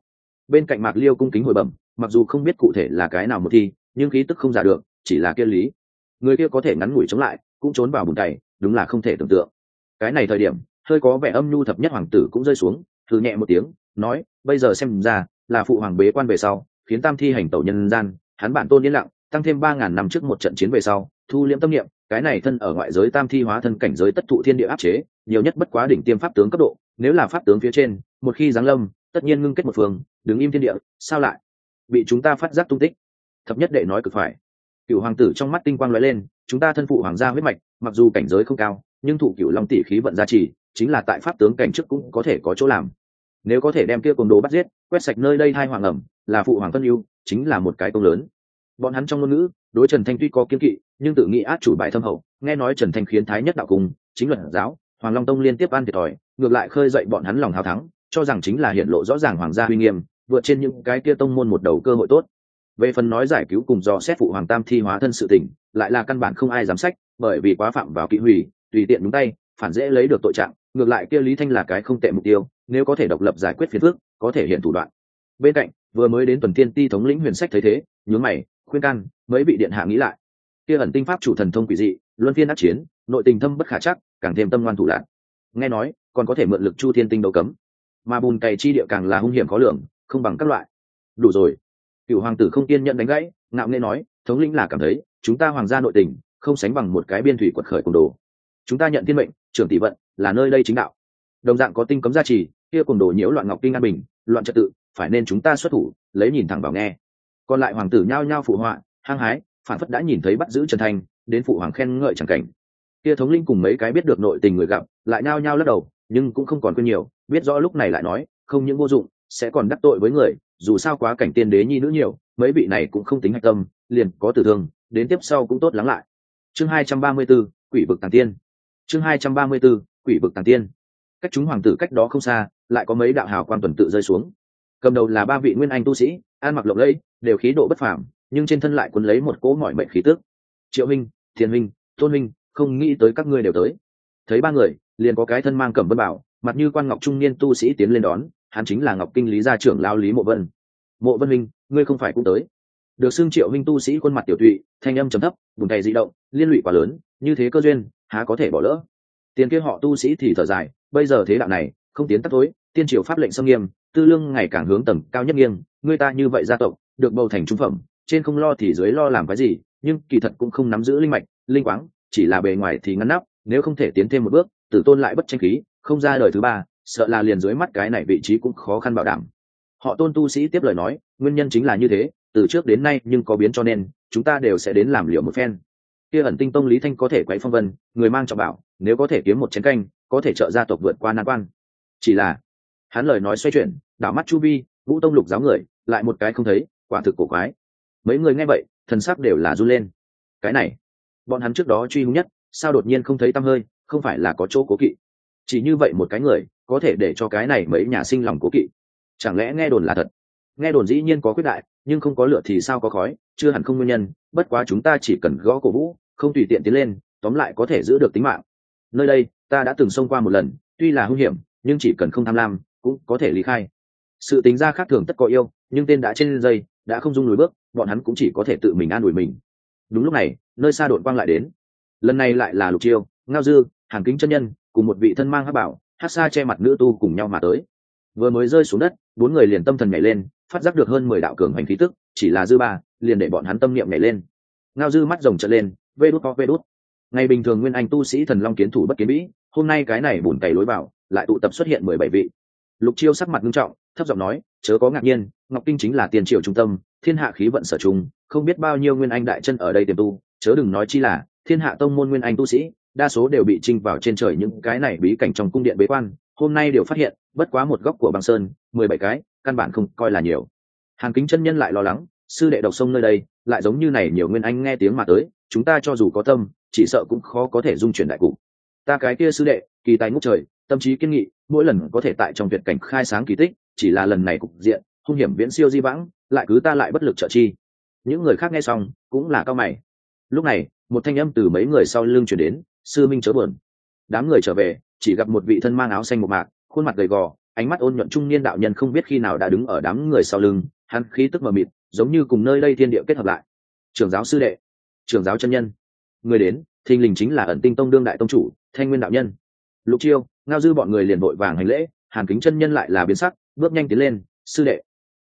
Bên cạnh Mạc Liêu cung kính hồi bẩm, mặc dù không biết cụ thể là cái nào một thi, nhưng khí tức không giả được, chỉ là kia lý người kia có thể ngắn ngủi chống lại, cũng trốn vào bùn cày, đúng là không thể tưởng tượng. Cái này thời điểm hơi có vẻ âm nhu thập nhất hoàng tử cũng rơi xuống, thử nhẹ một tiếng nói, bây giờ xem ra là phụ hoàng bế quan về sau khiến tam thi hành tẩu nhân gian, hắn bản tôn yên lặng tăng thêm 3.000 năm trước một trận chiến về sau thu liễm tâm niệm, cái này thân ở ngoại giới tam thi hóa thân cảnh giới tất thụ thiên địa áp chế, nhiều nhất bất quá đỉnh tiêm pháp tướng cấp độ, nếu là pháp tướng phía trên một khi giáng lâm tất nhiên ngưng kết một phương đứng im thiên địa, sao lại bị chúng ta phát giác tung tích. Thập nhất đệ nói cực phải. Cửu hoàng tử trong mắt tinh quang lóe lên, chúng ta thân phụ hoàng gia huyết mạch, mặc dù cảnh giới không cao nhưng thụ cửu long tỷ khí vận gia trì, chính là tại pháp tướng cảnh trước cũng có thể có chỗ làm. Nếu có thể đem kia côn đồ bắt giết, quét sạch nơi đây hai hoàng ẩm, là phụ hoàng thân yêu, chính là một cái công lớn. Bọn hắn trong ngôn ngữ đối Trần Thanh tuy có kiên kỵ, nhưng tự nghĩ át chủ bài thâm hậu, nghe nói Trần Thanh khiến thái nhất đạo cùng chính luận giáo Hoàng Long Tông liên tiếp ăn thiệt thòi, ngược lại khơi dậy bọn hắn lòng hào thắng, cho rằng chính là hiện lộ rõ ràng hoàng gia uy nghiêm, vượt trên những cái kia tông môn một đầu cơ hội tốt. Về phần nói giải cứu cùng dò xét phụ hoàng tam thi hóa thân sự tình, lại là căn bản không ai dám sách, bởi vì quá phạm vào kỵ hủy, tùy tiện đúng tay phản dễ lấy được tội trạng, ngược lại kia Lý Thanh là cái không tệ mục tiêu, nếu có thể độc lập giải quyết phiền phức, có thể hiện thủ đoạn. Bên cạnh vừa mới đến tuần thiên ti thống lĩnh Huyền Sách thấy thế, nhướng mày khuyên can, mấy vị điện hạ nghĩ lại, kia ẩn tinh pháp chủ thần thông quỷ dị, luân phiên ác chiến, nội tình thâm bất khả chắc, càng thêm tâm ngoan thủ lạc, nghe nói còn có thể mượn lực chu thiên tinh đấu cấm, mà bùn cày chi địa càng là hung hiểm khó lường, không bằng các loại. Đủ rồi. Cửu hoàng tử không kiên nhẫn đánh gãy, ngạo nghễ nói, thống lĩnh là cảm thấy chúng ta hoàng gia nội tình không sánh bằng một cái biên thủy quật khởi cùng đồ, chúng ta nhận thiên mệnh trưởng tỷ vận là nơi đây chính đạo, đồng dạng có tinh cấm gia trì, kia cùng đồ nhiễu loạn ngọc kinh an bình, loạn trật tự, phải nên chúng ta xuất thủ lấy nhìn thẳng vào nghe. Còn lại hoàng tử nhao nhao phụ họa hăng hái, phản phất đã nhìn thấy bắt giữ Trần Thanh, đến phụ hoàng khen ngợi chẳng cảnh. Kia thống linh cùng mấy cái biết được nội tình người gặp lại nhao nhao lắc đầu, nhưng cũng không còn quên nhiều, biết rõ lúc này lại nói không những vô dụng, sẽ còn đắc tội với người, dù sao quá cảnh tiên đế nhi nữ nhiều, mấy vị này cũng không tính hạch tâm, liền có tử thương, đến tiếp sau cũng tốt lắng lại. Chương 234, quỷ vực tàng tiên. Chương 234, quỷ vực tàng tiên. Cách chúng hoàng tử cách đó không xa, lại có mấy đạo hào quang tuần tự rơi xuống. Cầm đầu là ba vị nguyên anh tu sĩ, ăn mặc lộng lẫy, đều khí độ bất phàm, nhưng trên thân lại cuốn lấy một cỗ mỏi mệt khí tức. Triệu Minh, Thiên Minh, Tôn Minh, không nghĩ tới các ngươi đều tới. Thấy ba người, liền có cái thân mang cẩm vân bảo, mặt như quan ngọc trung niên tu sĩ tiến lên đón, hắn chính là Ngọc Kinh Lý gia trưởng lao Lý Mộ Vân. Mộ Vân Minh, ngươi không phải cũng tới? Được xưng Triệu Minh tu sĩ khuôn mặt tiểu thụy, thanh âm trầm thấp, vùng tay dị động, liên lụy quá lớn, như thế cơ duyên, há có thể bỏ lỡ. Tiền kia họ tu sĩ thì thở dài, bây giờ thế đạo này, không tiến tắt tối, tiên triều pháp lệnh xâm nghiêm, tư lương ngày càng hướng tầng cao nhất nghiêng, người ta như vậy gia tộc, được bầu thành trung phẩm, trên không lo thì dưới lo làm cái gì, nhưng kỳ thật cũng không nắm giữ linh mạch, linh quáng, chỉ là bề ngoài thì ngăn nắp, nếu không thể tiến thêm một bước, tử tôn lại bất tranh khí, không ra đời thứ ba, sợ là liền dưới mắt cái này vị trí cũng khó khăn bảo đảm. Họ Tôn tu sĩ tiếp lời nói, nguyên nhân chính là như thế, từ trước đến nay nhưng có biến cho nên chúng ta đều sẽ đến làm liệu một phen. Kia ẩn tinh tông Lý Thanh có thể quấy phong vân, người mang trọng bảo, nếu có thể kiếm một chén canh, có thể trợ gia tộc vượt qua nan quan. Chỉ là hắn lời nói xoay chuyển, đảo mắt chu vi, Vũ tông lục giáo người lại một cái không thấy, quả thực cổ quái. Mấy người nghe vậy, thần sắc đều là run lên. Cái này, bọn hắn trước đó truy hung nhất, sao đột nhiên không thấy tăm hơi, không phải là có chỗ cố kỵ? Chỉ như vậy một cái người, có thể để cho cái này mấy nhà sinh lòng cố kỵ? Chẳng lẽ nghe đồn là thật? Nghe đồn dĩ nhiên có quyết đại, nhưng không có lửa thì sao có khói, chưa hẳn không nguyên nhân, bất quá chúng ta chỉ cần gõ cổ vũ, không tùy tiện tiến lên, tóm lại có thể giữ được tính mạng. Nơi đây ta đã từng xông qua một lần, tuy là hung hiểm, nhưng chỉ cần không tham lam, cũng có thể lý khai. Sự tính ra khác thường tất có yêu, nhưng tên đã trên dây, đã không dung lùi bước, bọn hắn cũng chỉ có thể tự mình an ủi mình. Đúng lúc này, nơi xa đội quang lại đến. Lần này lại là Lục Chiêu, Ngao Dư, Hàn Kính chân nhân, cùng một vị thân mang hắc bảo, hắc sa che mặt nữ tu cùng nhau mà tới. Vừa mới rơi xuống đất, bốn người liền tâm thần nhảy lên, phát giác được hơn 10 đạo cường hành khí tức, chỉ là dư ba, liền để bọn hắn tâm niệm nhảy lên. Ngao Dư mắt rồng trợn lên, vê đút. Ngày bình thường nguyên anh tu sĩ thần long kiến thủ bất kiến bĩ, hôm nay cái này bùn cày lối vào, lại tụ tập xuất hiện 17 vị. Lục Chiêu sắc mặt nghiêm trọng, thấp giọng nói, chớ có ngạc nhiên, Ngọc Kinh chính là tiền triều trung tâm, thiên hạ khí vận sở trung, không biết bao nhiêu nguyên anh đại chân ở đây tiềm tu, chớ đừng nói chi là thiên hạ tông môn nguyên anh tu sĩ, đa số đều bị trinh vào trên trời những cái này bí cảnh trong cung điện bế quan, hôm nay đều phát hiện, bất quá một góc của băng sơn, 17 cái, căn bản không coi là nhiều. Hàn Kính chân nhân lại lo lắng, sư đệ độc sông nơi đây, lại giống như này nhiều nguyên anh nghe tiếng mà tới, chúng ta cho dù có tâm, chỉ sợ cũng khó có thể dung chuyển đại cục. Ta cái kia sư đệ, kỳ tài ngút trời, tâm trí kiên nghị, mỗi lần có thể tại trong tuyệt cảnh khai sáng kỳ tích, chỉ là lần này cục diện hung hiểm viễn siêu di vãng, lại cứ ta lại bất lực trợ chi. Những người khác nghe xong cũng là cao mày. Lúc này, một thanh âm từ mấy người sau lưng truyền đến, sư minh chớ buồn. Đám người trở về, chỉ gặp một vị thân mang áo xanh một mạc, khuôn mặt gầy gò, ánh mắt ôn nhuận trung niên đạo nhân không biết khi nào đã đứng ở đám người sau lưng, hắn khí tức mờ mịt, giống như cùng nơi đây thiên địa kết hợp lại. Trưởng giáo sư đệ, trưởng giáo chân nhân, người đến thình lình chính là Ẩn Tinh Tông đương đại tông chủ Thanh Nguyên đạo nhân. Lục Chiêu, Ngao Dư bọn người liền vội vàng hành lễ. Hàn Kính chân nhân lại là biến sắc, bước nhanh tiến lên. Sư đệ,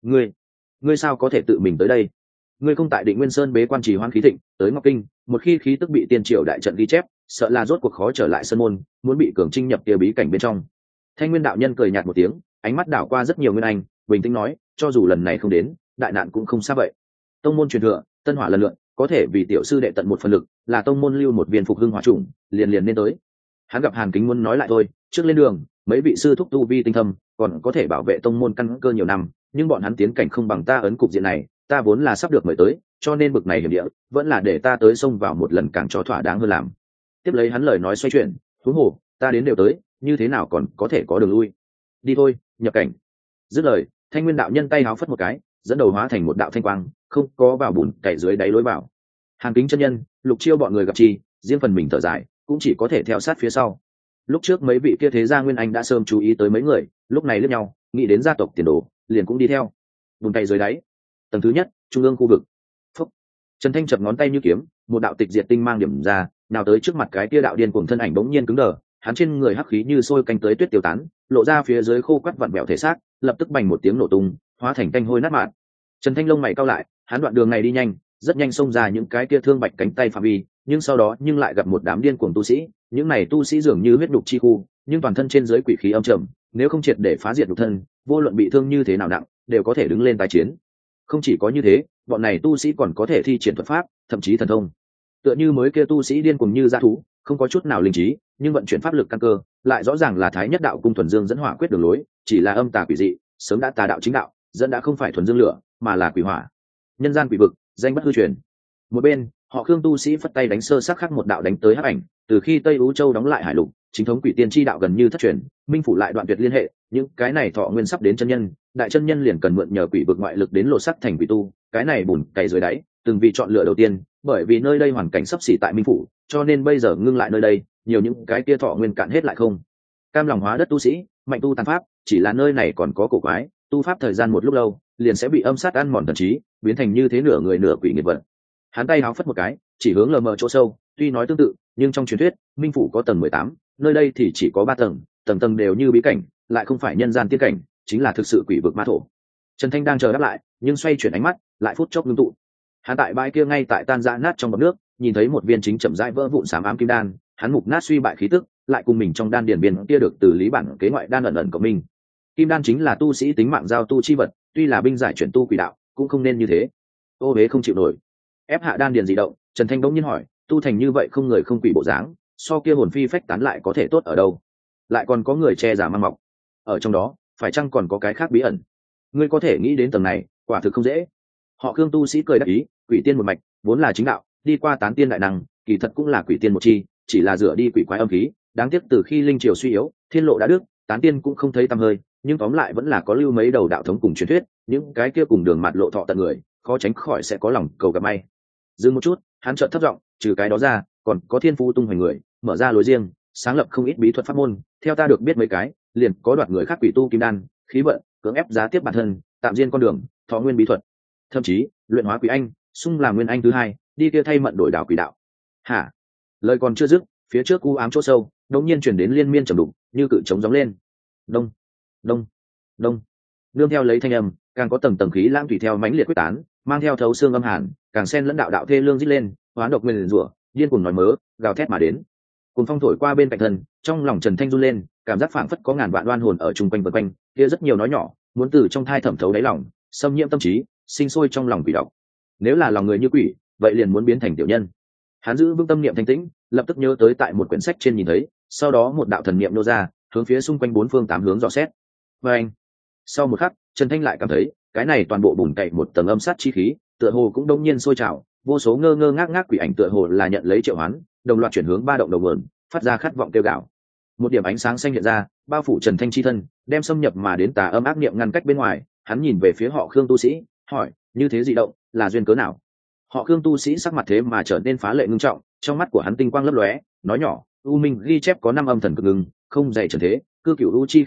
ngươi sao có thể tự mình tới đây? Ngươi không tại Định Nguyên Sơn bế quan trì hoãn khí thịnh, tới Ngọc Kinh, một khi khí tức bị tiên triều đại trận ghi chép, sợ là rốt cuộc khó trở lại sơn môn, muốn bị cường trinh nhập kia bí cảnh bên trong. Thanh Nguyên đạo nhân cười nhạt một tiếng, ánh mắt đảo qua rất nhiều nguyên anh, bình tĩnh nói, cho dù lần này không đến, đại nạn cũng không xa vậy. Tông môn truyền thừa, tân hỏa lần lượt, có thể vì tiểu sư đệ tận một phần lực, là tông môn lưu một viên phục hưng hỏa trùng, liền nên tới. Hắn gặp Hàn Kính muốn nói lại thôi, trước lên đường, mấy vị sư thúc tu vi tinh thâm, còn có thể bảo vệ tông môn căn cơ nhiều năm, nhưng bọn hắn tiến cảnh không bằng ta ấn cục diện này, ta vốn là sắp được mời tới, cho nên bực này hiểm địa, vẫn là để ta tới xông vào một lần càng cho thỏa đáng hơn làm. Tiếp lấy hắn lời nói xoay chuyển, huống hồ, ta đến đều tới, như thế nào còn có thể có đường lui? Đi thôi, nhập cảnh. Dứt lời, Thanh Nguyên đạo nhân tay háo phất một cái, dẫn đầu hóa thành một đạo thanh quang, không có vào bùn cày dưới đáy lối vào. Hàn Kính chân nhân, Lục Chiêu bọn người gặp chi, riêng phần mình thở dài, cũng chỉ có thể theo sát phía sau. Lúc trước mấy vị kia thế gia nguyên anh đã sớm chú ý tới mấy người, lúc này liếc nhau, nghĩ đến gia tộc tiền đồ, liền cũng đi theo. Bùn cày dưới đáy, tầng thứ nhất, trung ương khu vực. Phúc. Trần Thanh chập ngón tay như kiếm, một đạo tịch diệt tinh mang điểm ra, nào tới trước mặt cái kia đạo điên cuồng thân ảnh bỗng nhiên cứng đờ, hắn trên người hắc khí như sôi canh tới tuyết tiêu tán, lộ ra phía dưới khô quắt vặn vẹo thể xác, lập tức bành một tiếng nổ tung, hóa thành canh hôi nát mạn. Trần Thanh lông mày cau lại, hắn đoạn đường này đi nhanh, rất nhanh xông ra những cái kia thương bạch cánh tay phạm vi, nhưng sau đó nhưng lại gặp một đám điên cuồng tu sĩ, những này tu sĩ dường như huyết đục chi khu, nhưng toàn thân trên dưới quỷ khí âm trầm, nếu không triệt để phá diệt nhục thân, vô luận bị thương như thế nào nặng, đều có thể đứng lên tái chiến. Không chỉ có như thế, bọn này tu sĩ còn có thể thi triển thuật pháp, thậm chí thần thông. Tựa như mới kia tu sĩ điên cuồng như dã thú, không có chút nào linh trí, nhưng vận chuyển pháp lực căn cơ, lại rõ ràng là Thái Nhất đạo cung thuần dương dẫn hỏa quyết đường lối, chỉ là âm tà quỷ dị, sớm đã tà đạo chính đạo, dẫn đã không phải thuần dương lửa, mà là quỷ hỏa. Nhân gian quỷ vực, danh bất hư truyền. Một bên, họ Khương tu sĩ phất tay đánh sơ sắc khắc một đạo đánh tới hắc ảnh, từ khi Tây Ú Châu đóng lại hải lục, chính thống quỷ tiên chi đạo gần như thất truyền, minh phủ lại đoạn tuyệt liên hệ, những cái này thọ nguyên sắp đến chân nhân, đại chân nhân liền cần mượn nhờ quỷ vực ngoại lực đến lột sắc thành quỷ tu, cái này bùn cày dưới đáy, từng vì chọn lựa đầu tiên, bởi vì nơi đây hoàn cảnh sắp xỉ tại minh phủ, cho nên bây giờ ngưng lại nơi đây, nhiều những cái kia thọ nguyên cạn hết lại không. Cam lòng hóa đất tu sĩ, mạnh tu tàn pháp, chỉ là nơi này còn có cổ quái, tu pháp thời gian một lúc lâu, liền sẽ bị âm sát ăn mòn thần trí, biến thành như thế nửa người nửa quỷ nghiệt vật. Hắn tay háo phất một cái, chỉ hướng lờ mờ chỗ sâu, tuy nói tương tự, nhưng trong truyền thuyết, minh phủ có tầng 18, nơi đây thì chỉ có 3 tầng, tầng tầng đều như bí cảnh, lại không phải nhân gian tiên cảnh, chính là thực sự quỷ vực ma thổ. Trần Thanh đang chờ đáp lại, nhưng xoay chuyển ánh mắt, lại phút chốc ngưng tụ. Hắn tại bãi kia ngay tại tan rã nát trong bọt nước, nhìn thấy một viên chính chậm rãi vỡ vụn xám ám kim đan, hắn mục nát suy bại khí tức, lại cùng mình trong đan điền viên kia được từ lý bản kế ngoại đan ẩn ẩn của mình. Kim đan chính là tu sĩ tính mạng giao tu chi vật, tuy là binh giải chuyển tu quỷ đạo, cũng không nên như thế. Ô Hế không chịu nổi, ép hạ đan điền dị động. Trần Thanh bỗng nhiên hỏi, tu thành như vậy không người không quỷ bộ dáng, so kia hồn phi phách tán lại có thể tốt ở đâu? Lại còn có người che giả mang mọc, ở trong đó phải chăng còn có cái khác bí ẩn? Ngươi có thể nghĩ đến tầng này, quả thực không dễ. Họ Khương tu sĩ cười đáp ý, quỷ tiên một mạch vốn là chính đạo, đi qua tán tiên đại năng, kỳ thật cũng là quỷ tiên một chi, chỉ là rửa đi quỷ quái âm khí. Đáng tiếc từ khi linh triều suy yếu, thiên lộ đã đứt, tán tiên cũng không thấy tăm hơi, nhưng tóm lại vẫn là có lưu mấy đầu đạo thống cùng truyền thuyết, những cái kia cùng đường mặt lộ thọ tận người, khó tránh khỏi sẽ có lòng cầu gặp may. Dừng một chút, hắn chợt thấp giọng, trừ cái đó ra, còn có thiên phú tung hoành người, mở ra lối riêng, sáng lập không ít bí thuật pháp môn, theo ta được biết mấy cái, liền có đoạt người khác quỷ tu kim đan, khí vận, cưỡng ép giá tiếp bản thân, tạm diên con đường, thọ nguyên bí thuật, thậm chí luyện hóa quỷ anh, xung làm nguyên anh thứ hai, đi kia thay mận đổi đạo quỷ đạo. Hả? Lời còn chưa dứt, phía trước u ám chỗ sâu, đột nhiên truyền đến liên miên trầm đục, như cự trống gióng lên. Đông, đông, đông. Nương theo lấy thanh âm, càng có tầng tầng khí lãng tùy theo mãnh liệt quyết tán, mang theo thấu xương âm hàn, càng xen lẫn đạo đạo thê lương rít lên, hoán độc nguyên rủa, điên cuồng nói mớ, gào thét mà đến. Cuồng phong thổi qua bên cạnh thân, trong lòng Trần Thanh run lên, cảm giác phảng phất có ngàn vạn oan hồn ở chung quanh vần quanh, kia rất nhiều nói nhỏ, muốn từ trong thai thẩm thấu đáy lòng, xâm nhiễm tâm trí, sinh sôi trong lòng quỷ độc. Nếu là lòng người như quỷ, vậy liền muốn biến thành tiểu nhân. Hắn giữ vững tâm niệm thanh tĩnh, lập tức nhớ tới tại một quyển sách trên nhìn thấy, sau đó một đạo thần niệm nô ra, hướng phía xung quanh bốn phương tám hướng dò xét. Và anh, sau một khắc, Trần Thanh lại cảm thấy, cái này toàn bộ bùn cậy một tầng âm sát chi khí, tựa hồ cũng đông nhiên sôi trào, vô số ngơ ngơ ngác ngác quỷ ảnh tựa hồ là nhận lấy triệu hoán, đồng loạt chuyển hướng ba động đầu nguồn, phát ra khát vọng kêu gào. Một điểm ánh sáng xanh hiện ra, bao phủ Trần Thanh chi thân, đem xâm nhập mà đến tà âm ác niệm ngăn cách bên ngoài. Hắn nhìn về phía họ Khương tu sĩ, hỏi, như thế dị động, là duyên cớ nào? Họ Khương tu sĩ sắc mặt thế mà trở nên phá lệ ngưng trọng, trong mắt của hắn tinh quang lấp lóe, nói nhỏ, U Minh ghi chép có 5 âm thần cực ngưng, không dày trần thế, cư cửu u chi khe hở,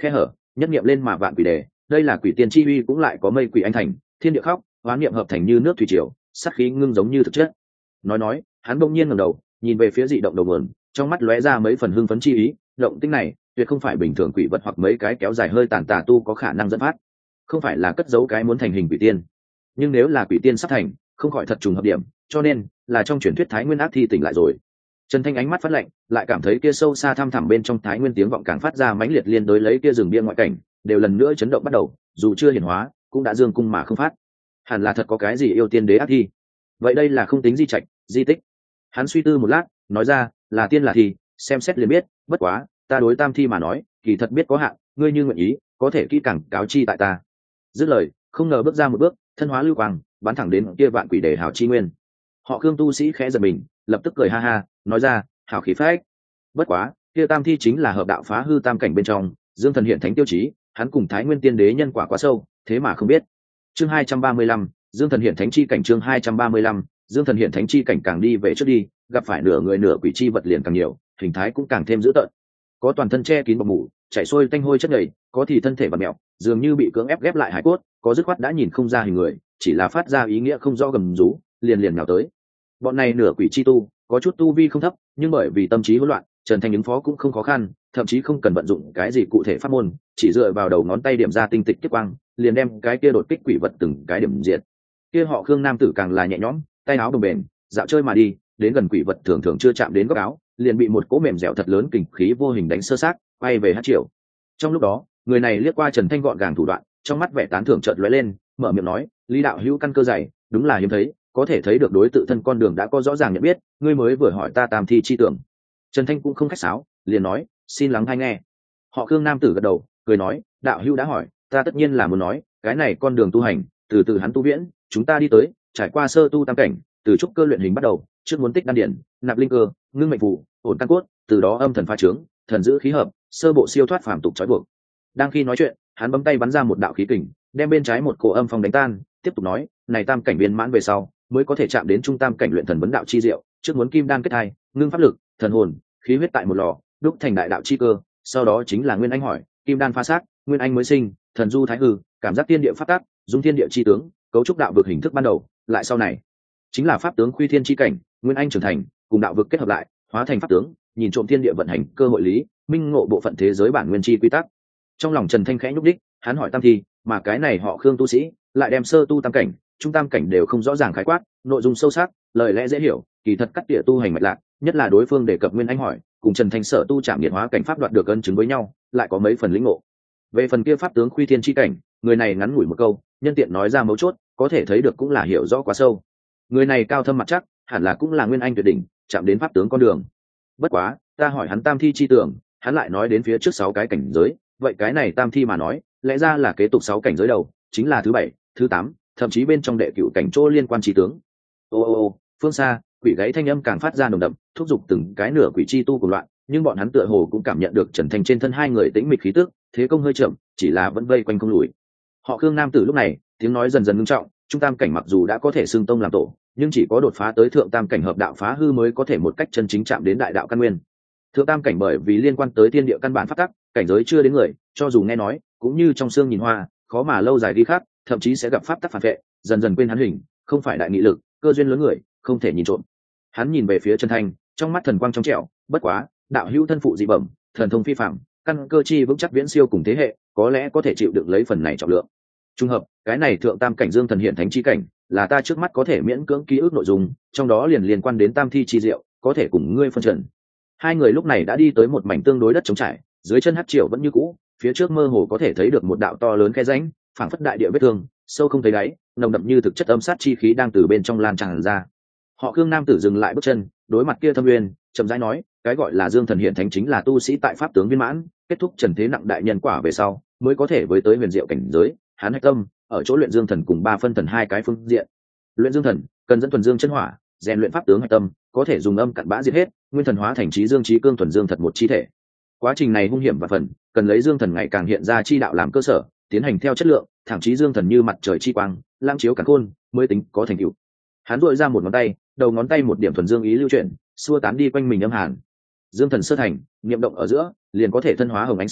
nhất niệm lên mà vạn quỷ đề, đây là quỷ tiên chi uy cũng lại có mây quỷ anh thành, thiên địa khóc, hoán niệm hợp thành như nước thủy triều, sát khí ngưng giống như thực chất. Nói, hắn bỗng nhiên ngẩng đầu, nhìn về phía dị động đầu nguồn, trong mắt lóe ra mấy phần hưng phấn chi ý, động tĩnh này tuyệt không phải bình thường quỷ vật hoặc mấy cái kéo dài hơi tàn tà tu có khả năng dẫn phát, không phải là cất giấu cái muốn thành hình quỷ tiên. Nhưng nếu là quỷ tiên sắp thành, không khỏi thật trùng hợp điểm, cho nên là trong truyền thuyết Thái Nguyên ác thi tỉnh lại rồi. Trần Thanh ánh mắt phát lạnh, lại cảm thấy kia sâu xa thăm thẳm bên trong Thái Nguyên tiếng vọng càng phát ra mãnh liệt, liên đối lấy kia rừng bia ngoại cảnh, đều lần nữa chấn động bắt đầu, dù chưa hiển hóa, cũng đã dương cung mà không phát. Hẳn là thật có cái gì yêu tiên đế ác thi. Vậy đây là không tính di trạch, di tích. Hắn suy tư một lát, nói ra, là tiên là thi, xem xét liền biết, bất quá, ta đối tam thi mà nói, kỳ thật biết có hạn, ngươi như nguyện ý, có thể kỹ càng cáo chi tại ta. Dứt lời, không ngờ bước ra một bước, thân hóa lưu quang, bắn thẳng đến kia vạn quỷ đề hảo chi nguyên. Họ Khương tu sĩ khẽ giật mình, lập tức cười ha ha, nói ra, hảo khí phách. Bất quá, kia tam thi chính là hợp đạo phá hư tam cảnh bên trong, dương thần hiện thánh tiêu chí, hắn cùng Thái Nguyên tiên đế nhân quả quá sâu, thế mà không biết. Chương 235, dương thần hiện thánh chi cảnh. Chương 235, dương thần hiện thánh chi cảnh. Càng đi về trước đi, gặp phải nửa người nửa quỷ chi vật liền càng nhiều, hình thái cũng càng thêm dữ tợn. Có toàn thân che kín bọc mủ, chảy xuôi tanh hôi chất nhầy, có thì thân thể vặn mèo, dường như bị cưỡng ép ghép lại hải cốt, có dứt khoát đã nhìn không ra hình người, chỉ là phát ra ý nghĩa không rõ gầm rú, liền nhào tới. Bọn này nửa quỷ chi tu, có chút tu vi không thấp, nhưng bởi vì tâm trí hỗn loạn, Trần Thanh ứng phó cũng không khó khăn, thậm chí không cần vận dụng cái gì cụ thể pháp môn, chỉ dựa vào đầu ngón tay điểm ra tinh tịch kiếp quang, liền đem cái kia đột kích quỷ vật từng cái điểm diệt. Kia họ Khương nam tử càng là nhẹ nhõm, tay áo đồng bền, dạo chơi mà đi, đến gần quỷ vật thường thường chưa chạm đến góc áo, liền bị một cỗ mềm dẻo thật lớn kình khí vô hình đánh sơ xác, quay về hát triệu. Trong lúc đó, người này liếc qua Trần Thanh gọn gàng thủ đoạn, trong mắt vẻ tán thưởng chợt lóe lên, mở miệng nói, Lý đạo hữu căn cơ dày, đúng là hiếm thấy, có thể thấy được đối tự thân con đường đã có rõ ràng nhận biết, ngươi mới vừa hỏi ta tam thi chi tưởng. Trần Thanh cũng không khách sáo, liền nói, xin lắng hay nghe. Họ Khương nam tử gật đầu, cười nói, đạo hữu đã hỏi, ta tất nhiên là muốn nói, cái này con đường tu hành, từ hắn tu viễn, chúng ta đi tới, trải qua sơ tu tam cảnh, từ trúc cơ luyện hình bắt đầu, trước muốn tích đan điển, nạp linh cơ, ngưng mệnh phù, ổn căn cốt, từ đó âm thần pha trướng, thần giữ khí hợp, sơ bộ siêu thoát phàm tục trói buộc. Đang khi nói chuyện, hắn bấm tay bắn ra một đạo khí kình, đem bên trái một cổ âm phong đánh tan, tiếp tục nói, này tam cảnh viên mãn về sau, mới có thể chạm đến trung tam cảnh luyện thần vấn đạo chi diệu, trước muốn kim đan kết hai, ngưng pháp lực, thần hồn, khí huyết tại một lò, đúc thành đại đạo chi cơ, sau đó chính là nguyên anh hỏi, kim đan phá xác, nguyên anh mới sinh, thần du thái hư, cảm giác thiên địa pháp tác, dung thiên địa chi tướng, cấu trúc đạo vực hình thức ban đầu, lại sau này chính là pháp tướng khuy thiên chi cảnh, nguyên anh trưởng thành, cùng đạo vực kết hợp lại, hóa thành pháp tướng, nhìn trộm thiên địa vận hành cơ hội lý, minh ngộ bộ phận thế giới bản nguyên chi quy tắc. Trong lòng Trần Thanh khẽ nhúc đích, hắn hỏi tam thi, mà cái này họ Khương tu sĩ lại đem sơ tu tam cảnh, trung tam cảnh đều không rõ ràng khái quát, nội dung sâu sắc, lời lẽ dễ hiểu, kỳ thật cắt tỉa tu hành mạch lạc, nhất là đối phương đề cập nguyên anh hỏi, cùng Trần Thanh sở tu trảm nghiệt hóa cảnh pháp đoạt được ân chứng với nhau, lại có mấy phần lĩnh ngộ. Về phần kia pháp tướng khuy thiên chi cảnh, người này ngắn ngủi một câu, nhân tiện nói ra mấu chốt, có thể thấy được cũng là hiểu rõ quá sâu. Người này cao thâm mặt chắc, hẳn là cũng là nguyên anh tuyệt đỉnh, chạm đến pháp tướng con đường. Bất quá, ta hỏi hắn tam thi chi tưởng, hắn lại nói đến phía trước 6 cái cảnh giới, vậy cái này tam thi mà nói, lẽ ra là kế tục 6 cảnh giới đầu, chính là thứ 7, thứ 8, thậm chí bên trong đệ cửu cảnh chỗ liên quan chi tướng. Ô, phương xa, quỷ gáy thanh âm càng phát ra nồng đậm, thúc giục từng cái nửa quỷ chi tu của loạn, nhưng bọn hắn tựa hồ cũng cảm nhận được Trần Thanh trên thân hai người tĩnh mịch khí tức, thế công hơi chậm, chỉ là vẫn vây quanh không lùi. Họ Khương nam tử lúc này, tiếng nói dần dần ngưng trọng, trung tam cảnh mặc dù đã có thể xưng tông làm tổ, nhưng chỉ có đột phá tới thượng tam cảnh hợp đạo phá hư mới có thể một cách chân chính chạm đến đại đạo căn nguyên. Thượng tam cảnh bởi vì liên quan tới thiên địa căn bản pháp tắc, cảnh giới chưa đến người, cho dù nghe nói, cũng như trong xương nhìn hoa, khó mà lâu dài đi khác, thậm chí sẽ gặp pháp tắc phản vệ, dần dần quên hắn hình, không phải đại nghị lực, cơ duyên lớn người, không thể nhìn trộm. Hắn nhìn về phía Trần Thanh, trong mắt thần quang trong trẻo, bất quá, đạo hữu thân phụ dị bẩm, thần thông phi phàm, căn cơ chi vững chắc viễn siêu cùng thế hệ, có lẽ có thể chịu đựng lấy phần này trọng lượng. Trung hợp, cái này thượng tam cảnh dương thần hiện thánh chi cảnh, là ta trước mắt có thể miễn cưỡng ký ức nội dung, trong đó liền liên quan đến tam thi chi diệu, có thể cùng ngươi phân trần. Hai người lúc này đã đi tới một mảnh tương đối đất trống trải, dưới chân hắc triều vẫn như cũ, phía trước mơ hồ có thể thấy được một đạo to lớn khe rãnh, phảng phất đại địa vết thương, sâu không thấy đáy, nồng đậm như thực chất âm sát chi khí đang từ bên trong lan tràn ra. Họ Khương nam tử dừng lại bước chân, đối mặt kia Thâm Uyên, chậm rãi nói, cái gọi là dương thần hiện thánh chính là tu sĩ tại pháp tướng viên mãn, kết thúc trần thế nặng đại nhân quả về sau, mới có thể với tới huyền diệu cảnh giới. Hắn hạch tâm ở chỗ luyện dương thần cùng 3 phân thần hai cái phương diện. Luyện dương thần cần dẫn thuần dương chân hỏa, rèn luyện pháp tướng hạch tâm, có thể dùng âm cặn bã diệt hết, nguyên thần hóa thành trí dương trí cương thuần dương thật một chi thể. Quá trình này hung hiểm và phần, cần lấy dương thần ngày càng hiện ra chi đạo làm cơ sở, tiến hành theo chất lượng, thẳng chí dương thần như mặt trời chi quang, lãng chiếu cả khôn, mới tính có thành tựu. Hắn duỗi ra một ngón tay, đầu ngón tay một điểm thuần dương ý lưu chuyển, xua tán đi quanh mình âm hàn. Dương thần sơ thành, niệm động ở giữa, liền có thể thân hóa hồng ánh sáng,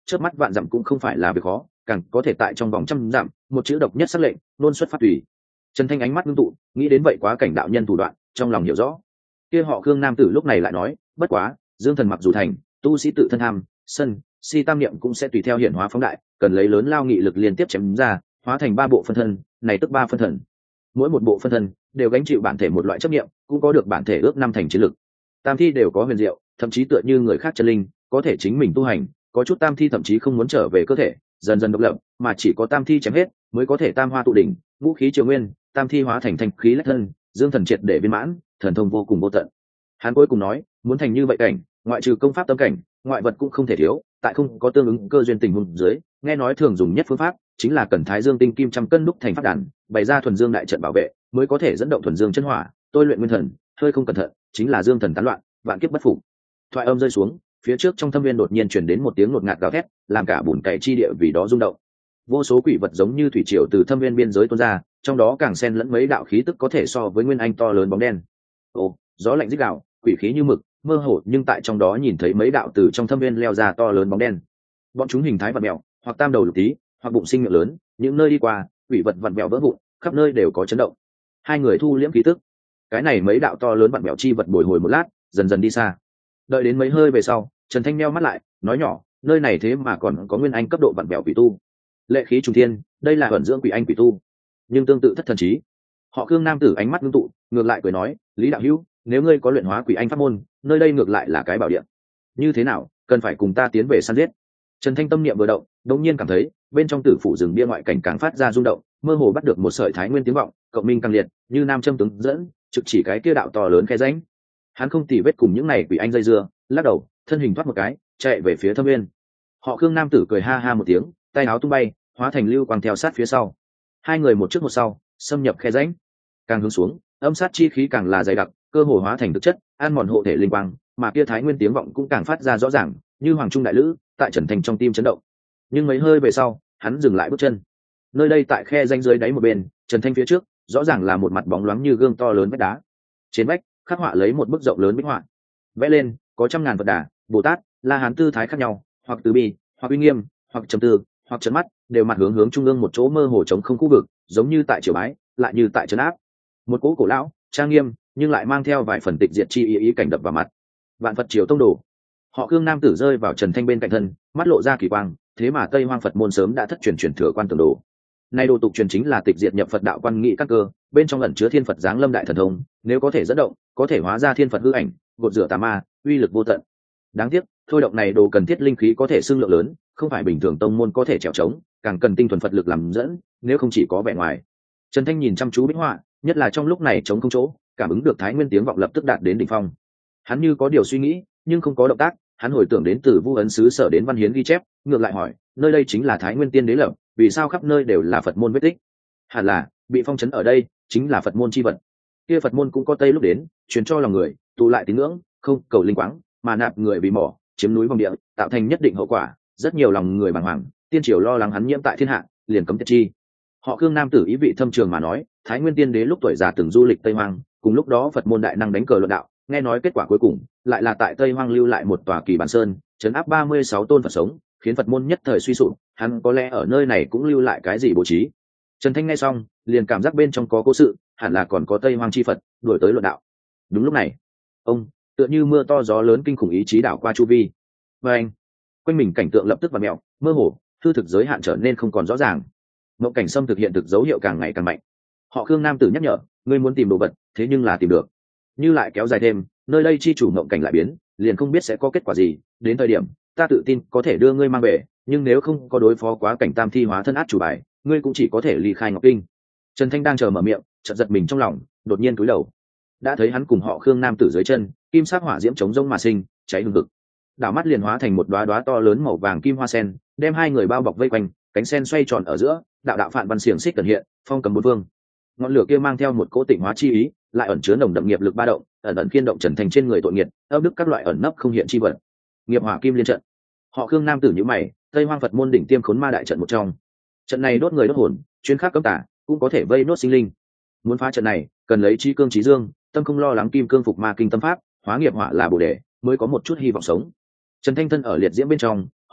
chớp mắt vạn dặm cũng không phải là việc khó, càng có thể tại trong vòng trăm dặm một chữ độc nhất sắc lệnh luôn xuất phát tùy. Trần Thanh ánh mắt ngưng tụ, nghĩ đến vậy quá cảnh đạo nhân thủ đoạn, trong lòng hiểu rõ. Kia họ Khương nam tử lúc này lại nói, bất quá dương thần mặc dù thành tu sĩ tự thân tham sân si tam niệm cũng sẽ tùy theo hiển hóa phóng đại, cần lấy lớn lao nghị lực liên tiếp chém ra, hóa thành 3 bộ phân thân, này tức 3 phân thần. Mỗi một bộ phân thân đều gánh chịu bản thể một loại chấp niệm, cũng có được bản thể ước năm thành chiến lực. Tam thi đều có huyền diệu, thậm chí tựa như người khác chân linh, có thể chính mình tu hành, có chút tam thi thậm chí không muốn trở về cơ thể, dần dần độc lập, mà chỉ có tam thi chém hết mới có thể tam hoa tụ đỉnh, vũ khí triều nguyên, tam thi hóa thành thanh khí lách thân, dương thần triệt để viên mãn, thần thông vô cùng vô tận. Hắn cuối cùng nói, muốn thành như vậy cảnh, ngoại trừ công pháp tâm cảnh, ngoại vật cũng không thể thiếu, tại không có tương ứng cơ duyên tình huống dưới, nghe nói thường dùng nhất phương pháp chính là cần thái dương tinh kim trăm cân đúc thành pháp đàn, bày ra thuần dương đại trận bảo vệ, mới có thể dẫn động thuần dương chân hỏa, tôi luyện nguyên thần, hơi không cẩn thận, chính là dương thần tán loạn, vạn kiếp bất phục. Thoại âm rơi xuống, phía trước trong thâm viên đột nhiên truyền đến một tiếng ngột ngạt gào thét, làm cả bùn cày chi địa vì đó rung động. Vô số quỷ vật giống như thủy triều từ thâm viên biên giới tuôn ra, trong đó càng xen lẫn mấy đạo khí tức có thể so với nguyên anh to lớn bóng đen. Ồ, gió lạnh rít gào, quỷ khí như mực, mơ hồ nhưng tại trong đó nhìn thấy mấy đạo từ trong thâm viên leo ra to lớn bóng đen. Bọn chúng hình thái vặn mèo, hoặc tam đầu lục tí, hoặc bụng sinh miệng lớn, những nơi đi qua, quỷ vật vặn mèo vỡ vụn, khắp nơi đều có chấn động. Hai người thu liễm khí tức. Cái này mấy đạo to lớn vặn mèo chi vật bồi hồi một lát, dần dần đi xa. Đợi đến mấy hơi về sau, Trần Thanh meo mắt lại, nói nhỏ, nơi này thế mà còn có nguyên anh cấp độ vặn mèo quỷ tu. Lệ khí trùng thiên, đây là ẩn dưỡng quỷ anh quỷ tu, nhưng tương tự thất thần trí. Họ Khương nam tử ánh mắt ngưng tụ, ngược lại cười nói, Lý đạo hữu, nếu ngươi có luyện hóa quỷ anh pháp môn, nơi đây ngược lại là cái bảo địa. Như thế nào, cần phải cùng ta tiến về săn giết? Trần Thanh tâm niệm vừa động, đột nhiên cảm thấy bên trong tử phủ rừng bia ngoại cảnh càng phát ra rung động, mơ hồ bắt được một sợi thái nguyên tiếng vọng, cộng minh càng liệt, như nam châm tướng dẫn, trực chỉ cái kia đạo to lớn khe rãnh. Hắn không tỉ vết cùng những này quỷ anh dây dưa, lắc đầu, thân hình thoát một cái, chạy về phía thâm viên. Họ Khương nam tử cười ha ha một tiếng, tay áo tung bay, hóa thành lưu quang theo sát phía sau. Hai người một trước một sau, xâm nhập khe rãnh. Càng hướng xuống, âm sát chi khí càng là dày đặc, cơ hồ hóa thành thực chất, an mòn hộ thể linh quang, mà kia thái nguyên tiếng vọng cũng càng phát ra rõ ràng, như hoàng trung đại lữ, tại Trần Thanh trong tim chấn động. Nhưng mấy hơi về sau, hắn dừng lại bước chân. Nơi đây tại khe rãnh dưới đáy một bên, Trần Thanh phía trước, rõ ràng là một mặt bóng loáng như gương to lớn vách đá. Trên vách, khắc họa lấy một bức rộng lớn bích họa. Vẽ lên, có trăm ngàn Phật Đà, Bồ Tát, La Hán tư thái khác nhau, hoặc từ bi, hoặc uy nghiêm, hoặc trầm tư, hoặc trấn mắt, đều mặt hướng trung ương một chỗ mơ hồ trống không khu vực, giống như tại triều bái, lại như tại trấn áp. Một cỗ cổ lão, trang nghiêm, nhưng lại mang theo vài phần tịch diệt chi ý cảnh đập vào mặt. Vạn Phật triều tông đồ. Họ Khương nam tử rơi vào Trần Thanh bên cạnh thân, mắt lộ ra kỳ quang, thế mà Tây Hoang Phật môn sớm đã thất truyền thừa quan tưởng đồ. Nay đồ tục truyền chính là tịch diệt nhập Phật đạo quan nghị các cơ, bên trong ẩn chứa thiên Phật giáng lâm đại thần thông, nếu có thể dẫn động, có thể hóa ra thiên Phật hư ảnh, gột rửa tà ma, uy lực vô tận. Đáng tiếc, thôi động này đồ cần thiết linh khí có thể xưng lượng lớn, không phải bình thường tông môn có thể trèo trống, càng cần tinh thuần Phật lực làm dẫn, nếu không chỉ có vẻ ngoài. Trần Thanh nhìn chăm chú bích họa, nhất là trong lúc này trống không chỗ, cảm ứng được thái nguyên tiếng vọng lập tức đạt đến đỉnh phong. Hắn như có điều suy nghĩ, nhưng không có động tác, hắn hồi tưởng đến từ Vu ấn sứ sở đến văn hiến ghi chép, ngược lại hỏi, nơi đây chính là thái nguyên tiên đế lập, vì sao khắp nơi đều là Phật môn vết tích? Hẳn là bị phong trấn ở đây chính là Phật môn chi vật. Kia Phật môn cũng có tây lúc đến, truyền cho lòng người, tụ lại tín ngưỡng, không cầu linh quáng, mà nạp người vì mỏ, chiếm núi vòng địa, tạo thành nhất định hậu quả, rất nhiều lòng người bàng hoàng, tiên triều lo lắng hắn nhiễm tại thiên hạ, liền cấm tiệt chi. Họ Khương nam tử ý vị thâm trường mà nói, thái nguyên tiên đế lúc tuổi già từng du lịch Tây Hoang, cùng lúc đó Phật môn đại năng đánh cờ luận đạo, nghe nói kết quả cuối cùng lại là tại Tây Hoang lưu lại một tòa Kỳ Bản Sơn, trấn áp 36 tôn Phật sống, khiến Phật môn nhất thời suy sụp. Hắn có lẽ ở nơi này cũng lưu lại cái gì bố trí. Trần Thanh nghe xong, liền cảm giác bên trong có cố sự, hẳn là còn có Tây Hoang chi Phật đuổi tới luận đạo. Đúng lúc này, ông tựa như mưa to gió lớn kinh khủng ý chí đảo qua chu vi, và anh quanh mình cảnh tượng lập tức vặn mèo, mơ hồ, hư thực giới hạn trở nên không còn rõ ràng. Mộng cảnh xâm thực hiện thực dấu hiệu càng ngày càng mạnh. Họ Khương nam tử nhắc nhở, ngươi muốn tìm đồ vật, thế nhưng là tìm được. Như lại kéo dài thêm, nơi đây chi chủ mộng cảnh lại biến, liền không biết sẽ có kết quả gì. Đến thời điểm, ta tự tin có thể đưa ngươi mang về, nhưng nếu không có đối phó quá cảnh tam thi hóa thân át chủ bài, ngươi cũng chỉ có thể ly khai Ngọc Kinh. Trần Thanh đang chờ mở miệng, chợt giật mình trong lòng, đột nhiên cúi đầu. Đã thấy hắn cùng Họ Khương nam tử dưới chân, kim sắc hỏa diễm chống rông mà sinh, cháy hừng hực. Đảo mắt liền hóa thành một đóa đóa to lớn màu vàng kim hoa sen, đem hai người bao bọc vây quanh, cánh sen xoay tròn ở giữa, đạo đạo phạn văn xiềng xích cần hiện, phong cầm bốn vương. Ngọn lửa kia mang theo một cỗ tịnh hóa chi ý, lại ẩn chứa nồng đậm nghiệp lực ba động, ẩn khiên động Trần Thành trên người tội nghiệt, ấp đức các loại ẩn nấp không hiện chi vật. Nghiệp hỏa kim liên trận. Họ Khương nam tử như mày, Tây Hoang Phật môn đỉnh tiêm khốn ma đại trận một trong. Trận này đốt người đốt hồn, chuyên khắc cấm tà, cũng có thể vây nốt sinh linh. Muốn phá trận này, cần lấy trí cương trí dương, tâm không lo lắng kim cương phục ma kinh tâm pháp, hóa nghiệp hỏa là bổ đề, mới có một chút hy vọng sống. Trần Thanh thân ở liệt diễm bên trong,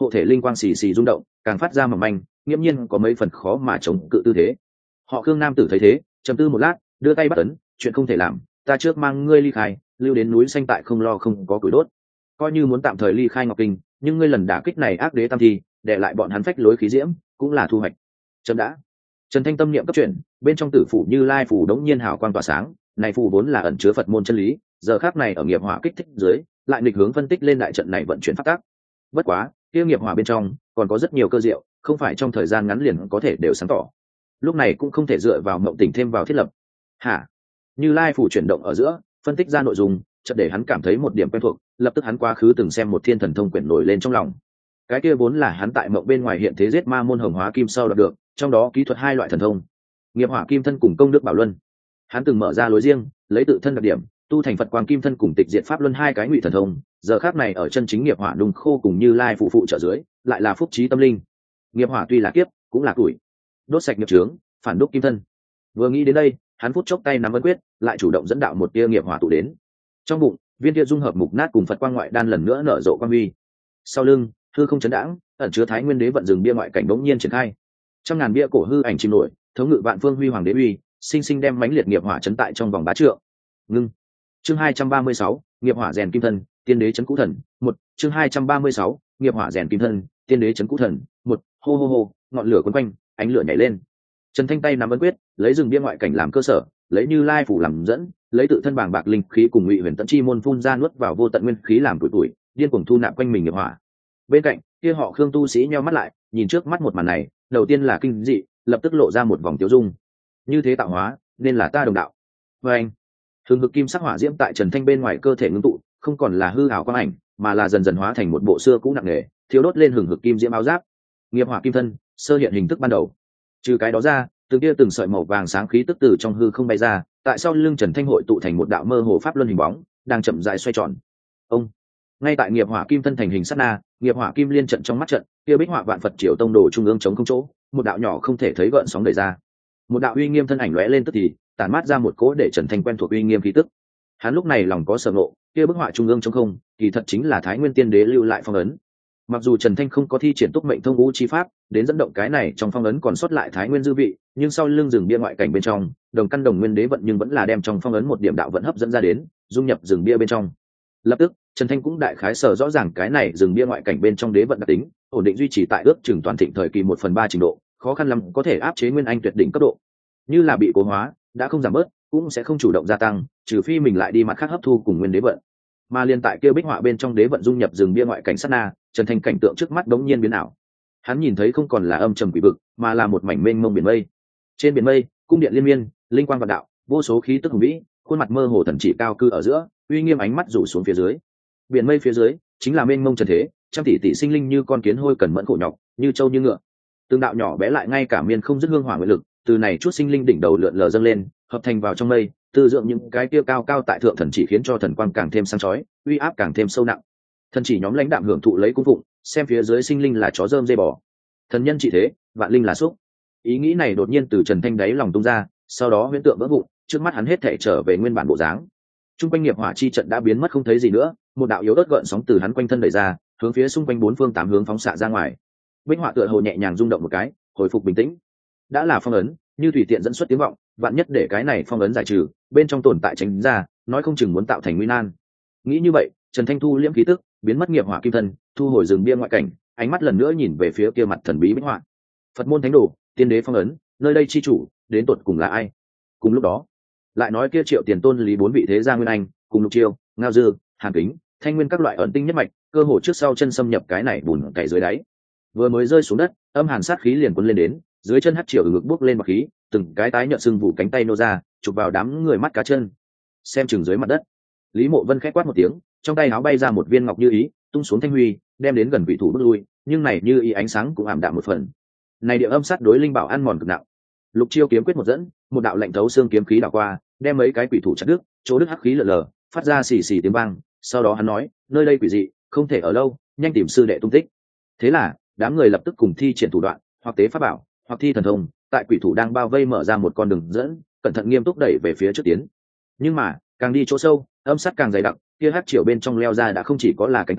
hộ thể linh quang xì xì rung động, càng phát ra mỏng manh, nghiễm nhiên có mấy phần khó mà chống cự tư thế. Họ Khương nam tử thấy thế, trầm tư một lát, đưa tay bắt ấn, chuyện không thể làm, ta trước mang ngươi ly khai, lưu đến núi xanh tại không lo không có củi đốt. Coi như muốn tạm thời ly khai Ngọc Kinh, nhưng ngươi lần đả kích này ác đế tam thi, để lại bọn hắn phách lối khí diễm, cũng là thu hoạch. Chấm đã. Trần Thanh tâm niệm cấp chuyển, bên trong tử phủ Như Lai phủ đống nhiên hào quang tỏa sáng, này phù vốn là ẩn chứa Phật môn chân lý, giờ khắc này ở nghiệp hỏa kích thích dưới, lại nghịch hướng phân tích lên đại trận này vận chuyển pháp tắc. Bất quá, kia nghiệp hỏa bên trong còn có rất nhiều cơ diệu, không phải trong thời gian ngắn liền có thể đều sáng tỏ. Lúc này cũng không thể dựa vào mộng tỉnh thêm vào thiết lập. Hả? Như Lai phủ chuyển động ở giữa, phân tích ra nội dung, chợt để hắn cảm thấy một điểm quen thuộc, lập tức hắn quá khứ từng xem một thiên thần thông quyển nổi lên trong lòng. Cái kia vốn là hắn tại mộng bên ngoài hiện thế giết ma môn hồng hóa kim sau đạt được, trong đó kỹ thuật hai loại thần thông, nghiệp hỏa kim thân cùng công đức bảo luân. Hắn từng mở ra lối riêng, lấy tự thân đặc điểm, tu thành Phật quang kim thân cùng tịch diệt pháp luân hai cái ngụy thần thông, giờ khác này ở chân chính nghiệp hỏa đùng khô cùng Như Lai phụ trợ dưới, lại là phúc trí tâm linh. Nghiệp hỏa tuy là kiếp, cũng là tuổi, đốt sạch nghiệp chướng, phản đúc kim thân. Vừa nghĩ đến đây, hắn phút chốc tay nắm ấn quyết, lại chủ động dẫn đạo một tia nghiệp hỏa tụ đến. Trong bụng, viên tia dung hợp mục nát cùng Phật quang ngoại đan lần nữa nở rộ quang huy. Sau lưng, hư không chấn đãng, ẩn chứa Thái Nguyên Đế vận rừng bia ngoại cảnh bỗng nhiên triển khai. Trăm ngàn bia cổ hư ảnh chìm nổi, thống ngự vạn phương huy hoàng đế uy, sinh sinh đem mãnh liệt nghiệp hỏa chấn tại trong vòng bá trượng. Ngưng. Chương 236, nghiệp hỏa rèn kim thân, tiên đế chấn cũ thần, 1, chương 236, nghiệp hỏa rèn kim thân, tiên đế chấn cũ thần, 1, hô hô hô, ngọn lửa quấn quanh, ánh lửa nhảy lên. Trần Thanh tay nắm ấn quyết, lấy rừng bia ngoại cảnh làm cơ sở, lấy Như Lai phủ làm dẫn, lấy tự thân bàng bạc linh khí cùng Ngụy Huyền Tận chi môn phun ra nuốt vào vô tận nguyên khí làm tuổi, điên cuồng thu nạp quanh mình nghiệp hỏa. Bên cạnh, kia họ Khương tu sĩ nheo mắt lại, nhìn trước mắt một màn này, đầu tiên là kinh dị, lập tức lộ ra một vòng tiêu dung. Như thế tạo hóa, nên là ta đồng đạo. Và anh, hừng hực kim sắc hỏa diễm tại Trần Thanh bên ngoài cơ thể ngưng tụ, không còn là hư ảo quang ảnh, mà là dần dần hóa thành một bộ xưa cũ nặng nề, thiếu đốt lên hừng hực kim diễm áo giáp. Nghiệp hỏa kim thân, sơ hiện hình thức ban đầu. Trừ cái đó ra, từng tia từng sợi màu vàng sáng khí tức từ trong hư không bay ra, tại sau lưng Trần Thanh hội tụ thành một đạo mơ hồ pháp luân hình bóng, đang chậm rãi xoay tròn. Ông, ngay tại nghiệp hỏa kim thân thành hình sát na, nghiệp hỏa kim liên trận trong mắt trận, kia bích họa vạn Phật triều tông đồ trung ương chống không chỗ, một đạo nhỏ không thể thấy gợn sóng đẩy ra. Một đạo uy nghiêm thân ảnh lóe lên tức thì, tản mát ra một cỗ để Trần Thanh quen thuộc uy nghiêm khí tức. Hắn lúc này lòng có sở ngộ, kia bức họa trung ương chống không, kỳ thật chính là Thái Nguyên Tiên Đế lưu lại phong ấn. Mặc dù Trần Thanh không có thi triển túc mệnh thông ngũ chi pháp, đến dẫn động cái này trong phong ấn còn sót lại Thái Nguyên dư vị, nhưng sau lưng rừng bia ngoại cảnh bên trong, đồng căn đồng nguyên đế vận nhưng vẫn là đem trong phong ấn một điểm đạo vận hấp dẫn ra đến, dung nhập rừng bia bên trong. Lập tức, Trần Thanh cũng đại khái sở rõ ràng cái này rừng bia ngoại cảnh bên trong đế vận đặc tính, ổn định duy trì tại ước chừng toàn thịnh thời kỳ 1/3 trình độ, khó khăn lắm có thể áp chế nguyên anh tuyệt đỉnh cấp độ. Như là bị cố hóa, đã không giảm bớt, cũng sẽ không chủ động gia tăng, trừ phi mình lại đi mặt khác hấp thu cùng nguyên đế vận. Mà liên tại kia bích họa bên trong đế vận dung nhập rừng bia ngoại cảnh sát na, Trần Thanh cảnh tượng trước mắt đống nhiên biến ảo. Hắn nhìn thấy không còn là âm trầm quỷ vực, mà là một mảnh mênh mông biển mây. Trên biển mây, cung điện liên miên, linh quang vạn đạo, vô số khí tức hùng vĩ, khuôn mặt mơ hồ thần chỉ cao cư ở giữa, uy nghiêm ánh mắt rủ xuống phía dưới. Biển mây phía dưới chính là mênh mông trần thế, trăm tỷ tỷ sinh linh như con kiến hôi cần mẫn khổ nhọc, như trâu như ngựa. Từng đạo nhỏ bé lại ngay cả miên không dứt hương hỏa nguyện lực, từ này chút sinh linh đỉnh đầu lượn lờ dâng lên, hợp thành vào trong mây, tư dưỡng những cái kia cao cao tại thượng thần chỉ, khiến cho thần quang càng thêm sáng chói, uy áp càng thêm sâu nặng. Thần chỉ nhóm lãnh đạm hưởng thụ lấy cung phụng, xem phía dưới sinh linh là chó rơm dê bò, thần nhân trị thế, vạn linh là xúc. Ý nghĩ này đột nhiên từ Trần Thanh đáy lòng tung ra, sau đó huyễn tượng vỡ vụn, trước mắt hắn hết thảy trở về nguyên bản bộ dáng. Trung quanh nghiệp hỏa chi trận đã biến mất không thấy gì nữa, một đạo yếu ớt gợn sóng từ hắn quanh thân đẩy ra, hướng phía xung quanh bốn phương tám hướng phóng xạ ra ngoài. Bích họa tựa hồ nhẹ nhàng rung động một cái, hồi phục bình tĩnh. Đã là phong ấn, như tùy tiện dẫn xuất tiếng vọng, vạn nhất để cái này phong ấn giải trừ, bên trong tồn tại tránh ra, nói không chừng muốn tạo thành nguy nan. Nghĩ như vậy, Trần Thanh thu liễm khí tức, biến mất nghiệp hỏa kim thân, thu hồi rừng bia ngoại cảnh, ánh mắt lần nữa nhìn về phía kia mặt thần bí bích họa. Phật môn thánh đồ, tiên đế phong ấn, nơi đây chi chủ, đến tột cùng là ai? Cùng lúc đó, lại nói kia Triệu Tiền Tôn lý bốn vị thế gia nguyên anh, cùng Lục Chiêu, Ngao Dư, Hàn Kính, Thanh Nguyên các loại ẩn tinh nhất mạch, cơ hồ trước sau chân xâm nhập cái này bùn cày dưới đáy. Vừa mới rơi xuống đất, âm hàn sát khí liền cuốn lên đến, dưới chân hắc triều ngực bốc lên bọt khí, từng cái tái nhợt sưng vụ cánh tay nô ra, chụp vào đám người mắt cá chân. Xem chừng dưới mặt đất, Lý Mộ Vân khẽ quát một tiếng, trong tay áo bay ra một viên ngọc như ý, tung xuống thanh huy, đem đến gần vị thủ bước lui, nhưng này như ý ánh sáng cũng ảm đạm một phần. Này địa âm sát đối linh bảo ăn mòn cực nặng. Lục Chiêu kiếm quyết một dẫn, một đạo lạnh thấu xương kiếm khí đảo qua, đem mấy cái quỷ thủ chặt đứt, chỗ đứt hắc khí lờ lờ, phát ra xì xì tiếng vang. Sau đó hắn nói, nơi đây quỷ dị, không thể ở lâu, nhanh tìm sư đệ tung tích. Thế là đám người lập tức cùng thi triển thủ đoạn, hoặc tế pháp bảo, hoặc thi thần thông, tại quỷ thủ đang bao vây mở ra một con đường dẫn, cẩn thận nghiêm túc đẩy về phía trước tiến. Nhưng mà càng đi chỗ sâu, âm sát càng dày đặc, kia hắc triều bên trong leo ra đã không chỉ có là cánh tay,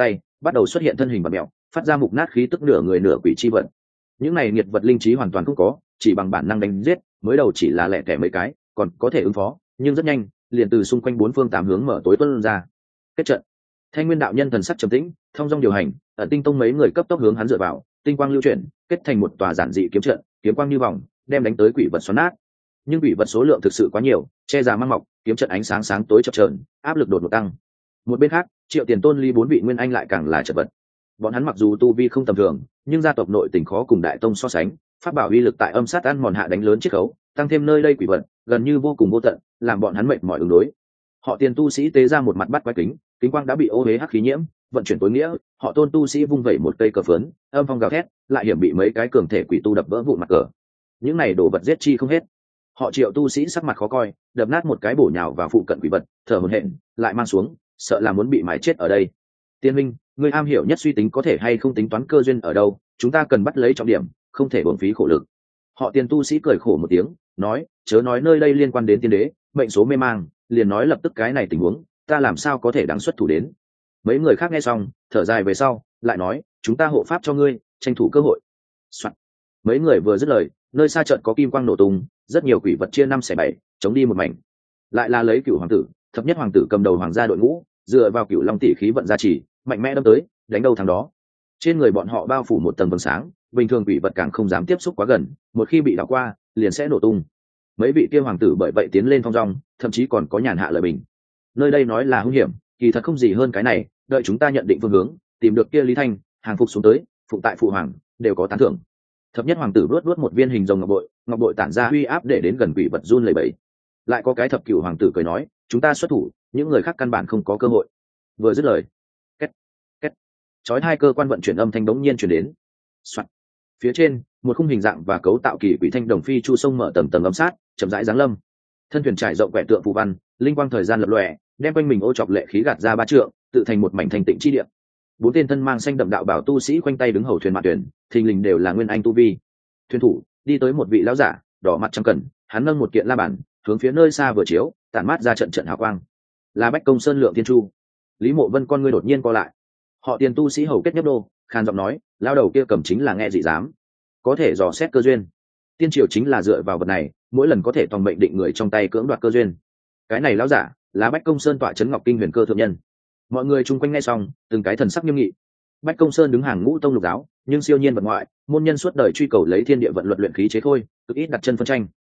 bắt đầu xuất hiện thân hình bạt mẹo, phát ra mục nát khí tức nửa người nửa quỷ chi vật. Những này nghiệt vật linh trí hoàn toàn không có, chỉ bằng bản năng đánh giết, mới đầu chỉ là lẻ tẻ mấy cái còn có thể ứng phó, nhưng rất nhanh liền từ xung quanh bốn phương tám hướng mở tối tuân ra. Kết trận. Thanh Nguyên đạo nhân thần sắc trầm tĩnh, thông dong điều hành, Ẩn Tinh Tông mấy người cấp tốc hướng hắn dựa vào, tinh quang lưu chuyển, kết thành một tòa giản dị kiếm trận, kiếm quang như vòng, đem đánh tới quỷ vật xoắn nát. Nhưng quỷ vật số lượng thực sự quá nhiều, che già mang mọc, kiếm trận ánh sáng sáng tối chập chờn, áp lực đột ngột tăng. Một bên khác, Triệu Tiền Tôn Ly bốn vị nguyên anh lại càng là chật vật. Bọn hắn mặc dù tu vi không tầm thường, nhưng gia tộc nội tình khó cùng đại tông so sánh, pháp bảo uy lực tại âm sát ăn mòn hạ đánh lớn chiết khấu, tăng thêm nơi đây quỷ vật gần như vô cùng vô tận, làm bọn hắn mệt mỏi ứng đối. Họ Tiền tu sĩ tế ra một mặt bắt quái kính, kính quang đã bị ô huế hắc khí nhiễm, vận chuyển tối nghĩa, họ Tôn tu sĩ vung vẩy một cây cờ phớn, âm phong gào thét, lại hiểm bị mấy cái cường thể quỷ tu đập vỡ vụn mặt cờ. Những này đồ vật giết chi không hết. Họ Triệu tu sĩ sắc mặt khó coi, đập nát một cái bổ nhào vào phụ cận quỷ vật, thở hổn hển, lại mang xuống, sợ là muốn bị mái chết ở đây. Tiên minh, người am hiểu nhất suy tính có thể hay không tính toán cơ duyên ở đâu, chúng ta cần bắt lấy trọng điểm, không thể uổng phí khổ lực. Họ Tiền tu sĩ cười khổ một tiếng, nói, chớ nói nơi đây liên quan đến tiên đế, mệnh số mê mang, liền nói lập tức cái này tình huống, ta làm sao có thể đáng xuất thủ đến. Mấy người khác nghe xong, thở dài về sau, lại nói, chúng ta hộ pháp cho ngươi, tranh thủ cơ hội. Soạn. Mấy người vừa dứt lời, nơi xa trận có kim quang nổ tung, rất nhiều quỷ vật chia năm xẻ bảy, chống đi một mảnh. Lại là lấy Cửu hoàng tử, thập nhất hoàng tử cầm đầu hoàng gia đội ngũ, dựa vào Cửu long tỷ khí vận gia trì, mạnh mẽ đâm tới, đánh đâu thằng đó. Trên người bọn họ bao phủ một tầng vầng sáng, bình thường quỷ vật càng không dám tiếp xúc quá gần, một khi bị đảo qua, liền sẽ nổ tung. Mấy vị kia hoàng tử bởi vậy tiến lên thong dong, thậm chí còn có nhàn hạ lợi bình. Nơi đây nói là hung hiểm, kỳ thật không gì hơn cái này, đợi chúng ta nhận định phương hướng, tìm được kia Lý Thanh, hàng phục xuống tới, phụng tại phụ hoàng, đều có tán thưởng. Thập nhất hoàng tử luốt một viên hình rồng ngọc bội tản ra uy áp để đến gần quỷ vật run lẩy bẩy. Lại có cái thập cửu hoàng tử cười nói, chúng ta xuất thủ, những người khác căn bản không có cơ hội. Vừa dứt lời, két két, chói hai cơ quan vận chuyển âm thanh đống nhiên truyền đến. Soạn. Phía trên, một khung hình dạng và cấu tạo kỳ quỷ thanh đồng phi chu sông mở tầng tầng âm sát, chậm rãi giáng lâm. Thân thuyền trải rộng quẻ tượng phù văn, linh quang thời gian lập lòe, đem quanh mình ô chọc lệ khí gạt ra ba trượng, tự thành một mảnh thành tịnh chi địa. Bốn tên thân mang xanh đậm đạo bảo tu sĩ quanh tay đứng hầu thuyền mạn thuyền, thình lình đều là nguyên anh tu vi. Thuyền thủ đi tới một vị lão giả, đỏ mặt trăng cẩn, hắn nâng một kiện la bàn, hướng phía nơi xa vừa chiếu, tản mát ra trận trận hào quang. Là Bách Công Sơn Lượng Thiên Chu. Lý Mộ Vân con ngươi đột nhiên co lại. Họ Tiền tu sĩ hầu kết nhấp đô, khan giọng nói, lao đầu kia cầm chính là nghe dị dám, có thể dò xét cơ duyên. Tiên triều chính là dựa vào vật này, mỗi lần có thể toàn mệnh định người trong tay cưỡng đoạt cơ duyên. Cái này lão giả là Bách Công Sơn tọa trấn Ngọc Kinh Huyền Cơ thượng nhân. Mọi người chung quanh nghe xong, từng cái thần sắc nghiêm nghị. Bách Công Sơn đứng hàng ngũ tông lục giáo, nhưng siêu nhiên vật ngoại, môn nhân suốt đời truy cầu lấy thiên địa vận luật luyện khí chế khôi, cực ít đặt chân phân tranh.